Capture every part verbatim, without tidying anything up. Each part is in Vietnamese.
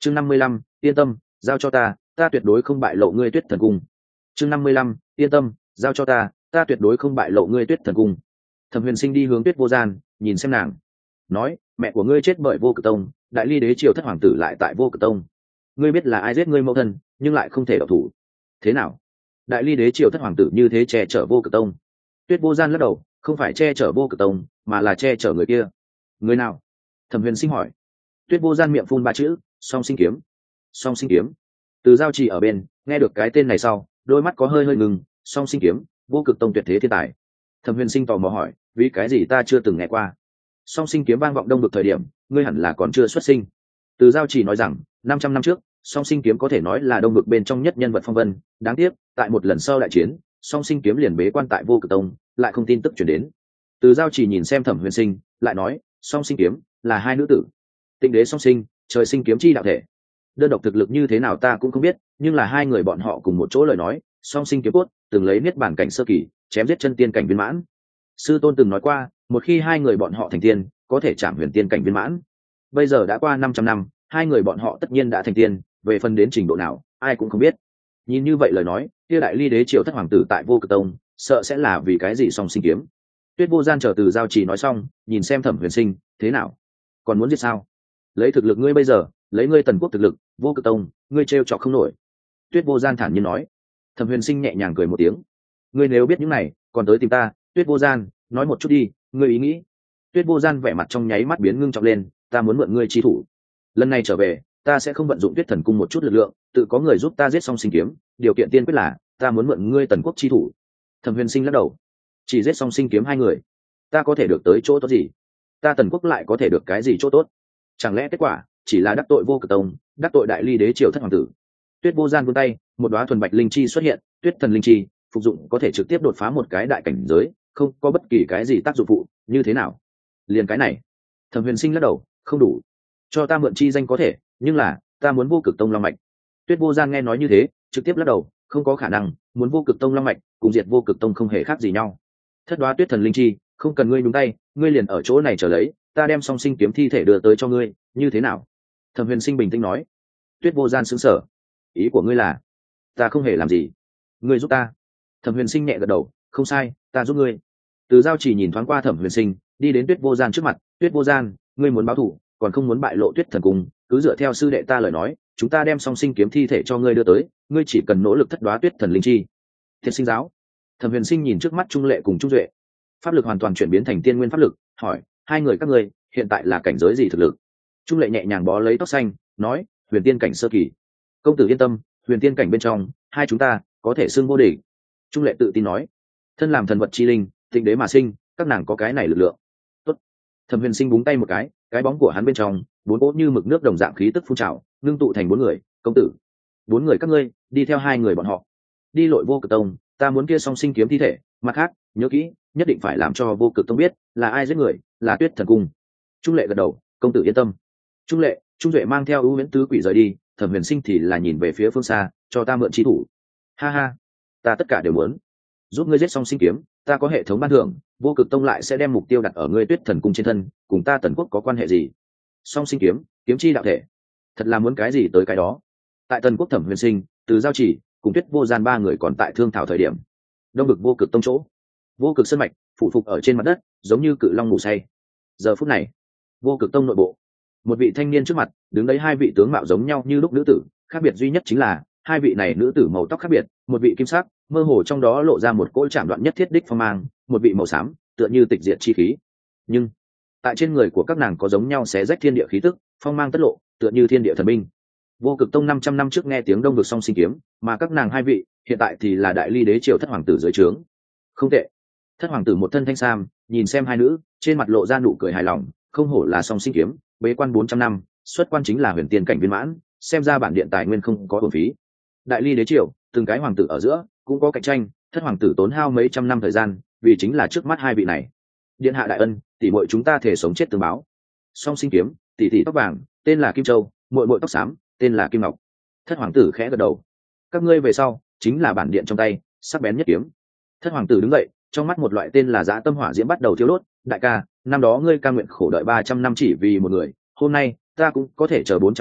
chương năm mươi lăm, yên tâm, giao cho ta, ta tuyệt đối không bại lộ ngươi Tuyết Thần Cung. chương năm mươi lăm, yên tâm, giao cho ta, ta tuyệt đối không bại lộ ngươi Tuyết Thần Cung. Thẩm Huyền Sinh đi hướng Tuyết Vô Gian, nhìn xem nàng, nói, mẹ của ngươi chết bởi Vô Cực Tông, đại ly đế triều thất hoàng tử lại tại Vô Cực Tông. Ngươi biết là ai giết ngươi mẫu thân, nhưng lại không thể độc thủ. Thế nào? Đại ly đế triều thất hoàng tử như thế che chở Vô Cực Tông? Tuyết Vô Gian lắc đầu, không phải che chở Vô Cực Tông, mà là che chở người kia. Người nào? Thẩm Huyền Sinh hỏi. Tuyết Vô Gian miệng phun ba chữ, Song Sinh Kiếm. Song Sinh Kiếm. Từ Giao Trì ở bên, nghe được cái tên này sau, đôi mắt có hơi hơi ngừng. Song Sinh Kiếm, Vô Cực Tông tuyệt thế thiên tài. Thẩm Huyền Sinh tò mò hỏi, vì cái gì ta chưa từng nghe qua? Song Sinh Kiếm vang vọng đông vực thời điểm, ngươi hẳn là còn chưa xuất sinh. Từ Giao Trì nói rằng, năm trăm năm trước, Song Sinh Kiếm có thể nói là đông vực bên trong nhất nhân vật phong vân, đáng tiếc, tại một lần sau đại chiến, Song Sinh Kiếm liền bế quan tại Vô Cực Tông, lại không tin tức truyền đến. Từ Giao Trì nhìn xem Thẩm Huyền Sinh, lại nói, Song Sinh Kiếm là hai nữ tử, Tịnh Đế Song Sinh, trời sinh kiếm chi đạo thể. Đơn độc thực lực như thế nào ta cũng không biết, nhưng là hai người bọn họ cùng một chỗ lời nói, Song Sinh Kiếm cốt từng lấy niết bản cảnh sơ kỳ, chém giết chân tiên cảnh viên mãn. Sư tôn từng nói qua, một khi hai người bọn họ thành tiên, có thể chạm huyền tiên cảnh viên mãn. Bây giờ đã qua năm trăm năm, hai người bọn họ tất nhiên đã thành tiên, về phần đến trình độ nào, ai cũng không biết. Nhìn như vậy lời nói, kia đại ly đế triều thất hoàng tử tại Vô Cực Tông, sợ sẽ là vì cái gì Song Sinh Kiếm. Tuyết Vô Gian chờ Từ Giao Trì nói xong, nhìn xem Thẩm Huyền Sinh, thế nào? Còn muốn giết sao? Lấy thực lực ngươi bây giờ, lấy ngươi Tần Quốc thực lực, Vô Cực Tông, ngươi trêu chọc không nổi. Tuyết Vô Gian thản nhiên nói. Thẩm Huyền Sinh nhẹ nhàng cười một tiếng. Ngươi nếu biết những này, còn tới tìm ta, Tuyết Vô Gian, nói một chút đi, ngươi ý nghĩ. Tuyết Vô Gian vẻ mặt trong nháy mắt biến ngưng trọng lên, ta muốn mượn ngươi chi thủ. Lần này trở về, ta sẽ không vận dụng Tuyết Thần Cung một chút lực lượng, tự có người giúp ta giết Song Sinh Kiếm, điều kiện tiên quyết là ta muốn mượn ngươi Tần Quốc chi thủ. Thẩm Huyền Sinh lắc đầu, chỉ giết Song Sinh Kiếm hai người, ta có thể được tới chỗ tốt gì? Ta Tần Quốc lại có thể được cái gì chỗ tốt? Chẳng lẽ kết quả chỉ là đắc tội Vô Cực Tông, đắc tội đại ly đế triều thất hoàng tử? Tuyết Vô Gian vươn tay, một đóa thuần bạch linh chi xuất hiện, Tuyết Thần linh chi, phục dụng có thể trực tiếp đột phá một cái đại cảnh giới, không có bất kỳ cái gì tác dụng phụ, như thế nào? Liền cái này. Thẩm Huyền Sinh lắc đầu, không đủ. Cho ta mượn chi danh có thể, nhưng là ta muốn Vô Cực Tông long mạch. Tuyết Vô Gian nghe nói như thế, trực tiếp lắc đầu, không có khả năng, muốn Vô Cực Tông long mạch, cùng diệt Vô Cực Tông không hề khác gì nhau. Thất đóa Tuyết Thần linh chi, không cần ngươi nhúng tay, ngươi liền ở chỗ này chờ lấy, ta đem Song Sinh Kiếm thi thể đưa tới cho ngươi, như thế nào? Thẩm Huyền Sinh bình tĩnh nói. Tuyết Vô Gian sững sờ, ý của ngươi là? Ta không hề làm gì, ngươi giúp ta. Thẩm Huyền Sinh nhẹ gật đầu, không sai, ta giúp ngươi. Từ Giao Chỉ nhìn thoáng qua Thẩm Huyền Sinh, đi đến Tuyết Vô Gian trước mặt, Tuyết Vô Gian, ngươi muốn báo thù, còn không muốn bại lộ Tuyết Thần Cung, cứ dựa theo sư đệ ta lời nói, chúng ta đem Song Sinh Kiếm thi thể cho ngươi đưa tới, ngươi chỉ cần nỗ lực thất đoá Tuyết Thần linh chi. Thiệt Sinh giáo. Thẩm Huyền Sinh nhìn trước mắt Trung Lệ cùng Trung Duệ, pháp lực hoàn toàn chuyển biến thành tiên nguyên pháp lực, hỏi, hai người các ngươi hiện tại là cảnh giới gì thực lực? Trung Lệ nhẹ nhàng bó lấy tóc xanh, nói, huyền tiên cảnh sơ kỳ. Công tử yên tâm, huyền tiên cảnh bên trong, hai chúng ta có thể xưng vô địch. Trung Lệ tự tin nói, thân làm thần vật chi linh, Tịnh Đế mà sinh, các nàng có cái này lực lượng. Tốt. Thẩm Huyền Sinh búng tay một cái, cái bóng của hắn bên trong, bốn cỗ như mực nước đồng dạng khí tức phun trào, ngưng tụ thành bốn người. Công tử, bốn người các ngươi đi theo hai người bọn họ, đi lội Vô Cực Tông, ta muốn kia Song Sinh Kiếm thi thể. Mặt khác, nhớ kỹ, nhất định phải làm cho Vô Cực Tông biết là ai giết người, là Tuyết Thần Cung. Trung Lệ gật đầu, công tử yên tâm. Trung Lệ, Trung Duệ mang theo ưu viễn tứ quỷ rời đi, Thẩm Huyền Sinh thì là nhìn về phía phương xa, cho ta mượn chi thủ. Ha ha, ta tất cả đều muốn giúp ngươi giết Song Sinh Kiếm, ta có hệ thống ban thưởng, Vô Cực Tông lại sẽ đem mục tiêu đặt ở ngươi Tuyết Thần Cung trên thân, cùng ta Tần Quốc có quan hệ gì? Song Sinh Kiếm, kiếm chi đạo thể, thật là muốn cái gì tới cái đó. Tại Tần Quốc, Thẩm Huyền Sinh, Từ Giao Chỉ cùng Tuyết Vô Gian ba người còn tại thương thảo thời điểm, đông vực Vô Cực Tông chỗ, Vô Cực sơn mạch phụ phục ở trên mặt đất, giống như cự long ngủ say. Giờ phút này, Vô Cực Tông nội bộ, một vị thanh niên trước mặt đứng đấy hai vị tướng mạo giống nhau như lúc nữ tử, khác biệt duy nhất chính là hai vị này nữ tử màu tóc khác biệt, một vị kim sắc, mơ hồ trong đó lộ ra một cỗ chạm đoạn nhất thiết đích phong mang, một vị màu xám, tựa như tịch diệt chi khí. Nhưng tại trên người của các nàng có giống nhau xé rách thiên địa khí tức, phong mang tất lộ, tựa như thiên địa thần binh. Vô Cực Tông năm trăm năm trước nghe tiếng đông vực Song Sinh Kiếm, mà các nàng hai vị hiện tại thì là đại ly đế triều thất hoàng tử dưới trướng. Không tệ. Thất hoàng tử một thân thanh sam, nhìn xem hai nữ, trên mặt lộ ra nụ cười hài lòng, không hổ là Song Sinh Kiếm, bế quan bốn trăm năm, xuất quan chính là huyền tiên cảnh viên mãn, xem ra bản điện tài nguyên không có uổng phí. Đại ly đế triều, từng cái hoàng tử ở giữa cũng có cạnh tranh, thất hoàng tử tốn hao mấy trăm năm thời gian, vì chính là trước mắt hai vị này. Điện hạ đại ân, tỷ muội chúng ta thể sống chết tương báo. Song Sinh Kiếm, tỷ tỷ tóc vàng, tên là Kim Châu, muội muội tóc xám, tên là Kim Ngọc. Thất hoàng tử khẽ gật đầu. Các ngươi về sau chính là bản điện trong tay, sắc bén nhất kiếm. Thất hoàng tử đứng dậy, trong mắt một loại tên là dã tâm hỏa diễm bắt đầu thiêu đốt. Đại ca, năm đó ngươi ca nguyện khổ đợi ba trăm năm chỉ vì một người, hôm nay ta cũng có thể chờ bốn trăm năm,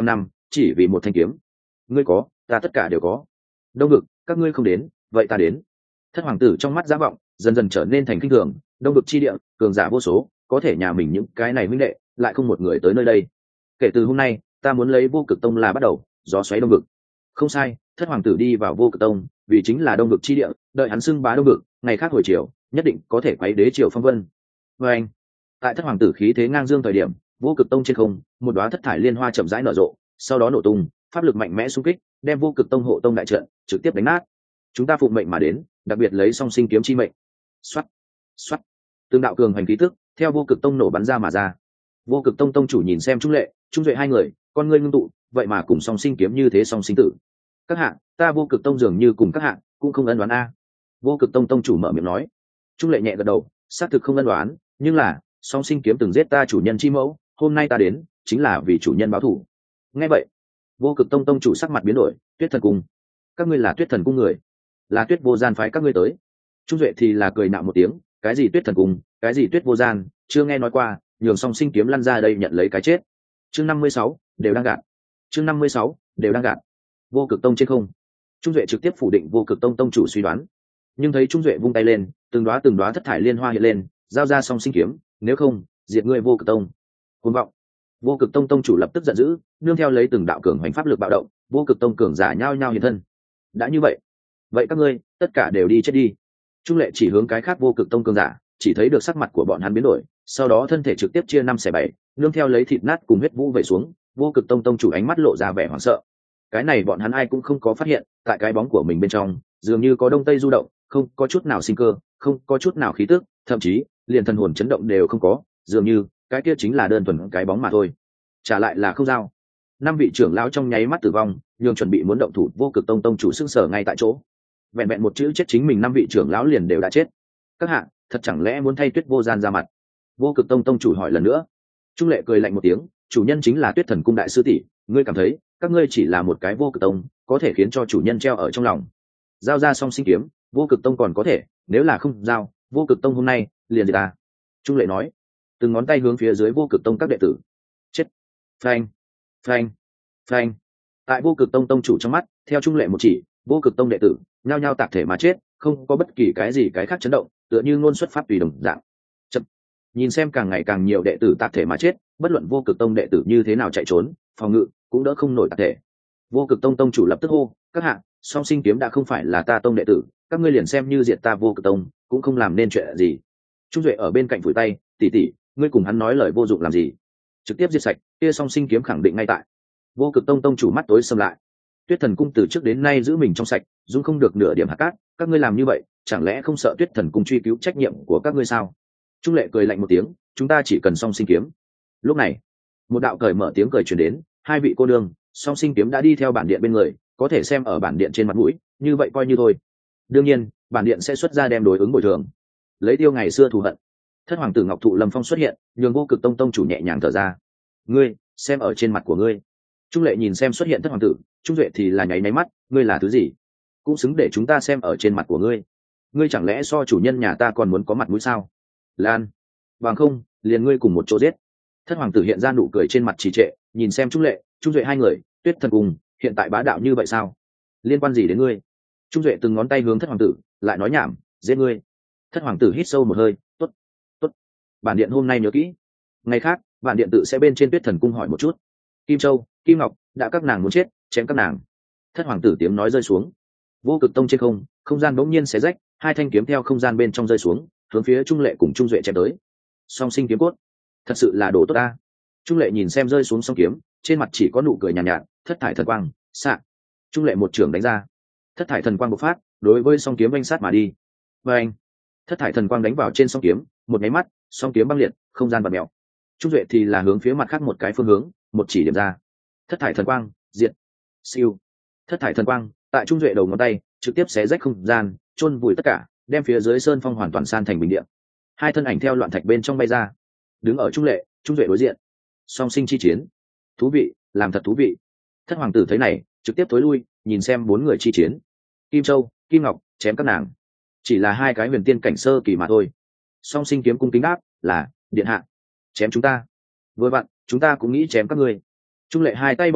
chỉ vì một thanh kiếm. Ngươi có, ta tất cả đều có. Đông vực, các ngươi không đến, vậy ta đến. Thất hoàng tử trong mắt giả vọng dần dần trở nên thành kinh thường. Đông vực chi địa cường giả vô số, có thể nhà mình những cái này huynh đệ lại không một người tới nơi đây. Kể từ hôm nay ta muốn lấy vô cực tông là bắt đầu, gió xoáy đông vực. Không sai, thất hoàng tử đi vào vô cực tông vì chính là đông vực chi địa, đợi hắn xưng bá đông vực, ngày khác hồi chiều nhất định có thể quấy đế triều phong vân. Và anh, tại thất hoàng tử khí thế ngang dương thời điểm, vô cực tông trên không một đóa thất thải liên hoa chậm rãi nở rộ, sau đó nổ tung, pháp lực mạnh mẽ xung kích, đem vô cực tông hộ tông đại trận trực tiếp đánh nát. Chúng ta phụng mệnh mà đến, đặc biệt lấy song sinh kiếm chi mệnh. Xoát, xoát, tương đạo cường hành khí tức theo vô cực tông nổ bắn ra mà ra. Vô cực tông tông chủ nhìn xem Trung Lệ, Trung Duệ hai người, con ngươi ngưng tụ, vậy mà cùng song sinh kiếm như thế song sinh tử. Các hạ, ta vô cực tông dường như cùng các hạ cũng không ân đoán a. Vô cực tông tông chủ mở miệng nói. Trung Lệ nhẹ gật đầu, xác thực không ân đoán, nhưng là song sinh kiếm từng giết ta chủ nhân chi mẫu, hôm nay ta đến chính là vì chủ nhân báo thù. Nghe vậy, vô cực tông tông chủ sắc mặt biến đổi. Tuyết thần cung, các ngươi là Tuyết thần cung người, là Tuyết vô gian phái các ngươi tới. Trung Duệ thì là cười nạo một tiếng, cái gì Tuyết thần cung, cái gì Tuyết vô gian, chưa nghe nói qua, nhường song sinh kiếm lăn ra đây nhận lấy cái chết. Chương năm mươi sáu, đều đang gạt. Chương năm mươi sáu, đều đang gạt. Vô cực tông trên không, Trung Duệ trực tiếp phủ định vô cực tông tông chủ suy đoán, nhưng thấy Trung Duệ vung tay lên, từng đóa từng đóa thất thải liên hoa hiện lên, giao ra song sinh kiếm, nếu không diệt ngươi vô cực tông. Cuồng vọng. Vô cực tông tông chủ lập tức giận dữ, nương theo lấy từng đạo cường hoành pháp lực bạo động, vô cực tông cường giả nhao nhao hiện thân. Đã như vậy, vậy các ngươi tất cả đều đi chết đi. Trung Lệ chỉ hướng cái khác vô cực tông cường giả, chỉ thấy được sắc mặt của bọn hắn biến đổi, sau đó thân thể trực tiếp chia năm xẻ bảy, nương theo lấy thịt nát cùng huyết vũ về xuống. Vô cực tông tông chủ ánh mắt lộ ra vẻ hoảng sợ. Cái này bọn hắn ai cũng không có phát hiện, tại cái bóng của mình bên trong dường như có đông tây du động, không có chút nào sinh cơ, không có chút nào khí tức, thậm chí liền thần hồn chấn động đều không có, dường như cái kia chính là đơn thuần cái bóng mà thôi. Trả lại là không giao. Năm vị trưởng lão trong nháy mắt tử vong, nhường chuẩn bị muốn động thủ vô cực tông tông chủ sững sờ ngay tại chỗ. Vẹn vẹn một chữ chết chính mình năm vị trưởng lão liền đều đã chết. Các hạ, thật chẳng lẽ muốn thay Tuyết vô gian ra mặt? Vô cực tông tông chủ hỏi lần nữa. Trung Lệ cười lạnh một tiếng, chủ nhân chính là Tuyết thần cung đại sư tỷ, ngươi cảm thấy các ngươi chỉ là một cái vô cực tông có thể khiến cho chủ nhân treo ở trong lòng? Giao ra song sinh kiếm, vô cực tông còn có thể, nếu là không giao, vô cực tông hôm nay liền diệt ta. Trung Lệ nói, từng ngón tay hướng phía dưới vô cực tông các đệ tử. Chết. Phanh, phanh, phanh. Tại vô cực tông tông chủ trong mắt, theo Trung Lệ một chỉ, vô cực tông đệ tử nhao nhao tạc thể mà chết, không có bất kỳ cái gì cái khác chấn động, tựa như ngôn xuất pháp tùy đồng dạng. Chậm. Nhìn xem càng ngày càng nhiều đệ tử tạc thể mà chết, bất luận vô cực tông đệ tử như thế nào chạy trốn, phòng ngự cũng đỡ không nổi tạc thể. Vô cực tông tông chủ lập tức hô, các hạ, song sinh kiếm đã không phải là ta tông đệ tử, các ngươi liền xem như diệt ta vô cực tông cũng không làm nên chuyện gì. Trung Duệ ở bên cạnh phủi tay, tỷ tỷ, ngươi cùng hắn nói lời vô dụng làm gì? Trực tiếp diệt sạch, kia song sinh kiếm khẳng định ngay tại. Vô cực tông tông chủ mắt tối sầm lại. Tuyết thần cung từ trước đến nay giữ mình trong sạch, dung không được nửa điểm hạt cát, các ngươi làm như vậy chẳng lẽ không sợ Tuyết thần cung truy cứu trách nhiệm của các ngươi sao? Trung Lệ cười lạnh một tiếng, chúng ta chỉ cần song sinh kiếm. Lúc này, một đạo cởi mở tiếng cười truyền đến, hai vị cô nương, song sinh kiếm đã đi theo bản điện bên người, có thể xem ở bản điện trên mặt mũi, như vậy coi như thôi. Đương nhiên, bản điện sẽ xuất ra đem đối ứng bồi thường, lấy tiêu ngày xưa thù hận. Thất hoàng tử Ngọc Thụ Lâm Phong xuất hiện, nhường vô cực tông tông chủ nhẹ nhàng thở ra. Ngươi, xem ở trên mặt của ngươi. Trung Lệ nhìn xem xuất hiện thất hoàng tử, Trung Duệ thì là nháy nháy mắt, ngươi là thứ gì? Cũng xứng để chúng ta xem ở trên mặt của ngươi. Ngươi chẳng lẽ so chủ nhân nhà ta còn muốn có mặt mũi sao? Lan, bằng không, liền ngươi cùng một chỗ giết. Thất hoàng tử hiện ra nụ cười trên mặt trì trệ, nhìn xem Trung Lệ, Trung Duệ hai người, Tuyết thần cung hiện tại bá đạo như vậy sao? Liên quan gì đến ngươi? Trung Duệ từng ngón tay hướng thất hoàng tử, lại nói nhảm, giết ngươi. Thất hoàng tử hít sâu một hơi, tốt, tốt. Bản điện hôm nay nhớ kỹ, ngày khác bản điện tự sẽ bên trên Tuyết thần cung hỏi một chút. Kim Châu, Kim Ngọc, đã các nàng muốn chết, chém các nàng. Thất hoàng tử tiếng nói rơi xuống, vô cực tông trên không, không gian bỗng nhiên xé rách, hai thanh kiếm theo không gian bên trong rơi xuống, hướng phía Trung Lệ cùng Trung Duệ chém tới. Song sinh kiếm cốt, thật sự là đồ tốt ta. Trung Lệ nhìn xem rơi xuống song kiếm, trên mặt chỉ có nụ cười nhàn nhạt, nhạt, thất thải thần quang, xạ. Trung Lệ một trường đánh ra, thất thải thần quang bộc phát, đối với song kiếm vanh sát mà đi. Và anh, thất thải thần quang đánh vào trên song kiếm, một máy mắt, song kiếm băng liệt, không gian bật mèo. Trung Duệ thì là hướng phía mặt khác một cái phương hướng, một chỉ điểm ra, thất thải thần quang, diệt. Siêu. Thất thải thần quang tại Trung Duệ đầu ngón tay trực tiếp xé rách không gian, chôn vùi tất cả, đem phía dưới sơn phong hoàn toàn san thành bình địa. Hai thân ảnh theo loạn thạch bên trong bay ra, đứng ở Trung Lệ, Trung Duệ đối diện. Song sinh chi chiến, thú vị, làm thật thú vị. Thất hoàng tử thấy này, trực tiếp tối lui, nhìn xem bốn người chi chiến. Kim Châu, Kim Ngọc, chém các nàng. Chỉ là hai cái huyền tiên cảnh sơ kỳ mà thôi. Song sinh kiếm cung kính đáp, là điện hạ. Chém chúng ta. Vừa vặn, chúng ta cũng nghĩ chém các ngươi. Trung Lệ hai tay bấm ấn,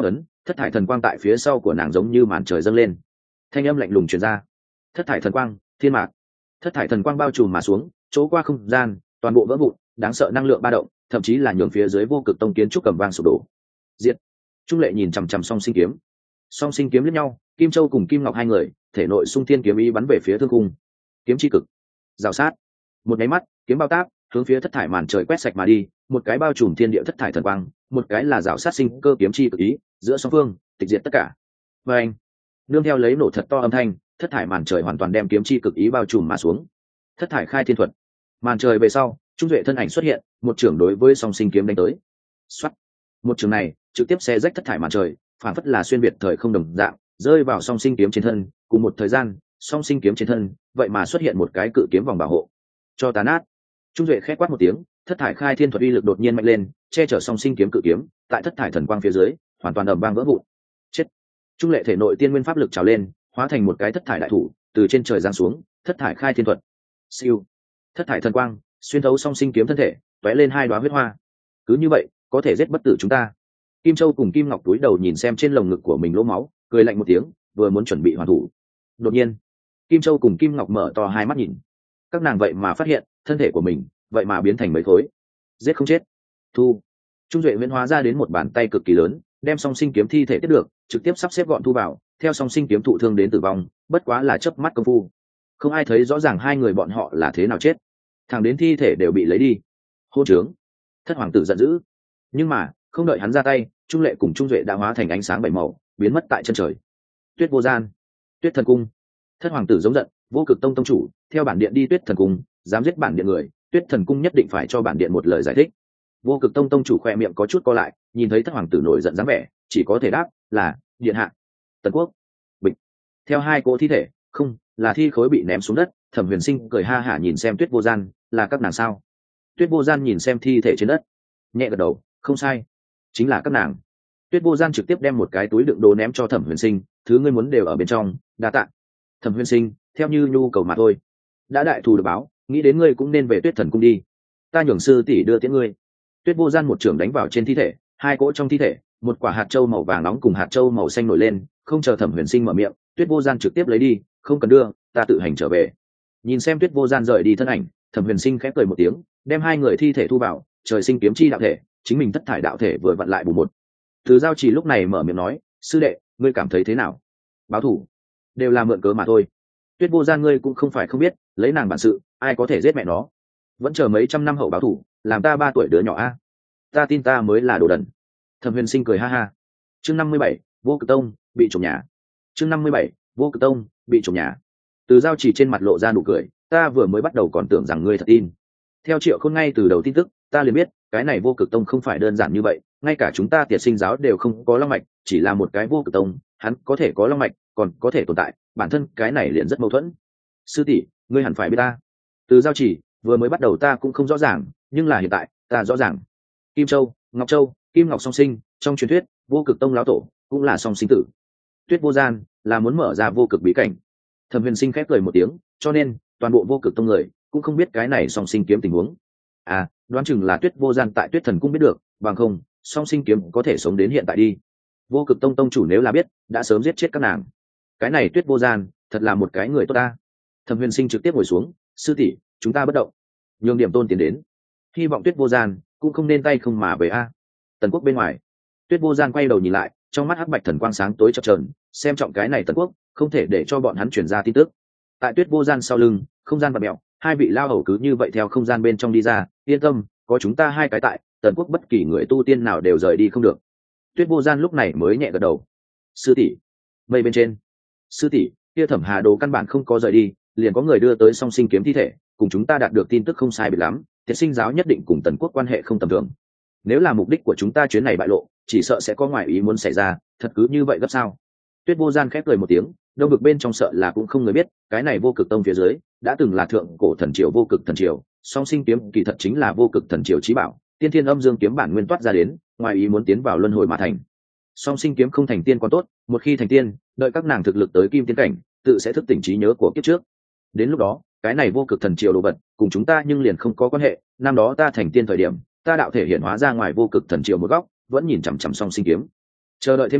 thất thải thần quang tại phía sau của nàng giống như màn trời dâng lên, thanh âm lạnh lùng truyền ra. Thất thải thần quang, thiên mạc. Thất thải thần quang bao trùm mà xuống, chỗ qua không gian toàn bộ vỡ vụn, đáng sợ năng lượng ba động, thậm chí là nhường phía dưới vô cực tông kiến trúc cầm vang sụp đổ. Diệt. Trung lệ nhìn chằm chằm song sinh kiếm. Song sinh kiếm liếc nhau, Kim Châu cùng Kim Ngọc hai người thể nội xung thiên kiếm ý bắn về phía thương cung. Kiếm chi cực, rào sát. Một cái mắt, kiếm bao tác hướng phía thất thải màn trời quét sạch mà đi, một cái bao trùm thiên địa thất thải thần quang, một cái là rào sát sinh cơ kiếm chi cực ý, giữa song phương tịch diệt tất cả. Và anh, nương theo lấy nổ thật to âm thanh, thất thải màn trời hoàn toàn đem kiếm chi cực ý bao trùm mà xuống. Thất thải khai thiên thuật. Màn trời về sau, Trung Duệ thân ảnh xuất hiện, một trưởng đối với song sinh kiếm đánh tới. Soát. Một trường này trực tiếp xé rách thất thải màn trời, phản phất là xuyên việt thời không đồng dạng, rơi vào song sinh kiếm trên thân. Cùng một thời gian, song sinh kiếm trên thân vậy mà xuất hiện một cái cự kiếm vòng bảo hộ. Cho tán át. Trung Duệ khét quát một tiếng, thất thải khai thiên thuật uy lực đột nhiên mạnh lên, che chở song sinh kiếm cự kiếm, tại thất thải thần quang phía dưới hoàn toàn ầm vang vỡ vụn. Chết. Trung Lệ thể nội tiên nguyên pháp lực trào lên, hóa thành một cái thất thải đại thủ, từ trên trời giáng xuống. Thất thải khai thiên thuật. Siêu. Thất thải thần quang xuyên thấu song sinh kiếm thân thể, tóe lên hai đóa huyết hoa. Cứ như vậy có thể giết bất tử chúng ta. Kim Châu cùng Kim Ngọc túi đầu nhìn xem trên lồng ngực của mình lỗ máu, cười lạnh một tiếng, vừa muốn chuẩn bị hoàn thủ. Đột nhiên, Kim Châu cùng Kim Ngọc mở to hai mắt nhìn. Các nàng vậy mà phát hiện thân thể của mình vậy mà biến thành mấy khối. Giết không chết. Thu. Trung Duệ viễn hóa ra đến một bàn tay cực kỳ lớn, đem song sinh kiếm thi thể tiếp được, trực tiếp sắp xếp gọn thu vào. Theo song sinh kiếm thụ thương đến tử vong, bất quá là chớp mắt công phu. Không ai thấy rõ ràng hai người bọn họ là thế nào chết, thẳng đến thi thể đều bị lấy đi. Hô trướng. Thất hoàng tử giận dữ, nhưng mà không đợi hắn ra tay, Trung Lệ cùng Trung Duệ đã hóa thành ánh sáng bảy màu, biến mất tại chân trời. Tuyết vô gian, Tuyết thần cung. Thất hoàng tử giống giận, vô cực tông tông chủ theo bản điện đi Tuyết thần cung, dám giết bản điện người, Tuyết thần cung nhất định phải cho bản điện một lời giải thích. Vô cực tông tông chủ khoe miệng có chút co lại, nhìn thấy thất hoàng tử nổi giận dáng vẻ, chỉ có thể đáp là điện hạ. Tần quốc. Bịch. Theo hai cỗ thi thể, không là thi khối bị ném xuống đất, Thẩm Huyền Sinh cười ha hả nhìn xem Tuyết vô gian, là các nàng sao? Tuyết vô gian nhìn xem thi thể trên đất, nhẹ gật đầu, không sai, chính là các nàng. Tuyết vô gian trực tiếp đem một cái túi đựng đồ ném cho Thẩm Huyền Sinh, thứ ngươi muốn đều ở bên trong, đa tạ. Thẩm Huyền Sinh theo như nhu cầu mà thôi, đã đại thù được báo, nghĩ đến ngươi cũng nên về Tuyết thần cung đi, ta nhường sư tỷ đưa tiễn ngươi. Tuyết vô gian một trường đánh vào trên thi thể, hai cỗ trong thi thể, một quả hạt châu màu vàng nóng cùng hạt châu màu xanh nổi lên, không chờ Thẩm Huyền Sinh mở miệng, Tuyết vô gian trực tiếp lấy đi, không cần đưa, ta tự hành trở về. Nhìn xem Tuyết vô gian rời đi thân ảnh, Thẩm Huyền Sinh khẽ cười một tiếng, đem hai người thi thể thu vào, trời sinh kiếm chi đạo thể, chính mình thất thải đạo thể vừa vặn lại bù một. Từ Giao Chỉ lúc này mở miệng nói, sư đệ, ngươi cảm thấy thế nào? Báo thủ đều là mượn cớ mà thôi. Tuyết vô gian ngươi cũng không phải không biết, lấy nàng bản sự, ai có thể giết mẹ nó? Vẫn chờ mấy trăm năm hậu báo thủ, làm ta ba tuổi đứa nhỏ a? Ta tin ta mới là đồ đần. Thẩm Huyền Sinh cười ha ha. Chương năm mươi bảy, Vô Cực Tông bị trộm nhà. Chương năm mươi bảy, Vô Cực Tông bị trộm nhà. Từ Giao Chỉ trên mặt lộ ra nụ cười, ta vừa mới bắt đầu còn tưởng rằng ngươi thật tin. Theo Triệu Khôn ngay từ đầu tin tức, ta liền biết cái này Vô Cực Tông không phải đơn giản như vậy, ngay cả chúng ta Tiệt Sinh giáo đều không có long mạch, chỉ là một cái Vô Cực Tông, hắn có thể có long mạch, còn có thể tồn tại, bản thân cái này liền rất mâu thuẫn. Sư tỷ, ngươi hẳn phải biết ta. Từ Giao Chỉ, vừa mới bắt đầu ta cũng không rõ ràng, nhưng là hiện tại, ta rõ ràng. Kim Châu, Ngọc Châu, Kim Ngọc song sinh, trong truyền thuyết, Vô Cực Tông lão tổ cũng là song sinh tử. Tuyết vô gian là muốn mở ra vô cực bí cảnh. Thẩm Huyền Sinh khép cười một tiếng, cho nên toàn bộ Vô Cực Tông người cũng không biết cái này song sinh kiếm tình huống. À, đoán chừng là Tuyết vô gian tại Tuyết thần cung biết được, bằng không song sinh kiếm có thể sống đến hiện tại đi. Vô Cực Tông tông chủ nếu là biết, đã sớm giết chết các nàng. Cái này Tuyết vô gian thật là một cái người tốt ta. Thẩm Huyền Sinh trực tiếp ngồi xuống, sư tỷ, chúng ta bất động, nhường Điểm Tôn tiến đến, hy vọng Tuyết vô gian cũng không nên tay không mà về a. Tần quốc bên ngoài, Tuyết vô gian quay đầu nhìn lại, trong mắt hắc bạch thần quang sáng tối chập chờn, xem trọng cái này Tần quốc, không thể để cho bọn hắn truyền ra tin tức. Tại Tuyết vô gian sau lưng, không gian bạt mèo, hai vị lao hầu cứ như vậy theo không gian bên trong đi ra, yên tâm, có chúng ta hai cái tại, Tần quốc bất kỳ người tu tiên nào đều rời đi không được. Tuyết vô gian lúc này mới nhẹ gật đầu. Sư tỷ, mây bên trên. Sư tỷ, kia Thẩm Hà Đồ căn bản không có rời đi, liền có người đưa tới song sinh kiếm thi thể, cùng chúng ta đạt được tin tức không sai biệt lắm, Tiệt Sinh giáo nhất định cùng Tần quốc quan hệ không tầm thường. Nếu là mục đích của chúng ta chuyến này bại lộ, chỉ sợ sẽ có ngoại ý muốn xảy ra, thật cứ như vậy gấp sao? Tuyết vô gian khép cười một tiếng, đông vực bên trong sợ là cũng không người biết, cái này Vô Cực Tông phía dưới đã từng là thượng cổ thần triều Vô Cực thần triều, song sinh kiếm kỳ thật chính là Vô Cực thần triều chí bảo, tiên thiên âm dương kiếm bản nguyên toát ra đến, ngoài ý muốn tiến vào luân hồi mà thành. Song sinh kiếm không thành tiên còn tốt, một khi thành tiên, đợi các nàng thực lực tới kim tiên cảnh, tự sẽ thức tỉnh trí nhớ của kiếp trước. Đến lúc đó, cái này Vô Cực thần triều đồ vật, cùng chúng ta nhưng liền không có quan hệ, năm đó ta thành tiên thời điểm, ta đạo thể hiện hóa ra ngoài Vô Cực thần triều một góc, vẫn nhìn chằm chằm song sinh kiếm. Chờ đợi thêm nữa,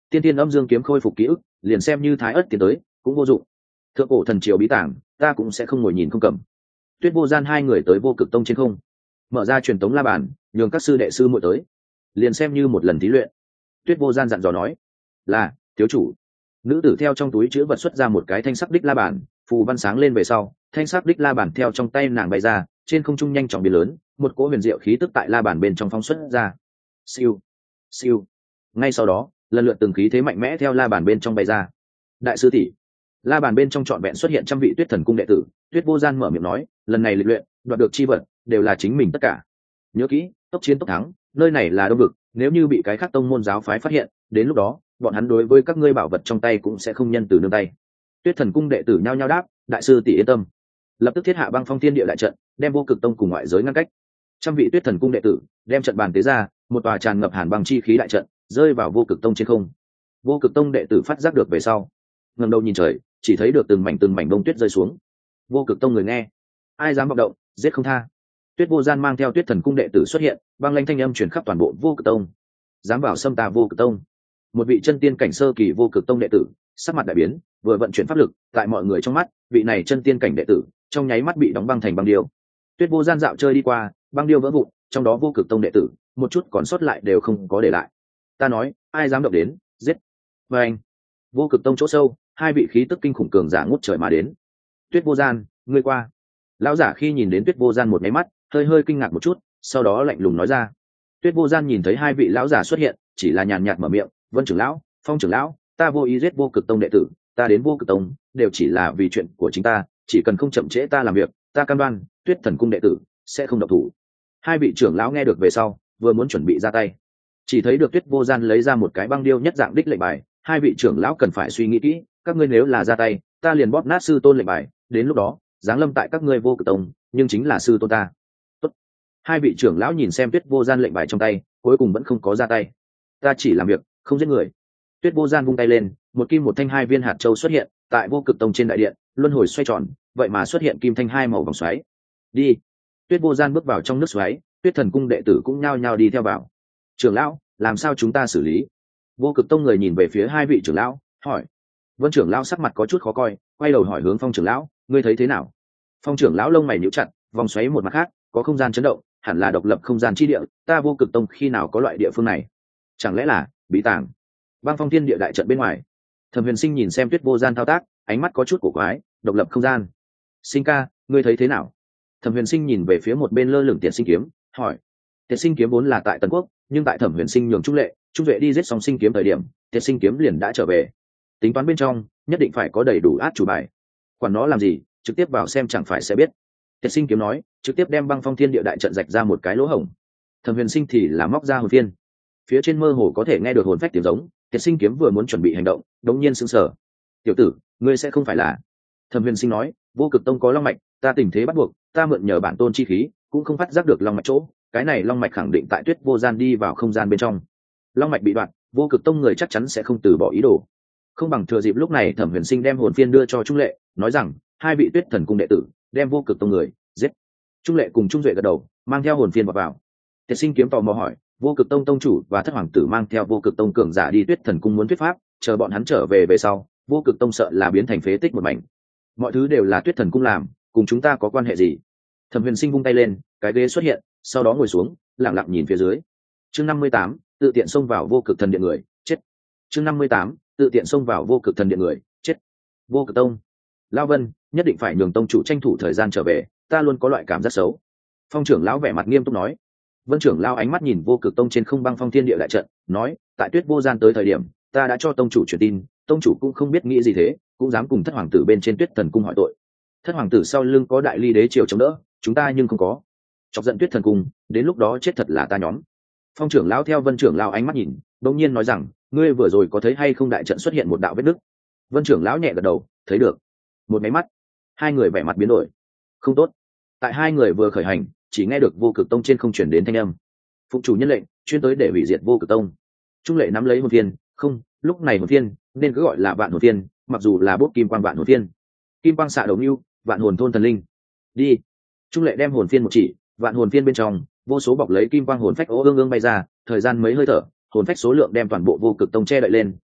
tiên tiên âm dương kiếm khôi phục ký ức, liền xem như thái ớt tiến tới cũng vô dụng. Thượng cổ thần triều bí tàng ta cũng sẽ không ngồi nhìn không cầm. Tuyết vô gian hai người tới vô cực tông trên không, mở ra truyền tống la bàn, nhường các sư đệ sư muội tới, liền xem như một lần thí luyện. Tuyết vô gian dặn dò nói là thiếu chủ. Nữ tử theo trong túi chứa vật xuất ra một cái thanh sắc đích la bàn, phù văn sáng lên về sau, thanh sắc đích la bàn theo trong tay nàng bay ra, trên không trung nhanh chóng biến lớn, một cỗ huyền diệu khí tức tại la bàn bên trong phóng xuất ra. Siêu, siêu. Ngay sau đó, lần lượt từng khí thế mạnh mẽ theo la bàn bên trong bay ra. Đại sư tỷ, la bàn bên trong trọn vẹn xuất hiện trăm vị Tuyết Thần cung đệ tử. Tuyết vô gian mở miệng nói, lần này lịch luyện đoạt được chi vật đều là chính mình tất cả. Nhớ kỹ, tốc chiến tốc thắng, nơi này là đông vực, nếu như bị cái khác tông môn giáo phái phát hiện, đến lúc đó bọn hắn đối với các ngươi bảo vật trong tay cũng sẽ không nhân từ nương tay. Tuyết Thần cung đệ tử nhao nhao đáp, đại sư tỷ yên tâm. Lập tức thiết hạ băng phong thiên địa đại trận, đem vô cực tông cùng ngoại giới ngăn cách. Trăm vị Tuyết Thần cung đệ tử đem trận bàn tế ra, một tòa tràn ngập hàn băng chi khí đại trận rơi vào vô cực tông trên không. Vô cực tông đệ tử phát giác được về sau, ngẩng đầu nhìn trời, chỉ thấy được từng mảnh từng mảnh bông tuyết rơi xuống. Vô cực tông người nghe, ai dám vọng động, giết không tha. Tuyết vô gian mang theo Tuyết Thần cung đệ tử xuất hiện, băng lãnh thanh âm truyền khắp toàn bộ vô cực tông. Dám vào xâm ta vô cực tông. Một vị chân tiên cảnh sơ kỳ vô cực tông đệ tử sắc mặt đại biến, vừa vận chuyển pháp lực, tại mọi người trong mắt vị này chân tiên cảnh đệ tử trong nháy mắt bị đóng băng thành băng điêu. Tuyết vô gian dạo chơi đi qua, băng điêu vỡ vụn, trong đó vô cực tông đệ tử một chút còn sót lại đều không có để lại. Ta nói, ai dám động đến, giết. Và anh, vô cực tông chỗ sâu, hai vị khí tức kinh khủng cường giả ngút trời mà đến. Tuyết vô gian, ngươi qua. Lão giả khi nhìn đến Tuyết vô gian một máy mắt, hơi hơi kinh ngạc một chút, sau đó lạnh lùng nói ra. Tuyết vô gian nhìn thấy hai vị lão giả xuất hiện, chỉ là nhàn nhạt mở miệng, Vân trưởng lão, Phong trưởng lão, ta vô ý giết vô cực tông đệ tử, ta đến vô cực tông đều chỉ là vì chuyện của chính ta, chỉ cần không chậm trễ ta làm việc, ta cam đoan Tuyết Thần cung đệ tử sẽ không độc thủ. Hai vị trưởng lão nghe được về sau, vừa muốn chuẩn bị ra tay, chỉ thấy được Tuyết vô gian lấy ra một cái băng điêu nhất dạng đích lệnh bài. Hai vị trưởng lão cần phải suy nghĩ kỹ, các ngươi nếu là ra tay, ta liền bóp nát sư tôn lệnh bài, đến lúc đó giáng lâm tại các ngươi vô cực tông, nhưng chính là sư tôn ta. Tốt. Hai vị trưởng lão nhìn xem Tuyết vô gian lệnh bài trong tay, cuối cùng vẫn không có ra tay. Ta chỉ làm việc, không giết người. Tuyết vô gian vung tay lên, một kim một thanh hai viên hạt châu xuất hiện tại vô cực tông trên đại điện, luân hồi xoay tròn, vậy mà xuất hiện kim thanh hai màu vòng xoáy. Đi. Tuyết vô gian bước vào trong nước xoáy, Tuyết Thần cung đệ tử cũng nhao nhao đi theo vào. Trưởng lão, làm sao chúng ta xử lý? Vô cực tông người nhìn về phía hai vị trưởng lão, hỏi. Vân trưởng lão sắc mặt có chút khó coi, quay đầu hỏi hướng Phong trưởng lão, ngươi thấy thế nào? Phong trưởng lão lông mày nhíu chặt, vòng xoáy một mặt khác có không gian chấn động, hẳn là độc lập không gian chi địa, ta vô cực tông khi nào có loại địa phương này? Chẳng lẽ là bí tàng? Băng phong thiên địa đại trận bên ngoài, Thẩm Huyền Sinh nhìn xem Tuyết vô gian thao tác, ánh mắt có chút cổ quái. Độc lập không gian, Sinh ca, ngươi thấy thế nào? Thẩm Huyền Sinh nhìn về phía một bên lơ lửng Tiệt Sinh kiếm, hỏi. Tiệt Sinh kiếm vốn là tại Tần Quốc, nhưng tại Thẩm Huyền Sinh nhường Trung Lệ, Trung Duệ đi giết xong Sinh kiếm thời điểm, Tiệt Sinh kiếm liền đã trở về. Tính toán bên trong, nhất định phải có đầy đủ át chủ bài. Quản nó làm gì, trực tiếp vào xem chẳng phải sẽ biết. Tiệt Sinh kiếm nói, trực tiếp đem băng phong thiên địa đại trận rạch ra một cái lỗ hổng. Thẩm Huyền Sinh thì là móc ra hồn phiên, phía trên mơ hồ có thể nghe được hồn phách tiếng giống. Tiệt Sinh kiếm vừa muốn chuẩn bị hành động, đống nhiên sững sờ. Tiểu tử, ngươi sẽ không phải là? Thẩm Huyền Sinh nói, vô cực tông có long mạch, ta tình thế bắt buộc, ta mượn nhờ bản tôn chi khí, cũng không phát giác được long mạch chỗ. Cái này long mạch khẳng định tại Tuyết vô gian đi vào không gian bên trong. Long mạch bị đoạn, vô cực tông người chắc chắn sẽ không từ bỏ ý đồ. Không bằng thừa dịp lúc này, Thẩm Huyền Sinh đem hồn phiên đưa cho Trung Lệ, nói rằng hai vị Tuyết Thần cung đệ tử đem vô cực tông người giết. Trung Lệ cùng Trung Duệ gật đầu, mang theo hồn phiên vào vào. Tiệt Sinh kiếm tò mò hỏi, vô cực tông tông chủ và thất hoàng tử mang theo vô cực tông cường giả đi Tuyết Thần cung muốn thuyết pháp, chờ bọn hắn trở về về sau, vô cực tông sợ là biến thành phế tích một mảnh. Mọi thứ đều là Tuyết Thần cung làm, cùng chúng ta có quan hệ gì? Thẩm Huyền Sinh vung tay lên, cái ghế xuất hiện, sau đó ngồi xuống, lặng lặng nhìn phía dưới. Chương năm mươi tám, tự tiện xông vào vô cực thần điện người, chết. Chương năm mươi tám, tự tiện xông vào vô cực thần điện người, chết. Vô cực tông, Lão Vân, nhất định phải nhường tông chủ tranh thủ thời gian trở về, ta luôn có loại cảm giác xấu. Phong trưởng lão vẻ mặt nghiêm túc nói. Vân trưởng lão ánh mắt nhìn vô cực tông trên không băng phong thiên địa đại trận, nói, tại Tuyết vô gian tới thời điểm, ta đã cho tông chủ truyền tin, tông chủ cũng không biết nghĩ gì thế, cũng dám cùng thất hoàng tử bên trên Tuyết Thần cung hỏi tội. Thất hoàng tử sau lưng có đại ly đế triều chống đỡ, chúng ta nhưng không có. Chọc giận Tuyết Thần cung, đến lúc đó chết thật là ta nhóm. Phong trưởng lão theo Vân trưởng lão ánh mắt nhìn, đột nhiên nói rằng, ngươi vừa rồi có thấy hay không đại trận xuất hiện một đạo vết nứt? Vân trưởng lão nhẹ gật đầu, thấy được. Một máy mắt, hai người vẻ mặt biến đổi. Không tốt. Tại hai người vừa khởi hành, chỉ nghe được vô cực tông trên không chuyển đến thanh âm. Phụng chủ nhân lệnh, chuyên tới để hủy diệt vô cực tông. Trung Lệ nắm lấy một viên, không, lúc này một viên, nên cứ gọi là vạn hồn viên, mặc dù là bút kim quang vạn hồn viên. Kim quang xạ đầu nưu, vạn hồn thôn thần linh. Đi. Trung Lệ đem hồn viên một chỉ, vạn hồn viên bên trong, vô số bọc lấy kim quang hồn phách ố ương ương bay ra, thời gian mấy hơi thở, hồn phách số lượng đem toàn bộ vô cực tông che đậy lên,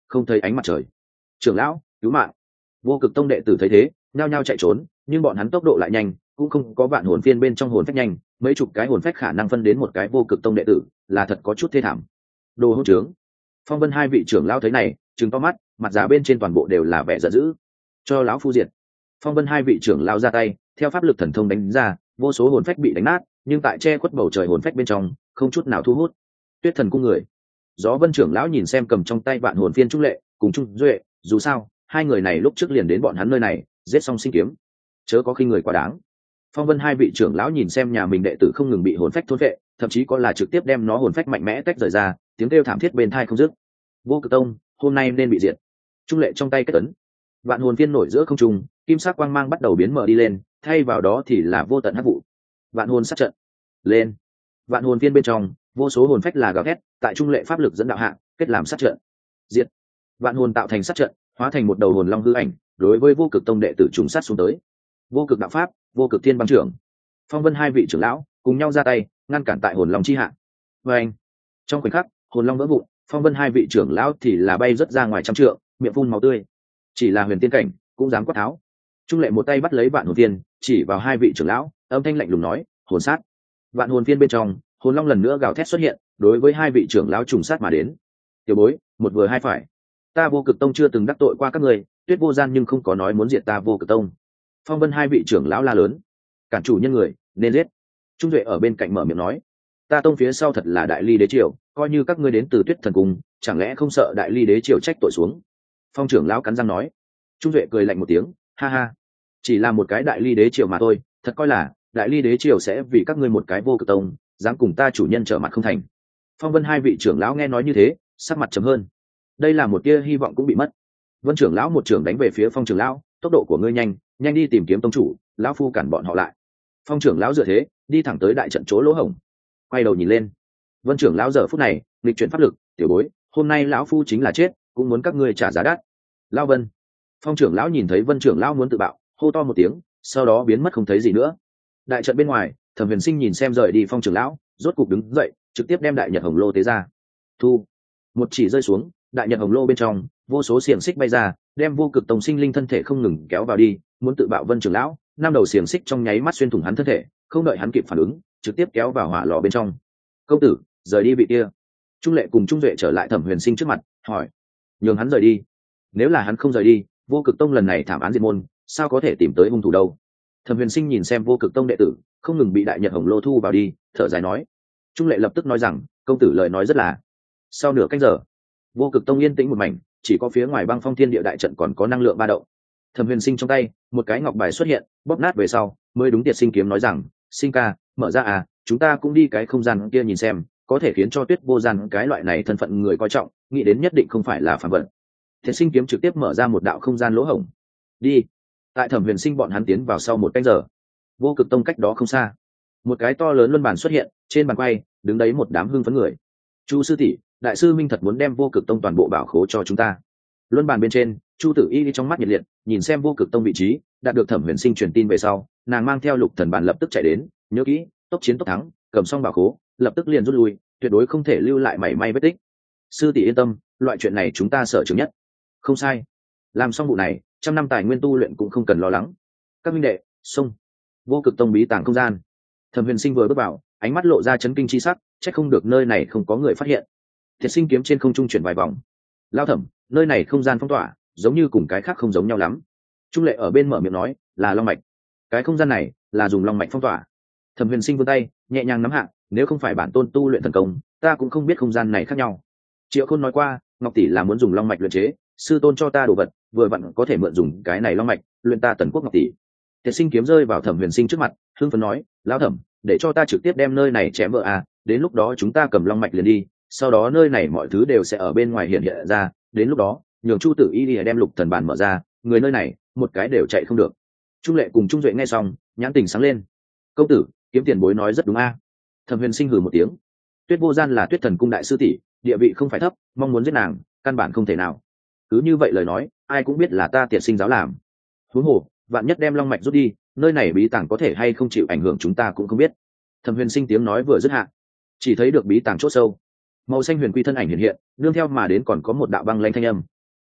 không thấy ánh mặt trời. Trưởng lão, cứu mạng! Vô Cực Tông đệ tử thấy thế nhao nhao chạy trốn, nhưng bọn hắn tốc độ lại nhanh, cũng không có vạn hồn phiên bên trong hồn phách nhanh, mấy chục cái hồn phách khả năng phân đến một cái Vô Cực Tông đệ tử, là thật có chút thê thảm. Đồ hỗn trướng! Phong Vân hai vị trưởng lão thấy này trừng to mắt, mặt già bên trên toàn bộ đều là vẻ giận dữ. Cho lão phu diệt! Phong Vân hai vị trưởng lão ra tay, theo pháp lực thần thông đánh ra, vô số hồn phách bị đánh nát, nhưng tại che khuất bầu trời hồn phách bên trong không chút nào thu hút. Tuyết Thần cung người. Gió Vân trưởng lão nhìn xem cầm trong tay vạn hồn phiên Trung Lệ cùng Trung Duệ, dù sao hai người này lúc trước liền đến bọn hắn nơi này giết xong sinh kiếm, chớ có khi người quá đáng. Phong Vân hai vị trưởng lão nhìn xem nhà mình đệ tử không ngừng bị hồn phách thôn vệ, thậm chí có là trực tiếp đem nó hồn phách mạnh mẽ tách rời ra, tiếng kêu thảm thiết bên tai không dứt. Vô Cực Tông hôm nay nên bị diệt. Trung Lệ trong tay kết ấn, vạn hồn phiên nổi giữa không trung, kim sắc quang mang bắt đầu biến mở đi lên, thay vào đó thì là vô tận hắc vụ. Vạn hồn sát trận lên. Vạn hồn phiên bên trong vô số hồn phách là gào thét, tại Trung Lệ pháp lực dẫn đạo hạ kết làm sát trận. Diệt. Vạn hồn tạo thành sát trận, hóa thành một đầu hồn long hư ảnh, đối với Vô Cực Tông đệ tử trùng sát xuống tới. Vô Cực đạo pháp, Vô Cực Thiên băng trưởng. Phong Vân hai vị trưởng lão cùng nhau ra tay ngăn cản tại hồn long chi hạ. Và anh, trong khoảnh khắc hồn long vỡ vụn, Phong Vân hai vị trưởng lão thì là bay rất ra ngoài trăm trượng, miệng phun máu tươi. Chỉ là huyền tiên cảnh cũng dám quát tháo. Trung Lệ một tay bắt lấy vạn hồn phiên, chỉ vào hai vị trưởng lão, âm thanh lạnh lùng nói: hồn sát. Vạn hồn phiên bên trong hồn long lần nữa gào thét xuất hiện, đối với hai vị trưởng lão trùng sát mà đến. Tiểu bối, một vừa hai phải, ta Vô Cực Tông chưa từng đắc tội qua các người, Tuyết Vô Gian nhưng không có nói muốn diệt ta Vô Cực Tông. Phong Vân hai vị trưởng lão la lớn: cản chủ nhân người nên giết. Trung Duệ ở bên cạnh mở miệng nói: ta tông phía sau thật là Đại Ly đế triều, coi như các ngươi đến từ Tuyết Thần cung, chẳng lẽ không sợ Đại Ly đế triều trách tội xuống? Phong trưởng lão cắn răng nói. Trung Duệ cười lạnh một tiếng: ha ha, chỉ là một cái Đại Ly đế triều mà thôi, thật coi là Đại Ly đế triều sẽ vì các ngươi một cái Vô Cực Tông dám cùng ta chủ nhân trở mặt không thành. Phong Vân hai vị trưởng lão nghe nói như thế sắc mặt trầm hơn, đây là một tia hy vọng cũng bị mất. Vân trưởng lão một trưởng đánh về phía Phong trưởng lão: tốc độ của ngươi nhanh, nhanh đi tìm kiếm tông chủ, lão phu cản bọn họ lại. Phong trưởng lão dựa thế đi thẳng tới đại trận chỗ lỗ hổng, quay đầu nhìn lên. Vân trưởng lão giờ phút này nghịch chuyển pháp lực: tiểu bối, hôm nay lão phu chính là chết cũng muốn các ngươi trả giá đắt. Lão Vân. Phong trưởng lão nhìn thấy Vân trưởng lão muốn tự bạo, hô to một tiếng, sau đó biến mất không thấy gì nữa. Đại trận bên ngoài, Thẩm Huyền Sinh nhìn xem rời đi Phong trưởng lão, rốt cục đứng dậy, trực tiếp đem đại nhật hồng lô tế ra. Thu. Một chỉ rơi xuống, đại nhật hồng lô bên trong vô số xiềng xích bay ra, đem Vô Cực Tông sinh linh thân thể không ngừng kéo vào đi, muốn tự bạo Vân trưởng lão. Năm đầu xiềng xích trong nháy mắt xuyên thủng hắn thân thể, không đợi hắn kịp phản ứng, trực tiếp kéo vào hỏa lò bên trong. Công tử, rời đi vị kia. Trung Lệ cùng Trung Duệ trở lại Thẩm Huyền Sinh trước mặt, hỏi: nhường hắn rời đi? Nếu là hắn không rời đi, Vô Cực Tông lần này thảm án diệt môn, sao có thể tìm tới hung thủ đâu? Thẩm Huyền Sinh nhìn xem Vô Cực Tông đệ tử không ngừng bị đại nhật hồng lô thu vào đi, thở dài nói. Trung Lệ lập tức nói rằng: công tử lời nói rất là. Sau nửa canh giờ, Vô Cực Tông yên tĩnh một mảnh, chỉ có phía ngoài băng phong thiên địa đại trận còn có năng lượng ba động. Thẩm Huyền Sinh trong tay một cái ngọc bài xuất hiện, bóp nát về sau mới đúng Tiệt Sinh kiếm nói rằng: Sinh ca, mở ra à, chúng ta cũng đi cái không gian kia nhìn xem, có thể khiến cho Tuyết Vô Gian cái loại này thân phận người coi trọng, nghĩ đến nhất định không phải là phàm vật. Tiệt Sinh kiếm trực tiếp mở ra một đạo không gian lỗ hổng. Đi. Tại Thẩm Huyền Sinh bọn hắn tiến vào sau một canh giờ, Vô Cực Tông cách đó không xa, một cái to lớn luân bàn xuất hiện, trên bàn quay đứng đấy một đám hưng phấn người. Chu sư tỷ, đại sư Minh thật muốn đem Vô Cực Tông toàn bộ bảo khố cho chúng ta. Luân bàn bên trên, Chu Tử Y trong mắt nhiệt liệt, nhìn xem Vô Cực Tông vị trí, đạt được Thẩm Huyền Sinh truyền tin về sau, nàng mang theo Lục Thần Bàn lập tức chạy đến, nhớ kỹ, tốc chiến tốc thắng, cầm xong bảo khố, lập tức liền rút lui, tuyệt đối không thể lưu lại mảy may vết tích. Sư tỷ yên tâm, loại chuyện này chúng ta sợ chứng nhất. Không sai. Làm xong vụ này, trăm năm tài nguyên tu luyện cũng không cần lo lắng. Các minh đệ, xông. Vô Cực Tông bí tàng không gian. Thẩm Huyền Sinh vừa bước vào, ánh mắt lộ ra chấn kinh chi sắc, chắc không được nơi này không có người phát hiện. Thiệt Sinh kiếm trên không trung chuyển vài vòng. Lao Thẩm, nơi này không gian phong tỏa, giống như cùng cái khác không giống nhau lắm. Trung Lệ ở bên mở miệng nói, là long mạch. Cái không gian này là dùng long mạch phong tỏa. Thẩm Huyền Sinh vươn tay nhẹ nhàng nắm hạ, nếu không phải bản tôn tu luyện thần công, ta cũng không biết không gian này khác nhau. Triệu Khôn nói qua, Ngọc tỷ là muốn dùng long mạch luyện chế, sư tôn cho ta đồ vật, vừa vặn có thể mượn dùng cái này long mạch luyện ta Tần Quốc Ngọc tỷ. Thiệt Sinh kiếm rơi vào Thẩm Huyền Sinh trước mặt, hưng phấn nói, lão Thẩm, để cho ta trực tiếp đem nơi này chém vỡ à, đến lúc đó chúng ta cầm long mạch liền đi, sau đó nơi này mọi thứ đều sẽ ở bên ngoài hiện hiện ra, đến lúc đó nhường Chu Tử Y đi đem Lục Thần Bàn mở ra, người nơi này một cái đều chạy không được. Trung Lệ cùng Trung Duệ nghe xong nhãn tình sáng lên. Công tử, kiếm tiền bối nói rất đúng a. À. Thẩm Huyền Sinh hừ một tiếng. Tuyết Vô Gian là Tuyết Thần cung đại sư tỷ, địa vị không phải thấp, mong muốn giết nàng căn bản không thể nào. Cứ như vậy lời nói, ai cũng biết là ta Tiệt Sinh giáo làm. Huống hồ, vạn nhất đem long mạch rút đi, nơi này bí tàng có thể hay không chịu ảnh hưởng chúng ta cũng không biết. Thẩm Huyền Sinh tiếng nói vừa dứt hạ, chỉ thấy được bí tàng chỗ sâu, màu xanh huyền quy thân ảnh hiện hiện, nương theo mà đến còn có một đạo băng lanh thanh âm,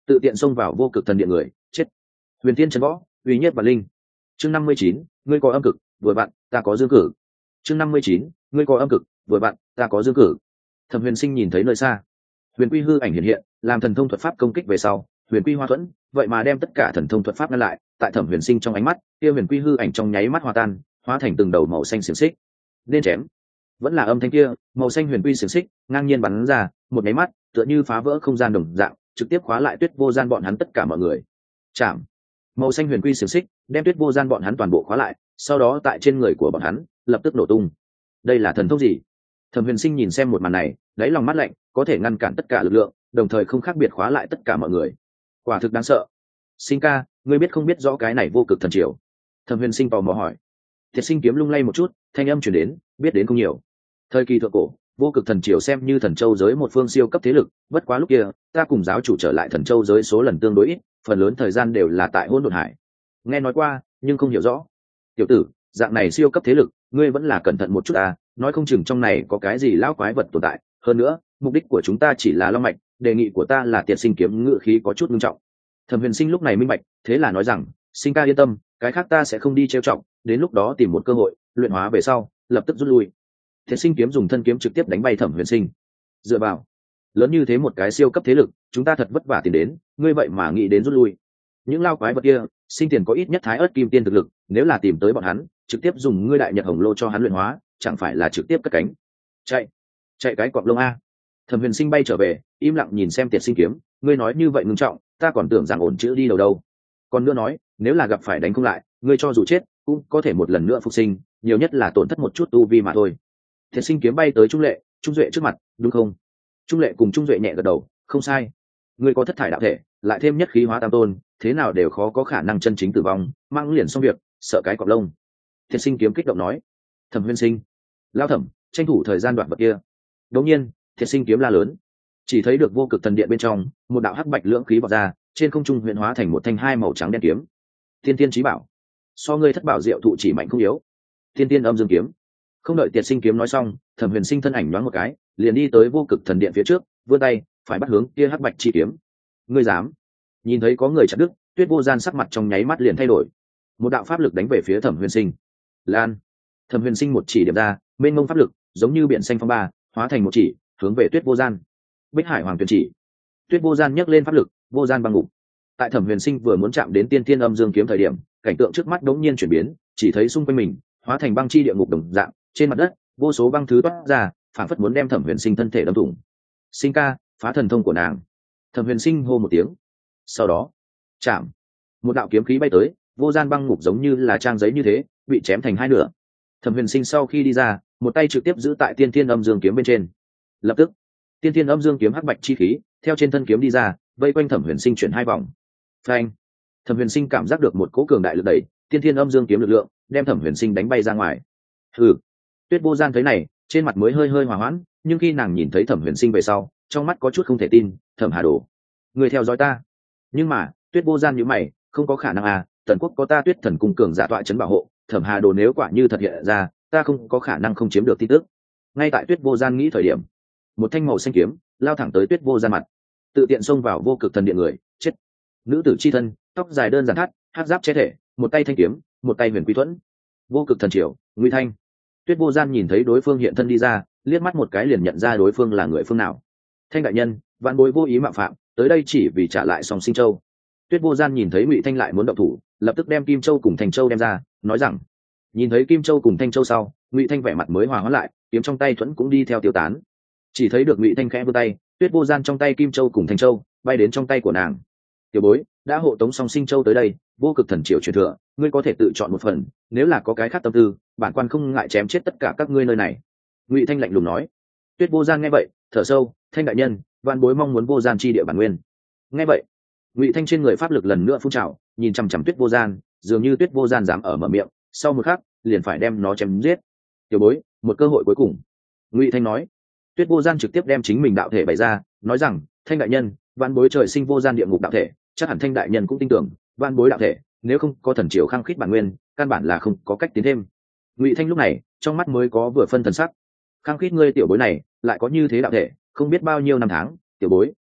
tự tiện xông vào vô cực thần điện người chết. Huyền Tiên Trần Võ, uy nhất và linh. Chương năm mươi chín, ngươi có âm cực, vừa bạn, ta có dương cử. Chương năm mươi chín, ngươi có âm cực, vừa bạn, ta có dương cử. Thẩm Huyền Sinh nhìn thấy nơi xa, Huyền Quy hư ảnh hiện hiện, làm thần thông thuật pháp công kích về sau, Huyền Quy Hoa Thuẫn, vậy mà đem tất cả thần thông thuật pháp ngăn lại, tại Thẩm Huyền Sinh trong ánh mắt, kia Huyền Quy hư ảnh trong nháy mắt hòa tan, hóa thành từng đầu màu xanh xiềng xích. Nên chém. Vẫn là âm thanh kia, màu xanh Huyền Quy xiềng xích ngang nhiên bắn ra, một nháy mắt, tựa như phá vỡ không gian đồng dạng, trực tiếp khóa lại Tuyết Vô Gian bọn hắn tất cả mọi người. Chạm. Màu xanh Huyền Quy xiềng xích đem Tuyết Vô Gian bọn hắn toàn bộ khóa lại, sau đó tại trên người của bọn hắn lập tức nổ tung. Đây là thần thông gì? Thẩm Huyền Sinh nhìn xem một màn này, đáy lòng mắt lạnh, có thể ngăn cản tất cả lực lượng, đồng thời không khác biệt khóa lại tất cả mọi người. Quả thực đáng sợ. Sinh ca, ngươi biết không biết rõ cái này vô cực thần triều? Thẩm Huyền Sinh tò mò hỏi. Thiệt Sinh kiếm lung lay một chút, thanh âm truyền đến, biết đến không nhiều. Thời kỳ thượng cổ, vô cực thần triều xem như thần châu giới một phương siêu cấp thế lực, bất quá lúc kia, ta cùng giáo chủ trở lại thần châu giới số lần tương đối ít, phần lớn thời gian đều là tại hỗn độn hải. Nghe nói qua, nhưng không hiểu rõ. Tiểu tử, dạng này siêu cấp thế lực, ngươi vẫn là cẩn thận một chút à, nói không chừng trong này có cái gì lão quái vật tồn tại. Hơn nữa, mục đích của chúng ta chỉ là long mạch, đề nghị của ta là Tiệt Sinh kiếm ngự khí có chút nghiêm trọng. Thẩm Huyền Sinh lúc này minh bạch, thế là nói rằng, Sinh ca yên tâm, cái khác ta sẽ không đi trêu trọng, đến lúc đó tìm một cơ hội, luyện hóa về sau, lập tức rút lui. Tiệt Sinh kiếm dùng thân kiếm trực tiếp đánh bay Thẩm Huyền Sinh. Dựa vào, lớn như thế một cái siêu cấp thế lực, chúng ta thật vất vả tìm đến, ngươi vậy mà nghĩ đến rút lui. Những lao quái vật kia, sinh tiền có ít nhất thái ớt kim tiên thực lực, nếu là tìm tới bọn hắn, trực tiếp dùng ngươi đại nhật hồng lô cho hắn luyện hóa, chẳng phải là trực tiếp cất cánh. Chạy, chạy cái cọp lông a. Thẩm Huyền Sinh bay trở về, im lặng nhìn xem Tiệt Sinh kiếm, ngươi nói như vậy ngưng trọng, ta còn tưởng rằng ổn chữ đi đầu đâu. Còn nữa nói, nếu là gặp phải đánh không lại, ngươi cho dù chết, cũng có thể một lần nữa phục sinh, nhiều nhất là tổn thất một chút tu vi mà thôi. Tiệt Sinh kiếm bay tới Trung Lệ, Trung Duệ trước mặt, đúng không? Trung Lệ cùng Trung Duệ nhẹ gật đầu, không sai. Ngươi có thất thải đạo thể, lại thêm nhất khí hóa tam tôn, thế nào đều khó có khả năng chân chính tử vong, mang liền xong việc, sợ cái cọp lông. Thiệt Sinh kiếm kích động nói. Thẩm Huyền Sinh, lao thẩm, tranh thủ thời gian đoạn vật kia. Đột nhiên, Thiệt Sinh kiếm la lớn, chỉ thấy được vô cực thần điện bên trong, một đạo hắc bạch lưỡng khí bộc ra, trên không trung huyền hóa thành một thanh hai màu trắng đen kiếm. Thiên Tiên chí bảo, so ngươi thất bảo diệu thụ chỉ mạnh không yếu. Thiên Tiên âm dương kiếm. Không đợi Tiệt Sinh kiếm nói xong, Thẩm Huyền Sinh thân ảnh nhoáng một cái, liền đi tới vô cực thần điện phía trước, vươn tay, phải bắt hướng kia hắc bạch chi kiếm. Ngươi dám? Nhìn thấy có người chặn đứt, Tuyết Vô Gian sắc mặt trong nháy mắt liền thay đổi. Một đạo pháp lực đánh về phía Thẩm Huyền Sinh. Lan. Thẩm Huyền Sinh một chỉ điểm ra, mênh mông pháp lực, giống như biển xanh phong ba, hóa thành một chỉ, hướng về Tuyết Vô Gian. Bích Hải Hoàng Tuyển chỉ. Tuyết Vô Gian nhấc lên pháp lực, Vô Gian băng ngục. Tại Thẩm Huyền Sinh vừa muốn chạm đến Tiên Thiên Âm Dương kiếm thời điểm, cảnh tượng trước mắt đống nhiên chuyển biến, chỉ thấy xung quanh mình hóa thành băng chi địa ngục đồng dạng, trên mặt đất, vô số băng thứ toát ra, phản phất muốn đem Thẩm Huyền Sinh thân thể đâm thủng. Sinh ca, phá thần thông của nàng. Thẩm Huyền Sinh hô một tiếng. Sau đó, chạm, một đạo kiếm khí bay tới, Vô Gian băng ngục giống như là trang giấy như thế, bị chém thành hai nửa. Thẩm Huyền Sinh sau khi đi ra, một tay trực tiếp giữ tại Tiên Thiên Âm Dương kiếm bên trên. Lập tức, Tiên Thiên Âm Dương kiếm hắc bạch chi khí theo trên thân kiếm đi ra, vây quanh Thẩm Huyền Sinh chuyển hai vòng. Phanh! Thẩm Huyền Sinh cảm giác được một cỗ cường đại lực đẩy, Tiên Thiên Âm Dương kiếm lực lượng đem Thẩm Huyền Sinh đánh bay ra ngoài. Hừ. Tuyết Vô Gian thấy này, trên mặt mới hơi hơi hòa hoãn, nhưng khi nàng nhìn thấy Thẩm Huyền Sinh về sau, trong mắt có chút không thể tin. Thẩm Hà Đồ, người theo dõi ta? Nhưng mà Tuyết Vô Gian nhíu mày, không có khả năng à, Tần Quốc có ta Tuyết Thần cung cường giả tọa chấn bảo hộ, Thẩm Hà Đồ nếu quả như thật hiện ra, ta không có khả năng không chiếm được tin tức. Ngay tại Tuyết Vô Gian nghĩ thời điểm, một thanh màu xanh kiếm lao thẳng tới Tuyết Vô Gian mặt, tự tiện xông vào vô cực thần điện người, chết. Nữ tử chi thân, tóc dài đơn giản thắt, hắc giáp che thể, một tay thanh kiếm, một tay huyền quy thuẫn. Vô cực thần triều, Nguy Thanh. Tuyết Vô Gian nhìn thấy đối phương hiện thân đi ra, liếc mắt một cái liền nhận ra đối phương là người phương nào. Thanh đại nhân, vạn bối vô ý mạo phạm, tới đây chỉ vì trả lại Song Sinh Châu. Tuyết Vô Gian nhìn thấy Ngụy Thanh lại muốn động thủ, lập tức đem Kim Châu cùng Thành Châu đem ra, nói rằng, nhìn thấy Kim Châu cùng Thanh Châu sau, Ngụy Thanh vẻ mặt mới hòa hoãn lại, kiếm trong tay thuẫn cũng đi theo tiêu tán. Chỉ thấy được Ngụy Thanh khẽ vươn tay, Tuyết Vô Gian trong tay Kim Châu cùng Thanh Châu bay đến trong tay của nàng. Tiểu bối đã hộ tống Song Sinh Châu tới đây, vô cực thần triều truyền thừa, ngươi có thể tự chọn một phần, nếu là có cái khác tâm tư, bản quan không ngại chém chết tất cả các ngươi nơi này. Ngụy Thanh lạnh lùng nói. Tuyết Vô Gian nghe vậy, thở sâu, Thanh đại nhân, vạn bối mong muốn Vô Gian chi địa bản nguyên. Nghe vậy, Ngụy Thanh trên người pháp lực lần nữa phun trào, nhìn chằm chằm Tuyết Vô Gian, dường như Tuyết Vô Gian dám ở mở miệng, sau một khắc liền phải đem nó chém giết. Tiểu bối, một cơ hội cuối cùng. Ngụy Thanh nói. Tuyết Vô Gian trực tiếp đem chính mình đạo thể bày ra, nói rằng, Thanh đại nhân, vạn bối trời sinh vô gian địa ngục đạo thể, chắc hẳn Thanh đại nhân cũng tin tưởng, vạn bối đạo thể, nếu không có thần triều khăng khít bản nguyên, căn bản là không có cách tiến thêm. Ngụy Thanh lúc này, trong mắt mới có vừa phân thần sắc. Khăng khít ngươi tiểu bối này, lại có như thế đạo thể, không biết bao nhiêu năm tháng, tiểu bối,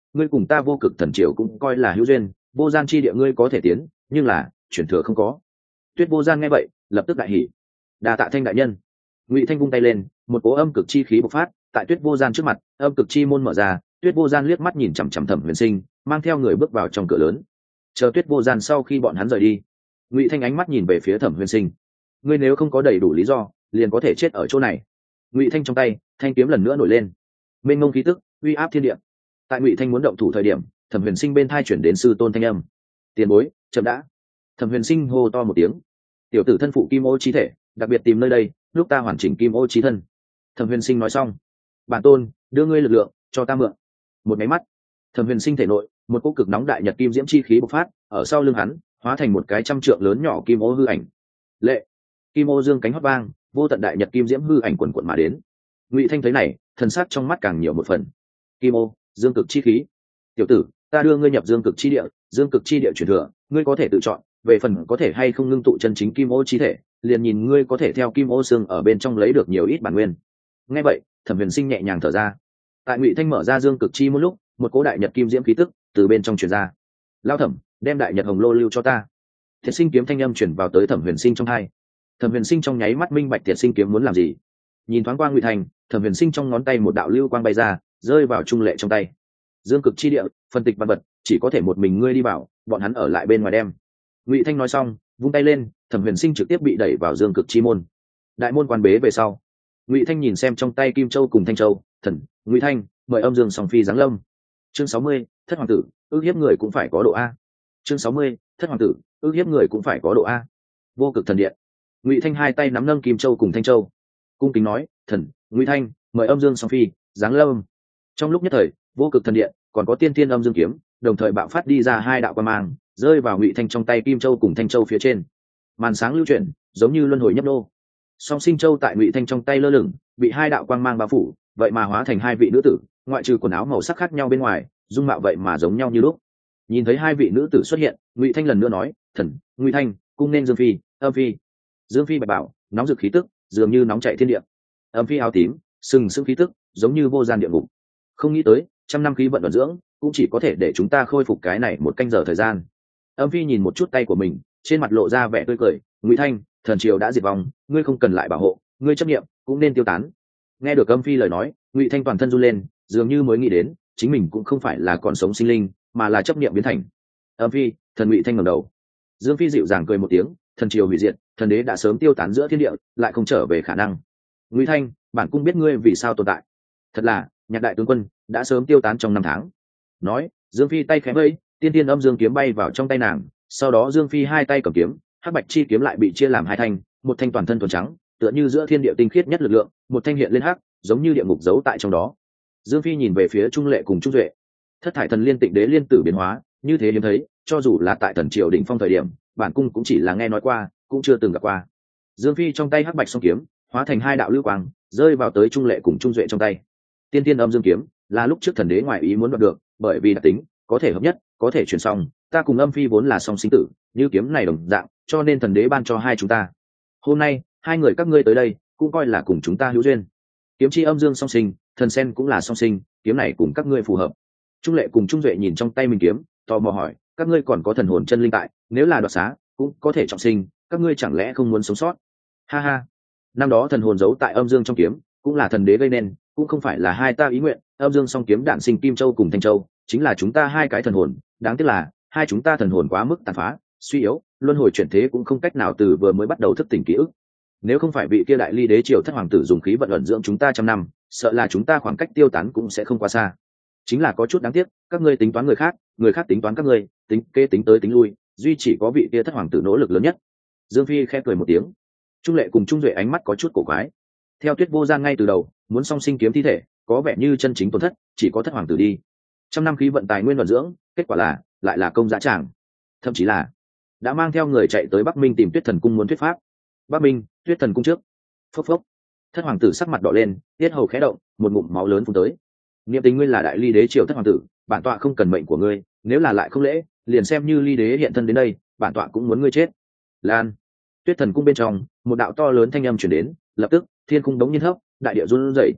ngươi cùng ta vô cực thần triều cũng coi là hữu duyên, vô gian chi địa ngươi có thể tiến, nhưng là chuyển thừa không có. Tuyết Vô Gian nghe vậy lập tức đại hỉ. Đa tạ Thanh đại nhân. Ngụy Thanh vung tay lên, một cỗ âm cực chi khí bộc phát tại Tuyết Vô Gian trước mặt, âm cực chi môn mở ra. Tuyết Vô Gian liếc mắt nhìn chằm chằm Thẩm Huyền Sinh, mang theo người bước vào trong cửa lớn. Chờ Tuyết Vô Gian sau khi bọn hắn rời đi, Ngụy Thanh ánh mắt nhìn về phía Thẩm Huyền Sinh. Ngươi nếu không có đầy đủ lý do, liền có thể chết ở chỗ này. Ngụy Thanh trong tay thanh kiếm lần nữa nổi lên, mênh mông khí tức uy áp thiên địa. Tại Ngụy Thanh muốn động thủ thời điểm, Thẩm Huyền Sinh bên thai chuyển đến sư tôn thanh âm. Tiền bối, chậm đã. Thẩm Huyền Sinh hô to một tiếng. Tiểu tử thân phụ kim ô chi thể, đặc biệt tìm nơi đây, lúc ta hoàn chỉnh kim ô chi thân. Thẩm Huyền Sinh nói xong, bản tôn đưa ngươi lực lượng cho ta mượn. Một máy mắt, Thẩm Huyền Sinh thể nội một cỗ cực nóng đại nhật kim diễm chi khí bộc phát, ở sau lưng hắn hóa thành một cái trăm trượng lớn nhỏ kim ô hư ảnh. Lệ, kim ô dương cánh hót vang, vô tận đại nhật kim diễm hư ảnh quần quần mà đến. Ngụy Thanh thấy này, thần sắc trong mắt càng nhiều một phần. Kim ô, dương cực chi khí. Tiểu tử, ta đưa ngươi nhập dương cực chi địa, dương cực chi địa truyền thừa, ngươi có thể tự chọn, về phần có thể hay không ngưng tụ chân chính kim ô chi thể, liền nhìn ngươi có thể theo kim ô xương ở bên trong lấy được nhiều ít bản nguyên. Nghe vậy, Thẩm Huyền Sinh nhẹ nhàng thở ra. Tại Ngụy Thanh mở ra dương cực chi một lúc, một cỗ đại nhật kim diễm khí tức từ bên trong truyền ra. Lao Thẩm, đem đại nhật hồng lô lưu cho ta. Thiệt sinh kiếm thanh âm truyền vào tới Thẩm Huyền Sinh trong tai. Thẩm Huyền Sinh trong nháy mắt minh bạch Thiệt sinh kiếm muốn làm gì. Nhìn thoáng qua Ngụy Thanh, Thẩm Huyền Sinh trong ngón tay một đạo lưu quang bay ra, rơi vào trung lệ trong tay. Dương cực chi địa, phân tịch văn vật, chỉ có thể một mình ngươi đi vào, bọn hắn ở lại bên ngoài đem. Ngụy Thanh nói xong, vung tay lên, Thẩm Huyền Sinh trực tiếp bị đẩy vào dương cực chi môn. Đại môn quan bế về sau, Ngụy Thanh nhìn xem trong tay Kim Châu cùng Thanh Châu, thần, Ngụy Thanh, mời âm dương song phi giáng lâm. Chương sáu mươi, thất hoàng tử, ước hiếp người cũng phải có độ a. Chương sáu mươi, thất hoàng tử, ước hiếp người cũng phải có độ a. Vô cực thần điện. Ngụy Thanh hai tay nắm nâng Kim Châu cùng Thanh Châu, cung kính nói, thần, Ngụy Thanh, mời âm dương song phi giáng lâm. Trong lúc nhất thời, vô cực thần điện còn có tiên thiên âm dương kiếm đồng thời bạo phát đi ra hai đạo quang mang, rơi vào Ngụy Thanh trong tay Kim Châu cùng Thanh Châu phía trên. Màn sáng lưu chuyển, giống như luân hồi nhấp nô. Song sinh châu tại Ngụy Thanh trong tay lơ lửng, bị hai đạo quang mang bao phủ, vậy mà hóa thành hai vị nữ tử, ngoại trừ quần áo màu sắc khác nhau bên ngoài, dung mạo vậy mà giống nhau như lúc. Nhìn thấy hai vị nữ tử xuất hiện, Ngụy Thanh lần nữa nói, thần, Ngụy Thanh, cung nên Dương Phi, Âm Phi. Dương Phi bạch bảo, nóng rực khí tức, dường như nóng chảy thiên địa. Âm Phi áo tím, sừng sững khí tức, giống như vô gian địa ngục. Không nghĩ tới, trăm năm khí vận vận dưỡng, cũng chỉ có thể để chúng ta khôi phục cái này một canh giờ thời gian. Âm Phi nhìn một chút tay của mình, trên mặt lộ ra vẻ tươi cười. Ngụy Thanh, thần triều đã diệt vong, ngươi không cần lại bảo hộ, ngươi chấp niệm cũng nên tiêu tán. Nghe được Âm Phi lời nói, Ngụy Thanh toàn thân run lên, dường như mới nghĩ đến, chính mình cũng không phải là còn sống sinh linh, mà là chấp niệm biến thành. Âm Phi, thần Ngụy Thanh ngẩng đầu. Dương Phi dịu dàng cười một tiếng, thần triều hủy diệt, thần đế đã sớm tiêu tán giữa thiên địa, lại không trở về khả năng. Ngụy Thanh, bản cung biết ngươi vì sao tồn tại. Thật là, nhạc đại tướng quân đã sớm tiêu tán trong năm tháng. Nói, Dương Phi tay khẽ vẫy, tiên tiên âm dương kiếm bay vào trong tay nàng, sau đó Dương Phi hai tay cầm kiếm, hắc bạch chi kiếm lại bị chia làm hai thanh, một thanh toàn thân thuần trắng, tựa như giữa thiên địa tinh khiết nhất lực lượng, một thanh hiện lên hắc, giống như địa ngục giấu tại trong đó. Dương Phi nhìn về phía Trung Lệ cùng Trung Duệ. Thất thải thần liên tịnh đế liên tử biến hóa, như thế hiếm thấy, cho dù là tại thần triều đỉnh phong thời điểm, bản cung cũng chỉ là nghe nói qua, cũng chưa từng gặp qua. Dương Phi trong tay hắc bạch song kiếm, hóa thành hai đạo lưu quang, rơi vào tới Trung Lệ cùng Trung Duệ trong tay. Tiên tiên âm dương kiếm là lúc trước thần đế ngoại ý muốn đoạt được, bởi vì đặc tính có thể hợp nhất, có thể truyền song, ta cùng Âm Phi vốn là song sinh tử, như kiếm này đồng dạng, cho nên thần đế ban cho hai chúng ta. Hôm nay hai người các ngươi tới đây, cũng coi là cùng chúng ta hữu duyên. Kiếm chi âm dương song sinh, thần sen cũng là song sinh, kiếm này cùng các ngươi phù hợp. Trung Lệ cùng Trung Duệ nhìn trong tay mình kiếm, tò mò hỏi, các ngươi còn có thần hồn chân linh tại, nếu là đoạt xá, cũng có thể trọng sinh, các ngươi chẳng lẽ không muốn sống sót? Ha ha, năm đó thần hồn giấu tại âm dương trong kiếm, cũng là thần đế gây nên, cũng không phải là hai ta ý nguyện. Âm dương song kiếm đản sinh Kim Châu cùng Thanh Châu, chính là chúng ta hai cái thần hồn, đáng tiếc là hai chúng ta thần hồn quá mức tàn phá, suy yếu, luân hồi chuyển thế cũng không cách nào từ vừa mới bắt đầu thức tỉnh ký ức. Nếu không phải vị kia đại ly đế triều thất hoàng tử dùng khí vận ẩn dưỡng chúng ta trăm năm, sợ là chúng ta khoảng cách tiêu tán cũng sẽ không quá xa. Chính là có chút đáng tiếc, các ngươi tính toán người khác, người khác tính toán các ngươi, tính kê tính tới tính lui, duy chỉ có vị kia thất hoàng tử nỗ lực lớn nhất. Dương Phi khẽ cười một tiếng. Trung Lệ cùng Trung Duệ ánh mắt có chút cổ quái. Theo Tuyết Vô Gian ngay từ đầu muốn song sinh kiếm thi thể, có vẻ như chân chính tổn thất chỉ có thất hoàng tử đi. Trăm năm khí vận tài nguyên vận dưỡng, kết quả là lại là công dã tràng, thậm chí là đã mang theo người chạy tới Bắc Minh tìm Tuyết Thần cung muốn thuyết pháp. Bắc Minh, Tuyết Thần cung trước. Phốc phốc. Thất hoàng tử sắc mặt đỏ lên, tiết hầu khẽ động, một ngụm máu lớn phun tới. Niệm tình ngươi là đại ly đế triều thất hoàng tử, bản tọa không cần mệnh của ngươi, nếu là lại không lễ, liền xem như ly đế hiện thân đến đây, bản tọa cũng muốn ngươi chết. Lan. Tuyết Thần cung bên trong, một đạo to lớn thanh âm truyền đến, lập tức thiên cung đống nhiên hấp, đại địa run rẩy.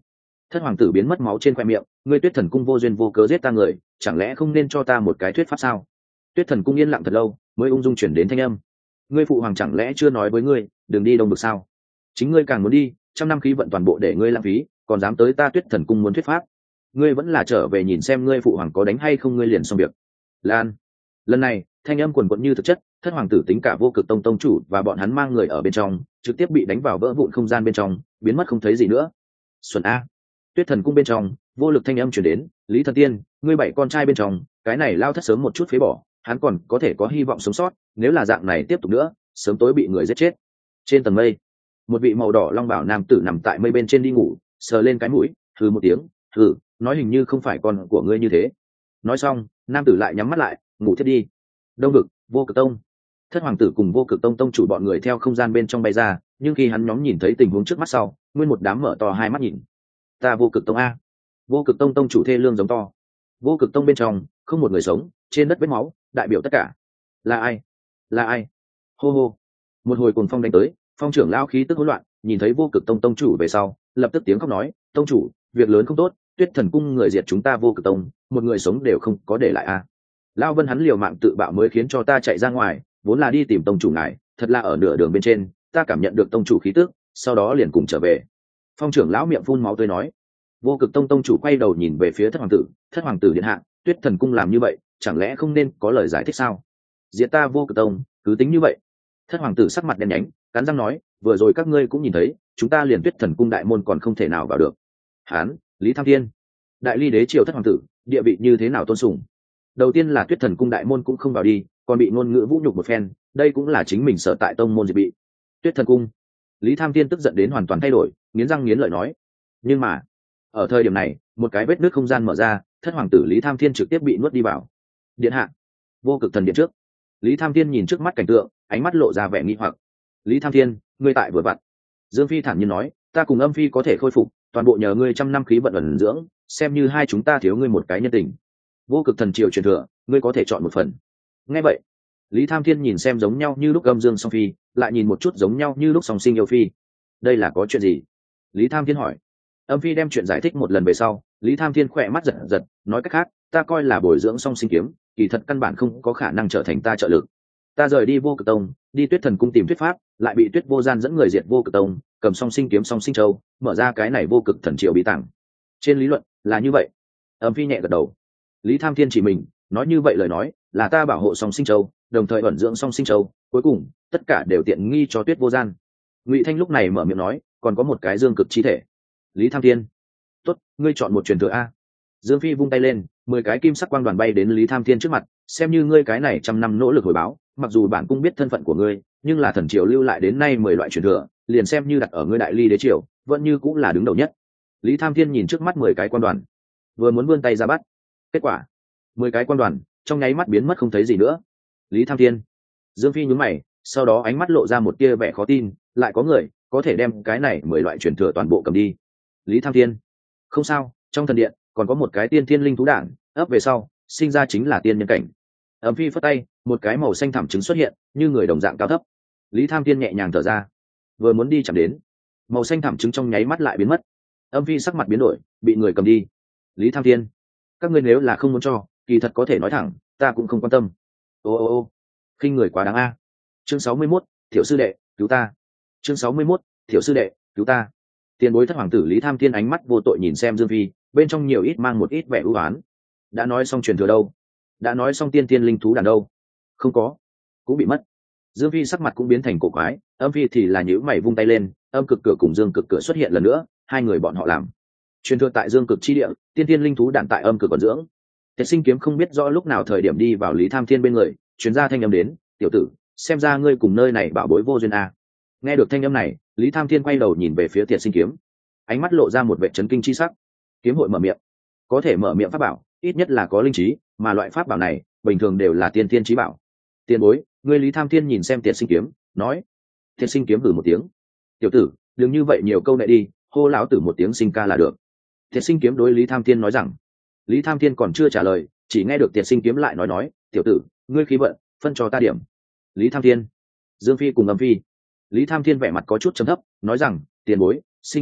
Thất hoàng tử biến mất máu trên khoe miệng, ngươi Tuyết Thần cung vô duyên vô cớ giết ta người, chẳng lẽ không nên cho ta một cái thuyết pháp sao? Tuyết Thần cung yên lặng thật lâu mới ung dung chuyển đến thanh âm, ngươi phụ hoàng chẳng lẽ chưa nói với ngươi đừng đi đông được sao? Chính ngươi càng muốn đi, trăm năm khí vận toàn bộ để ngươi lãng phí, còn dám tới ta Tuyết Thần cung muốn thuyết pháp, ngươi vẫn là trở về nhìn xem ngươi phụ hoàng có đánh hay không, ngươi liền xong việc. Lan. Lần này thanh âm quần quận như thực chất, thất hoàng tử tính cả vô cực tông tông chủ và bọn hắn mang người ở bên trong trực tiếp bị đánh vào vỡ vụn không gian bên trong, biến mất không thấy gì nữa. Xuân a. Tuyết Thần cung bên trong vô lực thanh âm chuyển đến, Lý Thần Tiên, ngươi bảy con trai bên trong cái này lao thất sớm một chút phế bỏ, hắn còn có thể có hy vọng sống sót, nếu là dạng này tiếp tục nữa sớm tối bị người giết chết. Trên tầng mây một vị màu đỏ long bảo nam tử nằm tại mây bên trên đi ngủ, sờ lên cái mũi, hừ một tiếng, hừ, nói hình như không phải con của ngươi như thế. Nói xong nam tử lại nhắm mắt lại ngủ thiết đi. Đông vực vô cực tông, thất hoàng tử cùng vô cực tông tông chủ bọn người theo không gian bên trong bay ra, nhưng khi hắn nhóm nhìn thấy tình huống trước mắt sau, nguyên một đám mở to hai mắt nhìn. Ta vô cực tông a. Vô cực tông tông chủ thê lương giống to. Vô cực tông bên trong không một người sống, trên đất vết máu đại biểu tất cả. Là ai? Là ai? Hô hô. Một hồi cuồng phong đánh tới, phong trưởng lao khí tức hỗn loạn, nhìn thấy vô cực tông tông chủ về sau lập tức tiếng khóc nói, tông chủ, việc lớn không tốt, Tuyết Thần cung người diệt chúng ta vô cực tông, một người sống đều không có để lại a. Lao Vân hắn liều mạng tự bạo mới khiến cho ta chạy ra ngoài, vốn là đi tìm tông chủ ngài, thật là ở nửa đường bên trên ta cảm nhận được tông chủ khí tức, sau đó liền cùng trở về. Phong trưởng lão miệng phun máu tươi nói. Vô cực tông tông chủ quay đầu nhìn về phía thất hoàng tử, thất hoàng tử điện hạ, Tuyết Thần cung làm như vậy chẳng lẽ không nên có lời giải thích sao? Diệt ta vô cực tông cứ tính như vậy? Thất hoàng tử sắc mặt đen nhánh, cắn răng nói, vừa rồi các ngươi cũng nhìn thấy, chúng ta liền Tuyết Thần cung đại môn còn không thể nào vào được. Hán, Lý Tham Thiên, đại ly đế triều thất hoàng tử, địa vị như thế nào tôn sùng? Đầu tiên là Tuyết Thần cung đại môn cũng không vào đi, còn bị ngôn ngữ vũ nhục một phen, đây cũng là chính mình sợ tại tông môn diệt bị. Tuyết Thần cung. Lý Tham Thiên tức giận đến hoàn toàn thay đổi, nghiến răng nghiến lợi nói. Nhưng mà ở thời điểm này một cái vết nứt không gian mở ra, thất hoàng tử Lý Tham Thiên trực tiếp bị nuốt đi vào. Điện hạ. Vô cực thần điện trước, Lý Tham Thiên nhìn trước mắt cảnh tượng, ánh mắt lộ ra vẻ nghi hoặc. Lý Tham Thiên, ngươi tại vừa vặn. Dương Phi thản nhiên nói, ta cùng Âm Phi có thể khôi phục, toàn bộ nhờ ngươi trăm năm khí vận ẩn dưỡng, xem như hai chúng ta thiếu ngươi một cái nhân tình. Vô cực thần triều truyền thừa, ngươi có thể chọn một phần. Nghe vậy, Lý Tham Thiên nhìn xem giống nhau như lúc Âm Dương Song Phi, lại nhìn một chút giống nhau như lúc Song Sinh Yêu Phi. Đây là có chuyện gì? Lý Tham Thiên hỏi. Âm Phi đem chuyện giải thích một lần về sau, Lý Tham Thiên khỏe mắt giật giật, nói cách khác, ta coi là bồi dưỡng Song Sinh kiếm, kỳ thật căn bản không có khả năng trở thành ta trợ lực. Ta rời đi vô cực tông, đi Tuyết Thần cung tìm thuyết pháp, lại bị Tuyết Vô Gian dẫn người diệt vô cực tông, cầm Song Sinh kiếm Song Sinh châu, mở ra cái này vô cực thần triều bí tàng. Trên lý luận là như vậy. Âm Phi nhẹ gật đầu. Lý Tham Thiên chỉ mình nói như vậy lời nói, là ta bảo hộ Song Sinh châu, đồng thời ẩn dưỡng Song Sinh châu, cuối cùng tất cả đều tiện nghi cho Tuyết Vô Gian. Ngụy Thanh lúc này mở miệng nói, còn có một cái dương cực chi thể. Lý Tham Thiên, tốt, ngươi chọn một truyền thừa a. Dương Phi vung tay lên, mười cái kim sắc quang đoàn bay đến Lý Tham Thiên trước mặt, xem như ngươi cái này trăm năm nỗ lực hồi báo, mặc dù bản cung biết thân phận của ngươi, nhưng là thần triều lưu lại đến nay mười loại truyền thừa, liền xem như đặt ở ngươi đại ly đế triều, vẫn như cũng là đứng đầu nhất. Lý Tham Thiên nhìn trước mắt mười cái quang đoàn, vừa muốn vươn tay ra bắt, kết quả mười cái quang đoàn trong nháy mắt biến mất không thấy gì nữa. Lý Tham Thiên. Dương Phi nhún mày, sau đó ánh mắt lộ ra một tia vẻ khó tin, lại có người có thể đem cái này mười loại truyền thừa toàn bộ cầm đi. Lý Tham Thiên, không sao, trong thần điện còn có một cái tiên thiên linh thú đản, ấp về sau sinh ra chính là tiên nhân cảnh. Âm Phi phất tay, một cái màu xanh thẳm trứng xuất hiện, như người đồng dạng cao thấp. Lý Tham Thiên nhẹ nhàng thở ra, vừa muốn đi chạm đến, màu xanh thẳm trứng trong nháy mắt lại biến mất. Âm Phi sắc mặt biến đổi, bị người cầm đi. Lý Tham Thiên, các ngươi nếu là không muốn cho, kỳ thật có thể nói thẳng, ta cũng không quan tâm. Ô ô ô, khinh người quá đáng a. Chương sáu mươi mốt, Thiểu sư đệ, cứu ta. Chương sáu mươi mốt, Thiểu sư đệ, cứu ta. Tiền bối thất hoàng tử Lý Tham Thiên ánh mắt vô tội nhìn xem Dương Phi, bên trong nhiều ít mang một ít vẻ ưu ái. Đã nói xong truyền thừa đâu? Đã nói xong tiên tiên linh thú đàn đâu? Không có, cũng bị mất. Dương Phi sắc mặt cũng biến thành cổ quái, Âm Phi thì là nhíu mày vung tay lên, Âm Cực cửa cùng Dương Cực cửa xuất hiện lần nữa, hai người bọn họ làm truyền thừa tại Dương Cực chi địa, tiên tiên linh thú đàn tại Âm Cực còn dưỡng. Tiệt Sinh kiếm không biết rõ lúc nào thời điểm đi vào Lý Tham Thiên bên người, truyền ra thanh âm đến, tiểu tử, xem ra ngươi cùng nơi này bảo bối vô duyên à. Nghe được thanh âm này, Lý Tham Thiên quay đầu nhìn về phía Tiệt Sinh kiếm, ánh mắt lộ ra một vẻ chấn kinh chi sắc. Kiếm hội mở miệng, có thể mở miệng pháp bảo, ít nhất là có linh trí, mà loại pháp bảo này bình thường đều là tiên tiên chí bảo. Tiền bối, ngươi Lý Tham Thiên nhìn xem Tiệt Sinh kiếm, nói. Tiệt Sinh kiếm hừ một tiếng, tiểu tử, đừng như vậy nhiều câu nệ đi, hô lão tử một tiếng sinh ca là được. Tiệt Sinh kiếm đối Lý Tham Thiên nói rằng. Lý Tham Thiên còn chưa trả lời, chỉ nghe được Tiệt Sinh kiếm lại nói nói, tiểu tử, ngươi khí vận, phân cho ta điểm. Lý Tham Thiên, Dương Phi cùng Âm Phi. Lý Tham Thiên vẻ mặt có chút trầm thấp, nói rằng, tiền bối, sinh ca,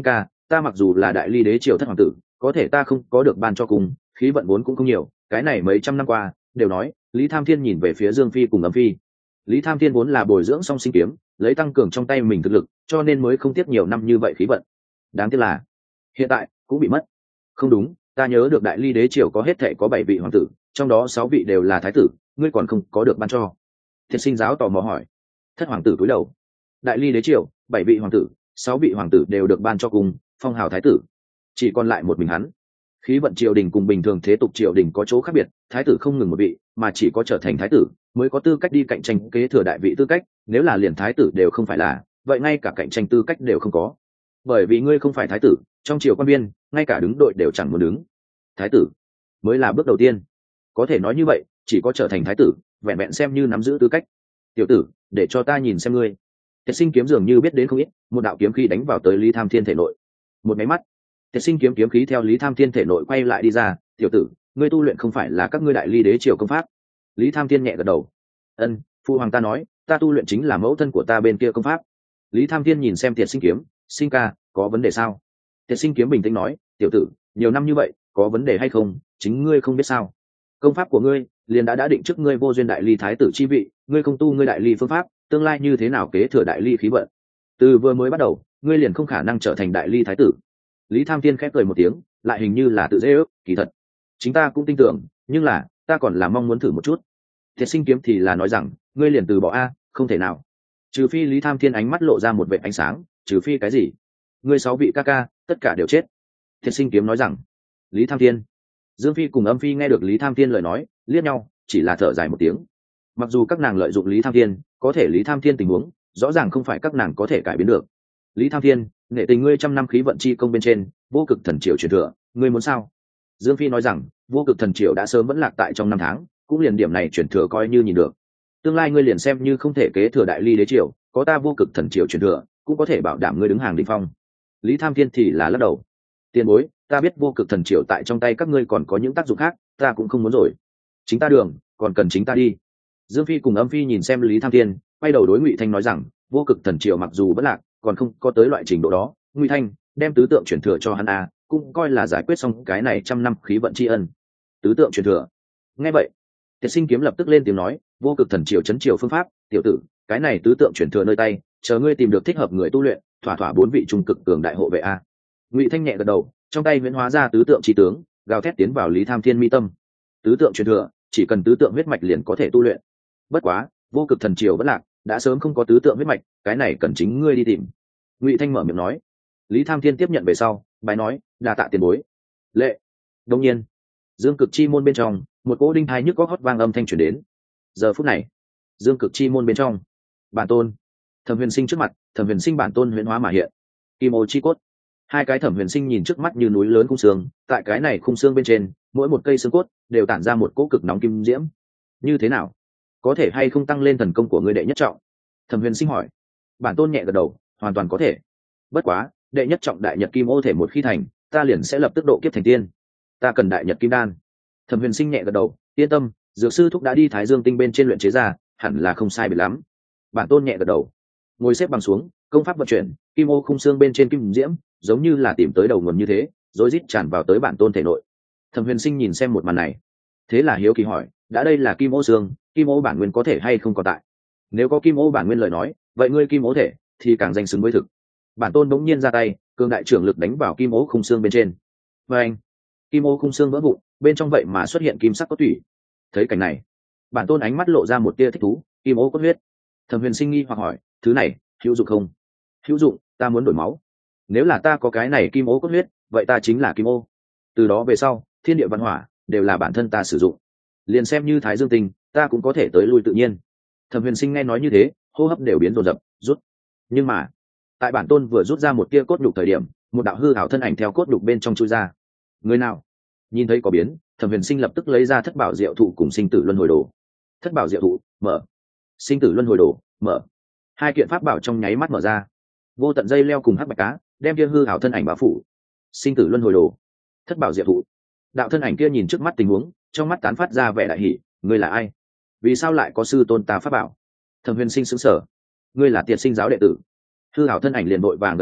ta mặc dù là đại ly đế triều thất hoàng tử, có thể ta không có được ban cho cùng, khí vận vốn cũng không nhiều, cái này mấy trăm năm qua đều nói. Lý Tham Thiên nhìn về phía Dương Phi cùng Âm Phi. Lý Tham Thiên vốn là bồi dưỡng song sinh kiếm, lấy tăng cường trong tay mình thực lực, cho nên mới không tiếc nhiều năm như vậy khí vận. Đáng tiếc là hiện tại cũng bị mất. Không đúng, ta nhớ được đại ly đế triều có hết thảy có bảy vị hoàng tử, trong đó sáu vị đều là thái tử, ngươi còn không có được ban cho. Thiệt Sinh giáo tò mò hỏi. Thất hoàng tử cúi đầu. Đại ly đế triều bảy vị hoàng tử, sáu vị hoàng tử đều được ban cho cùng phong hào thái tử, chỉ còn lại một mình hắn. Khí vận triều đình cùng bình thường thế tục triều đình có chỗ khác biệt, thái tử không ngừng một vị, mà chỉ có trở thành thái tử mới có tư cách đi cạnh tranh kế thừa đại vị tư cách, nếu là liền thái tử đều không phải là, vậy ngay cả cạnh tranh tư cách đều không có. Bởi vì ngươi không phải thái tử, trong triều quan viên ngay cả đứng đội đều chẳng muốn đứng. Thái tử mới là bước đầu tiên, có thể nói như vậy, chỉ có trở thành thái tử vẹn vẹn xem như nắm giữ tư cách. Tiểu tử, để cho ta nhìn xem ngươi. Tiệt Sinh kiếm dường như biết đến không ít, một đạo kiếm khí đánh vào tới Lý Tham Thiên thể nội. Một máy mắt, Tiệt Sinh kiếm kiếm khí theo Lý Tham Thiên thể nội quay lại đi ra. Tiểu tử, ngươi tu luyện không phải là các ngươi đại ly đế triều công pháp? Lý Tham Thiên nhẹ gật đầu. Ân, phụ hoàng ta nói, ta tu luyện chính là mẫu thân của ta bên kia công pháp. Lý Tham Thiên nhìn xem Tiệt Sinh kiếm, Sinh ca, có vấn đề sao? Tiệt Sinh kiếm bình tĩnh nói, tiểu tử, nhiều năm như vậy, có vấn đề hay không, chính ngươi không biết sao? Công pháp của ngươi liền đã đã định trước ngươi vô duyên đại ly thái tử chi vị, ngươi không tu ngươi đại ly phương pháp, tương lai như thế nào kế thừa đại ly khí vận? Từ vừa mới bắt đầu, ngươi liền không khả năng trở thành đại ly thái tử. Lý Tham Thiên khép cười một tiếng, lại hình như là tự dễ ước, kỳ thật chính ta cũng tin tưởng, nhưng là ta còn là mong muốn thử một chút. Thiệt Sinh kiếm thì là nói rằng, ngươi liền từ bỏ a, không thể nào. Trừ phi Lý Tham Thiên ánh mắt lộ ra một vệt ánh sáng, trừ phi cái gì? Ngươi sáu vị ca ca, tất cả đều chết. Thiệt Sinh kiếm nói rằng. Lý Tham Thiên. Dương Phi cùng Âm Phi nghe được Lý Tham Thiên lời nói, liếc nhau, chỉ là thở dài một tiếng. Mặc dù các nàng lợi dụng Lý Tham Thiên, có thể Lý Tham Thiên tình huống rõ ràng không phải các nàng có thể cải biến được. Lý Tham Thiên, nghệ tình ngươi trăm năm khí vận chi công bên trên, vô cực thần triều truyền thừa, ngươi muốn sao? Dương Phi nói rằng, vô cực thần triều đã sớm vẫn lạc tại trong năm tháng, cũng liền điểm này truyền thừa coi như nhìn được. Tương lai ngươi liền xem như không thể kế thừa đại ly đế triều, có ta vô cực thần triều truyền thừa, cũng có thể bảo đảm ngươi đứng hàng đỉnh phong. Lý Tham Thiên thì là lắc đầu. Tiền bối, ta biết vô cực thần triều tại trong tay các ngươi còn có những tác dụng khác, ta cũng không muốn rồi. Chính ta đường, còn cần chính ta đi. Dương Phi cùng Âm Phi nhìn xem Lý Tham Thiên, quay đầu đối Ngụy Thanh nói rằng, vô cực thần triều mặc dù vẫn lạc, còn không có tới loại trình độ đó. Ngụy Thanh, đem tứ tượng truyền thừa cho hắn a, cũng coi là giải quyết xong cái này trăm năm khí vận tri ân. Tứ tượng truyền thừa. Nghe vậy, Tiệt Sinh kiếm lập tức lên tiếng nói, vô cực thần triều chấn triều phương pháp, tiểu tử, cái này tứ tượng truyền thừa nơi tay, chờ ngươi tìm được thích hợp người tu luyện, thỏa thỏa bốn vị trung cực cường đại hộ vệ a. Ngụy Thanh nhẹ gật đầu, trong tay huyễn hóa ra tứ tượng chi tướng, gào thét tiến vào Lý Tham Thiên mi tâm. Tứ tượng truyền thừa, chỉ cần tứ tượng huyết mạch liền có thể tu luyện. Bất quá, vô cực thần triều vẫn lạc, đã sớm không có tứ tượng huyết mạch, cái này cần chính ngươi đi tìm. Ngụy Thanh mở miệng nói. Lý Tham Thiên tiếp nhận về sau, bài nói, đa tạ tiền bối. Lệ. Đông nhiên, Dương Cực chi môn bên trong, một cỗ đinh thai nhức góc hót vang âm thanh truyền đến. Giờ phút này, Dương Cực chi môn bên trong, bản tôn, Thẩm Huyền Sinh trước mặt, Thẩm Huyền Sinh bản tôn huyễn hóa mà hiện. Kim ô chi cốt. Hai cái Thẩm Huyền Sinh nhìn trước mắt như núi lớn khung xương, tại cái này khung xương bên trên, mỗi một cây xương cốt đều tản ra một cỗ cực nóng kim diễm. Như thế nào? Có thể hay không tăng lên thần công của ngươi đệ nhất trọng? Thẩm Huyền Sinh hỏi. Bản tôn nhẹ gật đầu, hoàn toàn có thể. Bất quá, đệ nhất trọng đại nhật kim ô thể một khi thành, ta liền sẽ lập tức độ kiếp thành tiên. Ta cần đại nhật kim đan. Thẩm Huyền Sinh nhẹ gật đầu, yên tâm, dược sư thúc đã đi Thái Dương tinh bên trên luyện chế ra, hẳn là không sai biệt lắm. Bản tôn nhẹ gật đầu, ngồi xếp bằng xuống, công pháp vận chuyển, kim ô khung xương bên trên kim diễm, giống như là tìm tới đầu nguồn như thế, rối rít tràn vào tới bản tôn thể nội. Thẩm Huyền Sinh nhìn xem một màn này, thế là hiếu kỳ hỏi, đã đây là kim ô xương, kim ô bản nguyên có thể hay không còn tại? Nếu có kim ô bản nguyên lời nói, vậy ngươi kim ô thể thì càng danh xứng với thực. Bản tôn bỗng nhiên ra tay, cường đại trưởng lực đánh vào kim ô khung xương bên trên. Và anh, kim ô khung xương vỡ vụn, bên trong vậy mà xuất hiện kim sắc cốt tủy. Thấy cảnh này, bản tôn ánh mắt lộ ra một tia thích thú, kim ô cốt huyết. Thẩm Huyền Sinh nghi hoặc hỏi, thứ này hữu dụng không? Hữu dụng, ta muốn đổi máu. Nếu là ta có cái này kim ô cốt huyết, vậy ta chính là kim ô. Từ đó về sau, thiên địa văn hỏa đều là bản thân ta sử dụng. Liền xem như Thái Dương tinh, ta cũng có thể tới lui tự nhiên. Thẩm Huyền Sinh nghe nói như thế, hô hấp đều biến rồn rập, rút. Nhưng mà, tại bản tôn vừa rút ra một tia cốt nhục thời điểm, một đạo hư ảo thân ảnh theo cốt nhục bên trong chui ra. Người nào? Nhìn thấy có biến, Thẩm Huyền Sinh lập tức lấy ra thất bảo diệu thụ cùng sinh tử luân hồi đồ. Thất bảo diệu thụ mở, sinh tử luân hồi đồ mở, hai kiện pháp bảo trong nháy mắt mở ra. Vô tận dây leo cùng hắc bạch cá đem kia hư ảo thân ảnh bao phủ. Sinh tử luân hồi đồ, thất bảo diệu thụ. Đạo thân ảnh kia nhìn trước mắt tình huống, trong mắt tán phát ra vẻ đại hỉ. Ngươi là ai? Vì sao lại có sư tôn ta pháp bảo? Thẩm Huyền Sinh sững sờ. Ngươi là Tiệt Sinh giáo đệ tử? Hư ảo thân ảnh liền vội vàng gật đầu,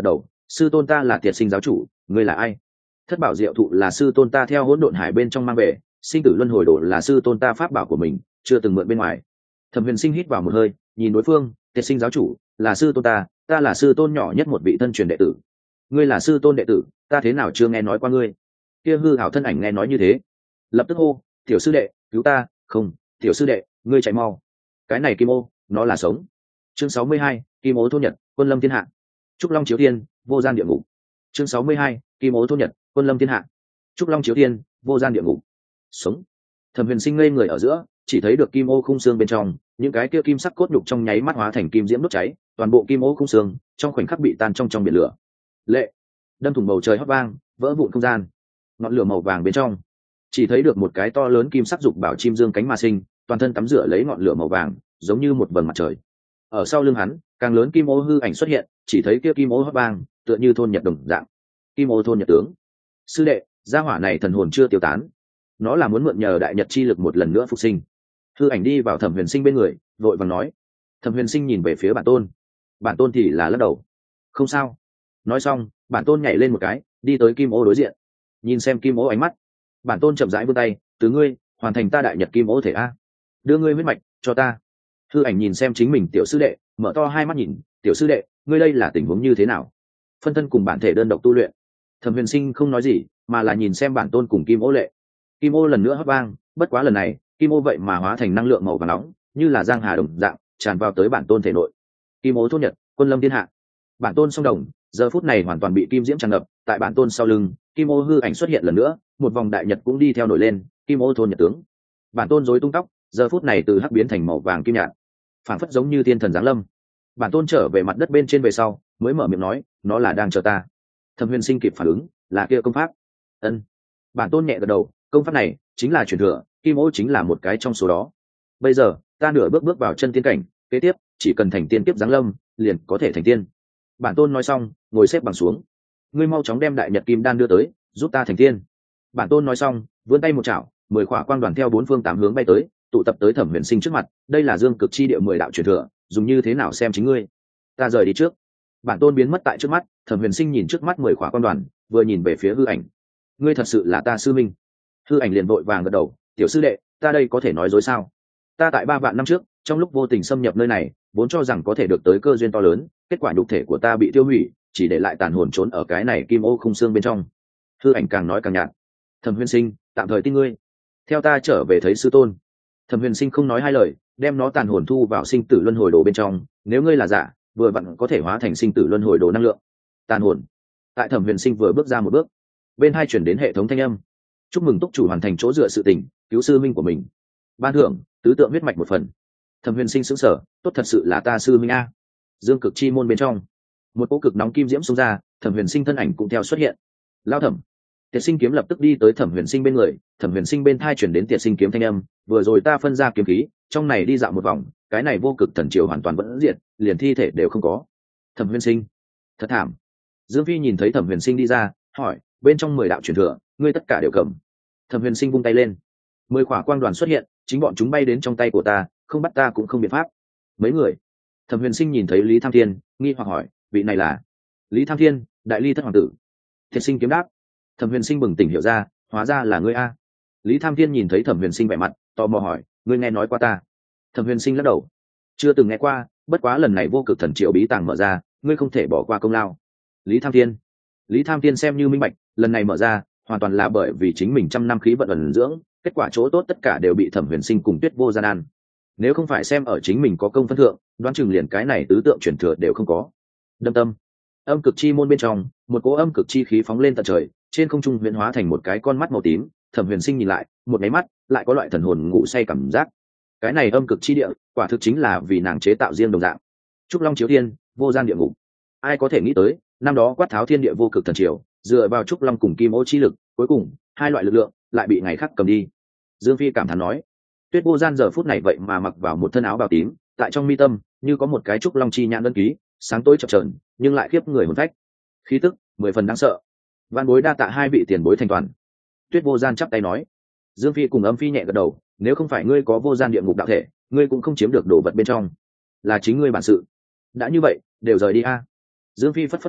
sư tôn ta là tiệt sinh giáo chủ, ngươi là ai? Thất bảo diệu thụ là sư tôn ta theo hỗn độn hải bên trong mang về, sinh tử luân hồi đồ là sư tôn ta pháp bảo của mình, chưa từng mượn bên ngoài. Thẩm Huyền Sinh hít vào một hơi, nhìn đối phương, tiệt sinh giáo chủ là sư tôn ta, ta là sư tôn nhỏ nhất một vị thân truyền đệ tử. Ngươi là sư tôn đệ tử, ta thế nào chưa nghe nói qua ngươi? Kia hư hảo thân ảnh nghe nói như thế, lập tức hô, tiểu sư đệ, cứu ta! Không, tiểu sư đệ, ngươi chạy mau! Cái này kim ô, nó là sống. Chương sáu mươi hai, kim ô thôn nhật, quân lâm thiên hạ. Trúc Long chiếu thiên, vô gian địa ngục. Chương sáu mươi hai, kim ô thôn nhật, quân lâm thiên hạ. Trúc Long chiếu thiên, vô gian địa ngục. Sống. Thẩm Huyền Sinh ngây người ở giữa, chỉ thấy được kim ô khung xương bên trong, những cái kia kim sắc cốt nhục trong nháy mắt hóa thành kim diễm đốt cháy, toàn bộ kim ô khung xương trong khoảnh khắc bị tan trong trong biển lửa. Lệ, đâm thủng bầu trời hót vang, vỡ vụn không gian. Ngọn lửa màu vàng bên trong, chỉ thấy được một cái to lớn kim sắc dục bảo chim dương cánh mà sinh, toàn thân tắm rửa lấy ngọn lửa màu vàng, giống như một vầng mặt trời. Ở sau lưng hắn, càng lớn kim ô hư ảnh xuất hiện, chỉ thấy kia kim ô hót vang, tựa như thôn nhật đồng dạng. Kim ô thôn nhật tướng. Sư đệ, gia hỏa này thần hồn chưa tiêu tán, nó là muốn mượn nhờ đại nhật chi lực một lần nữa phục sinh. Hư ảnh đi vào Thẩm Huyền Sinh bên người, vội vàng nói. Thẩm Huyền Sinh nhìn về phía bản tôn, bản tôn thì là lắc đầu. Không sao. Nói xong, bản tôn nhảy lên một cái, đi tới kim ô đối diện, nhìn xem kim ô ánh mắt, bản tôn chậm rãi vươn tay, từ ngươi hoàn thành ta đại nhật kim ô thể a, đưa ngươi huyết mạch cho ta. Hư ảnh nhìn xem chính mình tiểu sư đệ, mở to hai mắt nhìn, tiểu sư đệ, ngươi đây là tình huống như thế nào? Phân thân cùng bản thể đơn độc tu luyện. Thẩm Huyền Sinh không nói gì, mà là nhìn xem bản tôn cùng kim ô lệ. Kim ô lần nữa hót vang, bất quá lần này kim ô vậy mà hóa thành năng lượng màu vàng nóng, như là giang hà đồng dạng tràn vào tới bản tôn thể nội. Kim ô thôn nhật, quân lâm thiên hạ. Bản tôn song đồng giờ phút này hoàn toàn bị kim diễm tràn ngập, tại bản tôn sau lưng, kim ô hư ảnh xuất hiện lần nữa, một vòng đại nhật cũng đi theo nổi lên, kim ô thôn nhật tướng. Bản tôn rối tung tóc, giờ phút này từ hắc biến thành màu vàng kim nhạt, phảng phất giống như thiên thần giáng lâm. Bản tôn trở về mặt đất bên trên về sau, mới mở miệng nói, nó là đang chờ ta. Thẩm Huyền Sinh kịp phản ứng, là kia công pháp. Ân. Bản tôn nhẹ gật đầu, công pháp này chính là truyền thừa, kim ô chính là một cái trong số đó. Bây giờ ta nửa bước bước vào chân tiên cảnh, kế tiếp chỉ cần thành tiên kiếp giáng lâm, liền có thể thành tiên. Bản tôn nói xong, ngồi xếp bằng xuống. Ngươi mau chóng đem đại nhật kim đan đưa tới, giúp ta thành tiên. Bản tôn nói xong, vươn tay một chảo, mười khỏa quang đoàn theo bốn phương tám hướng bay tới, tụ tập tới Thẩm Huyền Sinh trước mặt. Đây là dương cực chi địa mười đạo truyền thừa, dùng như thế nào xem chính ngươi. Ta rời đi trước. Bản tôn biến mất tại trước mắt. Thẩm Huyền Sinh nhìn trước mắt mười khỏa quang đoàn, vừa nhìn về phía hư ảnh. Ngươi thật sự là ta sư minh? Hư ảnh liền vội vàng gật đầu, tiểu sư đệ, ta đây có thể nói dối sao? Ta tại ba vạn năm trước, trong lúc vô tình xâm nhập nơi này, vốn cho rằng có thể được tới cơ duyên to lớn, kết quả nhục thể của ta bị tiêu hủy, chỉ để lại tàn hồn trốn ở cái này kim ô khung xương bên trong. Hư ảnh càng nói càng nhạt. Thẩm Huyền Sinh, tạm thời tin ngươi, theo ta trở về thấy sư tôn. Thẩm Huyền Sinh không nói hai lời, đem nó tàn hồn thu vào sinh tử luân hồi đồ bên trong. Nếu ngươi là giả, vừa vặn có thể hóa thành sinh tử luân hồi đồ năng lượng. Tàn hồn. Tại Thẩm Huyền Sinh vừa bước ra một bước, bên hai chuyển đến hệ thống thanh âm. Chúc mừng túc chủ hoàn thành chỗ dựa sự tình, cứu sư minh của mình. Ban thưởng tứ tượng huyết mạch một phần. Thẩm Huyền Sinh sững sờ, tốt thật sự là ta sư minh a. Dương cực chi môn bên trong, một cỗ cực nóng kim diễm xông ra, Thẩm Huyền Sinh thân ảnh cũng theo xuất hiện. Lao Thẩm. Tiệt Sinh kiếm lập tức đi tới Thẩm Huyền Sinh bên người, Thẩm Huyền Sinh bên thai chuyển đến Tiệt Sinh kiếm thanh âm, vừa rồi ta phân ra kiếm khí, trong này đi dạo một vòng, cái này vô cực thần triều hoàn toàn vẫn diệt, liền thi thể đều không có. Thẩm Huyền Sinh, thật thảm. Dương Phi nhìn thấy Thẩm Huyền Sinh đi ra, hỏi, bên trong mười đạo truyền thừa, ngươi tất cả đều cầm. Thẩm Huyền Sinh vung tay lên, mười khỏa quang đoàn xuất hiện, chính bọn chúng bay đến trong tay của ta, không bắt ta cũng không biện pháp. Mấy người? Thẩm Huyền Sinh nhìn thấy Lý Tham Thiên, nghi hoặc hỏi, vị này là? Lý Tham Thiên, đại ly thất hoàng tử. Thiệt Sinh kiếm đáp. Thẩm Huyền Sinh bừng tỉnh hiểu ra, hóa ra là ngươi a. Lý Tham Thiên nhìn thấy Thẩm Huyền Sinh vẻ mặt, tò mò hỏi, ngươi nghe nói qua ta? Thẩm Huyền Sinh lắc đầu, chưa từng nghe qua, bất quá lần này vô cực thần triệu bí tàng mở ra, ngươi không thể bỏ qua công lao. Lý Tham Thiên. Lý Tham Thiên xem như minh bạch, lần này mở ra hoàn toàn là bởi vì chính mình trăm năm khí vận ẩn dưỡng, kết quả chỗ tốt tất cả đều bị Thẩm Huyền Sinh cùng Tuyết Vô Gian ăn. Nếu không phải xem ở chính mình có công phân thượng, đoán chừng liền cái này tứ tượng truyền thừa đều không có. Đâm tâm. Âm cực chi môn bên trong, một cỗ âm cực chi khí phóng lên tận trời, trên không trung huyễn hóa thành một cái con mắt màu tím. Thẩm Huyền Sinh nhìn lại, một cái mắt lại có loại thần hồn ngủ say cảm giác. Cái này âm cực chi địa, quả thực chính là vì nàng chế tạo riêng đồng dạng. Trúc Long chiếu thiên, vô gian địa ngục. Ai có thể nghĩ tới, năm đó quát tháo thiên địa vô cực thần triều, dựa vào Trúc Long cùng Kim Ô chi lực, cuối cùng hai loại lực lượng lại bị ngày khác cầm đi. Dương Phi cảm thán nói, Tuyết Vô Gian giờ phút này vậy mà mặc vào một thân áo bào tím, tại trong mi tâm như có một cái Trúc Long chi nhãn đơn ký, sáng tối chập chờn, nhưng lại khiếp người hồn phách, khí tức mười phần đáng sợ. Van bối đa tạ hai vị tiền bối thành toàn. Tuyết Vô Gian chắp tay nói. Dương Phi cùng Âm Phi nhẹ gật đầu, nếu không phải ngươi có vô gian địa ngục đạo thể, ngươi cũng không chiếm được đồ vật bên trong, là chính ngươi bản sự. Đã như vậy, đều rời đi a. Dương Phi phất phất tay,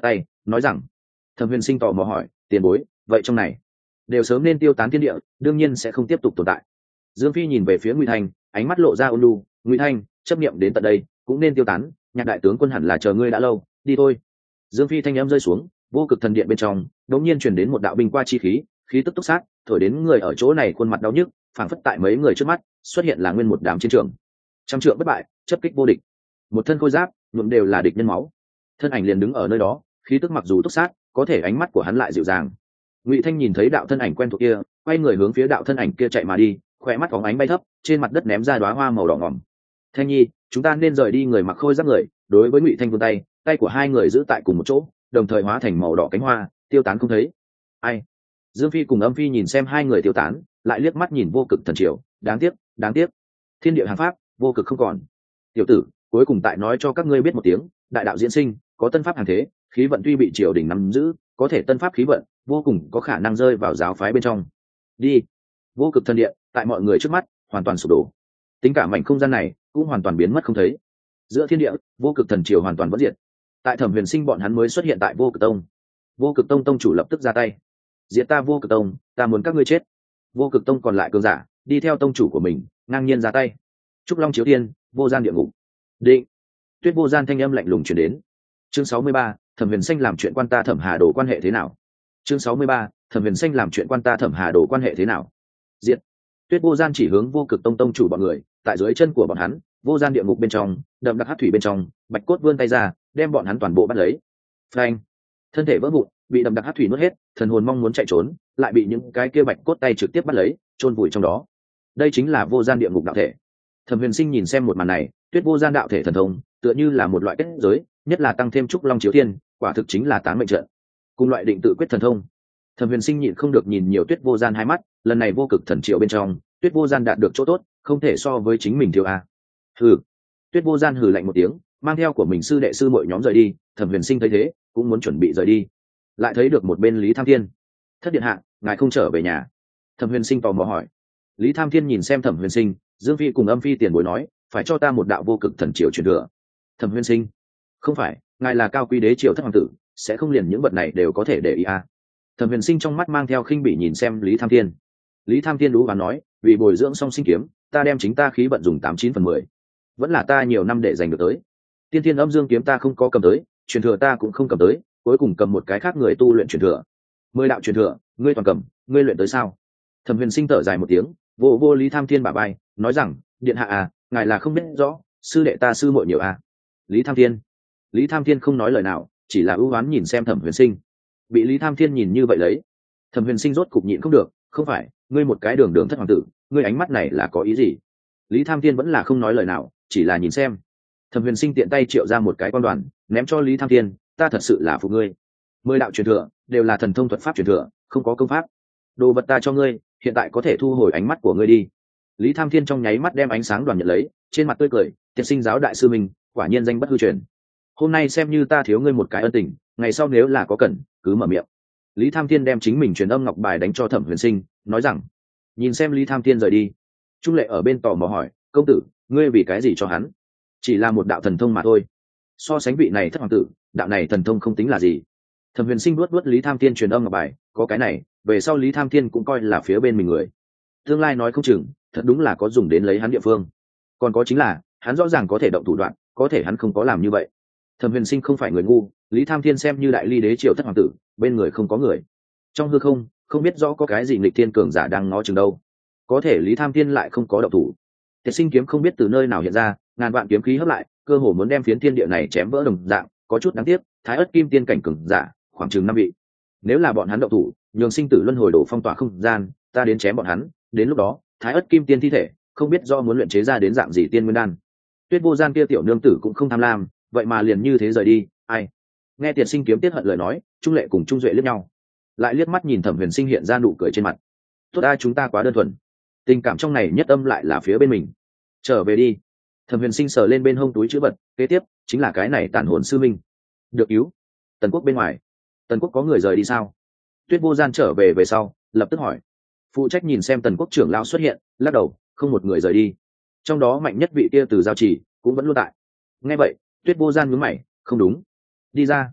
nói rằng. Thẩm Huyền Sinh tò mò hỏi, tiền bối, vậy trong này đều sớm nên tiêu tán thiên địa, đương nhiên sẽ không tiếp tục tồn tại. Dương Phi nhìn về phía Ngụy Thanh, ánh mắt lộ ra ôn nhu. Ngụy Thanh, chấp niệm đến tận đây cũng nên tiêu tán, Nhạc đại tướng quân hẳn là chờ ngươi đã lâu, đi thôi. Dương Phi thanh âm rơi xuống, vô cực thần điện bên trong đột nhiên truyền đến một đạo binh qua chi khí, khí tức túc sát, thổi đến người ở chỗ này khuôn mặt đau nhức, phảng phất tại mấy người trước mắt xuất hiện là nguyên một đám chiến trường, trăm trượng bất bại, chấp kích vô địch, một thân khôi giáp nhuộm đều là địch nhân máu. Thân ảnh liền đứng ở nơi đó, khí tức mặc dù túc sát, có thể ánh mắt của hắn lại dịu dàng. Ngụy Thanh nhìn thấy đạo thân ảnh quen thuộc kia, quay người hướng phía đạo thân ảnh kia chạy mà đi, khỏe mắt phóng ánh bay thấp, trên mặt đất ném ra đóa hoa màu đỏ ngỏm. Thanh Nhi, chúng ta nên rời đi. Người mặc khôi giáp người đối với Ngụy Thanh vươn tay, tay của hai người giữ tại cùng một chỗ, đồng thời hóa thành màu đỏ cánh hoa, tiêu tán không thấy. Ai? Dương Phi cùng Âm Phi nhìn xem hai người tiêu tán, lại liếc mắt nhìn vô cực thần triều, đáng tiếc, đáng tiếc, thiên địa hàng pháp, vô cực không còn. Tiểu tử, cuối cùng tại nói cho các ngươi biết một tiếng, đại đạo diễn sinh, có tân pháp hàng thế, khí vận tuy bị triều đình nắm giữ, có thể tân pháp khí vận vô cùng có khả năng rơi vào giáo phái bên trong. Đi. Vô cực thần điện tại mọi người trước mắt hoàn toàn sụp đổ, tính cả mảnh không gian này cũng hoàn toàn biến mất không thấy. Giữa thiên địa, vô cực thần triều hoàn toàn vỡ diệt. Tại Thẩm Huyền Sinh bọn hắn mới xuất hiện tại vô cực tông. Vô cực tông tông chủ lập tức ra tay, diệt ta vô cực tông, ta muốn các ngươi chết. Vô cực tông còn lại cường giả đi theo tông chủ của mình ngang nhiên ra tay. Trúc Long chiếu thiên, vô gian địa ngục. Định. Tuyết vô gian thanh âm lạnh lùng truyền đến. Chương sáu mươi ba, Thẩm Huyền Sinh làm chuyện quan ta Thẩm Hà Đồ quan hệ thế nào? Chương sáu mươi ba, Thẩm Huyền Sinh làm chuyện quan ta Thẩm Hà Đồ quan hệ thế nào? Diệt. Tuyết vô gian chỉ hướng vô cực tông tông chủ bọn người, tại dưới chân của bọn hắn, vô gian địa ngục bên trong, đậm đặc hắc thủy bên trong, bạch cốt vươn tay ra, đem bọn hắn toàn bộ bắt lấy. Phanh. Thân thể vỡ vụn, bị đậm đặc hắc thủy nuốt hết, thần hồn mong muốn chạy trốn, lại bị những cái kia bạch cốt tay trực tiếp bắt lấy, chôn vùi trong đó. Đây chính là vô gian địa ngục đạo thể. Thẩm Huyền Sinh nhìn xem một màn này, Tuyết vô gian đạo thể thần thông, tựa như là một loại kết giới, nhất là tăng thêm trúc long chiếu thiên, quả thực chính là táng mệnh trận. Cùng loại định tự quyết thần thông. Thẩm Huyền Sinh nhịn không được nhìn nhiều Tuyết vô gian hai mắt, lần này vô cực thần triệu bên trong, Tuyết vô gian đạt được chỗ tốt, không thể so với chính mình thiếu a. Hừ. Tuyết vô gian hừ lạnh một tiếng, mang theo của mình sư đệ sư muội nhóm rời đi. Thẩm Huyền Sinh thấy thế, cũng muốn chuẩn bị rời đi, lại thấy được một bên Lý Tham Thiên. Thất điện hạ, ngài không trở về nhà? Thẩm Huyền Sinh tò mò hỏi. Lý Tham Thiên nhìn xem Thẩm Huyền Sinh, Dương Phi cùng Âm Phi tiền bối nói, phải cho ta một đạo vô cực thần triều truyền thừa. Thẩm Huyền Sinh, không phải, ngài là cao quý đế triều thất hoàng tử, sẽ không liền những vật này đều có thể để ý à? Thẩm Huyền Sinh trong mắt mang theo khinh bỉ nhìn xem Lý Tham Thiên. Lý Tham Thiên đú và nói, vì bồi dưỡng song sinh kiếm, ta đem chính ta khí vận dùng tám chín phần mười, vẫn là ta nhiều năm để giành được tới. Tiên Thiên Âm Dương kiếm ta không có cầm tới, truyền thừa ta cũng không cầm tới, cuối cùng cầm một cái khác người tu luyện truyền thừa. Mười đạo truyền thừa, ngươi toàn cầm, ngươi luyện tới sao? Thẩm Huyền Sinh thở dài một tiếng, vô vô Lý Tham Thiên bả vai, nói rằng, điện hạ à, ngài là không biết rõ, sư đệ ta sư muội nhiều à? Lý Tham Thiên. Lý Tham Thiên không nói lời nào, chỉ là ưu oán nhìn xem Thẩm Huyền Sinh. Bị Lý Tham Thiên nhìn như vậy lấy, Thẩm Huyền Sinh rốt cục nhịn không được, không phải, ngươi một cái đường đường thất hoàng tử, ngươi ánh mắt này là có ý gì? Lý Tham Thiên vẫn là không nói lời nào, chỉ là nhìn xem. Thẩm Huyền Sinh tiện tay triệu ra một cái quan đoàn, ném cho Lý Tham Thiên, ta thật sự là phục ngươi. Mười đạo truyền thừa đều là thần thông thuật pháp truyền thừa, không có công pháp. Đồ vật ta cho ngươi, hiện tại có thể thu hồi ánh mắt của ngươi đi. Lý Tham Thiên trong nháy mắt đem ánh sáng đoàn nhận lấy, trên mặt tươi cười, tiệt sinh giáo đại sư mình, quả nhiên danh bất hư truyền. Hôm nay xem như ta thiếu ngươi một cái ân tình, ngày sau nếu là có cần, cứ mở miệng. Lý Tham Thiên đem chính mình truyền âm ngọc bài đánh cho Thẩm Huyền Sinh, nói rằng. Nhìn xem Lý Tham Thiên rời đi, Trung Lệ ở bên tò mò hỏi, công tử, ngươi vì cái gì cho hắn? Chỉ là một đạo thần thông mà thôi. So sánh vị này thất hoàng tử, đạo này thần thông không tính là gì. Thẩm Huyền Sinh luốt luốt Lý Tham Thiên truyền âm ngọc bài, có cái này, về sau Lý Tham Thiên cũng coi là phía bên mình người. Tương lai nói không chừng, thật đúng là có dùng đến lấy hắn địa phương. Còn có chính là, hắn rõ ràng có thể động thủ đoạn, có thể hắn không có làm như vậy. Thẩm Huyền Sinh không phải người ngu, Lý Tham Thiên xem như đại ly đế triều thất hoàng tử, bên người không có người. Trong hư không, không biết rõ có cái gì nghịch thiên cường giả đang ngó chừng đâu. Có thể Lý Tham Thiên lại không có động thủ. Tiệt sinh kiếm không biết từ nơi nào hiện ra, ngàn vạn kiếm khí hấp lại, cơ hồ muốn đem phiến thiên địa này chém vỡ đồng dạng, có chút đáng tiếc, Thái Ức Kim Tiên cảnh cường giả, khoảng chừng năm vị. Nếu là bọn hắn động thủ, nhường sinh tử luân hồi đổ phong tỏa không gian, ta đến chém bọn hắn, đến lúc đó, Thái Ức Kim Tiên thi thể, không biết do muốn luyện chế ra đến dạng gì tiên nguyên đan. Tuyết vô gian kia tiểu nương tử cũng không tham lam, vậy mà liền như thế rời đi, ai? Nghe Tiệt sinh kiếm tiết hận lời nói, Trung Lệ cùng Trung Duệ liếc nhau, lại liếc mắt nhìn Thẩm Huyền Sinh hiện ra nụ cười trên mặt. Tốt ai chúng ta quá đơn thuần, tình cảm trong này nhất âm lại là phía bên mình. Trở về đi. Thẩm Huyền Sinh sờ lên bên hông túi chữ vật, kế tiếp chính là cái này tàn hồn sư minh. Được cứu. Tần Quốc bên ngoài, Tần Quốc có người rời đi sao? Tuyết vô gian trở về về sau, lập tức hỏi. Phụ trách nhìn xem Tần Quốc trưởng lão xuất hiện, lắc đầu, không một người rời đi. Trong đó mạnh nhất vị kia từ giao chỉ cũng vẫn luôn tại. Nghe vậy, Tuyết vô gian nhướng mày, không đúng. Đi ra.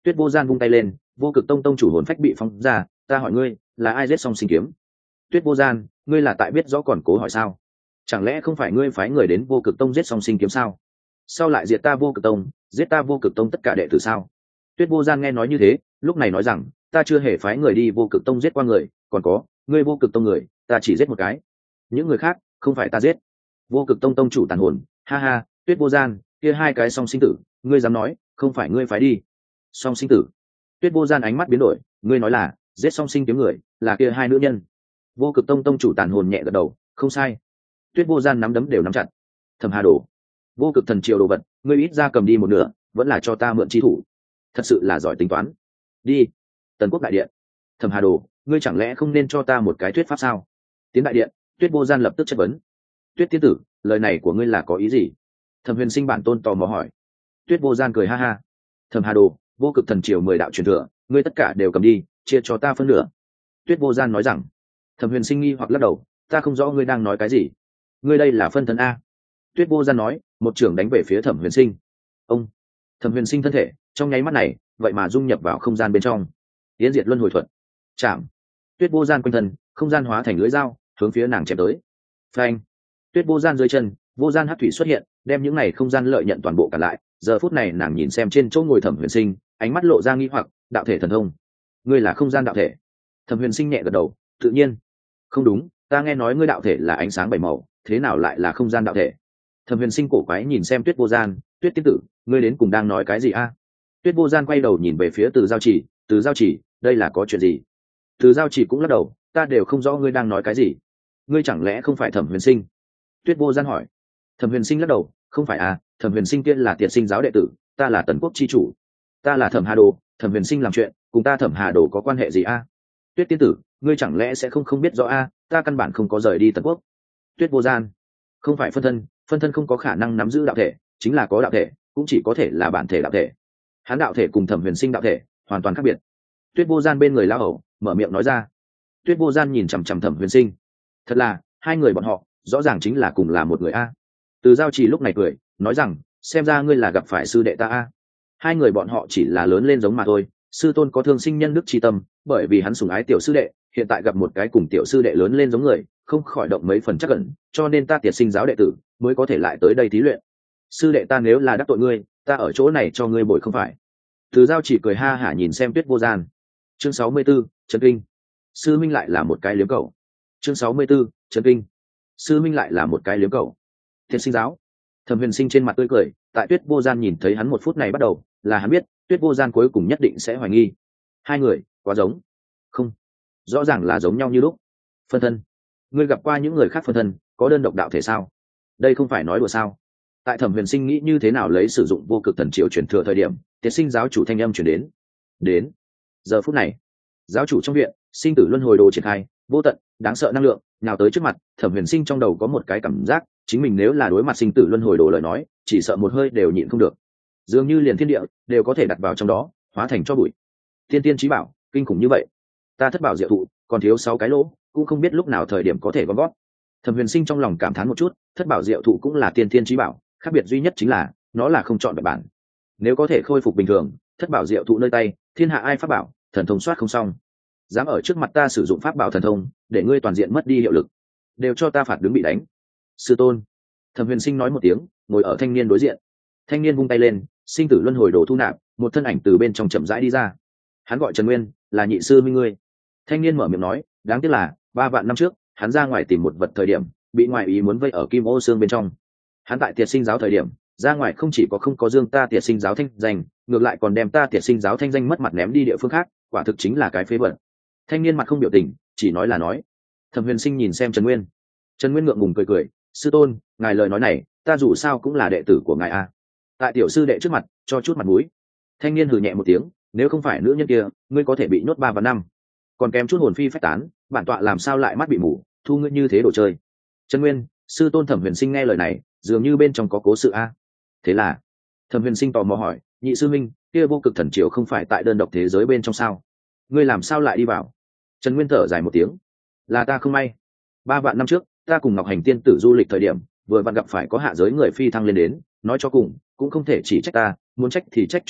Tuyết Vô Gian vung tay lên, Vô Cực Tông tông chủ hồn phách bị phóng ra. Ta hỏi ngươi, là ai giết Song Sinh kiếm? Tuyết Vô Gian, ngươi là tại biết rõ còn cố hỏi sao? Chẳng lẽ không phải ngươi phái người đến Vô Cực Tông giết Song Sinh kiếm sao? Sao lại diệt ta Vô Cực Tông, giết ta Vô Cực Tông tất cả đệ tử sao? Tuyết Vô Gian nghe nói như thế, lúc này nói rằng, ta chưa hề phái người đi Vô Cực Tông giết qua người, còn có, ngươi Vô Cực Tông người, ta chỉ giết một cái. Những người khác, không phải ta giết. Vô Cực Tông tông chủ tàn hồn, ha ha, Tuyết Vô Gian, kia hai cái Song Sinh tử, ngươi dám nói, không phải ngươi phái đi? Song Sinh tử? Tuyết Vô Gian ánh mắt biến đổi, ngươi nói là giết Song Sinh kiếm người, là kia hai nữ nhân. Vô Cực Tông tông chủ tàn hồn nhẹ gật đầu, không sai. Tuyết Vô Gian nắm đấm đều nắm chặt. Thẩm Hà Đồ, Vô Cực thần triều đồ vật, ngươi ít ra cầm đi một nửa, vẫn là cho ta mượn chi thủ. Thật sự là giỏi tính toán. Đi. Tần Quốc đại điện. Thẩm Hà Đồ, ngươi chẳng lẽ không nên cho ta một cái thuyết pháp sao? Tiến đại điện, Tuyết Vô Gian lập tức chất vấn. Tuyết tiên tử, lời này của ngươi là có ý gì? Thẩm Huyền Sinh bản tôn tò mò hỏi. Tuyết Vô Gian cười ha ha. Thẩm Hà Đồ, Vô Cực thần triều mười đạo truyền thừa, ngươi tất cả đều cầm đi, chia cho ta phân nửa. Tuyết Vô Gian nói rằng. Thẩm Huyền Sinh nghi hoặc lắc đầu, ta không rõ ngươi đang nói cái gì. Ngươi đây là phân thân a? Tuyết Vô Gian nói, một trưởng đánh về phía Thẩm Huyền Sinh. Ông. Thẩm Huyền Sinh thân thể trong nháy mắt này vậy mà dung nhập vào không gian bên trong. Yến diệt luân hồi thuật. Chạm. Tuyết Vô Gian quanh thân không gian hóa thành lưỡi dao hướng phía nàng chém tới. Phanh. Tuyết Vô Gian dưới chân vô gian hắc thủy xuất hiện, đem những này không gian lợi nhận toàn bộ cả lại. Giờ phút này nàng nhìn xem trên chỗ ngồi Thẩm Huyền Sinh, ánh mắt lộ ra nghi hoặc, đạo thể thần thông. Ngươi là không gian đạo thể? Thẩm Huyền Sinh nhẹ gật đầu, tự nhiên. Không đúng, ta nghe nói ngươi đạo thể là ánh sáng bảy màu, thế nào lại là không gian đạo thể? Thẩm Huyền Sinh cổ quái nhìn xem Tuyết Vô Gian, Tuyết tiên tử, ngươi đến cùng đang nói cái gì a? Tuyết Vô Gian quay đầu nhìn về phía Từ Giao Chỉ, Từ Giao Chỉ, đây là có chuyện gì? Từ Giao Chỉ cũng lắc đầu, ta đều không rõ ngươi đang nói cái gì. Ngươi chẳng lẽ không phải Thẩm Huyền Sinh? Tuyết Vô Gian hỏi. Thẩm Huyền Sinh lắc đầu, không phải à, Thẩm Huyền Sinh kia là Tiệt Sinh giáo đệ tử, ta là Tần Quốc chi chủ. Ta là Thẩm Hà Đồ, Thẩm Huyền Sinh làm chuyện, cùng ta Thẩm Hà Đồ có quan hệ gì a? Tuyết tiên tử, ngươi chẳng lẽ sẽ không không biết rõ a, ta căn bản không có rời đi Tần Quốc. Tuyết Vô Gian, không phải phân thân, phân thân không có khả năng nắm giữ đạo thể, chính là có đạo thể, cũng chỉ có thể là bản thể đạo thể. Hắn đạo thể cùng Thẩm Huyền Sinh đạo thể hoàn toàn khác biệt. Tuyết Vô Gian bên người lao hầu mở miệng nói ra. Tuyết Vô Gian nhìn chằm chằm Thẩm Huyền Sinh, thật là hai người bọn họ rõ ràng chính là cùng là một người a. Từ Giao Chỉ lúc này cười nói rằng, xem ra ngươi là gặp phải sư đệ ta a. Hai người bọn họ chỉ là lớn lên giống mà thôi, sư tôn có thương sinh nhân đức tri tâm, bởi vì hắn sủng ái tiểu sư đệ, hiện tại gặp một cái cùng tiểu sư đệ lớn lên giống người, không khỏi động mấy phần chắc ẩn, cho nên ta Tiệt Sinh giáo đệ tử mới có thể lại tới đây thí luyện. Sư đệ ta nếu là đắc tội ngươi, ta ở chỗ này cho ngươi bồi không phải. Từ Giao Chỉ cười ha hả nhìn xem Tuyết Vô Gian. Chương sáu mươi 'ứ, Trấn Kinh. Sư minh lại là một cái liếm cầu. Chương sáu mươi 'ứ, Trấn Kinh. Sư minh lại là một cái liếm cầu. Tiệt Sinh giáo. Thẩm Huyền Sinh trên mặt tươi cười, tại Tuyết Vô Gian nhìn thấy hắn một phút này bắt đầu, là hắn biết Tuyết Vô Gian cuối cùng nhất định sẽ hoài nghi. Hai người quá giống. Không, rõ ràng là giống nhau như lúc. Phân thân. Ngươi gặp qua những người khác phân thân có đơn độc đạo thể sao? Đây không phải nói đùa sao? Tại Thẩm Huyền Sinh nghĩ như thế nào lấy sử dụng Vô Cực thần triều truyền thừa thời điểm, Tiệt Sinh giáo chủ thanh âm truyền đến. Đến giờ phút này, giáo chủ trong viện, sinh tử luân hồi đồ triển khai, vô tận đáng sợ năng lượng nào tới trước mặt. Thẩm Huyền Sinh trong đầu có một cái cảm giác, chính mình nếu là đối mặt sinh tử luân hồi đồ lời nói, chỉ sợ một hơi đều nhịn không được, dường như liền thiên địa đều có thể đặt vào trong đó, hóa thành cho bụi. Thiên tiên chí bảo kinh khủng như vậy, ta thất bảo diệu thụ còn thiếu sáu cái lỗ, cũng không biết lúc nào thời điểm có thể gom gót. Thẩm Huyền Sinh trong lòng cảm thán một chút, thất bảo diệu thụ cũng là tiên thiên chí bảo, khác biệt duy nhất chính là nó là không chọn vẹn bản. Nếu có thể khôi phục bình thường, thất bảo diệu thụ nơi tay, thiên hạ ai pháp bảo thần thông soát không xong. Dám ở trước mặt ta sử dụng pháp bảo thần thông, để ngươi toàn diện mất đi hiệu lực, đều cho ta phạt đứng bị đánh. Sư tôn. Thẩm Huyền Sinh nói một tiếng, ngồi ở thanh niên đối diện. Thanh niên vung tay lên, sinh tử luân hồi đồ thu nạp, một thân ảnh từ bên trong chậm rãi đi ra. Hắn gọi Trần Nguyên, là nhị sư minh ngươi. Thanh niên mở miệng nói, đáng tiếc là ba vạn năm trước hắn ra ngoài tìm một vật thời điểm, bị ngoại ý muốn vây ở Kim Ô Xương bên trong. Hắn tại Tiệt Sinh giáo thời điểm ra ngoài không chỉ có không có dương ta Tiệt Sinh giáo thanh danh, ngược lại còn đem ta Tiệt Sinh giáo thanh danh mất mặt ném đi địa phương khác, quả thực chính là cái phế vật. Thanh niên mặt không biểu tình, chỉ nói là nói. Thẩm Huyền Sinh nhìn xem Trần Nguyên. Trần Nguyên ngượng ngùng cười cười, sư tôn, ngài lời nói này, ta dù sao cũng là đệ tử của ngài a. Tại tiểu sư đệ trước mặt cho chút mặt mũi. Thanh niên hừ nhẹ một tiếng, nếu không phải nữ nhân kia, ngươi có thể bị nhốt ba và năm, còn kém chút hồn phi phách tán, bản tọa làm sao lại mắt bị mù, thu ngươi như thế đồ chơi. Trần Nguyên, sư tôn Thẩm Huyền Sinh nghe lời này, dường như bên trong có cố sự a. Thế là Thẩm Huyền Sinh tò mò hỏi, nhị sư minh, kia Vô Cực thần triều không phải tại đơn độc thế giới bên trong sao? Ngươi làm sao lại đi vào? Trần Nguyên thở dài một tiếng, là ta không may. Ba vạn năm trước, ta cùng Ngọc Hành tiên tử du lịch thời điểm, vừa vặn gặp phải có hạ giới người phi thăng lên đến, nói cho cùng cũng không thể chỉ trách ta, muốn trách thì trách Chu đế,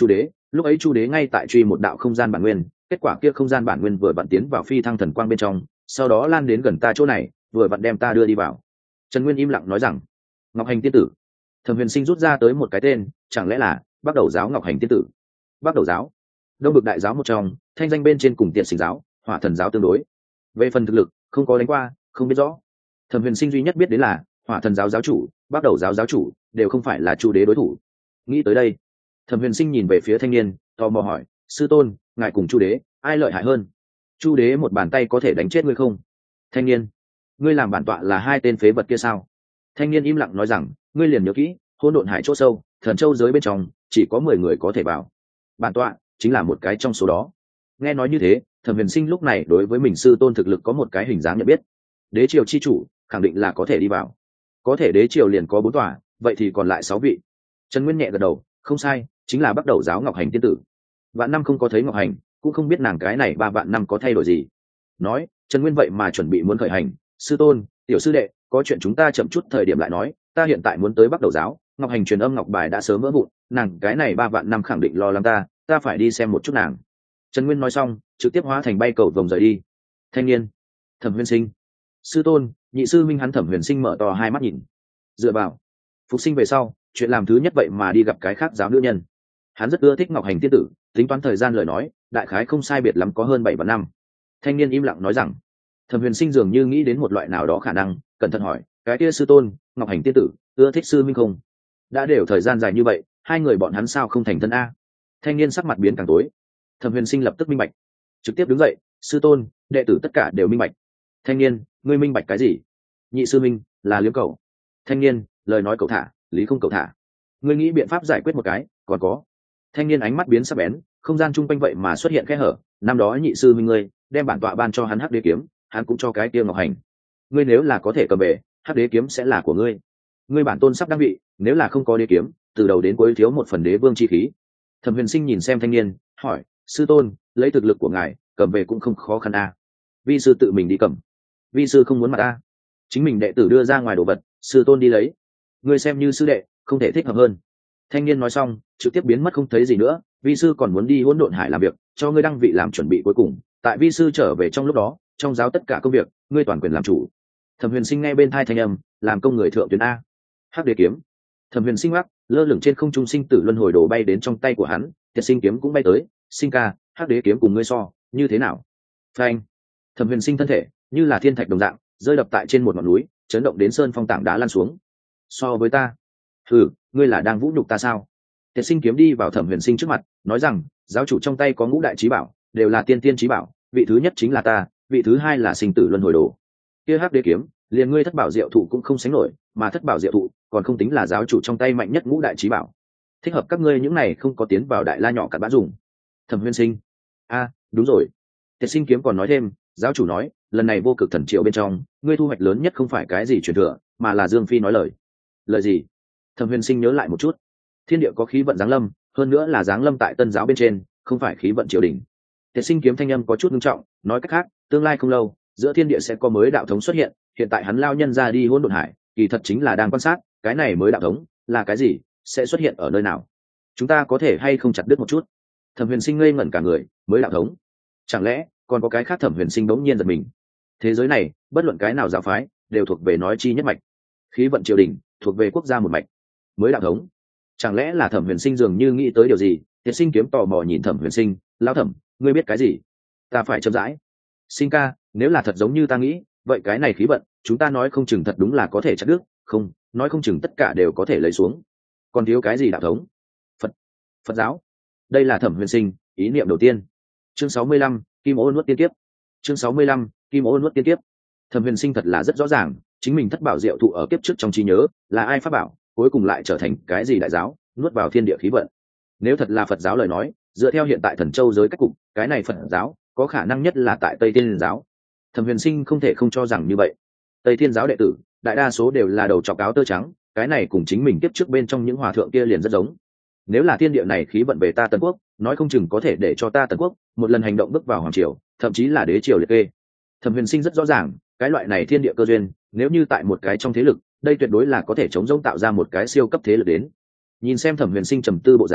lúc ấy chu đế ngay tại truy một đạo không gian bản nguyên, kết quả kia không gian bản nguyên vừa vặn tiến vào phi thăng thần quang bên trong, sau đó lan đến gần ta chỗ này, vừa vặn đem ta đưa đi vào. Trần Nguyên im lặng nói rằng, Ngọc Hành tiên tử. Thẩm Huyền Sinh rút ra tới một cái tên, chẳng lẽ là Bắc Đầu giáo Ngọc Hành tiên tử? Bắc Đầu giáo, đông bực đại giáo một trong, thanh danh bên trên cùng Tiệt Sinh giáo, Hỏa Thần giáo tương đối. Về phần thực lực, không có đánh qua, không biết rõ. Thẩm Huyền Sinh duy nhất biết đến là Hỏa Thần giáo giáo chủ, Bắc Đầu giáo giáo chủ đều không phải là chu đế đối thủ. Nghĩ tới đây, Thẩm Huyền Sinh nhìn về phía thanh niên, tò mò hỏi, sư tôn, ngài cùng chu đế ai lợi hại hơn? Chu đế một bàn tay có thể đánh chết ngươi không? Thanh niên, ngươi làm bản tọa là hai tên phế vật kia sao? Thanh niên im lặng nói rằng, ngươi liền nhớ kỹ, hỗn độn hải chỗ sâu, thần châu giới bên trong chỉ có mười người có thể vào, bản tọa chính là một cái trong số đó. Nghe nói như thế, Thẩm Huyền Sinh lúc này đối với mình sư tôn thực lực có một cái hình dáng nhận biết. Đế triều chi chủ khẳng định là có thể đi vào, có thể đế triều liền có bốn tòa, vậy thì còn lại sáu vị. Trần Nguyên nhẹ gật đầu, không sai, chính là Bắc Đầu giáo Ngọc Hành tiên tử. Vạn năm không có thấy Ngọc Hành, cũng không biết nàng cái này ba vạn năm có thay đổi gì. Nói, Trần Nguyên vậy mà chuẩn bị muốn khởi hành, sư tôn, tiểu sư đệ, có chuyện chúng ta chậm chút thời điểm lại nói, ta hiện tại muốn tới Bắc Đầu giáo, Ngọc Hành truyền âm ngọc bài đã sớm vỡ vụn, nàng cái này ba vạn năm khẳng định lo lắng ta, ta phải đi xem một chút nàng. Trần Nguyên nói xong, trực tiếp hóa thành bay cầu vồng rời đi. Thanh niên, Thẩm Huyền Sinh, sư tôn, nhị sư minh hắn Thẩm Huyền Sinh mở to hai mắt nhìn. Dựa vào, phục sinh về sau, chuyện làm thứ nhất vậy mà đi gặp cái khác giáo nữ nhân. Hắn rất ưa thích Ngọc Hành tiên tử, tính toán thời gian lời nói, đại khái không sai biệt lắm có hơn bảy vạn năm. Thanh niên im lặng nói rằng, Thẩm Huyền Sinh dường như nghĩ đến một loại nào đó khả năng, cẩn thận hỏi, cái kia sư tôn, Ngọc Hành tiên tử, ưa thích sư minh không? Đã đều thời gian dài như vậy, hai người bọn hắn sao không thành thân a? Thanh niên sắc mặt biến càng tối. Thẩm Huyền Sinh lập tức minh bạch, trực tiếp đứng dậy, sư tôn, đệ tử tất cả đều minh bạch. Thanh niên, ngươi minh bạch cái gì? Nhị sư minh là liếm cầu. Thanh niên, lời nói cậu thả, lý không cậu thả. Ngươi nghĩ biện pháp giải quyết một cái, còn có. Thanh niên ánh mắt biến sắc bén, không gian chung quanh vậy mà xuất hiện kẽ hở. Năm đó nhị sư minh ngươi đem bản tọa ban cho hắn hắc đế kiếm, hắn cũng cho cái kia Ngọc Hành. Ngươi nếu là có thể cầm về, hắc đế kiếm sẽ là của ngươi. Ngươi bản tôn sắp đăng vị, nếu là không có đế kiếm, từ đầu đến cuối thiếu một phần đế vương chi khí. Thẩm Huyền Sinh nhìn xem thanh niên, hỏi, sư tôn, lấy thực lực của ngài, cầm về cũng không khó khăn a. Vi sư tự mình đi cầm. Vi sư không muốn mặt a. Chính mình đệ tử đưa ra ngoài đồ vật, sư tôn đi lấy. Ngươi xem như sư đệ, không thể thích hợp hơn. Thanh niên nói xong, trực tiếp biến mất không thấy gì nữa. Vi sư còn muốn đi hỗn độn hải làm việc, cho ngươi đăng vị làm chuẩn bị cuối cùng. Tại vi sư trở về trong lúc đó, trong giáo tất cả công việc, ngươi toàn quyền làm chủ. Thẩm Huyền Sinh nghe bên thai thanh âm, làm công người thượng tuyến a. Hắc đế kiếm. Thẩm Huyền Sinh ngắc, lơ lửng trên không trung sinh tử luân hồi đồ bay đến trong tay của hắn, Tiệt Sinh kiếm cũng bay tới. Sinh ca, hắc đế kiếm cùng ngươi so, như thế nào? Phanh. Thẩm Huyền Sinh thân thể như là thiên thạch đồng dạng, rơi đập tại trên một ngọn núi, chấn động đến sơn phong tảng đá lan xuống. So với ta, thử, ngươi là đang vũ nhục ta sao? Tiệt Sinh kiếm đi vào Thẩm Huyền Sinh trước mặt, nói rằng, giáo chủ trong tay có ngũ đại chí bảo, đều là tiên tiên chí bảo, vị thứ nhất chính là ta, vị thứ hai là sinh tử luân hồi đồ. Kia hắc đế kiếm, liền ngươi thất bảo diệu thụ cũng không sánh nổi, mà thất bảo diệu thụ còn không tính là giáo chủ trong tay mạnh nhất ngũ đại chí bảo. Thích hợp các ngươi những này không có tiến vào đại la nhỏ cặn bã dùng. Thẩm Huyền Sinh, a, đúng rồi. Tiệt Sinh kiếm còn nói thêm, giáo chủ nói, lần này vô cực thần triệu bên trong, ngươi thu hoạch lớn nhất không phải cái gì truyền thừa, mà là Dương Phi nói lời. Lời gì? Thẩm Huyền Sinh nhớ lại một chút. Thiên địa có khí vận giáng lâm, hơn nữa là giáng lâm tại Tân giáo bên trên, không phải khí vận triều đình. Tiệt Sinh kiếm thanh âm có chút nghiêm trọng, nói cách khác, tương lai không lâu, giữa thiên địa sẽ có mới đạo thống xuất hiện, hiện tại hắn lao nhân ra đi hỗn độn hải, kỳ thật chính là đang quan sát, cái này mới đạo thống là cái gì, sẽ xuất hiện ở nơi nào. Chúng ta có thể hay không chặt đứt một chút? Thẩm Huyền Sinh ngây ngẩn cả người, mới đạo thống? Chẳng lẽ còn có cái khác? Thẩm Huyền Sinh bỗng nhiên giật mình. Thế giới này, bất luận cái nào giáo phái, đều thuộc về nói chi nhất mạch. Khí vận triều đình thuộc về quốc gia một mạch. Mới đạo thống? Chẳng lẽ là Thẩm Huyền Sinh dường như nghĩ tới điều gì? Tiệt Sinh kiếm tò mò nhìn Thẩm Huyền Sinh, lão Thẩm, ngươi biết cái gì? Ta phải chậm rãi. Sinh ca, nếu là thật giống như ta nghĩ, vậy cái này khí vận, chúng ta nói không chừng thật đúng là có thể chặt đứt, không, nói không chừng tất cả đều có thể lấy xuống. Còn thiếu cái gì đạo thống? Phật, Phật giáo. Đây là Thẩm Huyền Sinh ý niệm đầu tiên. Chương sáu mươi lăm, Kim Ô nuốt tiên kiếp. Chương sáu mươi lăm, Kim Ô nuốt tiên kiếp. Thẩm Huyền Sinh thật là rất rõ ràng, chính mình thất bảo diệu thụ ở kiếp trước trong trí nhớ, là ai pháp bảo, cuối cùng lại trở thành cái gì đại giáo, nuốt vào thiên địa khí vận. Nếu thật là Phật giáo lời nói, dựa theo hiện tại Thần Châu giới cách cục, cái này Phật giáo có khả năng nhất là tại Tây Thiên giáo. Thẩm Huyền Sinh không thể không cho rằng như vậy. Tây Thiên giáo đệ tử, đại đa số đều là đầu trọc áo tơ trắng, cái này cùng chính mình kiếp trước bên trong những hòa thượng kia liền rất giống. Nếu là thiên địa này khí vận về ta Tần quốc, nói không chừng có thể để cho ta Tần quốc một lần hành động bước vào hoàng triều, thậm chí là đế triều liệt kê. Thẩm Huyền Sinh rất rõ ràng, cái loại này thiên địa cơ duyên, nếu như tại một cái trong thế lực, đây tuyệt đối là có thể chống rỗng tạo ra một cái siêu cấp thế lực đến. Nhìn xem Thẩm Huyền Sinh trầm tư bộ dáng,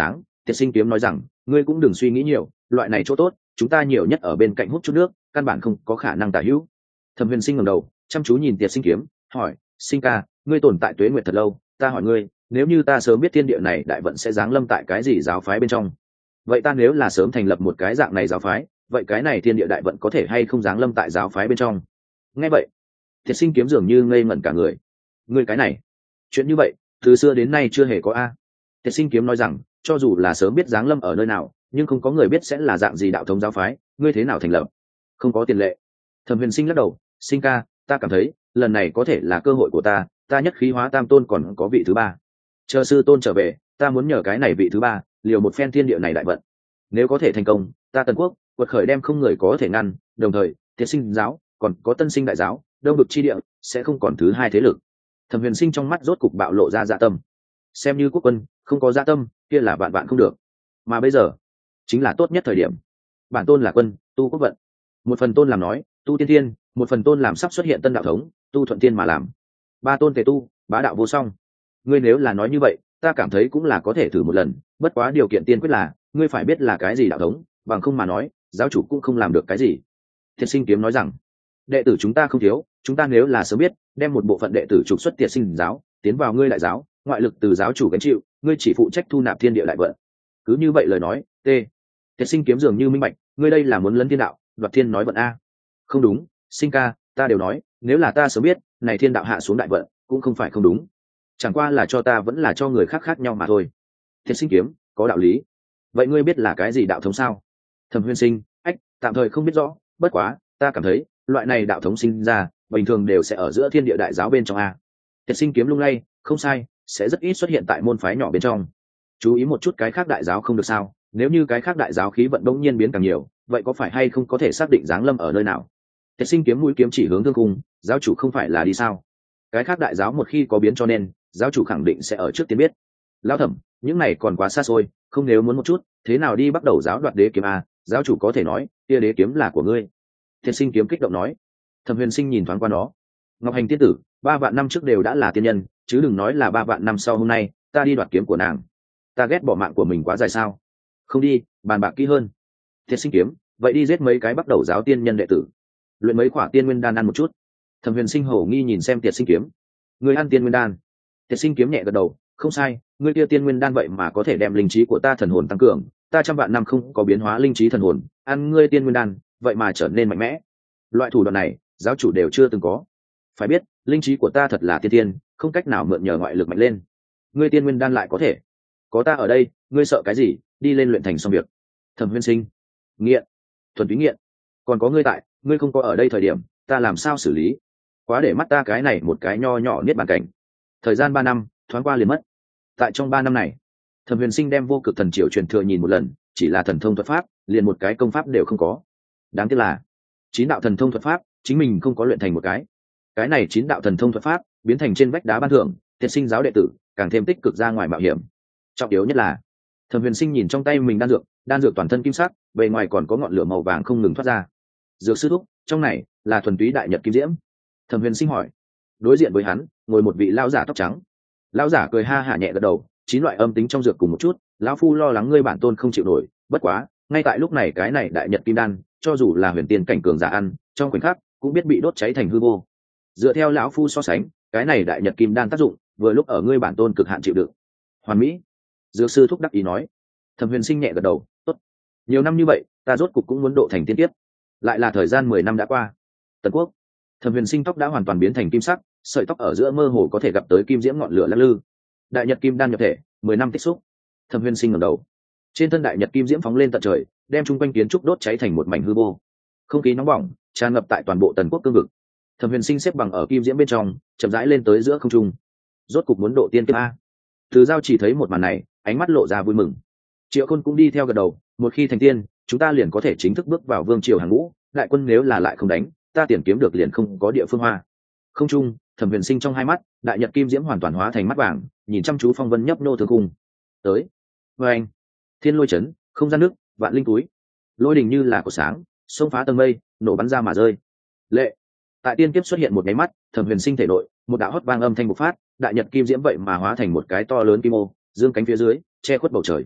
Tiệt Sinh Kiếm nói rằng, ngươi cũng đừng suy nghĩ nhiều, loại này chỗ tốt chúng ta nhiều nhất ở bên cạnh hút chút nước, căn bản không có khả năng tả hữu. Thẩm Huyền Sinh ngẩng đầu chăm chú nhìn Tiệt Sinh Kiếm, hỏi, Sinh ca, ngươi tồn tại tuế nguyệt thật lâu, ta hỏi ngươi, nếu như ta sớm biết thiên địa này đại vận sẽ giáng lâm tại cái gì giáo phái bên trong, vậy ta nếu là sớm thành lập một cái dạng này giáo phái, vậy cái này thiên địa đại vận có thể hay không giáng lâm tại giáo phái bên trong? Nghe vậy, Tiệt Sinh Kiếm dường như ngây ngẩn cả người. Ngươi cái này, chuyện như vậy từ xưa đến nay chưa hề có a. Tiệt Sinh Kiếm nói rằng, cho dù là sớm biết giáng lâm ở nơi nào, nhưng không có người biết sẽ là dạng gì đạo thống giáo phái, ngươi thế nào thành lập? Không có tiền lệ. Thẩm Huyền Sinh lắc đầu, Sinh ca, ta cảm thấy lần này có thể là cơ hội của ta, ta nhất khí hóa tam tôn còn có vị thứ ba. Chờ sư tôn trở về, ta muốn nhờ cái này vị thứ ba liều một phen thiên địa này đại vận. Nếu có thể thành công, ta Tần Quốc quật khởi đem không người có thể ngăn, đồng thời Tiệt Sinh giáo còn có Tân Sinh đại giáo, đông vực chi địa sẽ không còn thứ hai thế lực. Thẩm Huyền Sinh trong mắt rốt cục bạo lộ ra dạ tâm. Xem như quốc quân, không có dạ tâm kia là vạn vạn không được, mà bây giờ chính là tốt nhất thời điểm. Bản tôn là quân, tu quốc vận. Một phần tôn làm nói, tu tiên thiên, một phần tôn làm sắp xuất hiện tân đạo thống, tu thuận tiên mà làm. Ba tôn tề tu, bá đạo vô song. Ngươi nếu là nói như vậy, ta cảm thấy cũng là có thể thử một lần, bất quá điều kiện tiên quyết là ngươi phải biết là cái gì đạo thống, bằng không mà nói giáo chủ cũng không làm được cái gì. Tiệt Sinh Kiếm nói rằng, đệ tử chúng ta không thiếu, chúng ta nếu là sớm biết đem một bộ phận đệ tử trục xuất Tiệt Sinh giáo tiến vào ngươi đại giáo, ngoại lực từ giáo chủ gánh chịu, ngươi chỉ phụ trách thu nạp thiên địa đại vận. Cứ như vậy lời nói, t Tiệt Sinh Kiếm dường như minh bạch, ngươi đây là muốn lấn thiên đạo, đoạt thiên nói vận a. Không đúng, Sinh ca, ta đều nói, nếu là ta sớm biết này thiên đạo hạ xuống đại vận cũng không phải không đúng, chẳng qua là cho ta vẫn là cho người khác khác nhau mà thôi. Tiệt Sinh Kiếm, có đạo lý. Vậy ngươi biết là cái gì đạo thống sao? Thẩm Huyền Sinh, ách, tạm thời không biết rõ, bất quá ta cảm thấy loại này đạo thống sinh ra bình thường đều sẽ ở giữa thiên địa đại giáo bên trong a. Tiệt Sinh Kiếm lung lay, không sai, sẽ rất ít xuất hiện tại môn phái nhỏ bên trong. Chú ý một chút cái khác đại giáo không được sao? Nếu như cái khác đại giáo khí vận đông nhiên biến càng nhiều, vậy có phải hay không có thể xác định giáng lâm ở nơi nào? Tiệt Sinh Kiếm mũi kiếm chỉ hướng thương cung, giáo chủ không phải là đi sao? Cái khác đại giáo một khi có biến cho nên giáo chủ khẳng định sẽ ở trước tiên biết. Lão Thẩm, những này còn quá xa xôi, không, nếu muốn một chút, thế nào đi bắt đầu giáo đoạt đế kiếm a? Giáo chủ có thể nói, kia đế kiếm là của ngươi. Tiệt Sinh Kiếm kích động nói. Thẩm Huyền Sinh nhìn thoáng qua nó. Ngọc Hành tiên tử, ba vạn năm trước đều đã là tiên nhân, chứ đừng nói là ba vạn năm sau hôm nay ta đi đoạt kiếm của nàng. Ta ghét bỏ mạng của mình quá dài sao? Không đi, bàn bạc kỹ hơn. Tiệt Sinh Kiếm, vậy đi giết mấy cái bắt đầu giáo tiên nhân đệ tử, luyện mấy quả tiên nguyên đan ăn một chút. Thẩm Huyền Sinh hổ nghi nhìn xem Tiệt Sinh Kiếm. Người ăn tiên nguyên đan? Tiệt Sinh Kiếm nhẹ gật đầu, không sai, ngươi kia tiên nguyên đan vậy mà có thể đem linh trí của ta thần hồn tăng cường, ta trăm vạn năm không có biến hóa linh trí thần hồn, ăn ngươi tiên nguyên đan vậy mà trở nên mạnh mẽ. Loại thủ đoạn này giáo chủ đều chưa từng có. Phải biết linh trí của ta thật là tiên tiên, không cách nào mượn nhờ ngoại lực mạnh lên, ngươi tiên nguyên đan lại có thể. Có ta ở đây, ngươi sợ cái gì, đi lên luyện thành xong việc. Thẩm Huyền Sinh, nghiện, thuần túy nghiện. Còn có ngươi tại, ngươi không có ở đây thời điểm ta làm sao xử lý? Quá để mắt ta cái này một cái nho nhỏ niết bàn cảnh. Thời gian ba năm thoáng qua liền mất. Tại trong ba năm này, Thẩm Huyền Sinh đem vô cực thần triều truyền thừa nhìn một lần, chỉ là thần thông thuật pháp liền một cái công pháp đều không có. Đáng tiếc là chín đạo thần thông thuật pháp chính mình không có luyện thành một cái. Cái này chín đạo thần thông thuật pháp biến thành trên vách đá ban thưởng, Tiệt Sinh giáo đệ tử càng thêm tích cực ra ngoài mạo hiểm. Trọng yếu nhất là Thẩm Huyền Sinh nhìn trong tay mình đan dược, đan dược toàn thân kim sắc, bề ngoài còn có ngọn lửa màu vàng không ngừng thoát ra. Dược sư thúc, trong này là thuần túy đại nhật kim diễm? Thẩm Huyền Sinh hỏi. Đối diện với hắn ngồi một vị lão giả tóc trắng. Lão giả cười ha hả nhẹ gật đầu, chín loại âm tính trong dược cùng một chút, lão phu lo lắng ngươi bản tôn không chịu nổi, bất quá ngay tại lúc này cái này đại nhật kim đan cho dù là huyền tiên cảnh cường giả ăn trong khoảnh khắc cũng biết bị đốt cháy thành hư vô. Dựa theo lão phu so sánh, cái này đại nhật kim đan tác dụng vừa lúc ở ngươi bản tôn cực hạn chịu đựng. Hoàn mỹ. Dược sư thúc đắc ý nói. Thẩm Huyền Sinh nhẹ gật đầu, tốt. Nhiều năm như vậy ta rốt cục cũng muốn độ thành tiên tiếp. Lại là thời gian mười năm đã qua. Tần Quốc, Thẩm Huyền Sinh tóc đã hoàn toàn biến thành kim sắc, sợi tóc ở giữa mơ hồ có thể gặp tới kim diễm ngọn lửa lắc lư. Đại nhật kim đan nhập thể, mười năm tích xúc. Thẩm Huyền Sinh ngẩng đầu, trên thân đại nhật kim diễm phóng lên tận trời, đem chung quanh kiến trúc đốt cháy thành một mảnh hư vô. Không khí nóng bỏng tràn ngập tại toàn bộ Tần Quốc cương vực. Thẩm Huyền Sinh xếp bằng ở kim diễm bên trong, chậm rãi lên tới giữa không trung. Rốt cục muốn độ tiên kiếp a. Từ Giao chỉ thấy một màn này, ánh mắt lộ ra vui mừng. Triệu Khôn cũng đi theo gật đầu, một khi thành tiên, chúng ta liền có thể chính thức bước vào vương triều hàng ngũ, đại quân nếu là lại không đánh, ta tiền kiếm được liền không có địa phương hoa. Không trung, Thẩm Huyền Sinh trong hai mắt, đại nhật kim diễm hoàn toàn hóa thành mắt vàng, nhìn chăm chú phong vân nhấp nô thương cung. Tới. Và anh, thiên lôi chấn, không gian nước, vạn linh túi. Lôi đình như là của sáng, xông phá tầng mây, nổ bắn ra mà rơi. Lệ. Tại tiên kiếp xuất hiện một cái mắt, Thẩm Huyền Sinh thể nội, một đạo hót vang âm thanh bộc phát, đại nhật kim diễm vậy mà hóa thành một cái to lớn kim ô, dương cánh phía dưới, che khuất bầu trời.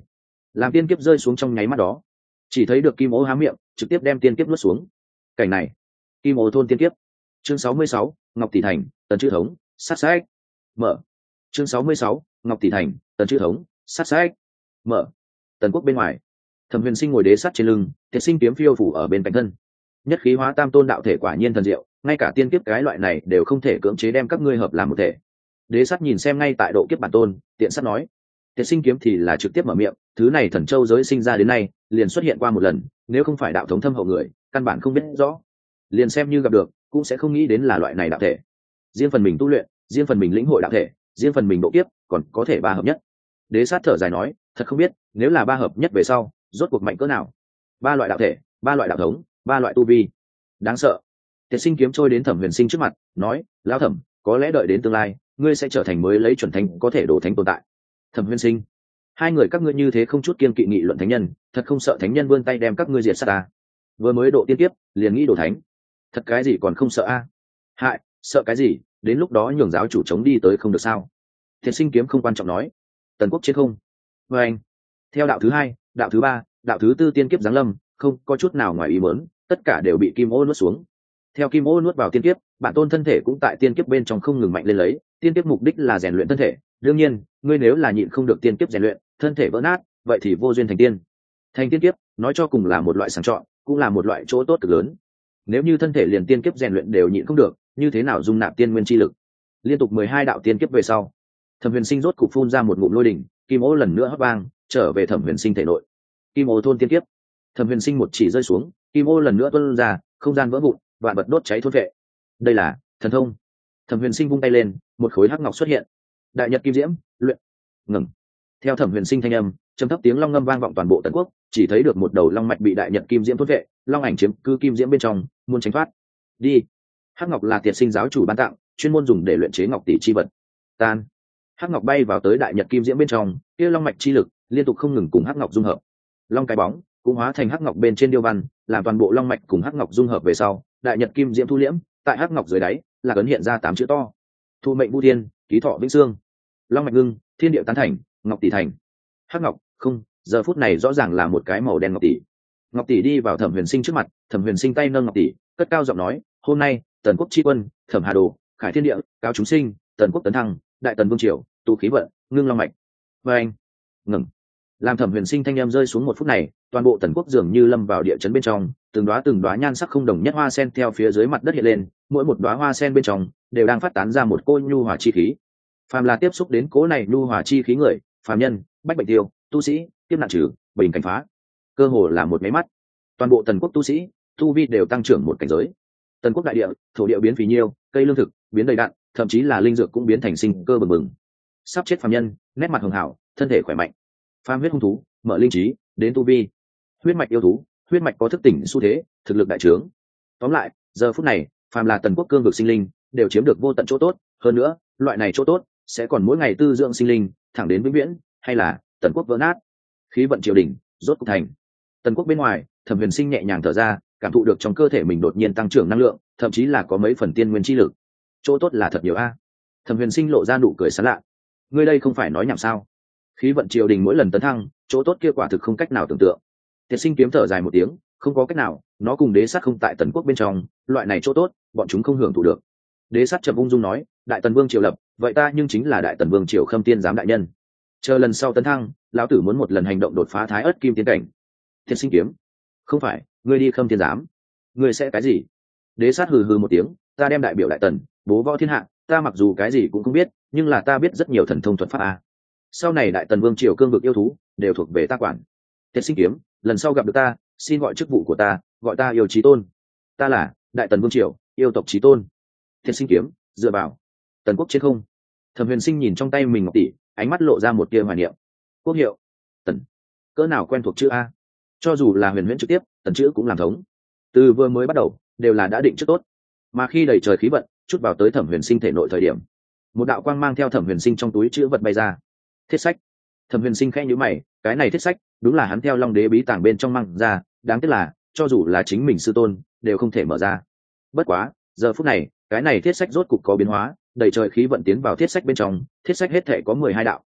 làm tiên kiếp rơi xuống trong nháy mắt đó, chỉ thấy được kim ô há miệng trực tiếp đem tiên kiếp nuốt xuống. Cảnh này, kim ô thôn tiên kiếp. Chương sáu mươi sáu, Ngọc Tỷ Thành, Tần Chữ Thống, sát sách mở. Chương sáu mươi sáu, Ngọc Tỷ Thành, Tần Chữ Thống, sát sách mở. Tần quốc bên ngoài, Thẩm Huyền Sinh ngồi đế sắt trên lưng, Thiệt Sinh kiếm phiêu phủ ở bên cạnh thân. Nhất khí hóa tam tôn đạo thể quả nhiên thần diệu, ngay cả tiên kiếp cái loại này đều không thể cưỡng chế đem các ngươi hợp làm một thể. Đế sắt nhìn xem ngay tại độ kiếp bản tôn, tiện sắt nói. Thiệt Sinh kiếm thì là trực tiếp mở miệng, thứ này thần châu giới sinh ra đến nay liền xuất hiện qua một lần, nếu không phải đạo thống thâm hậu người, căn bản không biết rõ. Liền xem như gặp được, cũng sẽ không nghĩ đến là loại này đạo thể. Riêng phần mình tu luyện, riêng phần mình lĩnh hội đạo thể, riêng phần mình độ kiếp, còn có thể ba hợp nhất. Đế sát thở dài nói, thật không biết, nếu là ba hợp nhất về sau, rốt cuộc mạnh cỡ nào? Ba loại đạo thể, ba loại đạo thống, ba loại tu vi, đáng sợ. Thiệt Sinh kiếm trôi đến Thẩm Huyền Sinh trước mặt, nói, lão Thẩm, có lẽ đợi đến tương lai, ngươi sẽ trở thành mới lấy chuẩn thánh có thể đổ thánh tồn tại. Thẩm Huyền Sinh, hai người các ngươi như thế không chút kiên kỵ nghị luận thánh nhân, thật không sợ thánh nhân vươn tay đem các ngươi diệt sát ta? Vừa mới độ tiên tiếp, liền nghĩ đổ thánh, thật cái gì còn không sợ a? Hại, sợ cái gì? Đến lúc đó nhường giáo chủ chống đi tới không được sao? Thiệt Sinh kiếm không quan trọng nói, tần quốc trên không. Và anh, theo đạo thứ hai, đạo thứ ba, đạo thứ tư tiên kiếp giáng lâm, không có chút nào ngoài ý muốn, tất cả đều bị kim ô nuốt xuống. Theo kim ô nuốt vào tiên kiếp, bản tôn thân thể cũng tại tiên kiếp bên trong không ngừng mạnh lên lấy. Tiên kiếp mục đích là rèn luyện thân thể, đương nhiên, ngươi nếu là nhịn không được tiên kiếp rèn luyện, thân thể vỡ nát, vậy thì vô duyên thành tiên. Thành tiên kiếp, nói cho cùng là một loại sàng chọn, cũng là một loại chỗ tốt cực lớn. Nếu như thân thể liền tiên kiếp rèn luyện đều nhịn không được, như thế nào dung nạp tiên nguyên chi lực? Liên tục mười hai đạo tiên kiếp về sau, Thẩm Huyền Sinh rốt cục phun ra một ngụm lôi đỉnh, kim ô lần nữa hót vang, trở về Thẩm Huyền Sinh thể nội. Kim ô thôn tiên kiếp. Thẩm Huyền Sinh một chỉ rơi xuống, kim ô lần nữa tuôn ra, không gian vỡ vụn, vạn vật đốt cháy thôn vệ. Đây là thần thông. Thẩm Huyền Sinh vung tay lên, một khối hắc ngọc xuất hiện. Đại nhật kim diễm, luyện. Ngừng. Theo Thẩm Huyền Sinh thanh âm, trầm thấp tiếng long ngâm vang vọng toàn bộ Tần quốc, chỉ thấy được một đầu long mạch bị đại nhật kim diễm thôn vệ, long ảnh chiếm cư kim diễm bên trong, muốn tránh thoát. Đi. Hắc ngọc là Tiệt Sinh giáo chủ ban tặng, chuyên môn dùng để luyện chế ngọc tỷ chi vật. Tan. Hắc ngọc bay vào tới đại nhật kim diễm bên trong, kia long mạch chi lực liên tục không ngừng cùng hắc ngọc dung hợp. Long cái bóng cũng hóa thành hắc ngọc bên trên điêu văn, làm toàn bộ long mạch cùng hắc ngọc dung hợp về sau, đại nhật kim diễm thu liễm, tại hắc ngọc dưới đáy là ấn hiện ra tám chữ to: thu mệnh vu thiên, ký thọ vĩnh xương. Long mạch ngưng, thiên địa tán thành, ngọc tỷ thành. Hắc ngọc không, giờ phút này rõ ràng là một cái màu đen ngọc tỷ. Ngọc tỷ đi vào Thẩm Huyền Sinh trước mặt, Thẩm Huyền Sinh tay nâng ngọc tỷ, cất cao giọng nói, hôm nay Tần quốc tri quân, Thẩm Hà Đồ, khải thiên địa, cao chúng sinh, Tần quốc tấn thăng, đại tần vương triều, tụ khí vận, ngưng long mạch. Và anh ngừng. Làm Thẩm Huyền Sinh thanh em rơi xuống một phút này, toàn bộ Tần quốc dường như lâm vào địa chấn bên trong, từng đóa từng đóa nhan sắc không đồng nhất hoa sen theo phía dưới mặt đất hiện lên, mỗi một đóa hoa sen bên trong đều đang phát tán ra một cỗ nhu hòa chi khí. Phàm là tiếp xúc đến cỗ này nhu hòa chi khí người, phàm nhân, bách bệnh tiêu, tu sĩ, tiếp nạn trừ, bình cảnh phá, cơ hồ là một máy mắt. Toàn bộ Tần quốc tu sĩ, tu vi đều tăng trưởng một cảnh giới. Tần quốc đại địa, thổ địa biến phì nhiêu, cây lương thực biến đầy đặn, thậm chí là linh dược cũng biến thành sinh cơ bừng bừng. Sắp chết phàm nhân, nét mặt hường hảo, thân thể khỏe mạnh. Phàm huyết hung thú, mở linh trí, đến tu vi. Huyết mạch yêu thú, huyết mạch có thức tỉnh xu thế, thực lực đại trướng. Tóm lại, giờ phút này, phàm là Tần quốc cương vực sinh linh, đều chiếm được vô tận chỗ tốt, hơn nữa, loại này chỗ tốt sẽ còn mỗi ngày tư dưỡng sinh linh, thẳng đến vĩnh viễn, hay là Tần quốc vỡ nát. Khí vận triều đình, rốt cục thành. Tần quốc bên ngoài, Thẩm Huyền Sinh nhẹ nhàng thở ra, cảm thụ được trong cơ thể mình đột nhiên tăng trưởng năng lượng, thậm chí là có mấy phần tiên nguyên chi lực. Chỗ tốt là thật nhiều a. Thẩm Huyền Sinh lộ ra nụ cười sảng lạ. Ngươi đây không phải nói nhảm sao? Khí vận triều đình mỗi lần tấn thăng, chỗ tốt kia quả thực không cách nào tưởng tượng. Thiệt Sinh kiếm thở dài một tiếng, không có cách nào, nó cùng đế sát không tại Tần quốc bên trong, loại này chỗ tốt, bọn chúng không hưởng thụ được. Đế sát trầm ung dung nói, đại tần vương triều lập, vậy ta nhưng chính là đại tần vương triều Khâm Tiên giám đại nhân. Chờ lần sau tấn thăng, lão tử muốn một lần hành động đột phá thái ớt kim tiên cảnh. Thiệt Sinh kiếm, không phải, ngươi đi Khâm Tiên giám, ngươi sẽ cái gì? Đế sát hừ hừ một tiếng, ta đem đại biểu đại tần, bố võ thiên hạ, ta mặc dù cái gì cũng không biết, nhưng là ta biết rất nhiều thần thông thuật pháp a. Sau này đại tần vương triều cương vực yêu thú đều thuộc về ta quản. Thiệt Sinh kiếm, lần sau gặp được ta, xin gọi chức vụ của ta, gọi ta yêu chí tôn. Ta là đại tần vương triều yêu tộc chí tôn. Thiệt Sinh kiếm, dựa vào Tần quốc trên không. Thẩm Huyền Sinh nhìn trong tay mình ngọc tỷ, ánh mắt lộ ra một tia hoài niệm. Quốc hiệu Tần, cỡ nào quen thuộc chữ a. Cho dù là huyền huyễn trực tiếp, Tần chữ cũng làm thống. Từ vừa mới bắt đầu đều là đã định trước tốt, mà khi đầy trời khí vận chút vào tới Thẩm Huyền Sinh thể nội thời điểm, một đạo quang mang theo Thẩm Huyền Sinh trong túi chữ vật bay ra. Thiết sách. Thẩm Huyền Sinh khẽ nhíu mày, cái này thiết sách đúng là hắn theo Long Đế bí tàng bên trong mang ra, đáng tiếc là cho dù là chính mình sư tôn đều không thể mở ra. Bất quá giờ phút này, cái này thiết sách rốt cục có biến hóa, đầy trời khí vận tiến vào thiết sách bên trong. Thiết sách hết thể có mười hai đạo,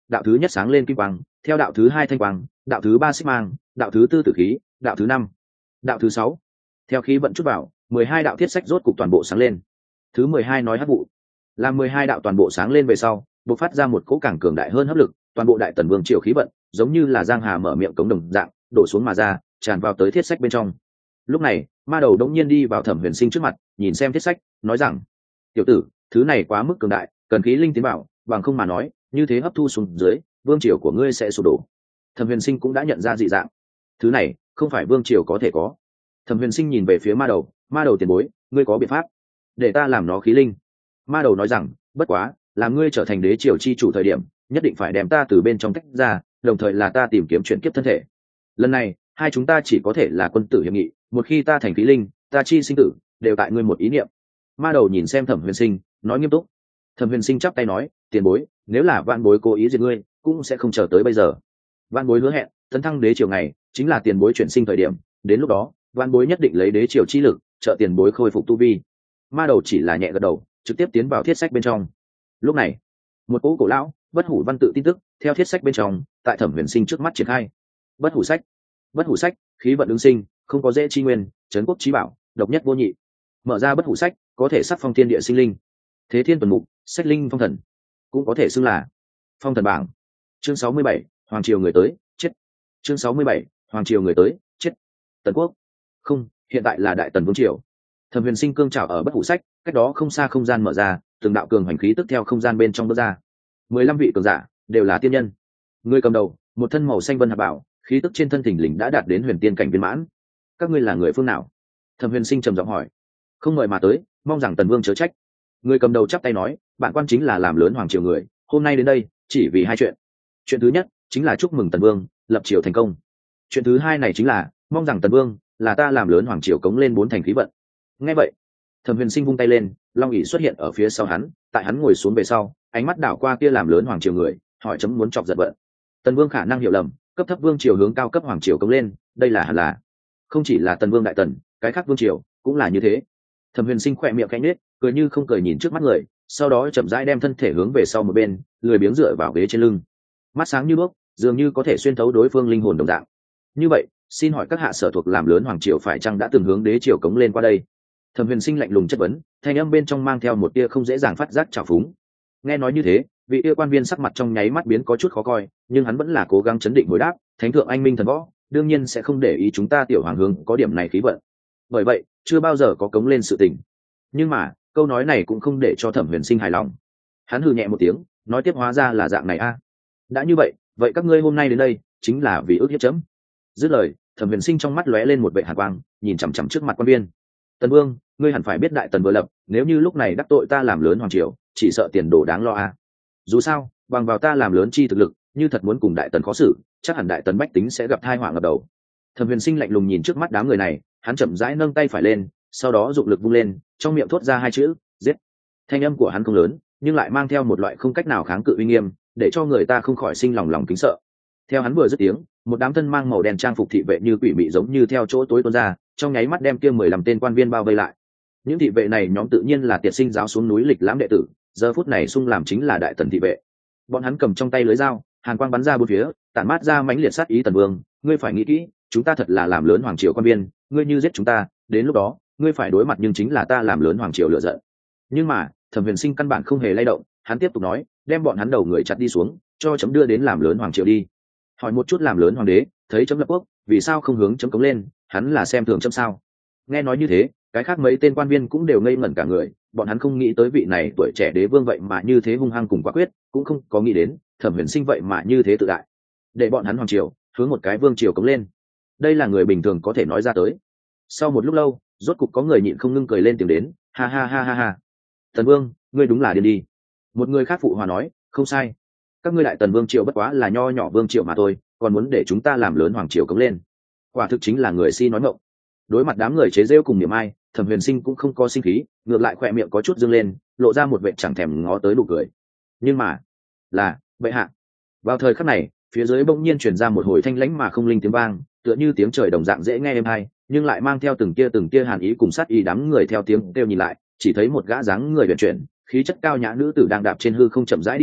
đạo thứ nhất sáng lên kim quang, theo đạo thứ hai thanh quang, đạo thứ ba xích mang, đạo thứ tư tử khí, đạo thứ năm, đạo thứ sáu. Theo khí vận chút vào, mười hai đạo thiết sách rốt cục toàn bộ sáng lên. Thứ mười hai nói hấp vụ. Làm mười hai đạo toàn bộ sáng lên về sau, bộc phát ra một cỗ càng cường đại hơn hấp lực, toàn bộ đại tần vương triều khí vận, giống như là giang hà mở miệng cống đồng dạng, đổ xuống mà ra, tràn vào tới thiết sách bên trong. Lúc này, ma đầu đống nhiên đi vào Thẩm Huyền Sinh trước mặt, nhìn xem thiết sách, nói rằng: "Tiểu tử, thứ này quá mức cường đại, cần khí linh tiến bảo, bằng không mà nói, như thế hấp thu xuống dưới, vương triều của ngươi sẽ sụp đổ." Thẩm Huyền Sinh cũng đã nhận ra dị dạng. Thứ này, không phải vương triều có thể có. Thẩm Huyền Sinh nhìn về phía ma đầu, ma đầu tiền bối, ngươi có biện pháp để ta làm nó khí linh? Ma đầu nói rằng: "Bất quá, làm ngươi trở thành đế triều chi chủ thời điểm, nhất định phải đem ta từ bên trong tách ra, đồng thời là ta tìm kiếm chuyển kiếp thân thể. Lần này, hai chúng ta chỉ có thể là quân tử hiệp nghị, một khi ta thành khí linh, ta chi sinh tử đều tại ngươi một ý niệm." Ma đầu nhìn xem Thẩm Huyền Sinh, nói nghiêm túc. Thẩm Huyền Sinh chắp tay nói: "Tiền bối, nếu là vạn bối cố ý giết ngươi, cũng sẽ không chờ tới bây giờ. Vạn bối hứa hẹn, tấn thăng đế triều ngày chính là tiền bối chuyển sinh thời điểm, đến lúc đó, vạn bối nhất định lấy đế triều chi lực, trợ tiền bối khôi phục tu vi." Ma đầu chỉ là nhẹ gật đầu, trực tiếp tiến vào thiết sách bên trong. Lúc này, một cỗ cổ lão bất hủ văn tự tin tức theo thiết sách bên trong tại Thẩm Huyền Sinh trước mắt triển khai. Bất hủ sách. Bất hủ sách, khí vận ứng sinh, không có dễ chi nguyên, trấn quốc chí bảo, độc nhất vô nhị. Mở ra bất hủ sách, có thể sắc phong thiên địa sinh linh. Thế thiên tuần mục, sách linh phong thần, cũng có thể xưng là phong thần bảng. Chương sáu mươi bảy, hoàng triều người tới, chết. Chương sáu mươi bảy, hoàng triều người tới, chết. Tần quốc. Không, hiện tại là đại tần vương triều. Thẩm Huyền Sinh cương trảo ở bất hủ sách, cách đó không xa không gian mở ra, từng đạo cường hành khí tức theo không gian bên trong bước ra. Mười lăm vị cường giả, đều là tiên nhân. Người cầm đầu, một thân màu xanh vân hạp bảo, khí tức trên thân thình lình đã đạt đến huyền tiên cảnh viên mãn. Các ngươi là người phương nào? Thẩm Huyền Sinh trầm giọng hỏi. Không mời mà tới, mong rằng tần vương chớ trách. Người cầm đầu chắp tay nói, bản quan chính là làm lớn hoàng triều người, hôm nay đến đây chỉ vì hai chuyện. Chuyện thứ nhất chính là chúc mừng tần vương lập triều thành công. Chuyện thứ hai này chính là mong rằng tần vương là ta làm lớn hoàng triều cống lên bốn thành khí vận. Nghe vậy, Thẩm Huyền Sinh vung tay lên, long ỷ xuất hiện ở phía sau hắn, tại hắn ngồi xuống về sau, ánh mắt đảo qua kia làm lớn hoàng triều người, hỏi chấm muốn chọc giận vận. Tần vương khả năng hiểu lầm, cấp thấp vương triều hướng cao cấp hoàng triều cống lên, đây là hẳn là. Không chỉ là tần vương đại tần, cái khác vương triều cũng là như thế. Thẩm Huyền Sinh khỏe miệng khẽ nhếch, cười như không cười nhìn trước mắt người, sau đó chậm rãi đem thân thể hướng về sau một bên, lười biếng dựa vào ghế trên lưng. Mắt sáng như đuốc, dường như có thể xuyên thấu đối phương linh hồn đồng dạng. Như vậy, xin hỏi các hạ sở thuộc làm lớn hoàng triều phải chăng đã từng hướng đế triều cống lên qua đây? Thẩm Huyền Sinh lạnh lùng chất vấn, thanh âm bên trong mang theo một tia không dễ dàng phát giác trào phúng. Nghe nói như thế, vị tia quan viên sắc mặt trong nháy mắt biến có chút khó coi, nhưng hắn vẫn là cố gắng chấn định hồi đáp, thánh thượng anh minh thần võ, đương nhiên sẽ không để ý chúng ta tiểu hoàng hướng có điểm này khí vận. Bởi vậy, chưa bao giờ có cống lên sự tình. Nhưng mà, câu nói này cũng không để cho Thẩm Huyền Sinh hài lòng. Hắn hừ nhẹ một tiếng, nói tiếp, hóa ra là dạng này a. Đã như vậy, vậy các ngươi hôm nay đến đây chính là vì ước hiếp chấm. Dứt lời, Thẩm Huyền Sinh trong mắt lóe lên một vẻ hàn quang, nhìn chằm chằm trước mặt quan viên. Tần vương, ngươi hẳn phải biết đại tần vừa lập, nếu như lúc này đắc tội ta làm lớn hoàng triều, chỉ sợ tiền đồ đáng lo a. Dù sao, bằng vào ta làm lớn chi thực lực, như thật muốn cùng đại tần khó xử, chắc hẳn đại tần bách tính sẽ gặp tai họa ngập đầu. Thẩm Huyền Sinh lạnh lùng nhìn trước mắt đám người này, hắn chậm rãi nâng tay phải lên, sau đó dụng lực vung lên, trong miệng thốt ra hai chữ: giết. Thanh âm của hắn không lớn, nhưng lại mang theo một loại không cách nào kháng cự uy nghiêm, để cho người ta không khỏi sinh lòng lòng kính sợ. Theo hắn vừa dứt tiếng, một đám thân mang màu đen trang phục thị vệ như quỷ mị giống như theo chỗ tối tuôn ra, trong nháy mắt đem kia mười lăm tên quan viên bao vây lại. Những thị vệ này nhóm tự nhiên là tiệt sinh giáo xuống núi lịch lãm đệ tử, giờ phút này xung làm chính là đại tần thị vệ. Bọn hắn cầm trong tay lưới dao, hàn quang bắn ra bốn phía, tản mát ra mãnh liệt sát ý. Tần vương, ngươi phải nghĩ kỹ, chúng ta thật là làm lớn hoàng triều quan viên, ngươi như giết chúng ta, đến lúc đó, ngươi phải đối mặt nhưng chính là ta làm lớn hoàng triều lựa giận. Nhưng mà, Thẩm Huyền Sinh căn bản không hề lay động, hắn tiếp tục nói, đem bọn hắn đầu người chặt đi xuống, cho chấm đưa đến làm lớn hoàng triều đi. Hỏi một chút làm lớn hoàng đế, thấy chấm lập quốc, vì sao không hướng chấm cống lên, hắn là xem thường chấm sao? Nghe nói như thế, cái khác mấy tên quan viên cũng đều ngây ngẩn cả người, bọn hắn không nghĩ tới vị này tuổi trẻ đế vương vậy mà như thế hung hăng cùng quả quyết, cũng không có nghĩ đến Thẩm Huyền Sinh vậy mà như thế tự đại, để bọn hắn hoàng triều hướng một cái vương triều cống lên. Đây là người bình thường có thể nói ra tới. Sau một lúc lâu, rốt cục có người nhịn không ngưng cười lên tiếng đến, ha ha ha ha ha. Tần vương, ngươi đúng là điên đi. Một người khác phụ hòa nói, không sai. Các ngươi đại tần vương triều bất quá là nho nhỏ vương triều mà thôi, còn muốn để chúng ta làm lớn hoàng triều cống lên, quả thực chính là người si nói ngọng. Đối mặt đám người chế rêu cùng niệm ai, Thẩm Huyền Sinh cũng không có sinh khí, ngược lại khỏe miệng có chút dương lên, lộ ra một vẻ chẳng thèm ngó tới nụ cười. Nhưng mà, là bệ hạ. Vào thời khắc này, phía dưới bỗng nhiên truyền ra một hồi thanh lãnh mà không linh tiếng vang, tựa như tiếng trời đồng dạng dễ nghe êm hay, nhưng lại mang theo từng kia từng kia hàn ý cùng sát ý. Đám người theo tiếng kêu nhìn lại, chỉ thấy một gã dáng người uyển chuyển, khí chất cao nhã nữ tử đang đạp trên hư không chậm rãi đi tới,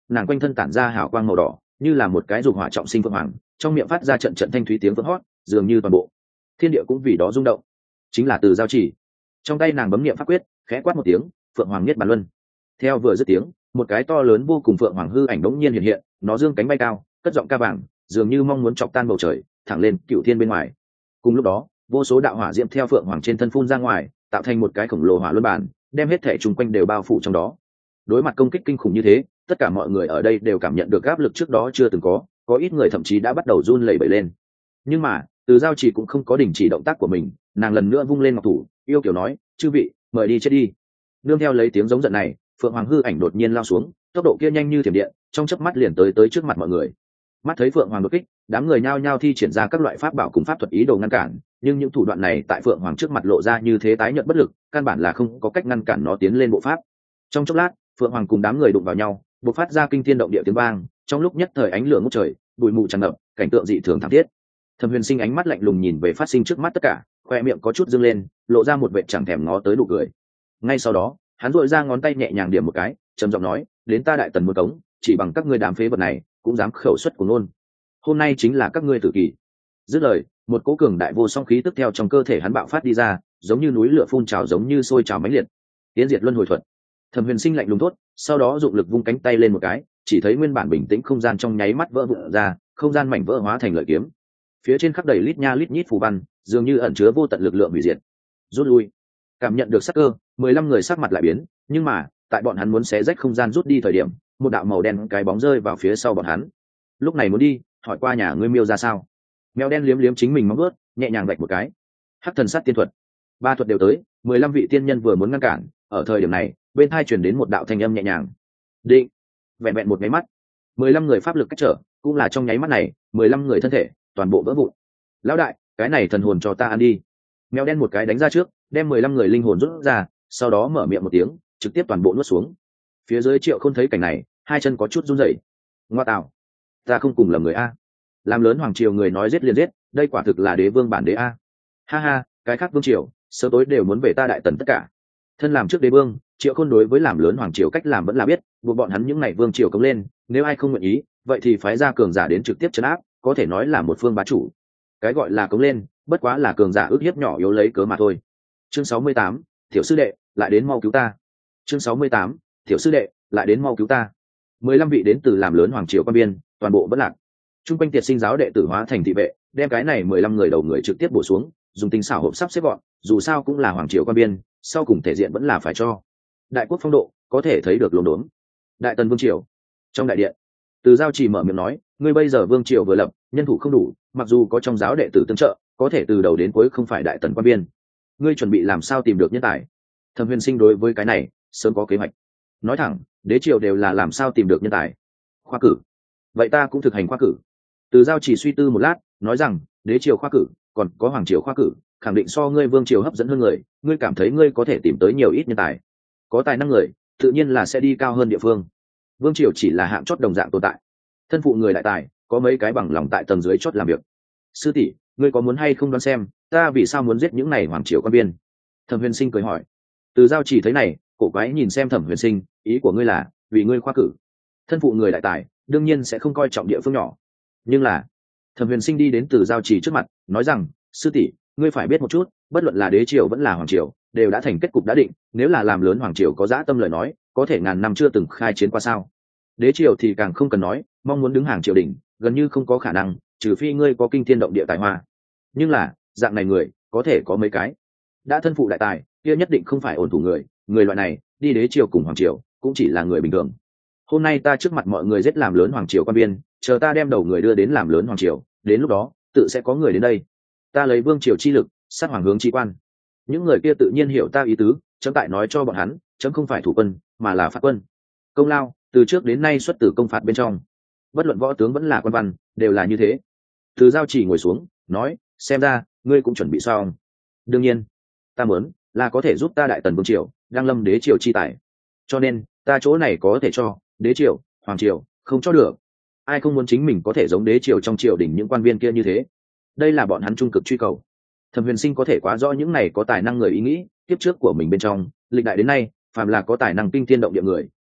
nàng quanh thân tản ra hào quang màu đỏ, như là một cái dục hỏa trọng sinh phượng hoàng, trong miệng phát ra trận trận thanh thúy tiếng vỡ hót, dường như toàn bộ thiên địa cũng vì đó rung động. Chính là Từ Giao Chỉ. Trong tay nàng bấm niệm pháp quyết, khẽ quát một tiếng, phượng hoàng niết bàn luân. Theo vừa dứt tiếng, một cái to lớn vô cùng phượng hoàng hư ảnh đống nhiên hiện hiện, nó dương cánh bay cao, cất giọng ca vàng, dường như mong muốn chọc tan bầu trời, thẳng lên cựu thiên bên ngoài. Cùng lúc đó, vô số đạo hỏa diễm theo phượng hoàng trên thân phun ra ngoài, tạo thành một cái khổng lồ hỏa luân bản, đem hết thể chung quanh đều bao phủ trong đó. Đối mặt công kích kinh khủng như thế, tất cả mọi người ở đây đều cảm nhận được áp lực trước đó chưa từng có, có ít người thậm chí đã bắt đầu run lẩy bẩy lên. Nhưng mà, Từ Giao Chỉ cũng không có đình chỉ động tác của mình, nàng lần nữa vung lên ngọc thủ, yêu kiểu nói, chư vị, mời đi chết đi. Nương theo lấy tiếng giống giận này, phượng hoàng hư ảnh đột nhiên lao xuống, tốc độ kia nhanh như thiểm điện, trong chớp mắt liền tới tới trước mặt mọi người. Mắt thấy phượng hoàng đột kích, đám người nhao nhao thi triển ra các loại pháp bảo cùng pháp thuật ý đồ ngăn cản, nhưng những thủ đoạn này tại phượng hoàng trước mặt lộ ra như thế tái nhợt bất lực, căn bản là không có cách ngăn cản nó tiến lên bộ pháp. Trong chốc lát, phượng hoàng cùng đám người đụng vào nhau, bộc phát ra kinh thiên động địa tiếng vang, trong lúc nhất thời ánh lửa ngút trời, bụi mù tràn ngập, cảnh tượng dị thường thảm thiết. Thẩm Huyền Sinh ánh mắt lạnh lùng nhìn về phát sinh trước mắt tất cả, khoe miệng có chút dương lên, lộ ra một vệt chẳng thèm ngó tới nụ cười. Ngay sau đó, hắn duỗi ra ngón tay nhẹ nhàng điểm một cái, trầm giọng nói, đến ta Đại Tần một cống, chỉ bằng các ngươi đám phế vật này cũng dám khẩu xuất của ngôn, hôm nay chính là các ngươi tử kỳ. Dứt lời, một cỗ cường đại vô song khí tức theo trong cơ thể hắn bạo phát đi ra, giống như núi lửa phun trào, giống như sôi trào mãnh liệt. Tiến diệt luân hồi thuật. Thẩm Huyền Sinh lạnh lùng thốt, sau đó dụng lực vung cánh tay lên một cái, chỉ thấy nguyên bản bình tĩnh không gian trong nháy mắt vỡ vụn ra, không gian mảnh vỡ hóa thành lợi kiếm. Phía trên khắc đầy lít nha lít nhít phù văn, dường như ẩn chứa vô tận lực lượng hủy diệt. Rút lui. Cảm nhận được sắc cơ, mười lăm người sắc mặt lại biến, nhưng mà, tại bọn hắn muốn xé rách không gian rút đi thời điểm, một đạo màu đen cái bóng rơi vào phía sau bọn hắn. Lúc này muốn đi, hỏi qua nhà ngươi miêu ra sao? Mèo đen liếm liếm chính mình móng vuốt, nhẹ nhàng vạch một cái. Hắc thần sát tiên thuật. Ba thuật đều tới, mười lăm vị tiên nhân vừa muốn ngăn cản, ở thời điểm này, bên tai truyền đến một đạo thanh âm nhẹ nhàng. Định. Vẹn vẹn một cái mắt, mười lăm người pháp lực cách trở, cũng là trong nháy mắt này, mười lăm người thân thể toàn bộ vỡ vụn. Lão đại, cái này thần hồn cho ta ăn đi. Mèo đen một cái đánh ra trước, đem mười lăm người linh hồn rút ra, sau đó mở miệng một tiếng, trực tiếp toàn bộ nuốt xuống. Phía dưới Triệu Khôn thấy cảnh này, hai chân có chút run rẩy. Ngoa tạo, ta không cùng lầm người a. Làm lớn hoàng triều người nói giết liền giết, đây quả thực là đế vương bản đế a. Ha ha, cái khác vương triều, sớm tối đều muốn về ta Đại Tần tất cả. Thân làm trước đế vương, Triệu Khôn đối với làm lớn hoàng triều cách làm vẫn là biết, buộc bọn hắn những này vương triều cống lên, nếu ai không nguyện ý, vậy thì phái ra cường giả đến trực tiếp trấn áp, có thể nói là một phương bá chủ. Cái gọi là cống lên, bất quá là cường giả ước hiếp nhỏ yếu lấy cớ mà thôi. Chương sáu mươi tám, tiểu sư đệ, lại đến mau cứu ta. Chương sáu mươi tám, tiểu sư đệ, lại đến mau cứu ta. Mười lăm vị đến từ làm lớn hoàng triều quan biên, toàn bộ bất lạc. Trung quanh Tiệt Sinh giáo đệ tử hóa thành thị vệ, đem cái này mười lăm người đầu người trực tiếp bổ xuống, dùng tinh xảo hộp sắp xếp gọn, dù sao cũng là hoàng triều quan biên, sau cùng thể diện vẫn là phải cho. Đại quốc phong độ, có thể thấy được lồn đốn. Đại Tần vương triều. Trong đại điện, Từ Giao Chỉ mở miệng nói, ngươi bây giờ vương triều vừa lập, nhân thủ không đủ, mặc dù có trong giáo đệ tử tương trợ, có thể từ đầu đến cuối không phải Đại Tần quan biên. Ngươi chuẩn bị làm sao tìm được nhân tài? Thẩm Huyền Sinh đối với cái này sớm có kế hoạch. Nói thẳng, đế triều đều là làm sao tìm được nhân tài. Khoa cử. Vậy ta cũng thực hành khoa cử. Từ Giao Chỉ suy tư một lát, nói rằng, đế triều khoa cử, còn có hoàng triều khoa cử, khẳng định so ngươi vương triều hấp dẫn hơn người, ngươi cảm thấy ngươi có thể tìm tới nhiều ít nhân tài. Có tài năng người, tự nhiên là sẽ đi cao hơn địa phương. Vương triều chỉ là hạng chót đồng dạng tồn tại. Thân phụ người đại tài, có mấy cái bằng lòng tại tầng dưới chót làm việc. Sư tỷ, ngươi có muốn hay không đoán xem, ta vì sao muốn giết những này hoàng triều quan biên? Thẩm Huyền Sinh cười hỏi. Từ Giao Chỉ thấy này, cổ quái nhìn xem Thẩm Huyền Sinh, ý của ngươi là vì ngươi khoa cử. Thân phụ người đại tài, đương nhiên sẽ không coi trọng địa phương nhỏ. Nhưng là, Thẩm Huyền Sinh đi đến Từ Giao Chỉ trước mặt, nói rằng, sư tỷ, ngươi phải biết một chút, bất luận là đế triều vẫn là hoàng triều, đều đã thành kết cục đã định, nếu là làm lớn hoàng triều có dã tâm lời nói, có thể ngàn năm chưa từng khai chiến qua sao? Đế triều thì càng không cần nói, mong muốn đứng hàng triều đình, gần như không có khả năng, trừ phi ngươi có kinh thiên động địa tài hoa. Nhưng là, dạng này người, có thể có mấy cái. Đã thân phụ đại tài, kia nhất định không phải ổn thủ người, người loại này, đi đế triều cùng hoàng triều, cũng chỉ là người bình thường. Hôm nay ta trước mặt mọi người giết làm lớn hoàng triều quan biên, chờ ta đem đầu người đưa đến làm lớn hoàng triều, đến lúc đó, tự sẽ có người đến đây. Ta lấy vương triều chi lực, sát hoàng hướng chi quan. Những người kia tự nhiên hiểu ta ý tứ, chấm tại nói cho bọn hắn, chấm không phải thủ quân, mà là phạt quân. Công lao, từ trước đến nay xuất từ công phạt bên trong. Bất luận võ tướng vẫn là quan văn, đều là như thế. Từ Giao Chỉ ngồi xuống, nói, xem ra, ngươi cũng chuẩn bị xong. Đương nhiên, ta muốn là có thể giúp ta Đại Tần vương triều, đang lâm đế triều chi tài. Cho nên, ta chỗ này có thể cho, đế triều, hoàng triều, không cho được. Ai không muốn chính mình có thể giống đế triều trong triều đình những quan viên kia như thế. Đây là bọn hắn trung cực truy cầu. Thẩm Huyền Sinh có thể quá rõ những này có tài năng người ý nghĩ, tiếp trước của mình bên trong, lịch đại đến nay, phàm là có tài năng kinh thiên động địa người,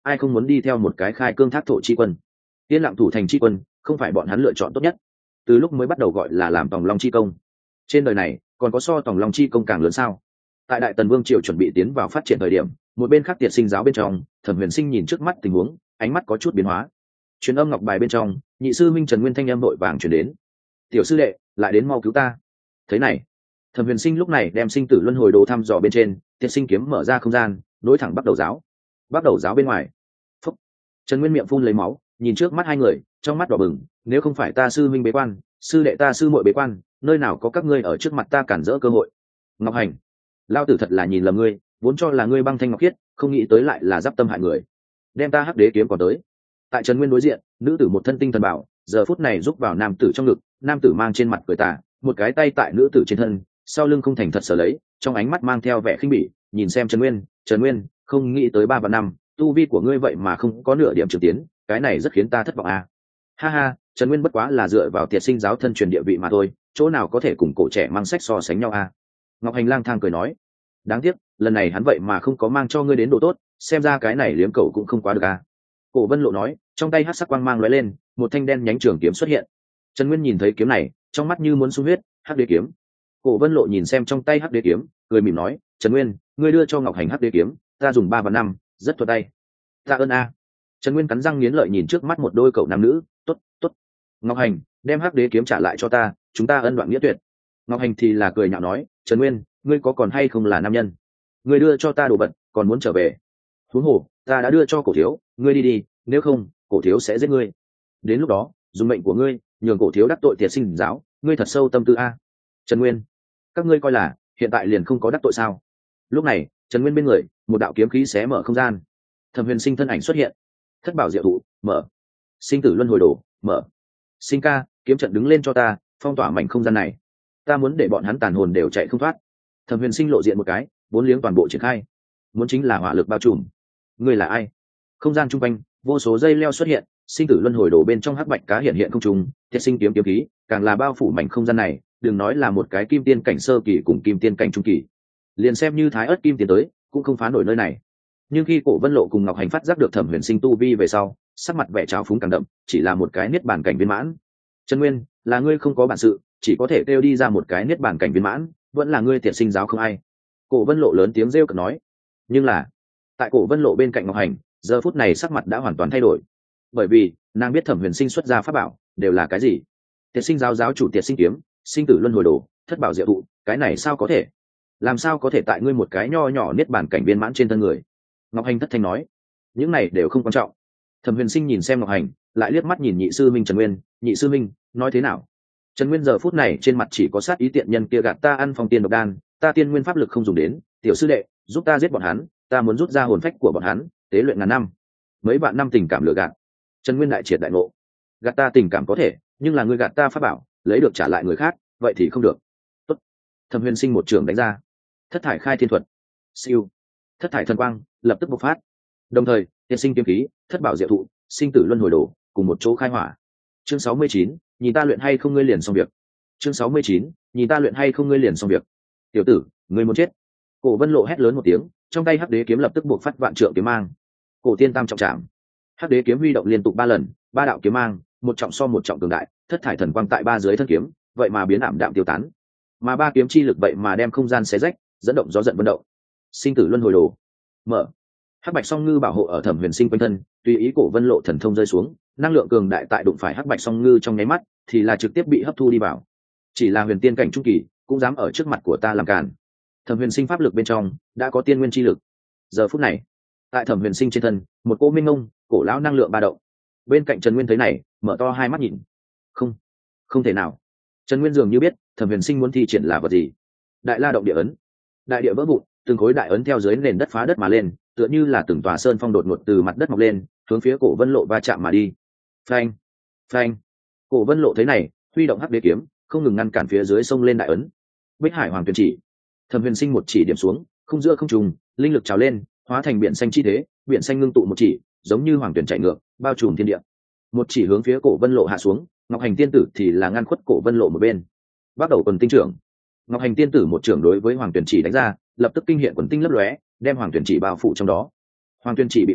ai không muốn đi theo một cái khai cương thác thổ chi quân. Yên lặng thủ thành chi quân không phải bọn hắn lựa chọn tốt nhất. Từ lúc mới bắt đầu gọi là làm tòng long chi công, trên đời này còn có so tòng long chi công càng lớn sao? Tại đại tần vương triều chuẩn bị tiến vào phát triển thời điểm, một bên khác Tiệt Sinh giáo bên trong, Thẩm Huyền Sinh nhìn trước mắt tình huống, ánh mắt có chút biến hóa. Truyền âm ngọc bài bên trong, nhị sư minh Trần Nguyên thanh âm vội vàng truyền đến: tiểu sư đệ, lại đến mau cứu ta. Thế này, Thẩm Huyền Sinh lúc này đem sinh tử luân hồi đồ thăm dò bên trên, Tiệt Sinh kiếm mở ra không gian, nối thẳng bắt đầu giáo. Bắt đầu giáo bên ngoài, phúc, Trần Nguyên miệng phun lấy máu, nhìn trước mắt hai người, trong mắt đỏ bừng. Nếu không phải ta sư minh bế quan, sư đệ ta sư muội bế quan, nơi nào có các ngươi ở trước mặt ta cản rỡ cơ hội. Ngọc Hành, lao tử thật là nhìn lầm ngươi, vốn cho là ngươi băng thanh ngọc khiết, không nghĩ tới lại là giáp tâm hại người. Đem ta hắc đế kiếm còn tới. Tại Trần Nguyên đối diện, nữ tử một thân tinh thần bảo, giờ phút này giúp vào nam tử trong ngực, nam tử mang trên mặt cười tà, một cái tay tại nữ tử trên thân, sau lưng không thành thật sở lấy, trong ánh mắt mang theo vẻ khinh bỉ, nhìn xem Trần Nguyên. Trần Nguyên, không nghĩ tới ba và năm, tu vi của ngươi vậy mà không có nửa điểm trưởng tiến, cái này rất khiến ta thất vọng à. Ha ha, Trần Nguyên bất quá là dựa vào Tiệt Sinh giáo thân truyền địa vị mà thôi, chỗ nào có thể cùng cổ trẻ mang sách so sánh nhau à. Ngọc Hành lang thang cười nói, đáng tiếc lần này hắn vậy mà không có mang cho ngươi đến độ tốt, xem ra cái này liếm cầu cũng không quá được à. Cổ Vân Lộ nói, trong tay hắc sắc quang mang lóe lên, một thanh đen nhánh trường kiếm xuất hiện. Trần Nguyên nhìn thấy kiếm này, trong mắt như muốn sung huyết. Hắc đế kiếm. Cổ Vân Lộ nhìn xem trong tay hắc đế kiếm, cười mỉm nói, Trần Nguyên, ngươi đưa cho Ngọc Hành hắc đế kiếm, ta dùng ba và năm, rất thuận tay. Tạ ơn a. Trần Nguyên cắn răng nghiến lợi nhìn trước mắt một đôi cậu nam nữ, tốt, tốt. Ngọc Hành, đem hắc đế kiếm trả lại cho ta, chúng ta ân đoạn nghĩa tuyệt. Ngọc Hành thì là cười nhạo nói, Trần Nguyên, ngươi có còn hay không là nam nhân? Ngươi đưa cho ta đồ vật, còn muốn trở về? Huống hồ, ta đã đưa cho cổ thiếu, ngươi đi đi, nếu không, cổ thiếu sẽ giết ngươi. Đến lúc đó, dùng mệnh của ngươi, nhường cổ thiếu đắc tội Tiệt Sinh giáo, ngươi thật sâu tâm tư a. Trần Nguyên, các ngươi coi là hiện tại liền không có đắc tội sao? Lúc này, Trần Nguyên bên người, một đạo kiếm khí xé mở không gian. Thẩm Huyền Sinh thân ảnh xuất hiện. Thất bảo diệu thụ, mở. Sinh tử luân hồi đồ, mở. Sinh ca, kiếm trận đứng lên cho ta, phong tỏa mảnh không gian này. Ta muốn để bọn hắn tàn hồn đều chạy không thoát. Thẩm Huyền Sinh lộ diện một cái, bốn liếng toàn bộ triển khai. Muốn chính là hỏa lực bao trùm. Ngươi là ai? Không gian trung quanh, vô số dây leo xuất hiện, sinh tử luân hồi đổ bên trong hắc bạch cá hiện hiện không trùng, Tiệt Sinh kiếm kiếm khí, càng là bao phủ mảnh không gian này, đừng nói là một cái kim tiên cảnh sơ kỳ cùng kim tiên cảnh trung kỳ, liền xem như thái ớt kim tiến tới, cũng không phá nổi nơi này. Nhưng khi Cổ Vân Lộ cùng Ngọc Hành phát giác được Thẩm Huyền Sinh tu vi về sau, sắc mặt vẻ trào phúng càng đậm, chỉ là một cái niết bàn cảnh viên mãn. Trần Nguyên, là ngươi không có bản sự, chỉ có thể kêu đi ra một cái niết bàn cảnh viên mãn, vẫn là ngươi Tiệt Sinh giáo không ai. Cổ Vân Lộ lớn tiếng rêu cợt nói. Nhưng là, tại Cổ Vân Lộ bên cạnh Ngọc Hành, giờ phút này sắc mặt đã hoàn toàn thay đổi, bởi vì nàng biết Thẩm Huyền Sinh xuất ra pháp bảo đều là cái gì. Tiệt Sinh giáo giáo chủ Tiệt Sinh kiếm, sinh tử luân hồi đồ, thất bảo diệu thụ, cái này sao có thể? Làm sao có thể tại ngươi một cái nho nhỏ niết bàn cảnh viên mãn trên thân người? Ngọc Hành thất thanh nói, những này đều không quan trọng. Thẩm Huyền Sinh nhìn xem Ngọc Hành, lại liếc mắt nhìn nhị sư minh Trần Nguyên, nhị sư minh, nói thế nào? Trần Nguyên giờ phút này trên mặt chỉ có sát ý tiện nhân kia gạt ta ăn phong tiên độc đan, ta tiên nguyên pháp lực không dùng đến, tiểu sư đệ, giúp ta giết bọn hắn, ta muốn rút ra hồn phách của bọn hắn, tế luyện ngàn năm. Mấy vạn năm tình cảm lừa gạt. Trần Nguyên đại triệt đại ngộ. Gạt ta tình cảm có thể, nhưng là ngươi gạt ta pháp bảo, lấy được trả lại người khác, vậy thì không được. Tốt. Thẩm Huyền Sinh một trường đánh ra. Thất thải khai thiên thuật. Siêu. Thất thải thần quang lập tức bộc phát. Đồng thời, Tiệt Sinh kiếm khí, thất bảo diệu thụ, sinh tử luân hồi đồ, cùng một chỗ khai hỏa. Chương sáu mươi chín, nhìn ta luyện hay không ngươi liền xong việc. Chương sáu mươi chín, nhìn ta luyện hay không ngươi liền xong việc. Tiểu tử, ngươi muốn chết. Cổ Vân Lộ hét lớn một tiếng, trong tay hắc đế kiếm lập tức buộc phát vạn trượng kiếm mang. Cổ tiên tam trọng trảm. Hắc đế kiếm huy động liên tục ba lần, ba đạo kiếm mang, một trọng so một trọng cường đại, thất thải thần quang tại ba dưới thân kiếm, vậy mà biến ảm đạm tiêu tán. Mà ba kiếm chi lực vậy mà đem không gian xé rách, dẫn động gió giận vận động. Sinh tử luân hồi đồ, mở. Hắc bạch song ngư bảo hộ ở Thẩm Huyền Sinh quanh thân, tùy ý Cổ Vân Lộ thần thông rơi xuống, năng lượng cường đại tại đụng phải hắc bạch song ngư trong nháy mắt, thì là trực tiếp bị hấp thu đi vào. Chỉ là huyền tiên cảnh trung kỳ, cũng dám ở trước mặt của ta làm càn. Thẩm Huyền Sinh pháp lực bên trong đã có tiên nguyên chi lực. Giờ phút này, tại Thẩm Huyền Sinh trên thân, một cỗ minh ngông, cổ lão năng lượng ba động. Bên cạnh Trần Nguyên thấy này, mở to hai mắt nhìn. Không, không thể nào. Trần Nguyên dường như biết Thẩm Huyền Sinh muốn thi triển là vật gì. Đại La động địa ấn. Đại địa vỡ vụn, từng khối đại ấn theo dưới nền đất phá đất mà lên, tựa như là từng tòa sơn phong đột ngột từ mặt đất mọc lên, hướng phía Cổ Vân Lộ va chạm mà đi. Phanh, phanh. Cổ Vân Lộ thấy này, huy động hắc đế kiếm, không ngừng ngăn cản phía dưới sông lên đại ấn. Bích Hải Hoàng Tuyển chỉ. Thẩm Huyền Sinh một chỉ điểm xuống, không giữa không trùng, linh lực trào lên, hóa thành biển xanh chi thế, biển xanh ngưng tụ một chỉ, giống như hoàng tuyển chạy ngược, bao trùm thiên địa. Một chỉ hướng phía Cổ Vân Lộ hạ xuống, Ngọc Hành tiên tử thì là ngăn khuất Cổ Vân Lộ một bên. Bắt đầu quần tinh trưởng. Ngọc Hành tiên tử một trưởng đối với hoàng tuyển chỉ đánh ra, lập tức kinh hiện quần tinh lấp lóe, đem hoàng tuyển chỉ bao phủ trong đó. Hoàng tuyển chỉ bị phá,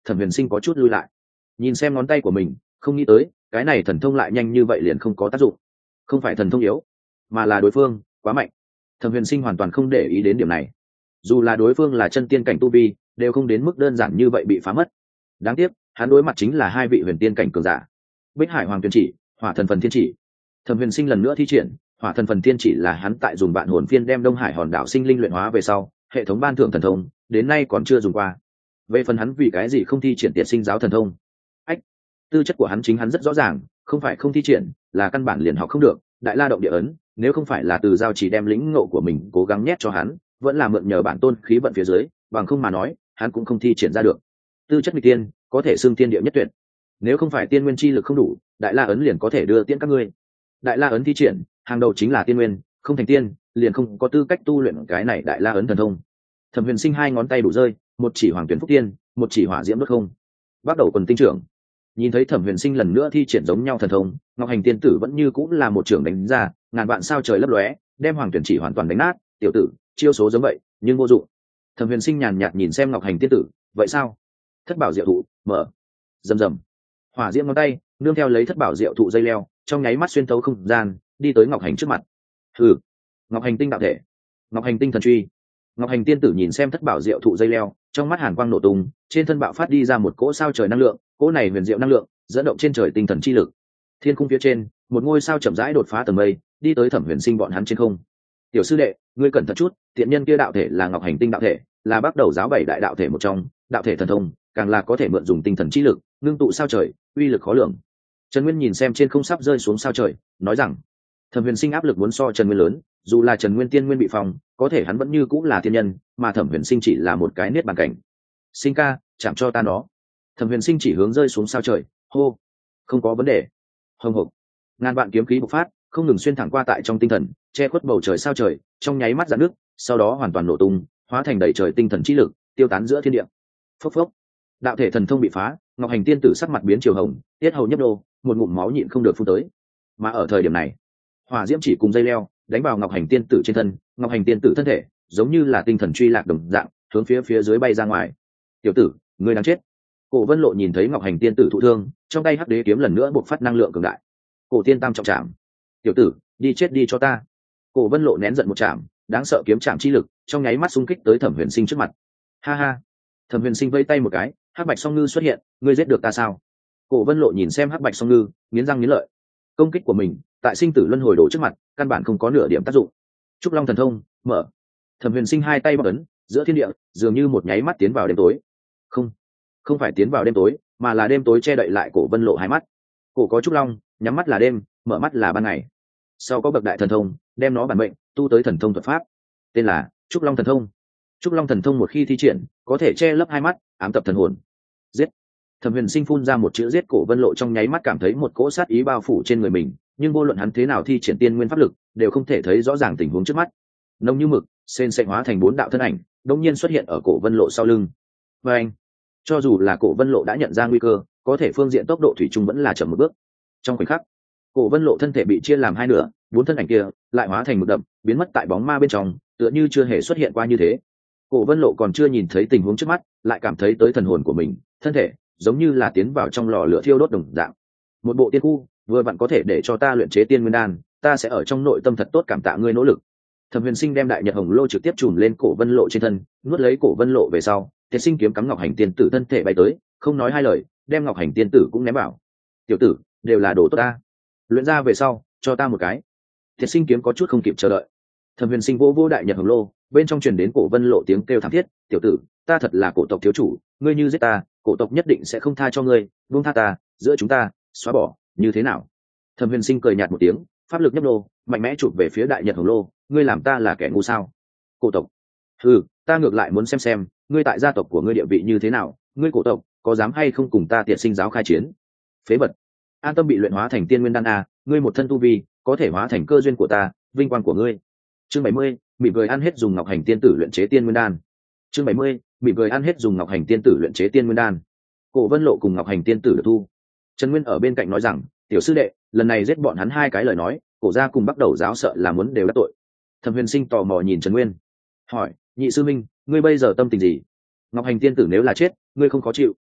Thẩm Huyền Sinh có chút lui lại, nhìn xem ngón tay của mình, không nghĩ tới cái này thần thông lại nhanh như vậy liền không có tác dụng. Không phải thần thông yếu, mà là đối phương quá mạnh. Thẩm Huyền Sinh hoàn toàn không để ý đến điểm này. Dù là đối phương là chân tiên cảnh tu vi, đều không đến mức đơn giản như vậy bị phá mất. Đáng tiếc, hắn đối mặt chính là hai vị huyền tiên cảnh cường giả. Bích Hải Hoàng Tuyển Chỉ, Hỏa Thần Phần Thiên Chỉ. Thẩm Huyền Sinh lần nữa thi triển Hỏa Thần Phần Thiên Chỉ, là hắn tại dùng vạn hồn phiên đem Đông Hải hòn đảo sinh linh luyện hóa về sau, hệ thống ban thưởng thần thông, đến nay còn chưa dùng qua. Về phần hắn vì cái gì không thi triển Tiệt Sinh Giáo thần thông? Ách, tư chất của hắn chính hắn rất rõ ràng, không phải không thi triển, là căn bản liền học không được. Đại La động địa ấn, nếu không phải là từ giao chỉ đem lĩnh ngộ của mình cố gắng nhét cho hắn, vẫn là mượn nhờ bản tôn khí vận phía dưới, bằng không mà nói, hắn cũng không thi triển ra được. Tư chất nghịch tiên, có thể xưng tiên địa nhất tuyệt. Nếu không phải tiên nguyên chi lực không đủ, Đại La ấn liền có thể đưa tiễn các ngươi. Đại La ấn thi triển, hàng đầu chính là tiên nguyên, không thành tiên, liền không có tư cách tu luyện cái này Đại La ấn thần thông. Thẩm Huyền Sinh hai ngón tay đủ rơi, một chỉ Hoàng Tuyển Phúc Tiên, một chỉ Hỏa Diễm Đốt Không. Bắt đầu quần tinh trưởng. Nhìn thấy Thẩm Huyền Sinh lần nữa thi triển giống nhau thần thông, Ngọc Hành Tiên Tử vẫn như cũng là một trưởng đánh ra, ngàn vạn sao trời lấp lóe, đem Hoàng Tuyển chỉ hoàn toàn đánh nát. Tiểu tử, chiêu số giống vậy, nhưng vô dụng. Thẩm Huyền Sinh nhàn nhạt nhìn xem Ngọc Hành Tiên Tử, vậy sao? Thất bảo diệu thụ, mở. Rầm rầm. Hỏa diễm ngón tay, nương theo lấy thất bảo diệu thụ dây leo, trong nháy mắt xuyên thấu không gian, đi tới Ngọc Hành trước mặt. Hừ. Ngọc Hành tinh đạo thể. Ngọc Hành tinh thần truy. Ngọc Hành Tiên Tử nhìn xem thất bảo diệu thụ dây leo, trong mắt hàn quang nổ tung, trên thân bạo phát đi ra một cỗ sao trời năng lượng, cỗ này huyền diệu năng lượng, dẫn động trên trời tinh thần chi lực. Thiên cung phía trên, một ngôi sao chậm rãi đột phá tầng mây, đi tới Thẩm Huyền Sinh bọn hắn trên không. Tiểu sư đệ, ngươi cẩn thận chút, tiện nhân kia đạo thể là Ngọc Hành tinh đạo thể, là bắt đầu giáo bảy đại đạo thể một trong, đạo thể thần thông, càng là có thể mượn dùng tinh thần chi lực, ngưng tụ sao trời, uy lực khó lường. Trần Nguyên nhìn xem trên không sắp rơi xuống sao trời, nói rằng, Thẩm Huyền Sinh áp lực muốn so Trần Nguyên lớn, dù là Trần Nguyên tiên nguyên bị phòng, có thể hắn vẫn như cũng là tiên nhân, mà Thẩm Huyền Sinh chỉ là một cái niết bàn cảnh. Sinh ca, chạm cho ta nó. Thẩm Huyền Sinh chỉ hướng rơi xuống sao trời, hô, không có vấn đề. Hồng hộc, ngàn vạn kiếm khí bộc phát, không ngừng xuyên thẳng qua tại trong tinh thần, che khuất bầu trời sao trời, trong nháy mắt giãn nước, sau đó hoàn toàn nổ tung, hóa thành đầy trời tinh thần chi lực, tiêu tán giữa thiên địa. Phốc phốc, đạo thể thần thông bị phá, Ngọc Hành Tiên Tử sắc mặt biến chiều hồng, tiết hầu nhấp đô, một ngụm máu nhịn không được phun tới. Mà ở thời điểm này, hỏa diễm chỉ cùng dây leo đánh vào Ngọc Hành Tiên Tử trên thân, Ngọc Hành Tiên Tử thân thể giống như là tinh thần truy lạc đồng dạng, hướng phía phía dưới bay ra ngoài. Tiểu tử, ngươi đang chết. Cổ Vân Lộ nhìn thấy Ngọc Hành Tiên Tử thụ thương, trong tay hắc đế kiếm lần nữa bộc phát năng lượng cường đại. Cổ Tiên Tam trọng trảm. Tiểu tử, đi chết đi cho ta. Cổ Vân Lộ nén giận một trảm, đáng sợ kiếm trảm chi lực, trong nháy mắt xung kích tới Thẩm Huyền Sinh trước mặt. Ha ha. Thẩm Huyền Sinh vẫy tay một cái, hắc bạch song ngư xuất hiện, ngươi giết được ta sao? Cổ Vân Lộ nhìn xem hắc bạch song ngư, nghiến răng nghiến lợi. Công kích của mình, tại sinh tử luân hồi đổ trước mặt, căn bản không có nửa điểm tác dụng. Trúc Long thần thông, mở. Thẩm Huyền Sinh hai tay bóc ấn, giữa thiên địa, dường như một nháy mắt tiến vào đêm tối. Không, không phải tiến vào đêm tối, mà là đêm tối che đậy lại Cổ Vân Lộ hai mắt. Cổ có Trúc Long, nhắm mắt là đêm, mở mắt là ban ngày. Sau có bậc đại thần thông, đem nó bản mệnh, tu tới thần thông thuật pháp, tên là Trúc Long thần thông. Trúc Long thần thông một khi thi triển, có thể che lấp hai mắt, ám tập thần hồn. Giết. Thẩm Huyền Sinh phun ra một chữ giết, Cổ Vân Lộ trong nháy mắt cảm thấy một cỗ sát ý bao phủ trên người mình, nhưng vô luận hắn thế nào thi triển tiên nguyên pháp lực, đều không thể thấy rõ ràng tình huống trước mắt. Nông như mực, sền sệt hóa thành bốn đạo thân ảnh, đột nhiên xuất hiện ở Cổ Vân Lộ sau lưng. Và anh, cho dù là Cổ Vân Lộ đã nhận ra nguy cơ, có thể phương diện tốc độ thủy chung vẫn là chậm một bước. Trong khoảnh khắc, Cổ Vân Lộ thân thể bị chia làm hai nửa, bốn thân ảnh kia lại hóa thành mực đậm, biến mất tại bóng ma bên trong, tựa như chưa hề xuất hiện qua như thế. Cổ Vân Lộ còn chưa nhìn thấy tình huống trước mắt, lại cảm thấy tới thần hồn của mình, thân thể giống như là tiến vào trong lò lửa thiêu đốt đồng dạng. Một bộ tiên khu, vừa vặn có thể để cho ta luyện chế tiên nguyên đan, ta sẽ ở trong nội tâm thật tốt cảm tạ ngươi nỗ lực. Thẩm Huyền Sinh đem đại nhật hồng lô trực tiếp trùm lên Cổ Vân Lộ trên thân, nuốt lấy Cổ Vân Lộ về sau, Tiệt Sinh kiếm cắm Ngọc Hành Tiên Tử thân thể bay tới, không nói hai lời, đem Ngọc Hành Tiên Tử cũng ném vào. Tiểu tử, đều là đồ tốt ta. Luyện ra về sau, cho ta một cái. Tiệt Sinh kiếm có chút không kịp chờ đợi. Thẩm Huyền Sinh vỗ vỗ đại nhật hồng lô, bên trong truyền đến Cổ Vân Lộ tiếng kêu thảm thiết, tiểu tử, ta thật là cổ tộc thiếu chủ, ngươi như giết ta, cổ tộc nhất định sẽ không tha cho ngươi, buông tha ta, giữa chúng ta xóa bỏ, như thế nào? Thẩm Huyền Sinh cười nhạt một tiếng, pháp lực nhấp lô, mạnh mẽ chụp về phía đại nhật hồng lô, ngươi làm ta là kẻ ngu sao? Cổ tộc? Ừ, ta ngược lại muốn xem xem, ngươi tại gia tộc của ngươi địa vị như thế nào, ngươi cổ tộc có dám hay không cùng ta Tiệt Sinh giáo khai chiến? Phế vật, an tâm bị luyện hóa thành tiên nguyên đan a, ngươi một thân tu vi, có thể hóa thành cơ duyên của ta, vinh quang của ngươi. Chương bảy mươi, mỉm cười ăn hết dùng Ngọc Hành Tiên Tử luyện chế tiên nguyên đan. Chương bảy mươi, mỉm cười ăn hết dùng Ngọc Hành Tiên Tử luyện chế tiên nguyên đan. Cổ Vân Lộ cùng Ngọc Hành Tiên Tử được thu. Trần Nguyên ở bên cạnh nói rằng, tiểu sư đệ, lần này giết bọn hắn hai cái lời nói, cổ gia cùng bắt đầu giáo sợ là muốn đều đắc tội. Thẩm Huyền Sinh tò mò nhìn Trần Nguyên, hỏi, nhị sư minh, ngươi bây giờ tâm tình gì? Ngọc Hành Tiên Tử nếu là chết, ngươi không khó chịu?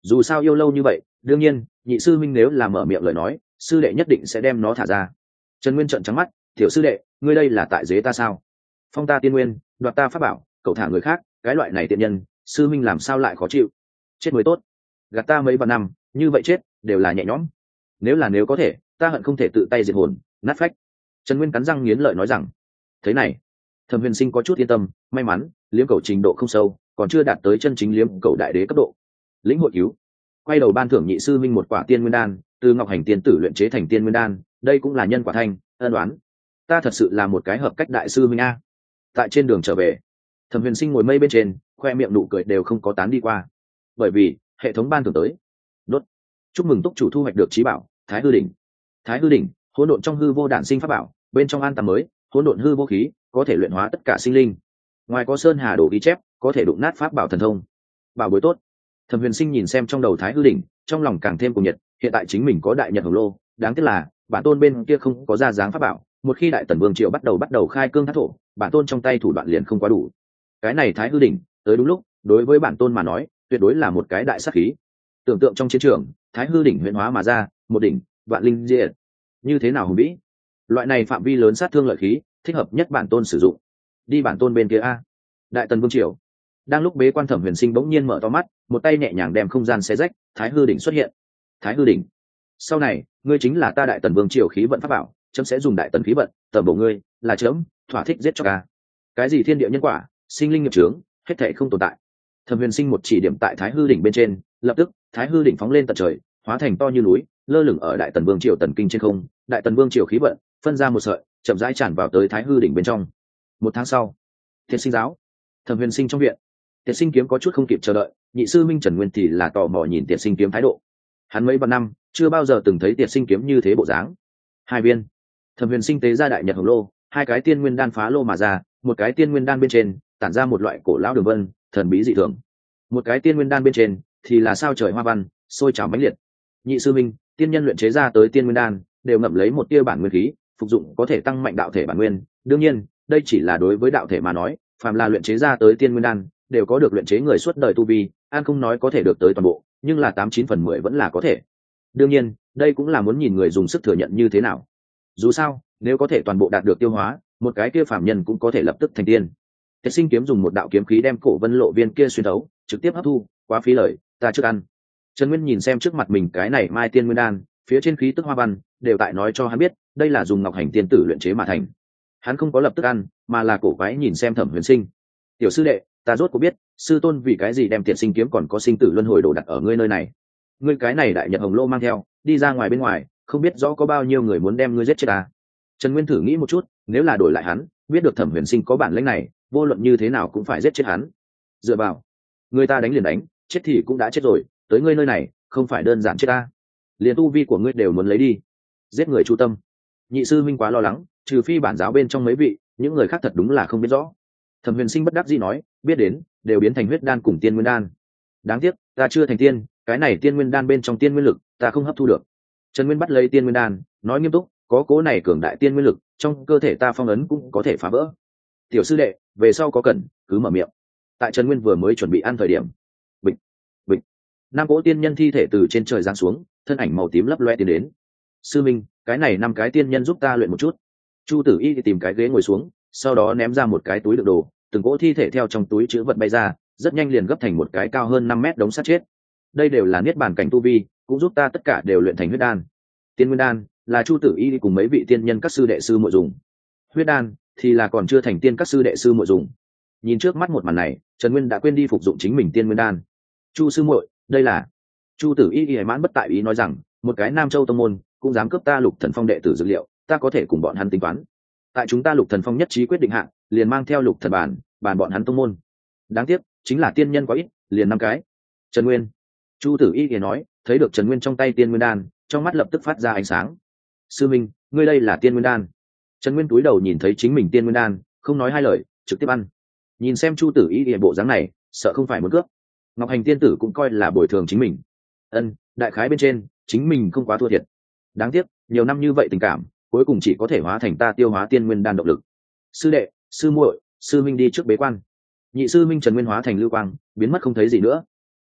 dù sao yêu lâu như vậy, đương nhiên nhị sư minh nếu là mở miệng lời nói, sư đệ nhất định sẽ đem nó thả ra. Trần Nguyên trợn trắng mắt, tiểu sư đệ, ngươi đây là tại dế ta sao? Phong ta tiên nguyên, đoạt ta pháp bảo, cậu thả người khác, cái loại này tiện nhân, sư minh làm sao lại khó chịu? Chết mới tốt, gạt ta mấy vạn năm, như vậy chết đều là nhẹ nhõm. Nếu là nếu có thể, ta hận không thể tự tay diệt hồn, nát phách. Trần Nguyên cắn răng nghiến lợi nói rằng. Thế này, Thẩm Huyền Sinh có chút yên tâm, may mắn liếm cầu trình độ không sâu, còn chưa đạt tới chân chính liếm cầu đại đế cấp độ. Lĩnh hội cứu, quay đầu ban thưởng nhị sư minh một quả tiên nguyên đan, từ ngọc hành tiên tử luyện chế thành tiên nguyên đan, đây cũng là nhân quả thanh ân đoán. Ta thật sự là một cái hợp cách đại sư minh a. Tại trên đường trở về, Thẩm Huyền Sinh ngồi mây bên trên, khoe miệng nụ cười đều không có tán đi qua, bởi vì hệ thống ban thưởng tới. Đốt, chúc mừng túc chủ thu hoạch được trí bảo Thái Hư đỉnh. Thái Hư đỉnh, hỗn độn trong hư vô đản sinh pháp bảo, bên trong an tầm mới, hỗn độn hư vô khí, có thể luyện hóa tất cả sinh linh. Ngoài có sơn hà đổ ghi chép, có thể đụng nát pháp bảo thần thông. Bảo bối tốt. Thẩm Huyền Sinh nhìn xem trong đầu Thái Hư đỉnh, trong lòng càng thêm cuồng nhiệt, hiện tại chính mình có đại nhật hồng lô, đáng tiếc là bản tôn bên kia không có ra dáng pháp bảo, một khi đại tần vương triều bắt đầu bắt đầu khai cương thác thổ, bản tôn trong tay thủ đoạn liền không quá đủ. Cái này Thái Hư đỉnh, tới đúng lúc, đối với bản tôn mà nói, tuyệt đối là một cái đại sát khí. Tưởng tượng trong chiến trường, Thái Hư đỉnh huyễn hóa mà ra, một đỉnh, vạn linh diệt. Như thế nào hùng vĩ? Loại này phạm vi lớn sát thương lợi khí, thích hợp nhất bản tôn sử dụng. Đi bản tôn bên kia a. Đại tần vương triều. Đang lúc bế quan Thẩm Huyền Sinh bỗng nhiên mở to mắt, một tay nhẹ nhàng đem không gian xé rách, Thái Hư đỉnh xuất hiện. Thái Hư đỉnh, sau này ngươi chính là ta đại tần vương triều khí vận pháp bảo, chấm sẽ dùng đại tần khí vận tầm bổ ngươi, là chấm thỏa thích giết cho ca. Cái gì thiên địa nhân quả, sinh linh nghiệp chướng, hết thảy không tồn tại. Thẩm Huyền Sinh một chỉ điểm tại Thái Hư đỉnh bên trên, lập tức Thái Hư đỉnh phóng lên tận trời, hóa thành to như núi, lơ lửng ở đại tần vương triều tần kinh trên không. Đại tần vương triều khí vận phân ra một sợi, chậm rãi tràn vào tới Thái Hư đỉnh bên trong. Một tháng sau, Thiệt Sinh giáo, Thẩm Huyền Sinh trong viện, Thiệt Sinh kiếm có chút không kịp chờ đợi, nhị sư minh Trần Nguyên thì là tò mò nhìn Thiệt Sinh kiếm thái độ. Hắn mấy vạn năm chưa bao giờ từng thấy Thiệt Sinh kiếm như thế bộ dáng. Hai viên, Thẩm Huyền Sinh tế ra đại nhật hồng lô, hai cái tiên nguyên đan phá lô mà ra, một cái tiên nguyên đan bên trên tản ra một loại cổ lão đường vân, thần bí dị thường. Một cái tiên nguyên đan bên trên thì là sao trời hoa văn, sôi trào mãnh liệt. Nhị sư minh, tiên nhân luyện chế ra tới tiên nguyên đan đều ngậm lấy một tia bản nguyên khí, phục dụng có thể tăng mạnh đạo thể bản nguyên. Đương nhiên, đây chỉ là đối với đạo thể mà nói, phàm là luyện chế ra tới tiên nguyên đan, đều có được luyện chế người suốt đời tu vi, an không nói có thể được tới toàn bộ, nhưng là tám chín phần mười vẫn là có thể. Đương nhiên, đây cũng là muốn nhìn người dùng sức thừa nhận như thế nào. Dù sao, nếu có thể toàn bộ đạt được tiêu hóa, một cái kia phàm nhân cũng có thể lập tức thành tiên. Thiệt Sinh kiếm dùng một đạo kiếm khí đem cổ vân lộ viên kia xuyên thấu, trực tiếp hấp thu, quá phí lời, ta trước ăn. Trần Nguyên nhìn xem trước mặt mình cái này mai tiên nguyên đan, phía trên khí tức hoa văn đều tại nói cho hắn biết, đây là dùng ngọc hành tiên tử luyện chế mà thành. Hắn không có lập tức ăn, mà là cổ quái nhìn xem Thẩm Huyền Sinh. Tiểu sư đệ, ta rốt có biết, sư tôn vì cái gì đem Thiệt Sinh kiếm còn có sinh tử luân hồi đồ đặt ở ngươi nơi này. Ngươi cái này đại nhật hồng lô mang theo, đi ra ngoài bên ngoài, không biết rõ có bao nhiêu người muốn đem ngươi giết chết ta. Trần Nguyên thử nghĩ một chút, nếu là đổi lại hắn, biết được Thẩm Huyền Sinh có bản lĩnh này, vô luận như thế nào cũng phải giết chết hắn. Dựa vào, người ta đánh liền đánh, chết thì cũng đã chết rồi, tới ngươi nơi này, không phải đơn giản chết ta. Liền tu vi của ngươi đều muốn lấy đi, giết người chu tâm. Nhị sư minh quá lo lắng, trừ phi bản giáo bên trong mấy vị, những người khác thật đúng là không biết rõ. Thẩm Huyền Sinh bất đắc dĩ nói, biết đến đều biến thành huyết đan cùng tiên nguyên đan. Đáng tiếc, ta chưa thành tiên, cái này tiên nguyên đan bên trong tiên nguyên lực, ta không hấp thu được. Trần Nguyên bắt lấy tiên nguyên đan, nói nghiêm túc, có cố này cường đại tiên nguyên lực, trong cơ thể ta phong ấn cũng có thể phá vỡ. Tiểu sư đệ, về sau có cần cứ mở miệng. Tại Trần Nguyên vừa mới chuẩn bị ăn thời điểm, bịch bịch, năm cỗ tiên nhân thi thể từ trên trời giáng xuống, thân ảnh màu tím lấp loe tiến đến. Sư minh, cái này năm cái tiên nhân giúp ta luyện một chút. Chu Tử Y thì tìm cái ghế ngồi xuống, sau đó ném ra một cái túi đựng đồ, từng cỗ thi thể theo trong túi chứa vật bay ra, rất nhanh liền gấp thành một cái cao hơn năm mét đống sắt chết. Đây đều là niết bàn cảnh tu vi, cũng giúp ta tất cả đều luyện thành huyết đan. Tiên nguyên đan là Chu Tử Y cùng mấy vị tiên nhân các sư đệ sư muội dùng. Huyết đan thì là còn chưa thành tiên các sư đệ sư muội dùng. Nhìn trước mắt một màn này, Trần Nguyên đã quên đi phục dụng chính mình tiên nguyên đan. Chu sư muội, đây là. Chu Tử Y y mãn bất tại ý nói rằng, một cái Nam Châu tông môn cũng dám cướp ta Lục Thần Phong đệ tử dược liệu, ta có thể cùng bọn hắn tính toán. Tại chúng ta Lục Thần Phong nhất trí quyết định hạn, liền mang theo Lục Thần bản, bàn bọn hắn tông môn. Đáng tiếc, chính là tiên nhân quá ít, liền năm cái. Trần Nguyên. Chu Tử Y y nói, thấy được Trần Nguyên trong tay tiên nguyên đan, trong mắt lập tức phát ra ánh sáng. Sư minh, ngươi đây là tiên nguyên đan. Trần Nguyên túi đầu nhìn thấy chính mình tiên nguyên đan, không nói hai lời, trực tiếp ăn. Nhìn xem Chu Tử Y y bộ dáng này, sợ không phải muốn cướp. Ngọc Hành tiên tử cũng coi là bồi thường chính mình. Ân, đại khái bên trên, chính mình không quá thua thiệt. Đáng tiếc, nhiều năm như vậy tình cảm, cuối cùng chỉ có thể hóa thành ta tiêu hóa tiên nguyên đan động lực. Sư đệ, sư muội, sư minh đi trước bế quan. Nhị sư minh Trần Nguyên hóa thành lưu quang, biến mất không thấy gì nữa.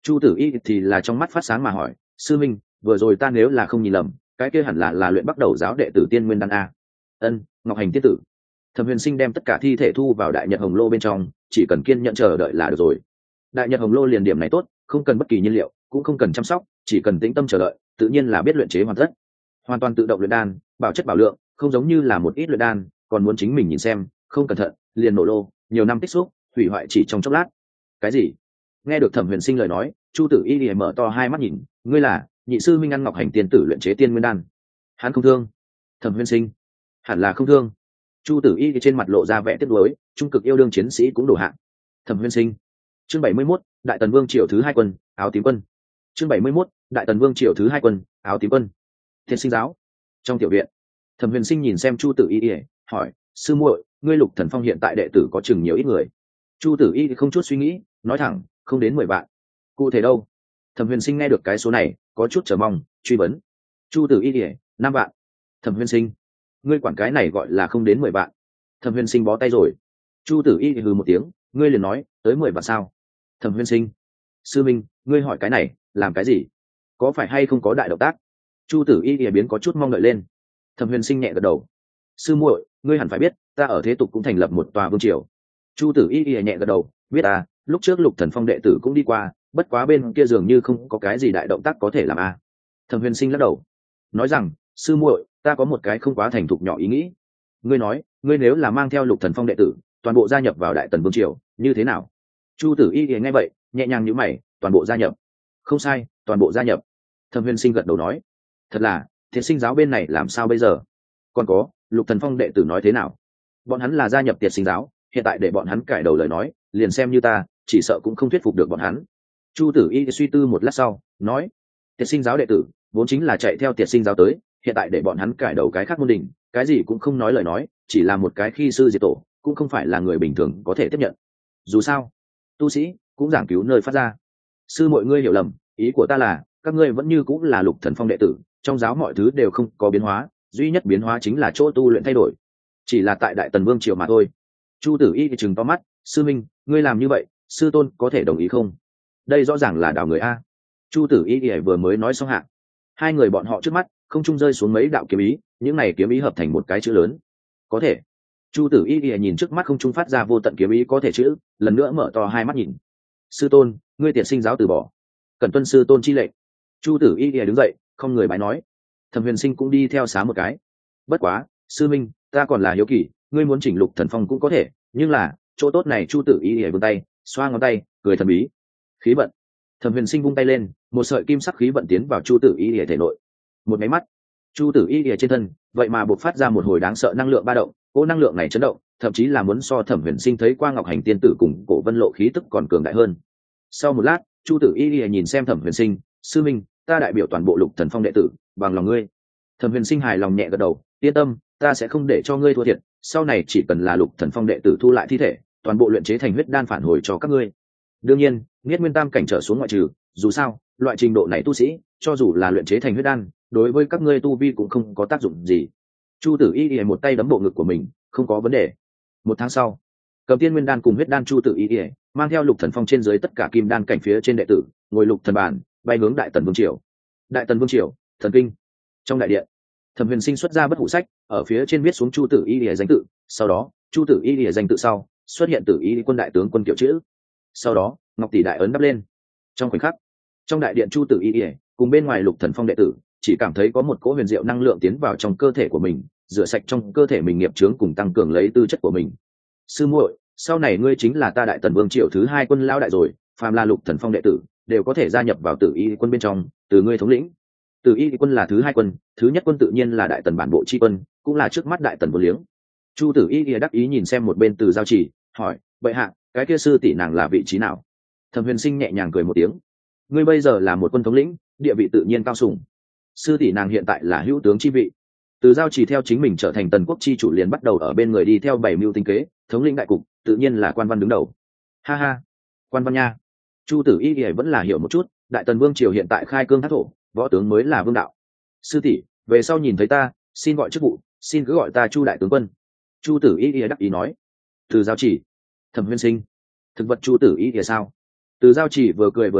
Chu tử y thì là trong mắt phát sáng mà hỏi, sư minh, vừa rồi ta nếu là không nhìn lầm, cái kia hẳn là là luyện bắt đầu giáo đệ tử tiên nguyên đan a. Ân, Ngọc Hành tiên tử. Thẩm Huyền Sinh đem tất cả thi thể thu vào đại nhật hồng lô bên trong, chỉ cần kiên nhẫn chờ đợi là được rồi. Đại nhật hồng lô liền điểm này tốt, không cần bất kỳ nhiên liệu, cũng không cần chăm sóc, chỉ cần tĩnh tâm chờ đợi, tự nhiên là biết luyện chế hoàn tất. Hoàn toàn tự động luyện đan, bảo chất bảo lượng, không giống như là một ít luyện đan, còn muốn chính mình nhìn xem, không cẩn thận, liền nổ lô, nhiều năm tích xúc, hủy hoại chỉ trong chốc lát. Cái gì? Nghe được Thẩm Huyền Sinh lời nói, Chu Tử Y lìa mở to hai mắt nhìn, ngươi là nhị sư minh ăn Ngọc Hành tiên tử luyện chế tiên nguyên đan? Hắn không thương. Thẩm Huyền Sinh, hẳn là không thương. Chu Tử Y trên mặt lộ ra vẻ tiếc nuối, trung cực yêu đương chiến sĩ cũng đổ hạng. Thẩm Huyền Sinh. Chương bảy mươi mốt, Đại Tần Vương triều thứ hai quân, áo tím quân. Chương bảy mươi mốt, Đại Tần Vương triều thứ hai quân, áo tím quân. Thiên Sinh giáo. Trong tiểu viện, Thẩm Huyền Sinh nhìn xem Chu Tử Y, hỏi, sư muội, ngươi Lục Thần Phong hiện tại đệ tử có chừng nhiều ít người? Chu Tử Y không chút suy nghĩ, nói thẳng, không đến mười vạn. Cụ thể đâu? Thẩm Huyền Sinh nghe được cái số này, có chút chờ mong, truy vấn. Chu Tử Y, năm vạn. Thẩm Huyền Sinh, ngươi quản cái này gọi là không đến mười vạn? Thẩm Huyền Sinh bó tay rồi. Chu Tử Y hừ một tiếng, ngươi liền nói, tới mười vạn sao? Thẩm Huyền Sinh, sư minh, ngươi hỏi cái này, làm cái gì? Có phải hay không có đại động tác? Chu Tử Y biến có chút mong đợi lên. Thẩm Huyền Sinh nhẹ gật đầu. Sư muội, ngươi hẳn phải biết, ta ở thế tục cũng thành lập một tòa vương triều. Chu Tử Y nhẹ gật đầu, biết à, lúc trước Lục Thần Phong đệ tử cũng đi qua, bất quá bên kia dường như không có cái gì đại động tác có thể làm à. Thẩm Huyền Sinh lắc đầu, nói rằng, sư muội, ta có một cái không quá thành thục nhỏ ý nghĩ. Ngươi nói, ngươi nếu là mang theo Lục Thần Phong đệ tử, toàn bộ gia nhập vào Đại Tần Vương triều, như thế nào? Chu Tử Y nghe vậy, nhẹ nhàng nhíu mày, toàn bộ gia nhập. Không sai, toàn bộ gia nhập. Thẩm Huyền Sinh gật đầu nói, thật là, Thiệt Sinh giáo bên này làm sao bây giờ? Còn có, Lục Thần Phong đệ tử nói thế nào? Bọn hắn là gia nhập Tiệt Sinh giáo, hiện tại để bọn hắn cải đầu lời nói, liền xem như ta, chỉ sợ cũng không thuyết phục được bọn hắn. Chu Tử Y suy tư một lát sau, nói, Tiệt Sinh giáo đệ tử vốn chính là chạy theo Tiệt Sinh giáo tới, hiện tại để bọn hắn cải đầu cái khác môn đình, cái gì cũng không nói lời nói, chỉ là một cái khi sư diệt tổ, cũng không phải là người bình thường có thể tiếp nhận. Dù sao, tu sĩ cũng giảng cứu nơi phát ra. Sư mọi ngươi hiểu lầm, ý của ta là, các ngươi vẫn như cũng là Lục Thần Phong đệ tử, trong giáo mọi thứ đều không có biến hóa, duy nhất biến hóa chính là chỗ tu luyện thay đổi, chỉ là tại Đại Tần Vương triều mà thôi. Chu Tử Y thì chừng to mắt, sư minh, ngươi làm như vậy, sư tôn có thể đồng ý không? Đây rõ ràng là đảo người a. Chu Tử Y thì vừa mới nói xong hạ, hai người bọn họ trước mắt không trung rơi xuống mấy đạo kiếm ý, những này kiếm ý hợp thành một cái chữ lớn. Có thể. Chu Tử Y thì nhìn trước mắt không trung phát ra vô tận kiếm ý có thể chữ, lần nữa mở to hai mắt nhìn. Sư tôn, ngươi Tiệt Sinh giáo từ bỏ, cần tuân sư tôn chi lệnh. Chu Tử Y thì đứng dậy, không người bái nói. Thẩm Huyền Sinh cũng đi theo xá một cái. Bất quá, sư minh, ta còn là hiếu kỳ, ngươi muốn chỉnh Lục Thần Phong cũng có thể, nhưng là chỗ tốt này. Chu Tử Y thì vươn tay, xoa ngón tay, cười thần bí. Khí vận. Thẩm Huyền Sinh vung tay lên, một sợi kim sắc khí vận tiến vào Chu Tử Y thì thể nội. Một máy mắt, Chu Tử Y thì trên thân vậy mà bộc phát ra một hồi đáng sợ năng lượng ba động, cỗ năng lượng này chấn động, thậm chí là muốn so Thẩm Huyền Sinh thấy qua Ngọc Hành tiên tử cùng Cổ Vân Lộ khí tức còn cường đại hơn. Sau một lát, Chu Tử Y thì nhìn xem Thẩm Huyền Sinh, sư minh, ta đại biểu toàn bộ Lục Thần Phong đệ tử, bằng lòng ngươi. Thẩm Huyền Sinh hài lòng nhẹ gật đầu, yên tâm, ta sẽ không để cho ngươi thua thiệt, sau này chỉ cần là Lục Thần Phong đệ tử thu lại thi thể, toàn bộ luyện chế thành huyết đan phản hồi cho các ngươi. Đương nhiên, Niết Nguyên Tam cảnh trở xuống ngoại trừ, dù sao, loại trình độ này tu sĩ, cho dù là luyện chế thành huyết đan, đối với các ngươi tu vi cũng không có tác dụng gì. Chu Tử Y Y một tay đấm bộ ngực của mình, không có vấn đề. Một tháng sau, cầm tiên nguyên đan cùng huyết đan Chu Tử Y Y mang theo Lục Thần Phong trên dưới tất cả kim đan cảnh phía trên đệ tử, ngồi lục thần bản, bay hướng Đại Tần Vương triều. Đại Tần Vương triều, thần kinh. Trong đại điện, Thẩm Huyền Sinh xuất ra bất hủ sách, ở phía trên viết xuống Chu Tử Y Y danh tự, sau đó, Chu Tử Y Y danh tự sau, xuất hiện Tử Y quân đại tướng quân kiểu chữ. Sau đó, ngọc tỷ đại ấn đắp lên. Trong khoảnh khắc, trong đại điện Chu Tử Y Y cùng bên ngoài Lục Thần Phong đệ tử, chỉ cảm thấy có một cỗ huyền diệu năng lượng tiến vào trong cơ thể của mình, rửa sạch trong cơ thể mình nghiệp chướng cùng tăng cường lấy tư chất của mình. Sư muội, sau này ngươi chính là ta Đại Tần Vương triều thứ hai quân lão đại rồi, phàm là Lục Thần Phong đệ tử đều có thể gia nhập vào Tử Y quân bên trong, từ ngươi thống lĩnh. Tử Y quân là thứ hai quân, thứ nhất quân tự nhiên là Đại Tần bản bộ chi quân, cũng là trước mắt Đại Tần vô liếng. Chu Tử Y đắc ý nhìn xem một bên Từ Giao Chỉ, hỏi, bệ hạ, cái kia sư tỷ nàng là vị trí nào? Thẩm Huyền Sinh nhẹ nhàng cười một tiếng, ngươi bây giờ là một quân thống lĩnh, địa vị tự nhiên cao sủng. Sư tỷ nàng hiện tại là hữu tướng chi vị. Từ Giao Chỉ theo chính mình trở thành Tần quốc chi chủ liền bắt đầu ở bên người đi theo bảy mưu tinh kế, thống lĩnh đại cục, tự nhiên là quan văn đứng đầu. Ha ha, quan văn nha. Chu Tử Y vẫn là hiểu một chút, Đại Tần Vương triều hiện tại khai cương thác thổ, võ tướng mới là vương đạo. Sư tỷ, về sau nhìn thấy ta, xin gọi chức vụ, xin cứ gọi ta Chu đại tướng quân. Chu Tử Y đắc ý nói. Từ Giao Chỉ. Thẩm Huyền Sinh. Thực vật Chu Tử Y thì sao? Từ Giao Chỉ vừa cười vừa nói,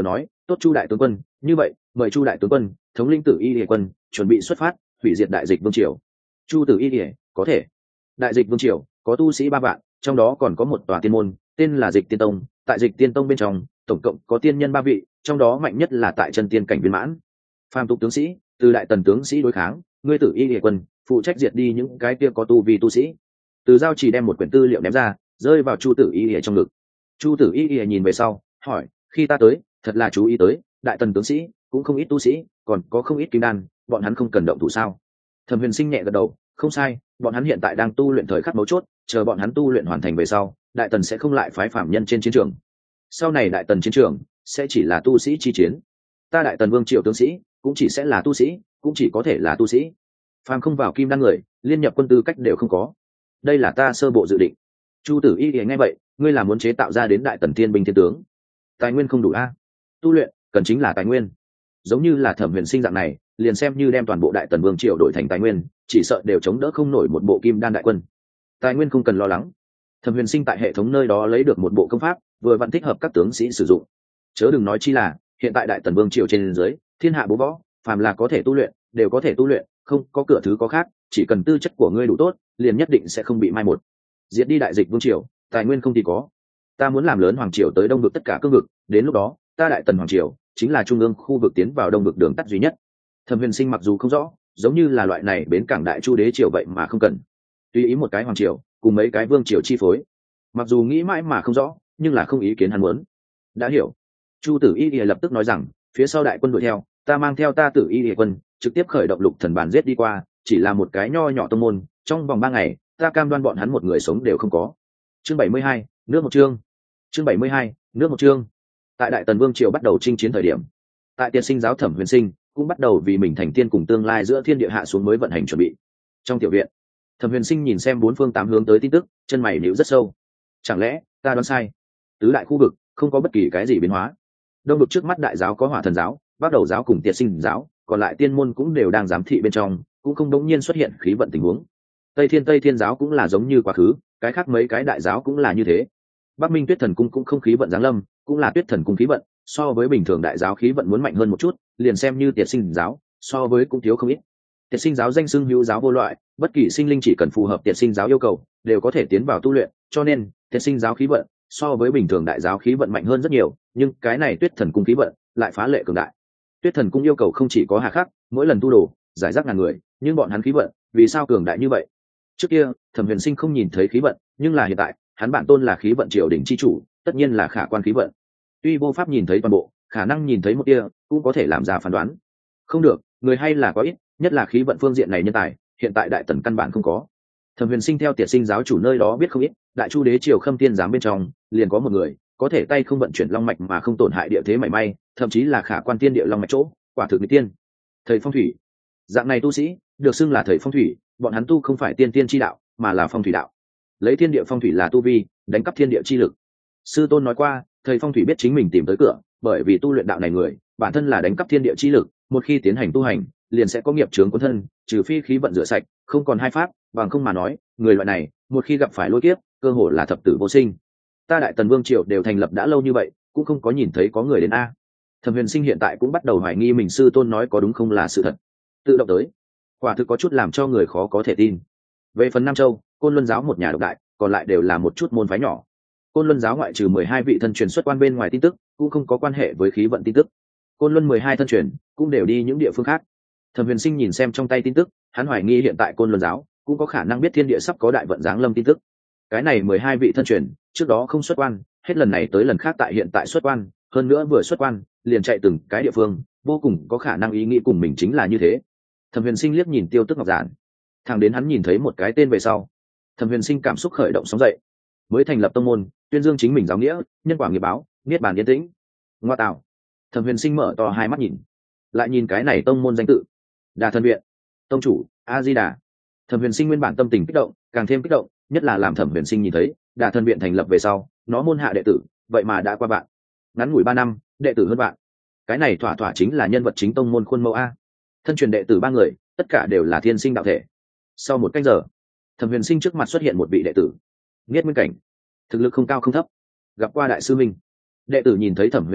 tốt Chu đại tướng quân, như vậy mời Chu đại tướng quân thống lĩnh Tử Y Lìa quân chuẩn bị xuất phát hủy diệt đại dịch vương triều. Chu Tử Y Lìa: có thể. Đại dịch vương triều có tu sĩ ba vạn, trong đó còn có một tòa tiên môn tên là Dịch Tiên Tông. Tại Dịch Tiên Tông bên trong tổng cộng có tiên nhân ba vị, trong đó mạnh nhất là tại chân tiên cảnh viên mãn. Phàm tục tướng sĩ từ đại tần tướng sĩ đối kháng, ngươi Tử Y Lìa quân phụ trách diệt đi những cái kia có tu vi tu sĩ. Từ Giao chỉ đem một quyển tư liệu ném ra, rơi vào Chu Tử Y Lìa trong ngực. Chu Tử Y Lìa nhìn về sau hỏi: khi ta tới thật là chú ý tới đại tần tướng sĩ cũng không ít tu sĩ, còn có không ít kim đan, bọn hắn không cần động thủ sao? Thẩm Huyền Sinh nhẹ gật đầu: không sai, bọn hắn hiện tại đang tu luyện thời khắc mấu chốt, chờ bọn hắn tu luyện hoàn thành về sau, đại tần sẽ không lại phái phạm nhân trên chiến trường. Sau này đại tần chiến trường sẽ chỉ là tu sĩ chi chiến, ta đại tần vương triều tướng sĩ cũng chỉ sẽ là tu sĩ, cũng chỉ có thể là tu sĩ. Phàm không vào kim đan người, liên nhập quân tư cách đều không có. Đây là ta sơ bộ dự định. Chu Tử Y nghe vậy: ngươi là muốn chế tạo ra đến đại tần thiên binh thiên tướng, tài nguyên không đủ a? Tu luyện cần chính là tài nguyên. Giống như là Thẩm Huyền Sinh dạng này, liền xem như đem toàn bộ đại tần vương triều đổi thành tài nguyên, chỉ sợ đều chống đỡ không nổi một bộ kim đan đại quân. Tài nguyên không cần lo lắng. Thẩm Huyền Sinh tại hệ thống nơi đó lấy được một bộ công pháp, vừa vặn thích hợp các tướng sĩ sử dụng. Chớ đừng nói chi là hiện tại đại tần vương triều trên dưới, thiên hạ bố võ, phàm là có thể tu luyện đều có thể tu luyện, không có cửa thứ có khác, chỉ cần tư chất của ngươi đủ tốt, liền nhất định sẽ không bị mai một. Diệt đi đại dịch vương triều, tài nguyên không thì có. Ta muốn làm lớn hoàng triều tới đông vực tất cả cương vực, đến lúc đó ta đại tần hoàng triều chính là trung ương khu vực tiến vào đông vực đường tắt duy nhất. Thẩm Huyền Sinh mặc dù không rõ, giống như là loại này bến cảng đại chu đế triều vậy mà không cần, tùy ý một cái hoàng triều cùng mấy cái vương triều chi phối, mặc dù nghĩ mãi mà không rõ, nhưng là không ý kiến hắn muốn. Đã hiểu. Chu Tử Y lập tức nói rằng: phía sau đại quân đuổi theo, ta mang theo ta Tử Y quân trực tiếp khởi động lục thần bàn giết đi qua, chỉ là một cái nho nhỏ tông môn, trong vòng ba ngày ta cam đoan bọn hắn một người sống đều không có. Chương bảy mươi hai, nước một chương. Chương bảy mươi hai, nước một chương. Tại đại tần vương triều bắt đầu chinh chiến thời điểm, tại Tiệt Sinh giáo Thẩm Huyền Sinh cũng bắt đầu vì mình thành tiên cùng tương lai giữa thiên địa hạ xuống mới vận hành chuẩn bị. Trong tiểu viện, Thẩm Huyền Sinh nhìn xem bốn phương tám hướng tới tin tức, chân mày nhíu rất sâu. Chẳng lẽ ta đoán sai? Tứ đại khu vực không có bất kỳ cái gì biến hóa. Đông vực trước mắt đại giáo có Hỏa Thần giáo, Bắc Đầu giáo cùng Tiệt Sinh giáo, còn lại tiên môn cũng đều đang giám thị bên trong, cũng không đống nhiên xuất hiện khí vận tình huống. Tây Thiên Tây Thiên giáo cũng là giống như quá khứ, cái khác mấy cái đại giáo cũng là như thế. Bắc Minh Tuyết Thần cung cũng không khí vận giáng lâm, cũng là Tuyết Thần cung khí vận, so với bình thường đại giáo khí vận muốn mạnh hơn một chút, liền xem như Tiệt Sinh giáo, so với cũng thiếu không ít. Tiệt Sinh giáo danh xưng hữu giáo vô loại, bất kỳ sinh linh chỉ cần phù hợp Tiệt Sinh giáo yêu cầu, đều có thể tiến vào tu luyện, cho nên Tiệt Sinh giáo khí vận so với bình thường đại giáo khí vận mạnh hơn rất nhiều, nhưng cái này Tuyết Thần cung khí vận lại phá lệ cường đại. Tuyết Thần cung yêu cầu không chỉ có hà khắc, mỗi lần tu đồ giải rác ngàn người, nhưng bọn hắn khí vận vì sao cường đại như vậy? Trước kia Thẩm Huyền Sinh không nhìn thấy khí vận, nhưng là hiện tại hắn bản tôn là khí vận triều đỉnh chi chủ, tất nhiên là khả quan khí vận. Tuy vô pháp nhìn thấy toàn bộ, khả năng nhìn thấy một tia cũng có thể làm ra phán đoán. Không được, người hay là có ít, nhất là khí vận phương diện này nhân tài, hiện tại đại tần căn bản không có. Thẩm Huyền Sinh theo Tiệt Sinh giáo chủ nơi đó biết không ít, đại chu đế triều Khâm Tiên giám bên trong liền có một người có thể tay không vận chuyển long mạch mà không tổn hại địa thế mảy may, thậm chí là khả quan tiên địa long mạch chỗ, quả thực mỹ tiên. Thầy phong thủy, dạng này tu sĩ được xưng là thầy phong thủy, bọn hắn tu không phải tiên tiên chi đạo, mà là phong thủy đạo, lấy thiên địa phong thủy là tu vi, đánh cắp thiên địa chi lực. Sư tôn nói qua, thầy phong thủy biết chính mình tìm tới cửa, bởi vì tu luyện đạo này người bản thân là đánh cắp thiên địa chi lực, một khi tiến hành tu hành liền sẽ có nghiệp chướng cuốn thân, trừ phi khí vận rửa sạch, không còn hai pháp, bằng không mà nói, người loại này một khi gặp phải lôi kiếp, cơ hội là thập tử vô sinh. Ta đại tần vương triều đều thành lập đã lâu như vậy, cũng không có nhìn thấy có người đến a. Thẩm Huyền Sinh hiện tại cũng bắt đầu hoài nghi mình sư tôn nói có đúng không là sự thật. Tự động tới, quả thực có chút làm cho người khó có thể tin. Về phần Nam Châu, Côn Luân giáo một nhà độc đại, còn lại đều là một chút môn phái nhỏ. Côn Luân giáo ngoại trừ mười hai vị thân truyền xuất quan bên ngoài tin tức, cũng không có quan hệ với khí vận tin tức. Côn Luân mười hai thân truyền cũng đều đi những địa phương khác. Thẩm Huyền Sinh nhìn xem trong tay tin tức, hắn hoài nghi hiện tại Côn Luân giáo cũng có khả năng biết thiên địa sắp có đại vận giáng lâm tin tức. Cái này mười hai vị thân truyền trước đó không xuất quan, hết lần này tới lần khác tại hiện tại xuất quan, hơn nữa vừa xuất quan liền chạy từng cái địa phương, vô cùng có khả năng ý nghĩ cùng mình chính là như thế. Thẩm Huyền Sinh liếc nhìn Tiêu Tức Ngọc Giản, thẳng đến hắn nhìn thấy một cái tên về sau, Thẩm Huyền Sinh cảm xúc khởi động sóng dậy. Mới thành lập tông môn, tuyên dương chính mình giáo nghĩa, nhân quả nghiệp báo, niết bàn yên tĩnh. Ngoa tạo. Thẩm Huyền Sinh mở to hai mắt nhìn, lại nhìn cái này tông môn danh tự, Đà Thần viện, tông chủ A Di Đà. Thẩm Huyền Sinh nguyên bản tâm tình kích động, càng thêm kích động, nhất là làm Thẩm Huyền Sinh nhìn thấy Đà Thần viện thành lập về sau, nó môn hạ đệ tử vậy mà đã qua vạn, ngắn ngủi ba năm, đệ tử hơn vạn. Cái này thỏa thỏa chính là nhân vật chính tông môn khuôn mẫu a. Thân truyền đệ tử ba người, tất cả đều là thiên sinh đạo thể. Sau một cách giờ, Thẩm Huyền Sinh trước mặt xuất hiện một vị đệ tử, Niết Nguyên cảnh, thực lực không cao không thấp, gặp qua đại sư minh. Đệ tử nhìn thấy Thẩm Huyền Sinh,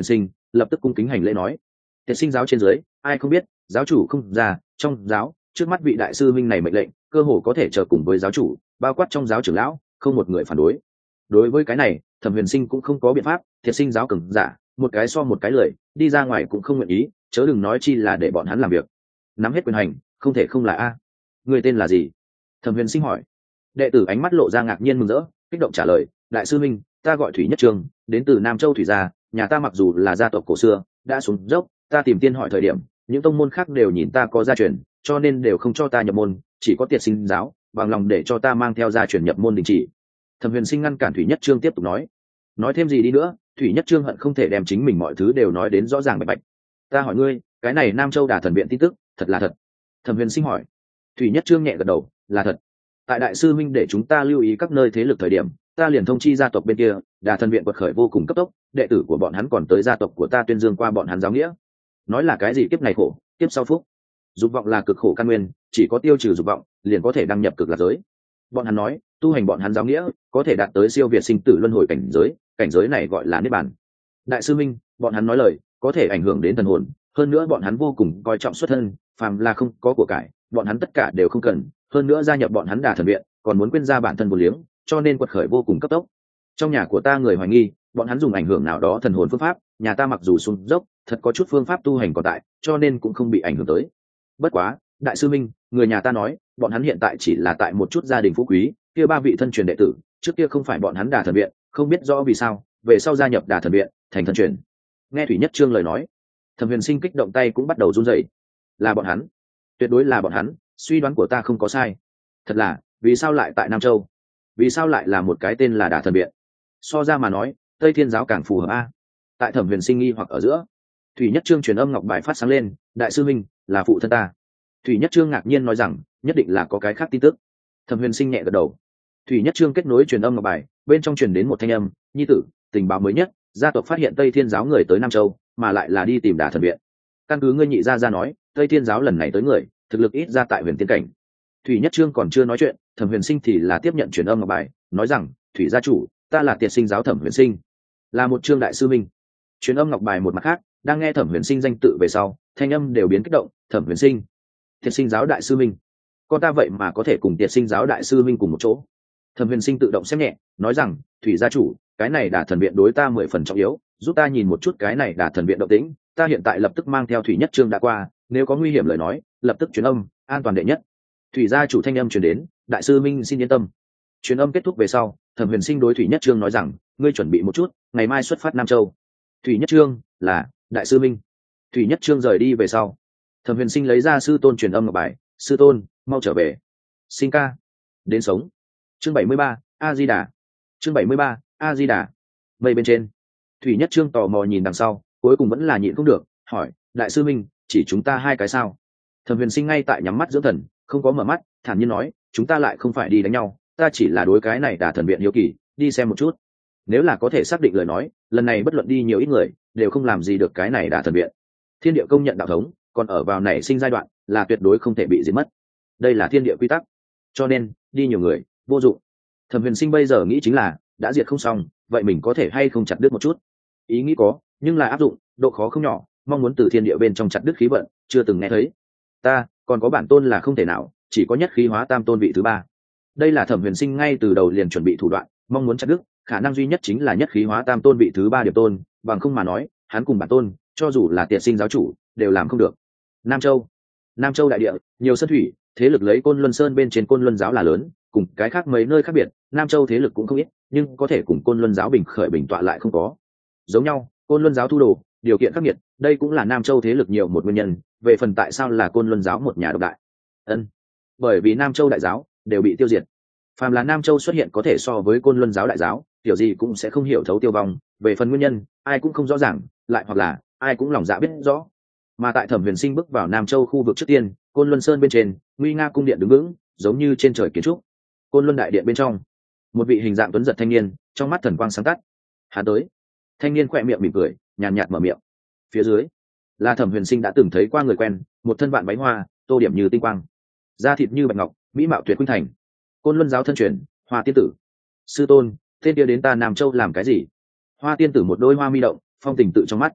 lập tức cung kính hành lễ nói: Tiệt sinh giáo trên dưới ai không biết, giáo chủ không ra, trong giáo trước mắt vị đại sư minh này mệnh lệnh cơ hồ có thể chờ cùng với giáo chủ, bao quát trong giáo trưởng lão không một người phản đối. Đối với cái này Thẩm Huyền Sinh cũng không có biện pháp, Tiệt sinh giáo cường giả một cái so một cái lười, đi ra ngoài cũng không nguyện ý, chớ đừng nói chi là để bọn hắn làm việc. Nắm hết quyền hành không thể không là a. Người tên là gì? Thẩm Huyền Sinh hỏi. Đệ tử ánh mắt lộ ra ngạc nhiên mừng rỡ, kích động trả lời: đại sư minh, ta gọi Thủy Nhất Trương, đến từ Nam Châu Thủy gia, nhà ta mặc dù là gia tộc cổ xưa đã xuống dốc, ta tìm tiên hỏi thời điểm những tông môn khác đều nhìn ta có gia truyền, cho nên đều không cho ta nhập môn, chỉ có Tiệt sinh giáo bằng lòng để cho ta mang theo gia truyền nhập môn đình chỉ. Thẩm Huyền Sinh ngăn cản Thủy Nhất Trương tiếp tục nói. Nói thêm gì đi nữa, Thủy Nhất Trương hận không thể đem chính mình mọi thứ đều nói đến rõ ràng bạch bạch. Ta hỏi ngươi, cái này Nam Châu Đà thần viện tin tức thật là thật? Thẩm Huyền Sinh hỏi. Thủy Nhất Trương nhẹ gật đầu, là thật. Tại đại sư minh để chúng ta lưu ý các nơi thế lực thời điểm, ta liền thông chi gia tộc bên kia, Đà thần viện quật khởi vô cùng cấp tốc, đệ tử của bọn hắn còn tới gia tộc của ta tuyên dương qua bọn hắn giáo nghĩa. Nói là cái gì kiếp này khổ, kiếp sau phúc. Dục vọng là cực khổ căn nguyên, chỉ có tiêu trừ dục vọng, liền có thể đăng nhập cực lạc giới. Bọn hắn nói, tu hành bọn hắn giáo nghĩa, có thể đạt tới siêu việt sinh tử luân hồi cảnh giới, cảnh giới này gọi là niết bàn. Đại sư minh, bọn hắn nói lời, có thể ảnh hưởng đến thần hồn, hơn nữa bọn hắn vô cùng coi trọng xuất thân, phàm là không có của cải, bọn hắn tất cả đều không cần, hơn nữa gia nhập bọn hắn Đà thần viện, còn muốn quên ra bản thân vô liếng, cho nên quật khởi vô cùng cấp tốc. Trong nhà của ta người hoài nghi, bọn hắn dùng ảnh hưởng nào đó thần hồn phương pháp, nhà ta mặc dù xuống dốc, thật có chút phương pháp tu hành còn tại, cho nên cũng không bị ảnh hưởng tới. Bất quá, đại sư minh, người nhà ta nói, bọn hắn hiện tại chỉ là tại một chút gia đình phú quý, kia ba vị thân truyền đệ tử, trước kia không phải bọn hắn Đà thần viện, không biết rõ vì sao, về sau gia nhập Đà thần viện, thành thân truyền. Nghe Thủy Nhất Trương lời nói, Thẩm Huyền Sinh kích động tay cũng bắt đầu run rẩy. Là bọn hắn, tuyệt đối là bọn hắn, suy đoán của ta không có sai. Thật là, vì sao lại tại Nam Châu? Vì sao lại là một cái tên là Đà thần viện? So ra mà nói, Tây Thiên giáo càng phù hợp a. Tại Thẩm Huyền Sinh nghi hoặc ở giữa, Thủy Nhất Trương truyền âm ngọc bài phát sáng lên: đại sư minh, là phụ thân ta. Thủy Nhất Trương ngạc nhiên nói rằng, nhất định là có cái khác tin tức. Thẩm Huyền Sinh nhẹ gật đầu. Thủy Nhất Trương kết nối truyền âm ngọc bài, bên trong truyền đến một thanh âm: nhi tử, tình báo mới nhất, gia tộc phát hiện Tây Thiên giáo người tới Nam Châu, mà lại là đi tìm Đà thần viện. Căn cứ ngươi nhị gia gia nói, Tây Thiên giáo lần này tới người, thực lực ít ra tại huyền tiên cảnh. Thủy Nhất Trương còn chưa nói chuyện, Thẩm Huyền Sinh thì là tiếp nhận truyền âm ngọc bài, nói rằng: Thủy gia chủ, ta là Tiệt sinh giáo Thẩm Huyền Sinh, là một trương đại sư minh. Truyền âm ngọc bài một mặt khác, đang nghe Thẩm Huyền Sinh danh tự về sau, thanh âm đều biến kích động: Thẩm Huyền Sinh, Tiệt sinh giáo đại sư minh, con ta vậy mà có thể cùng Tiệt sinh giáo đại sư minh cùng một chỗ. Thẩm Huyền Sinh tự động xem nhẹ, nói rằng: Thủy gia chủ, cái này Đà thần viện đối ta mười phần trọng yếu, giúp ta nhìn một chút cái này Đà thần viện động tĩnh, ta hiện tại lập tức mang theo Thủy Nhất Trương đã qua, nếu có nguy hiểm lời nói, lập tức truyền âm, an toàn đệ nhất. Thủy gia chủ thanh âm truyền đến: đại sư minh xin yên tâm. Truyền âm kết thúc về sau, Thẩm Huyền Sinh đối Thủy Nhất Trương nói rằng: ngươi chuẩn bị một chút, ngày mai xuất phát Nam Châu. Thủy Nhất Trương là đại sư minh. Thủy Nhất Trương rời đi về sau, Thẩm Huyền Sinh lấy ra sư tôn truyền âm ngọc bài: sư tôn, mau trở về. Sinh ca đến sống. Chương bảy mươi ba, A Di Đà. Chương bảy mươi ba, A Di Đà. Mây bên trên, Thủy Nhất Trương tò mò nhìn đằng sau, cuối cùng vẫn là nhịn không được, hỏi: đại sư minh, chỉ chúng ta hai cái sao? Thẩm Huyền Sinh ngay tại nhắm mắt dưỡng thần, không có mở mắt, thản nhiên nói: chúng ta lại không phải đi đánh nhau, ta chỉ là đối cái này Đà thần viện hiếu kỳ, đi xem một chút. Nếu là có thể xác định lời nói, lần này bất luận đi nhiều ít người, đều không làm gì được cái này Đà thần viện. Thiên địa công nhận đạo thống, còn ở vào nảy sinh giai đoạn, là tuyệt đối không thể bị diệt mất. Đây là thiên địa quy tắc, cho nên đi nhiều người vô dụng. Thẩm Huyền Sinh bây giờ nghĩ chính là, đã diệt không xong, vậy mình có thể hay không chặt đứt một chút? Ý nghĩ có, nhưng là áp dụng, độ khó không nhỏ, mong muốn từ thiên địa bên trong chặt đứt khí vận, chưa từng nghe thấy. Ta còn có bản tôn là không thể nào, chỉ có nhất khí hóa tam tôn vị thứ ba. Đây là Thẩm Huyền Sinh ngay từ đầu liền chuẩn bị thủ đoạn, mong muốn chặt đứt, khả năng duy nhất chính là nhất khí hóa tam tôn vị thứ ba điểm tôn, bằng không mà nói, hắn cùng bản tôn, cho dù là Tiệt sinh giáo chủ, đều làm không được. Nam Châu, Nam Châu đại địa, nhiều sơn thủy, thế lực lấy Côn Luân Sơn bên trên Côn Luân giáo là lớn, cùng cái khác mấy nơi khác biệt, Nam Châu thế lực cũng không ít, nhưng có thể cùng Côn Luân giáo bình khởi bình tọa lại không có. Giống nhau, Côn Luân giáo thu đồ, điều kiện khắc nghiệt, đây cũng là Nam Châu thế lực nhiều một nguyên nhân. Về phần tại sao là Côn Luân giáo một nhà độc đại, ân, bởi vì Nam Châu đại giáo đều bị tiêu diệt. Phàm là Nam Châu xuất hiện có thể so với Côn Luân giáo đại giáo, kiểu gì cũng sẽ không hiểu thấu tiêu vong. Về phần nguyên nhân, ai cũng không rõ ràng, lại hoặc là ai cũng lòng dạ biết rõ. Mà tại Thẩm Huyền Sinh bước vào Nam Châu khu vực trước tiên, Côn Luân Sơn bên trên, nguy nga cung điện đứng vững, giống như trên trời kiến trúc. Côn Luân đại điện bên trong, một vị hình dạng tuấn giật thanh niên, trong mắt thần quang sáng tắt. Hắn tới. Thanh niên khỏe miệng mỉm cười, nhàn nhạt mở miệng. Phía dưới, là Thẩm Huyền Sinh đã từng thấy qua người quen, một thân vạn váy hoa, tô điểm như tinh quang, da thịt như bạch ngọc, mỹ mạo tuyệt khuynh thành. Côn Luân giáo thân truyền, Hoa tiên tử. Sư tôn, tên kia đến ta Nam Châu làm cái gì? Hoa tiên tử một đôi hoa mi động, phong tình tự trong mắt.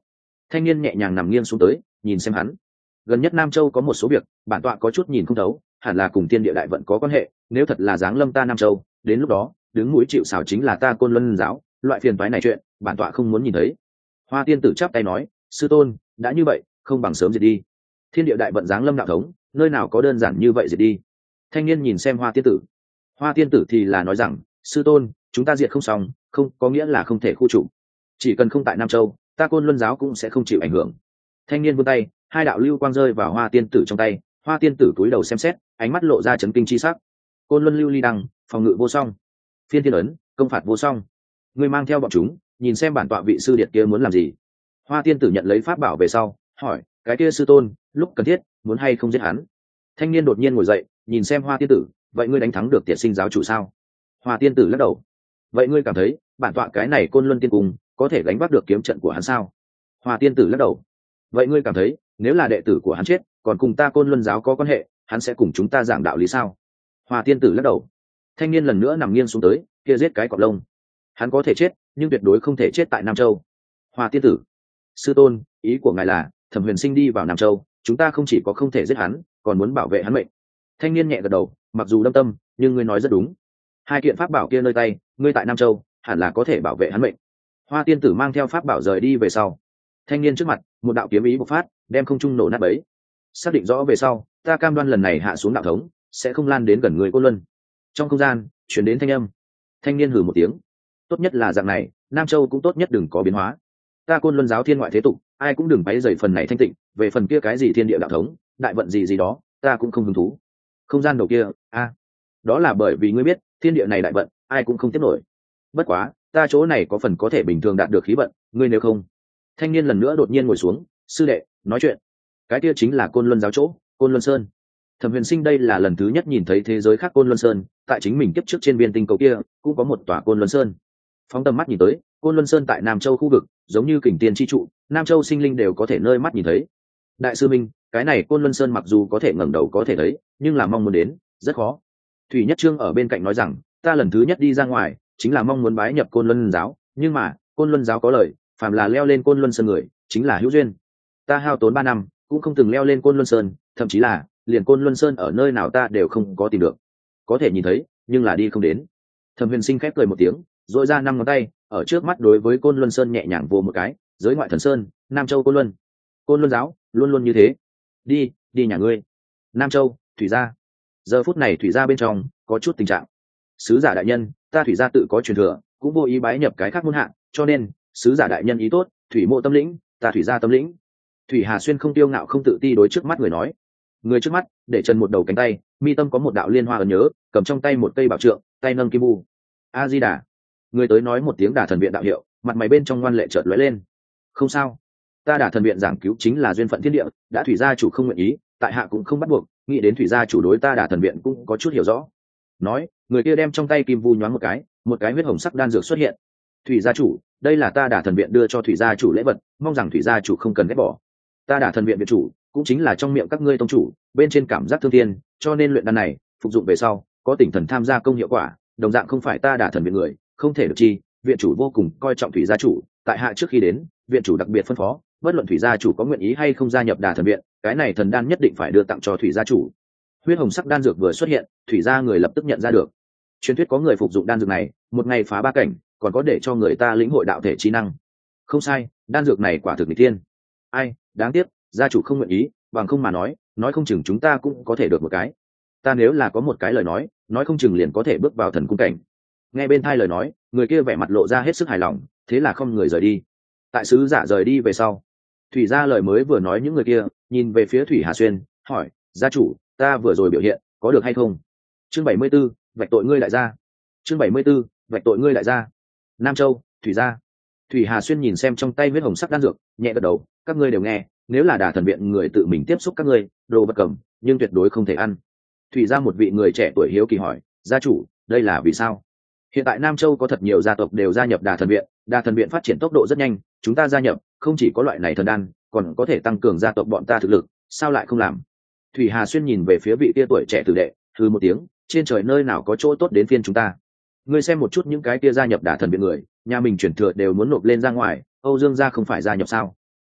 Thanh niên nhẹ nhàng nằm nghiêng xuống tới nhìn xem hắn. Gần nhất Nam Châu có một số việc bản tọa có chút nhìn không thấu, hẳn là cùng thiên địa đại vận có quan hệ. Nếu thật là giáng lâm ta Nam Châu, đến lúc đó đứng mũi chịu sào chính là ta Côn Luân giáo. Loại phiền toái này chuyện bản tọa không muốn nhìn thấy. Hoa tiên tử chắp tay nói, sư tôn đã như vậy không bằng sớm diệt đi. Thiên địa đại vận giáng lâm đạo thống, nơi nào có đơn giản như vậy diệt đi. Thanh niên nhìn xem Hoa tiên tử. Hoa tiên tử thì là nói rằng, sư tôn chúng ta diệt không xong, không có nghĩa là không thể khu trục. Chỉ cần không tại Nam Châu, ta Côn Luân giáo cũng sẽ không chịu ảnh hưởng. Thanh niên vươn tay, hai đạo lưu quang rơi vào Hoa tiên tử trong tay. Hoa tiên tử cúi đầu xem xét, ánh mắt lộ ra chấn kinh chi sắc. Côn Luân lưu ly đăng, phòng ngự vô song, phiên thiên ấn, công phạt vô song. Ngươi mang theo bọn chúng, nhìn xem bản tọa vị sư điệt kia muốn làm gì. Hoa tiên tử nhận lấy pháp bảo về sau, hỏi, cái kia sư tôn lúc cần thiết muốn hay không giết hắn. Thanh niên đột nhiên ngồi dậy, nhìn xem Hoa tiên tử, vậy ngươi đánh thắng được Tiệt Sinh giáo chủ sao? Hoa tiên tử lắc đầu. Vậy ngươi cảm thấy bản tọa cái này Côn Luân tiên cung có thể gánh vác được kiếm trận của hắn sao? Hoa tiên tử lắc đầu. Vậy ngươi cảm thấy nếu là đệ tử của hắn chết, còn cùng ta Côn Luân giáo có quan hệ, hắn sẽ cùng chúng ta giảng đạo lý sao? Hoa tiên tử lắc đầu. Thanh niên lần nữa nằm nghiêng xuống tới, kia giết cái cọp lông. Hắn có thể chết, nhưng tuyệt đối không thể chết tại Nam Châu. Hoa tiên tử, sư tôn ý của ngài là Thẩm Huyền Sinh đi vào Nam Châu, chúng ta không chỉ có không thể giết hắn, còn muốn bảo vệ hắn mệnh. Thanh niên nhẹ gật đầu, mặc dù đâm tâm, nhưng ngươi nói rất đúng. Hai kiện pháp bảo kia nơi tay, ngươi tại Nam Châu hẳn là có thể bảo vệ hắn mệnh. Hoa tiên tử mang theo pháp bảo rời đi về sau. Thanh niên trước mặt, một đạo kiếm ý bộc phát, đem không trung nổ nát bấy. Xác định rõ về sau, ta cam đoan lần này hạ xuống đạo thống sẽ không lan đến gần người Côn Luân. Trong không gian chuyển đến thanh âm. Thanh niên hừ một tiếng. Tốt nhất là dạng này, Nam Châu cũng tốt nhất đừng có biến hóa. Ta Côn Luân giáo thiên ngoại thế tục, ai cũng đừng bấy dày phần này thanh tịnh. Về phần kia cái gì thiên địa đạo thống, đại vận gì gì đó, ta cũng không hứng thú. Không gian đầu kia, a, à, đó là bởi vì ngươi biết, thiên địa này đại vận, ai cũng không tiếp nổi. Bất quá, ta chỗ này có phần có thể bình thường đạt được khí vận, ngươi nếu không. Thanh niên lần nữa đột nhiên ngồi xuống, sư đệ, nói chuyện. Cái kia chính là Côn Luân giáo chỗ, Côn Luân Sơn. Thẩm Huyền Sinh đây là lần thứ nhất nhìn thấy thế giới khác Côn Luân Sơn, tại chính mình kiếp trước trên viên tinh cầu kia cũng có một tòa Côn Luân Sơn. Phóng tầm mắt nhìn tới, Côn Luân Sơn tại Nam Châu khu vực, giống như kình tiên chi trụ, Nam Châu sinh linh đều có thể nơi mắt nhìn thấy. Đại sư Minh, cái này Côn Luân Sơn mặc dù có thể ngẩng đầu có thể thấy, nhưng là mong muốn đến, rất khó. Thủy Nhất Trương ở bên cạnh nói rằng, ta lần thứ nhất đi ra ngoài, chính là mong muốn bái nhập Côn Luân giáo, nhưng mà, Côn Luân giáo có lời, phàm là leo lên Côn Luân Sơn người, chính là hữu duyên. Ta hao tốn ba năm, cũng không từng leo lên Côn Luân Sơn, thậm chí là liền Côn Luân Sơn ở nơi nào ta đều không có tìm được. Có thể nhìn thấy, nhưng là đi không đến. Thẩm Huyền Sinh khép cười một tiếng, dội ra năm ngón tay, ở trước mắt đối với Côn Luân Sơn nhẹ nhàng vồ một cái, giới ngoại thần sơn, Nam Châu Côn Luân. Côn Luân giáo, luôn luôn như thế. Đi, đi nhà ngươi. Nam Châu, Thủy gia. Giờ phút này Thủy gia bên trong có chút tình trạng. Sứ giả đại nhân, ta Thủy gia tự có truyền thừa, cũng vô ý bái nhập cái khác môn hạng, cho nên sứ giả đại nhân ý tốt, Thủy mộ tâm lĩnh, ta Thủy gia tâm lĩnh. Thủy Hà Xuyên không tiêu ngạo không tự ti đối trước mắt người nói. Người trước mắt để chân một đầu cánh tay, mi tâm có một đạo liên hoa ấn nhớ, cầm trong tay một cây bảo trượng, tay nâng kim bu. A Di Đà. Người tới nói một tiếng Đả Thần viện đạo hiệu, mặt mày bên trong ngoan lệ chợt lóe lên. Không sao, ta Đả Thần viện giảng cứu chính là duyên phận thiên địa, đã Thủy gia chủ không nguyện ý, tại hạ cũng không bắt buộc, nghĩ đến Thủy gia chủ đối ta Đả Thần viện cũng có chút hiểu rõ. Nói, người kia đem trong tay kim vu nhoáng một cái, một cái huyết hồng sắc đan dược xuất hiện. Thủy gia chủ, đây là ta Đả Thần viện đưa cho Thủy gia chủ lễ vật, mong rằng Thủy gia chủ không cần ghét bỏ. Ta Đả Thần viện viện chủ cũng chính là trong miệng các ngươi tông chủ, bên trên cảm giác thương thiên, cho nên luyện đan này phục dụng về sau có tỉnh thần tham gia công hiệu quả, đồng dạng không phải ta Đả Thần viện người, không thể được chi. Viện chủ vô cùng coi trọng Thủy gia chủ, tại hạ trước khi đến, viện chủ đặc biệt phân phó, bất luận Thủy gia chủ có nguyện ý hay không gia nhập Đả Thần viện, cái này thần đan nhất định phải đưa tặng cho Thủy gia chủ. Huyết hồng sắc đan dược vừa xuất hiện, Thủy gia người lập tức nhận ra được. Truyền thuyết có người phục dụng đan dược này, một ngày phá ba cảnh, còn có để cho người ta lĩnh hội đạo thể trí năng. Không sai, đan dược này quả thực nghịch thiên. Ai, đáng tiếc, gia chủ không nguyện ý, bằng không mà nói, nói không chừng chúng ta cũng có thể được một cái. Ta nếu là có một cái lời nói, nói không chừng liền có thể bước vào thần cung cảnh. Nghe bên thai lời nói, người kia vẻ mặt lộ ra hết sức hài lòng, thế là không người rời đi. Tại sứ giả rời đi về sau, Thủy gia lời mới vừa nói những người kia, nhìn về phía Thủy Hà Xuyên, hỏi, gia chủ, ta vừa rồi biểu hiện, có được hay không? Chương bảy mươi 74, vạch tội ngươi đại gia. Chương bảy mươi 74, vạch tội ngươi đại gia. Nam Châu, Thủy gia. Thủy Hà Xuyên nhìn xem trong tay huyết hồng sắc đan dược, nhẹ gật đầu, các ngươi đều nghe, nếu là Đả Thần viện người tự mình tiếp xúc các ngươi, đồ vật cầm, nhưng tuyệt đối không thể ăn. Thủy gia một vị người trẻ tuổi hiếu kỳ hỏi, gia chủ, đây là vì sao? Hiện tại Nam Châu có thật nhiều gia tộc đều gia nhập Đả Thần viện, Đả Thần viện phát triển tốc độ rất nhanh, chúng ta gia nhập, không chỉ có loại này thần đan, còn có thể tăng cường gia tộc bọn ta thực lực, sao lại không làm? Thủy Hà Xuyên nhìn về phía vị tia tuổi trẻ tử đệ, hừ một tiếng, trên trời nơi nào có chỗ tốt đến phiên chúng ta. Ngươi xem một chút những cái tia gia nhập Đả Thần viện người, nhà mình chuyển thừa đều muốn nộp lên ra ngoài, Âu Dương gia không phải gia nhập sao?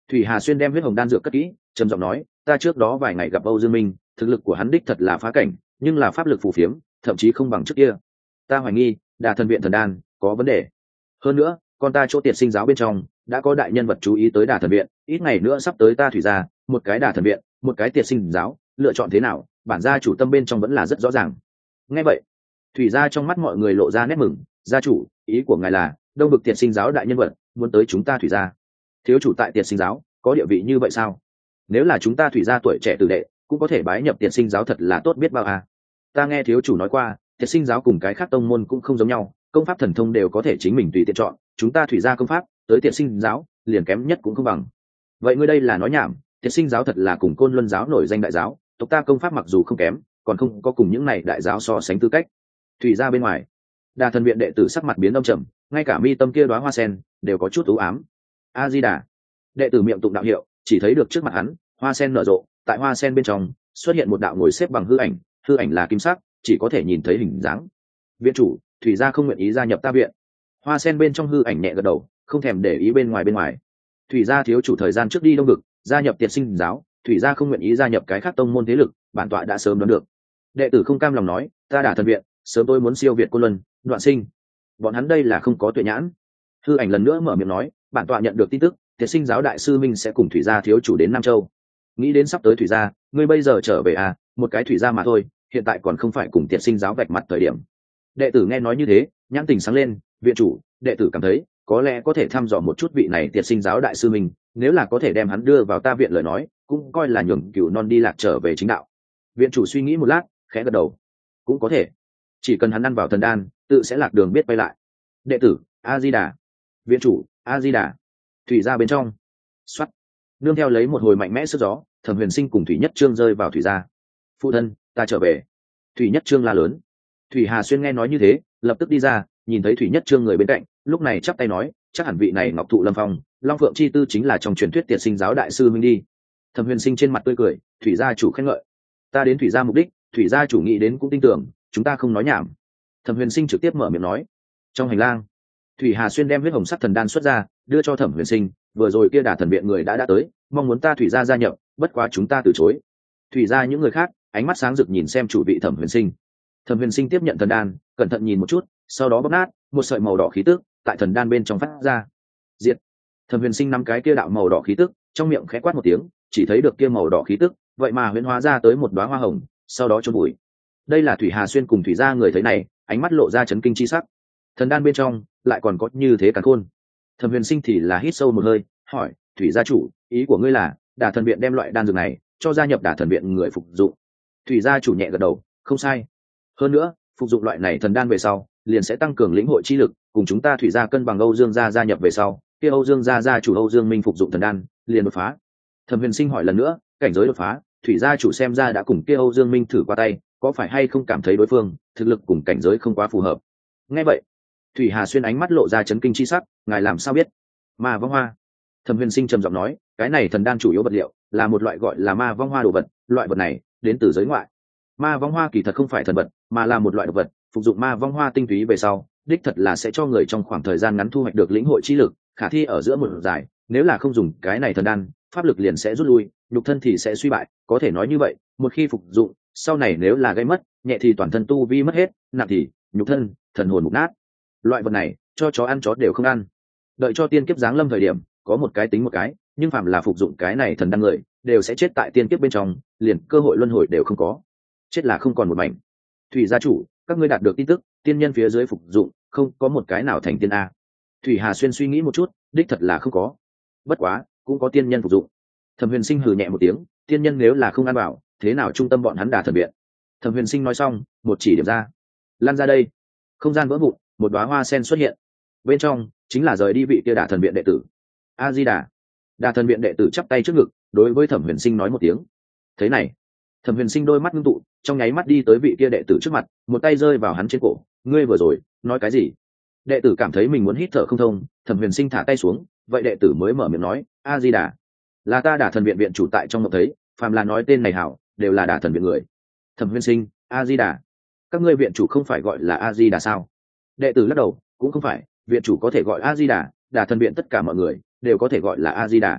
Thủy Hà Xuyên đem huyết hồng đan dược cất kỹ, trầm giọng nói, ta trước đó vài ngày gặp Âu Dương Minh, thực lực của hắn đích thật là phá cảnh, nhưng là pháp lực phù phiếm, thậm chí không bằng trước kia. Ta hoài nghi Đả Thần viện thần đan có vấn đề. Hơn nữa, con ta chỗ Tiệt Sinh giáo bên trong đã có đại nhân vật chú ý tới Đả Thần viện, ít ngày nữa sắp tới ta Thủy gia, một cái Đả Thần viện, một cái Tiệt Sinh giáo, lựa chọn thế nào, bản gia chủ tâm bên trong vẫn là rất rõ ràng. Nghe vậy, Thủy gia trong mắt mọi người lộ ra nét mừng, gia chủ, ý của ngài là Đông Vực Tiệt Sinh giáo đại nhân vật muốn tới chúng ta Thủy gia? Thiếu chủ tại Tiệt Sinh giáo có địa vị như vậy sao? Nếu là chúng ta Thủy gia tuổi trẻ tử đệ cũng có thể bái nhập Tiệt Sinh giáo thật là tốt biết bao à. Ta nghe thiếu chủ nói qua, Tiệt Sinh giáo cùng cái khác tông môn cũng không giống nhau, công pháp thần thông đều có thể chính mình tùy tiện chọn, chúng ta Thủy gia công pháp tới Tiệt Sinh giáo liền kém nhất cũng không bằng. Vậy ngươi đây là nói nhảm, Tiệt Sinh giáo thật là cùng Côn Luân giáo nổi danh đại giáo, tộc ta công pháp mặc dù không kém, còn không có cùng những này đại giáo so sánh tư cách. Thủy gia bên ngoài, Đà Thần viện đệ tử sắc mặt biến âm trầm, ngay cả mi tâm kia đóa hoa sen đều có chút u ám. A Di Đà. Đệ tử miệng tụng đạo hiệu, chỉ thấy được trước mặt hắn, hoa sen nở rộ, tại hoa sen bên trong xuất hiện một đạo ngồi xếp bằng hư ảnh, hư ảnh là kim sắc, chỉ có thể nhìn thấy hình dáng. Viện chủ, Thủy gia không nguyện ý gia nhập ta viện. Hoa sen bên trong hư ảnh nhẹ gật đầu, không thèm để ý bên ngoài bên ngoài. Thủy gia thiếu chủ thời gian trước đi Đông Vực, gia nhập Tiệt Sinh giáo, Thủy gia không nguyện ý gia nhập cái khác tông môn thế lực, bản tọa đã sớm đoán được. Đệ tử không cam lòng nói, ta Đả Thần viện, sớm tôi muốn siêu việt Côn Luân, Đoạn Sinh. Bọn hắn đây là không có tuệ nhãn. Hư ảnh lần nữa mở miệng nói, bản tọa nhận được tin tức, Tiệt Sinh giáo đại sư minh sẽ cùng Thủy gia thiếu chủ đến Nam Châu. Nghĩ đến sắp tới Thủy gia, ngươi bây giờ trở về à, một cái Thủy gia mà thôi, hiện tại còn không phải cùng Tiệt Sinh giáo vạch mặt thời điểm. Đệ tử nghe nói như thế, nhãn tình sáng lên, viện chủ, đệ tử cảm thấy có lẽ có thể thăm dò một chút vị này Tiệt Sinh giáo đại sư minh, nếu là có thể đem hắn đưa vào ta viện lời nói, cũng coi là nhường cửu non đi lạc trở về chính đạo. Viện chủ suy nghĩ một lát, khẽ gật đầu, cũng có thể, chỉ cần hắn ăn vào thần đan, tự sẽ lạc đường biết quay lại. Đệ tử A Di Đà. Viện chủ A Di Đà. Thủy gia bên trong, xoắt, nương theo lấy một hồi mạnh mẽ sức gió, Thẩm Huyền Sinh cùng Thủy Nhất Trương rơi vào thủy gia. Phụ thân, ta trở về. Thủy Nhất Trương la lớn. Thủy Hà Xuyên nghe nói như thế, lập tức đi ra, nhìn thấy Thủy Nhất Trương người bên cạnh, lúc này chắp tay nói, chắc hẳn vị này Ngọc Thụ Lâm Phong, Long Phượng chi tư chính là trong truyền thuyết Tiệt Sinh giáo đại sư minh đi. Thẩm Huyền Sinh trên mặt tươi cười, Thủy gia chủ khen ngợi. Ta đến Thủy gia mục đích, Thủy gia chủ nghĩ đến cũng tin tưởng, chúng ta không nói nhảm. Thẩm Huyền Sinh trực tiếp mở miệng nói. Trong hành lang, Thủy Hà Xuyên đem huyết hồng sắc thần đan xuất ra, đưa cho Thẩm Huyền Sinh, vừa rồi kia Đả Thần viện người đã đã tới, mong muốn ta Thủy gia gia nhập, bất quá chúng ta từ chối. Thủy gia những người khác ánh mắt sáng rực nhìn xem chủ vị Thẩm Huyền Sinh. Thẩm Huyền Sinh tiếp nhận thần đan, cẩn thận nhìn một chút, sau đó bóp nát, một sợi màu đỏ khí tức tại thần đan bên trong phát ra. Diệt. Thẩm Huyền Sinh nắm cái kia đạo màu đỏ khí tức, trong miệng khẽ quát một tiếng, chỉ thấy được kia màu đỏ khí tức, vậy mà huyễn hóa ra tới một đóa hoa hồng, sau đó chôn bụi. Đây là Thủy Hà Xuyên cùng Thủy gia người thấy này, ánh mắt lộ ra chấn kinh chi sắc. Thần đan bên trong lại còn có như thế càn khôn. Thẩm Huyền Sinh thì là hít sâu một hơi, hỏi, Thủy gia chủ, ý của ngươi là Đả Thần viện đem loại đan dược này cho gia nhập Đả Thần viện người phục dụng? Thủy gia chủ nhẹ gật đầu, không sai. Hơn nữa, phục dụng loại này thần đan về sau, liền sẽ tăng cường lĩnh hội chi lực, cùng chúng ta Thủy gia cân bằng Âu Dương gia gia nhập về sau, kia Âu Dương gia gia chủ Âu Dương Minh phục dụng thần đan, liền đột phá. Thẩm Huyền Sinh hỏi lần nữa, cảnh giới đột phá, Thủy gia chủ xem ra đã cùng kia Âu Dương Minh thử qua tay, có phải hay không cảm thấy đối phương thực lực cùng cảnh giới không quá phù hợp? Nghe vậy, Thủy Hà Xuyên ánh mắt lộ ra chấn kinh chi sắc, ngài làm sao biết? Ma vong hoa. Thẩm Huyền Sinh trầm giọng nói, cái này thần đan chủ yếu vật liệu là một loại gọi là ma vong hoa đồ vật, loại vật này đến từ giới ngoại. Ma vong hoa kỳ thật không phải thần vật, mà là một loại đồ vật, phục dụng ma vong hoa tinh túy về sau, đích thật là sẽ cho người trong khoảng thời gian ngắn thu hoạch được lĩnh hội chi lực, khả thi ở giữa một giải, nếu là không dùng cái này thần đan, pháp lực liền sẽ rút lui, nhục thân thì sẽ suy bại, có thể nói như vậy, một khi phục dụng, sau này nếu là gây mất, nhẹ thì toàn thân tu vi mất hết, nặng thì nhục thân, thần hồn mục nát. Loại vật này, cho chó ăn chó đều không ăn. Đợi cho tiên kiếp giáng lâm thời điểm, có một cái tính một cái, nhưng phạm là phục dụng cái này thần đan người, đều sẽ chết tại tiên kiếp bên trong, liền cơ hội luân hồi đều không có. Chết là không còn một mảnh. Thủy gia chủ, các ngươi đạt được tin tức, tiên nhân phía dưới phục dụng, không có một cái nào thành tiên a. Thủy Hà Xuyên suy nghĩ một chút, đích thật là không có. Bất quá, cũng có tiên nhân phục dụng. Thẩm Huyền Sinh hừ nhẹ một tiếng, tiên nhân nếu là không ăn bảo, thế nào trung tâm bọn hắn Đả Thần viện? Thẩm Huyền Sinh nói xong, một chỉ điểm ra. Lan ra đây. Không gian vỡ vụn, một đóa hoa sen xuất hiện. Bên trong chính là rời đi vị kia Đả Thần viện đệ tử. A Di Đà. Đả Thần viện đệ tử chắp tay trước ngực, đối với Thẩm Huyền Sinh nói một tiếng. Thế này, Thẩm Huyền Sinh đôi mắt ngưng tụ, trong nháy mắt đi tới vị kia đệ tử trước mặt, một tay rơi vào hắn trên cổ. Ngươi vừa rồi nói cái gì? Đệ tử cảm thấy mình muốn hít thở không thông, Thẩm Huyền Sinh thả tay xuống, vậy đệ tử mới mở miệng nói, A Di Đà, là ta Đả Thần viện viện chủ tại trong mộng thấy, phàm là nói tên này hảo, đều là Đả Thần viện người. Thẩm Huyền Sinh, A Di Đà, các ngươi viện chủ không phải gọi là A Di Đà sao? Đệ tử lắc đầu, cũng không phải, viện chủ có thể gọi A Di Đà, Đả Thần viện tất cả mọi người đều có thể gọi là A Di Đà.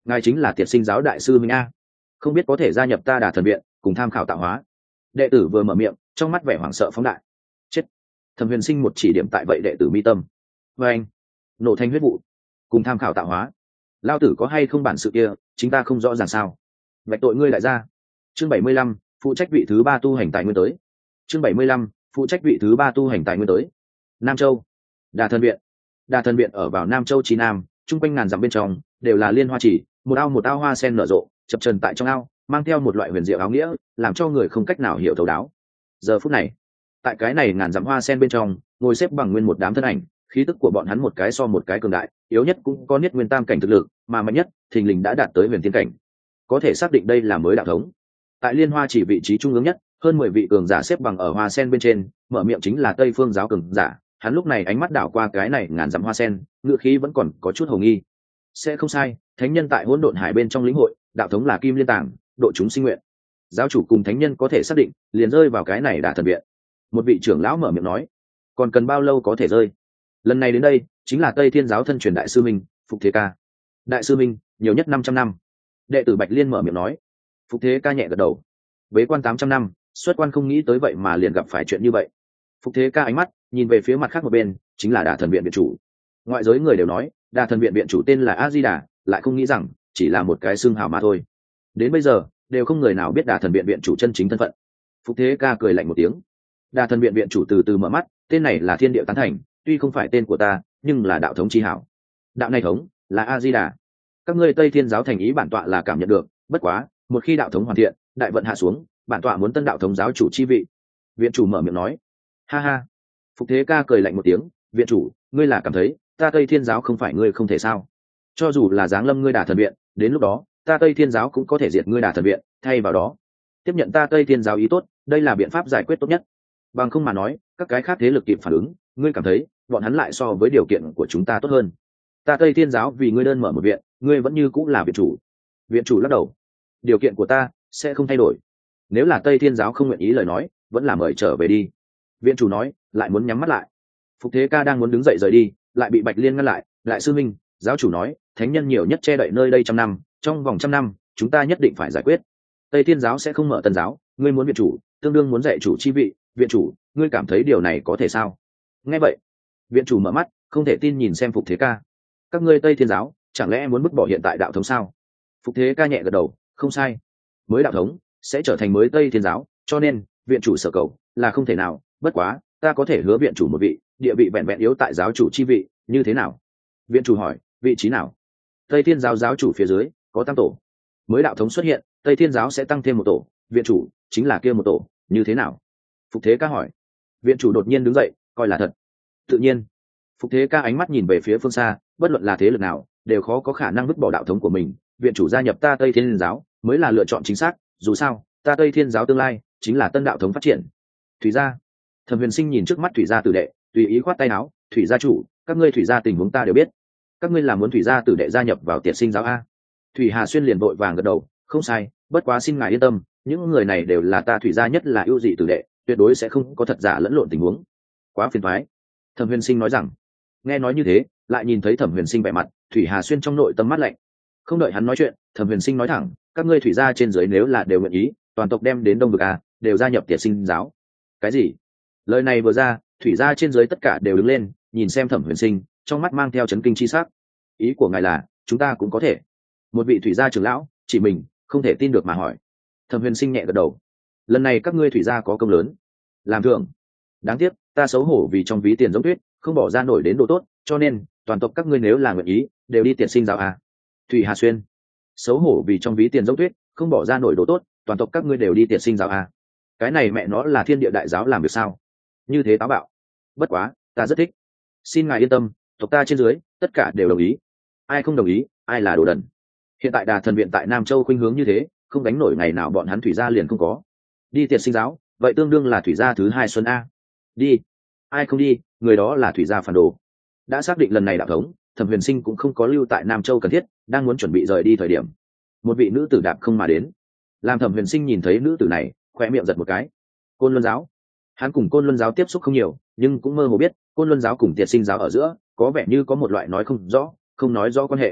ngài chính là tiệt sinh giáo đại sư minh a, không biết có thể gia nhập ta Đà Thần viện cùng tham khảo tạo hóa. Đệ tử vừa mở miệng, trong mắt vẻ hoảng sợ phóng đại. Chết! Thẩm Huyền Sinh một chỉ điểm tại vậy đệ tử mi tâm, và anh nổ thành huyết vụ. Cùng tham khảo tạo hóa, lao tử có hay không bản sự kia chính ta không rõ ràng sao. Vạch tội ngươi lại ra. Chương bảy mươi lăm, phụ trách vị thứ ba tu hành tài nguyên tới. Chương bảy mươi lăm, phụ trách vị thứ ba tu hành tài nguyên tới. Nam Châu, Đà Thần viện. Đà Thần viện ở vào Nam Châu Chí Nam, trung quanh ngàn dặm bên trong đều là liên hoa chỉ, một ao một ao hoa sen nở rộ, chập chờn tại trong ao, mang theo một loại huyền diệu áo nghĩa, làm cho người không cách nào hiểu thấu đáo. Giờ phút này, tại cái này ngàn dặm hoa sen bên trong, ngồi xếp bằng nguyên một đám thân ảnh, khí tức của bọn hắn một cái so một cái cường đại, yếu nhất cũng có niết nguyên tam cảnh thực lực, mà mạnh nhất thình lình đã đạt tới huyền tiên cảnh. Có thể xác định đây là mới đạo thống. Tại liên hoa chỉ vị trí trung ương nhất, hơn mười vị cường giả xếp bằng ở hoa sen bên trên, mở miệng chính là Tây Phương giáo cường giả. Hắn lúc này ánh mắt đảo qua cái này ngàn dặm hoa sen, ngựa khí vẫn còn có chút hồ nghi. Sẽ không sai, thánh nhân tại hỗn độn hải bên trong lĩnh hội, đạo thống là kim liên tàng, độ chúng sinh nguyện. Giáo chủ cùng thánh nhân có thể xác định, liền rơi vào cái này Đà Thần viện. Một vị trưởng lão mở miệng nói, còn cần bao lâu có thể rơi? Lần này đến đây chính là Tây Thiên giáo thân truyền đại sư minh Phục Thế Ca. Đại sư minh, nhiều nhất năm trăm năm. Đệ tử Bạch Liên mở miệng nói. Phục Thế Ca nhẹ gật đầu. Bế quan tám trăm năm, xuất quan không nghĩ tới vậy mà liền gặp phải chuyện như vậy. Phục Thế Ca ánh mắt nhìn về phía mặt khác một bên, chính là Đà Thần viện viện chủ. Ngoại giới người đều nói Đà Thần viện viện chủ tên là A Di Đà, lại không nghĩ rằng chỉ là một cái xương hào mà thôi. Đến bây giờ đều không người nào biết Đà Thần viện viện chủ chân chính thân phận. Phục Thế Ca cười lạnh một tiếng. Đà Thần viện viện chủ từ từ mở mắt, tên này là thiên địa tán thành, tuy không phải tên của ta, nhưng là đạo thống chi hảo. Đạo này thống là A Di Đà. Các ngươi Tây Thiên giáo thành ý bản tọa là cảm nhận được, bất quá, một khi đạo thống hoàn thiện, đại vận hạ xuống, bản tọa muốn tân đạo thống giáo chủ chi vị. Viện chủ mở miệng nói. Ha ha. Phục Thế Ca cười lạnh một tiếng, viện chủ, ngươi là cảm thấy ta Tây Thiên giáo không phải ngươi không thể sao? Cho dù là giáng lâm ngươi Đà Thần viện, đến lúc đó, ta Tây Thiên giáo cũng có thể diệt ngươi Đà Thần viện, thay vào đó, tiếp nhận ta Tây Thiên giáo ý tốt, đây là biện pháp giải quyết tốt nhất. Bằng không mà nói, các cái khác thế lực kịp phản ứng, ngươi cảm thấy bọn hắn lại so với điều kiện của chúng ta tốt hơn. Ta Tây Thiên giáo vì ngươi đơn mở một viện, ngươi vẫn như cũng là viện chủ. Viện chủ lắc đầu. Điều kiện của ta sẽ không thay đổi. Nếu là Tây Thiên giáo không nguyện ý lời nói, vẫn là mời trở về đi. Viện chủ nói, lại muốn nhắm mắt lại. Phục Thế Ca đang muốn đứng dậy rời đi, lại bị Bạch Liên ngăn lại. Lại sư minh, giáo chủ nói, thánh nhân nhiều nhất che đậy nơi đây trăm năm, trong vòng trăm năm, chúng ta nhất định phải giải quyết. Tây Thiên giáo sẽ không mở tân giáo, ngươi muốn viện chủ, tương đương muốn dạy chủ chi vị. Viện chủ, ngươi cảm thấy điều này có thể sao? Nghe vậy, viện chủ mở mắt, không thể tin nhìn xem Phục Thế Ca. Các ngươi Tây Thiên giáo chẳng lẽ muốn vứt bỏ hiện tại đạo thống sao? Phục Thế Ca nhẹ gật đầu, không sai, mới đạo thống sẽ trở thành mới Tây Thiên giáo, cho nên viện chủ sở cầu là không thể nào. Bất quá, ta có thể hứa viện chủ một vị, địa vị vẹn vẹn yếu tại giáo chủ chi vị, như thế nào? Viện chủ hỏi, vị trí nào? Tây Thiên giáo giáo chủ phía dưới có tam tổ, mới đạo thống xuất hiện, Tây Thiên giáo sẽ tăng thêm một tổ, viện chủ chính là kia một tổ, như thế nào? Phục Thế Ca hỏi. Viện chủ đột nhiên đứng dậy, coi là thật. Tự nhiên. Phục Thế Ca ánh mắt nhìn về phía phương xa, bất luận là thế lực nào đều khó có khả năng vứt bỏ đạo thống của mình. Viện chủ gia nhập ta Tây Thiên giáo mới là lựa chọn chính xác, dù sao ta Tây Thiên giáo tương lai chính là tân đạo thống phát triển. Thủy gia. Thẩm Huyền Sinh nhìn trước mắt Thủy gia tử đệ, tùy ý khoát tay áo. Thủy gia chủ, các ngươi Thủy gia tình huống ta đều biết, các ngươi là muốn Thủy gia tử đệ gia nhập vào Tiệt Sinh giáo a? Thủy Hà Xuyên liền vội vàng gật đầu, không sai, bất quá xin ngài yên tâm, những người này đều là ta Thủy gia nhất là ưu dị tử đệ, tuyệt đối sẽ không có thật giả lẫn lộn tình huống. Quá phiền toái. Thẩm Huyền Sinh nói rằng. Nghe nói như thế, lại nhìn thấy Thẩm Huyền Sinh vẻ mặt, Thủy Hà Xuyên trong nội tâm mát lạnh. Không đợi hắn nói chuyện, Thẩm Huyền Sinh nói thẳng, các ngươi Thủy gia trên dưới nếu là đều nguyện ý, toàn tộc đem đến Đông Vực a, đều gia nhập Tiệt Sinh giáo. Cái gì? Lời này vừa ra, Thủy gia trên dưới tất cả đều đứng lên, nhìn xem Thẩm Huyền Sinh, trong mắt mang theo chấn kinh chi sắc. Ý của ngài là, chúng ta cũng có thể? Một vị Thủy gia trưởng lão chỉ mình không thể tin được mà hỏi. Thẩm Huyền Sinh nhẹ gật đầu. Lần này các ngươi Thủy gia có công lớn, làm thưởng. Đáng tiếc, ta xấu hổ vì trong ví tiền giống tuyết, không bỏ ra nổi đến độ tốt, cho nên toàn tộc các ngươi nếu là nguyện ý, đều đi Tiệt Sinh giáo à? Thủy Hà Xuyên. Xấu hổ vì trong ví tiền giống tuyết, không bỏ ra nổi độ tốt, toàn tộc các ngươi đều đi Tiệt Sinh giáo à? Cái này mẹ nó là thiên địa đại giáo làm việc sao? Như thế táo bạo. Bất quá, ta rất thích. Xin ngài yên tâm, tộc ta trên dưới tất cả đều đồng ý. Ai không đồng ý, ai là đồ đần. Hiện tại Đà Thần viện tại Nam Châu khuynh hướng như thế, không đánh nổi ngày nào bọn hắn Thủy gia liền không có. Đi Tiệt Sinh giáo, vậy tương đương là Thủy gia thứ hai xuân a. Đi. Ai không đi, người đó là Thủy gia phản đồ. Đã xác định lần này đạo thống, Thẩm Huyền Sinh cũng không có lưu tại Nam Châu cần thiết, đang muốn chuẩn bị rời đi thời điểm, một vị nữ tử đạp không mà đến. Làm Thẩm Huyền Sinh nhìn thấy nữ tử này, khóe miệng giật một cái. Côn Luân giáo. Hắn cùng Côn Luân giáo tiếp xúc không nhiều, nhưng cũng mơ hồ biết Côn Luân giáo cùng Tiệt Sinh giáo ở giữa có vẻ như có một loại nói không rõ, không nói rõ quan hệ.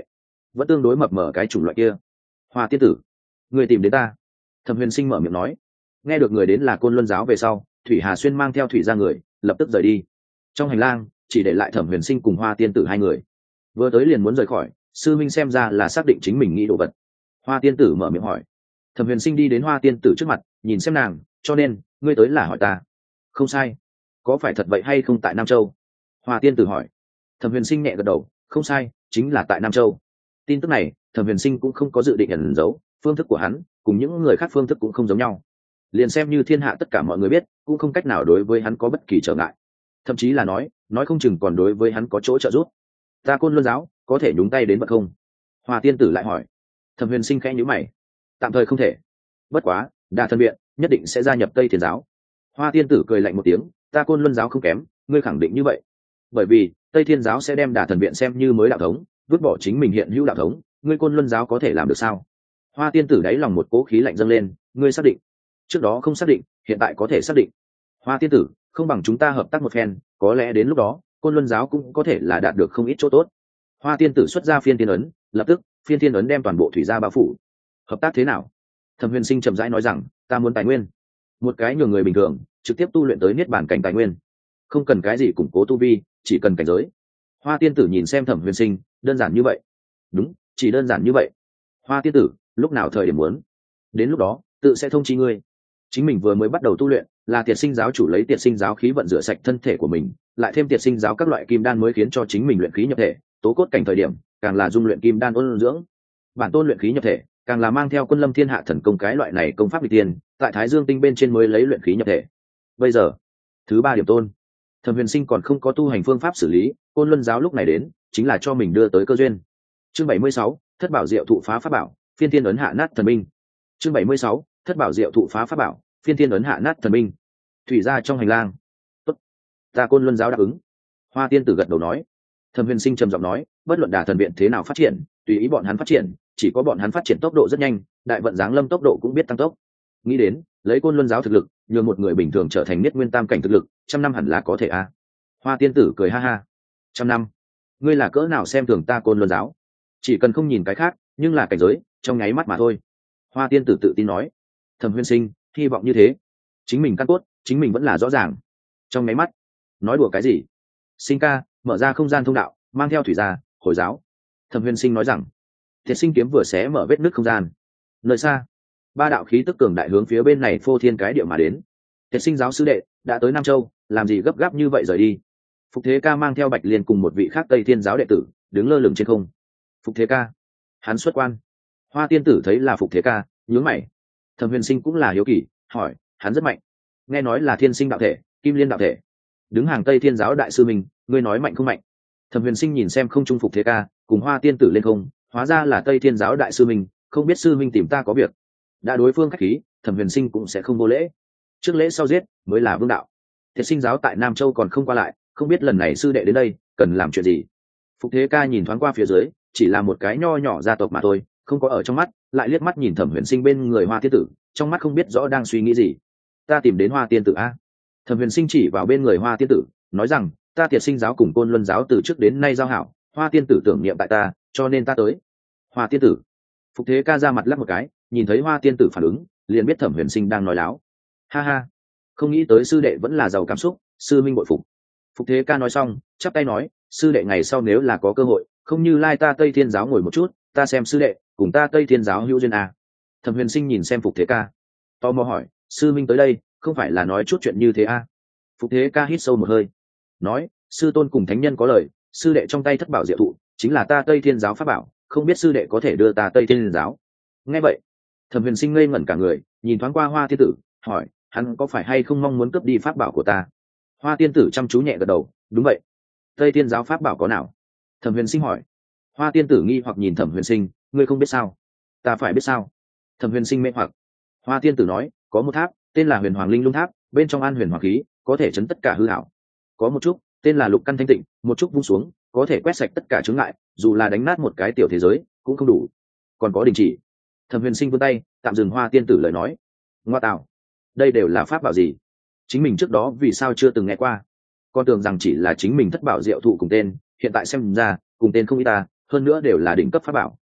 vẫn tương đối mập mờ cái chủng loại kia. Hoa tiên tử, người tìm đến ta. Thẩm Huyền Sinh mở miệng nói. Nghe được người đến là Côn Luân giáo về sau, Thủy Hà Xuyên mang theo thủy ra người lập tức rời đi. Trong hành lang chỉ để lại Thẩm Huyền Sinh cùng Hoa tiên tử hai người. Vừa tới liền muốn rời khỏi, sư minh xem ra là xác định chính mình nghĩ đồ vật. Hoa tiên tử mở miệng hỏi. Thẩm Huyền Sinh đi đến Hoa tiên tử trước mặt, nhìn xem nàng, cho nên ngươi tới là hỏi ta. Không sai. Có phải thật vậy hay không tại Nam Châu? Hoa tiên tử hỏi. Thẩm Huyền Sinh nhẹ gật đầu, không sai, chính là tại Nam Châu. Tin tức này Thẩm Huyền Sinh cũng không có dự định ẩn giấu, phương thức của hắn cùng những người khác phương thức cũng không giống nhau, liền xem như thiên hạ tất cả mọi người biết cũng không cách nào đối với hắn có bất kỳ trở ngại, thậm chí là nói nói không chừng còn đối với hắn có chỗ trợ giúp. Ta Côn Luân giáo có thể nhúng tay đến vật không? Hoa tiên tử lại hỏi. Thẩm Huyền Sinh khẽ nhíu mày. Tạm thời không thể, bất quá Đà Thần Viện nhất định sẽ gia nhập Tây Thiên giáo. Hoa tiên tử cười lạnh một tiếng. Ta Côn Luân giáo không kém, ngươi khẳng định như vậy? Bởi vì Tây Thiên giáo sẽ đem Đà Thần Viện xem như mới đạo thống, vứt bỏ chính mình hiện hữu đạo thống, ngươi Côn Luân giáo có thể làm được sao? Hoa tiên tử đáy lòng một cỗ khí lạnh dâng lên. Ngươi xác định? Trước đó không xác định, hiện tại có thể xác định. Hoa tiên tử, không bằng chúng ta hợp tác một phen, có lẽ đến lúc đó Côn Luân giáo cũng có thể là đạt được không ít chỗ tốt. Hoa tiên tử xuất ra phiên thiên ấn, lập tức phiên thiên ấn đem toàn bộ thủy gia bao phủ. Hợp tác thế nào? Thẩm Huyền Sinh chậm rãi nói rằng, ta muốn tài nguyên, một cái nhường người bình thường trực tiếp tu luyện tới niết bàn cảnh tài nguyên, không cần cái gì củng cố tu vi, chỉ cần cảnh giới. Hoa tiên tử nhìn xem Thẩm Huyền Sinh, đơn giản như vậy? Đúng, chỉ đơn giản như vậy. Hoa tiên tử, lúc nào thời điểm muốn, đến lúc đó tự sẽ thông chi ngươi. Chính mình vừa mới bắt đầu tu luyện, là Tiệt Sinh giáo chủ lấy Tiệt Sinh giáo khí vận rửa sạch thân thể của mình, lại thêm Tiệt Sinh giáo các loại kim đan mới khiến cho chính mình luyện khí nhập thể, tố cốt cảnh thời điểm càng là dung luyện kim đan ôn dưỡng, bản tôn luyện khí nhập thể càng là mang theo Quân Lâm Thiên Hạ thần công cái loại này công pháp nghịch tiên, tại Thái Dương tinh bên trên mới lấy luyện khí nhập thể. Bây giờ thứ ba điểm tôn, Thẩm Huyền Sinh còn không có tu hành phương pháp xử lý, Côn Luân giáo lúc này đến chính là cho mình đưa tới cơ duyên. Chương bảy mươi sáu, thất bảo diệu thụ phá pháp bảo, phiên thiên ấn hạ nát thần binh. Chương bảy mươi sáu, thất bảo diệu thụ phá pháp bảo, phiên thiên ấn hạ nát thần binh. Thủy ra trong hành lang. Tốt, ta Côn Luân giáo đáp ứng. Hoa tiên tử gật đầu nói. Thẩm Huyền Sinh trầm giọng nói, bất luận Đà Thần Viện thế nào phát triển, tùy ý bọn hắn phát triển, chỉ có bọn hắn phát triển tốc độ rất nhanh, đại vận giáng lâm tốc độ cũng biết tăng tốc. Nghĩ đến lấy Côn Luân giáo thực lực, nhường một người bình thường trở thành niết nguyên tam cảnh thực lực, trăm năm hẳn là có thể a. À. Hoa tiên tử cười ha ha. Trăm năm? Ngươi là cỡ nào xem thường ta Côn Luân giáo? Chỉ cần không nhìn cái khác, nhưng là cảnh giới, trong nháy mắt mà thôi. Hoa tiên tử tự tin nói. Thẩm Huyền Sinh hy vọng như thế, chính mình căn cốt chính mình vẫn là rõ ràng. Trong nháy mắt? Nói đùa cái gì? Sinh ca, mở ra không gian thông đạo, mang theo thủy ra hồi giáo. Thẩm Huyền Sinh nói rằng. Thiệt Sinh kiếm vừa xé mở vết nứt không gian, nơi xa ba đạo khí tức cường đại hướng phía bên này phô thiên cái địa mà đến. Thiệt Sinh giáo sư đệ đã tới Nam Châu, làm gì gấp gáp như vậy rời đi? Phục Thế Ca mang theo Bạch Liên cùng một vị khác Tây Thiên giáo đệ tử đứng lơ lửng trên không. Phục Thế Ca, hắn xuất quan. Hoa tiên tử thấy là Phục Thế Ca, nhướng mày. Thẩm Huyền Sinh cũng là hiếu kỳ, hỏi, hắn rất mạnh? Nghe nói là thiên sinh đạo thể, kim liên đạo thể. Đứng hàng Tây Thiên giáo đại sư mình, ngươi nói mạnh không mạnh? Thẩm Huyền Sinh nhìn xem không trung Phục Thế Ca cùng Hoa tiên tử lên không, hóa ra là Tây Thiên giáo đại sư mình, không biết sư minh tìm ta có việc. Đã đối phương khách khí, Thẩm Huyền Sinh cũng sẽ không vô lễ. Trước lễ sau giết mới là vương đạo. Thiệt Sinh giáo tại Nam Châu còn không qua lại, không biết lần này sư đệ đến đây cần làm chuyện gì. Phục Thế Ca nhìn thoáng qua phía dưới, chỉ là một cái nho nhỏ gia tộc mà thôi, không có ở trong mắt, lại liếc mắt nhìn Thẩm Huyền Sinh bên người Hoa tiên tử, trong mắt không biết rõ đang suy nghĩ gì. Ta tìm đến Hoa tiên tử a. Thẩm Huyền Sinh chỉ vào bên người Hoa tiên tử, nói rằng, ta Thiệt Sinh giáo cùng Côn Luân giáo từ trước đến nay giao hảo, Hoa tiên tử tưởng niệm tại ta, cho nên ta tới. Hoa tiên tử. Phục Thế Ca ra mặt lắc một cái, nhìn thấy Hoa tiên tử phản ứng, liền biết Thẩm Huyền Sinh đang nói láo. Ha ha, không nghĩ tới sư đệ vẫn là giàu cảm xúc, sư minh bội phục. Phục Thế Ca nói xong, chắp tay nói, sư đệ ngày sau nếu là có cơ hội, không như lai ta Tây Thiên giáo ngồi một chút, ta xem sư đệ cùng ta Tây Thiên giáo hữu duyên à. Thẩm Huyền Sinh nhìn xem Phục Thế Ca, tò mò hỏi, sư minh tới đây không phải là nói chút chuyện như thế à? Phục Thế Ca hít sâu một hơi, nói, sư tôn cùng thánh nhân có lời, sư đệ trong tay thất bảo diệu thụ chính là ta Tây Thiên giáo pháp bảo, không biết sư đệ có thể đưa ta Tây Thiên giáo. Nghe vậy, Thẩm Huyền Sinh ngây ngẩn cả người, nhìn thoáng qua Hoa tiên tử, hỏi, hắn có phải hay không mong muốn cướp đi pháp bảo của ta? Hoa tiên tử chăm chú nhẹ gật đầu, đúng vậy. Tây Thiên giáo pháp bảo có nào? Thẩm Huyền Sinh hỏi. Hoa tiên tử nghi hoặc nhìn Thẩm Huyền Sinh, ngươi không biết sao? Ta phải biết sao? Thẩm Huyền Sinh mê hoặc. Hoa tiên tử nói, có một tháp tên là Huyền Hoàng Linh Lung Tháp, bên trong an huyền hoàng khí, có thể chấn tất cả hư ảo. Có một chút tên là Lục Căn Thanh Tịnh, một chút vung xuống có thể quét sạch tất cả chướng ngại, dù là đánh nát một cái tiểu thế giới cũng không đủ. Còn có đình chỉ. Thẩm Huyền Sinh vươn tay tạm dừng Hoa tiên tử lời nói. Ngoa tạo, đây đều là pháp bảo gì? Chính mình trước đó vì sao chưa từng nghe qua? Con tưởng rằng chỉ là chính mình thất bảo diệu thụ cùng tên, hiện tại xem ra cùng tên không ít ta, hơn nữa đều là đỉnh cấp pháp bảo.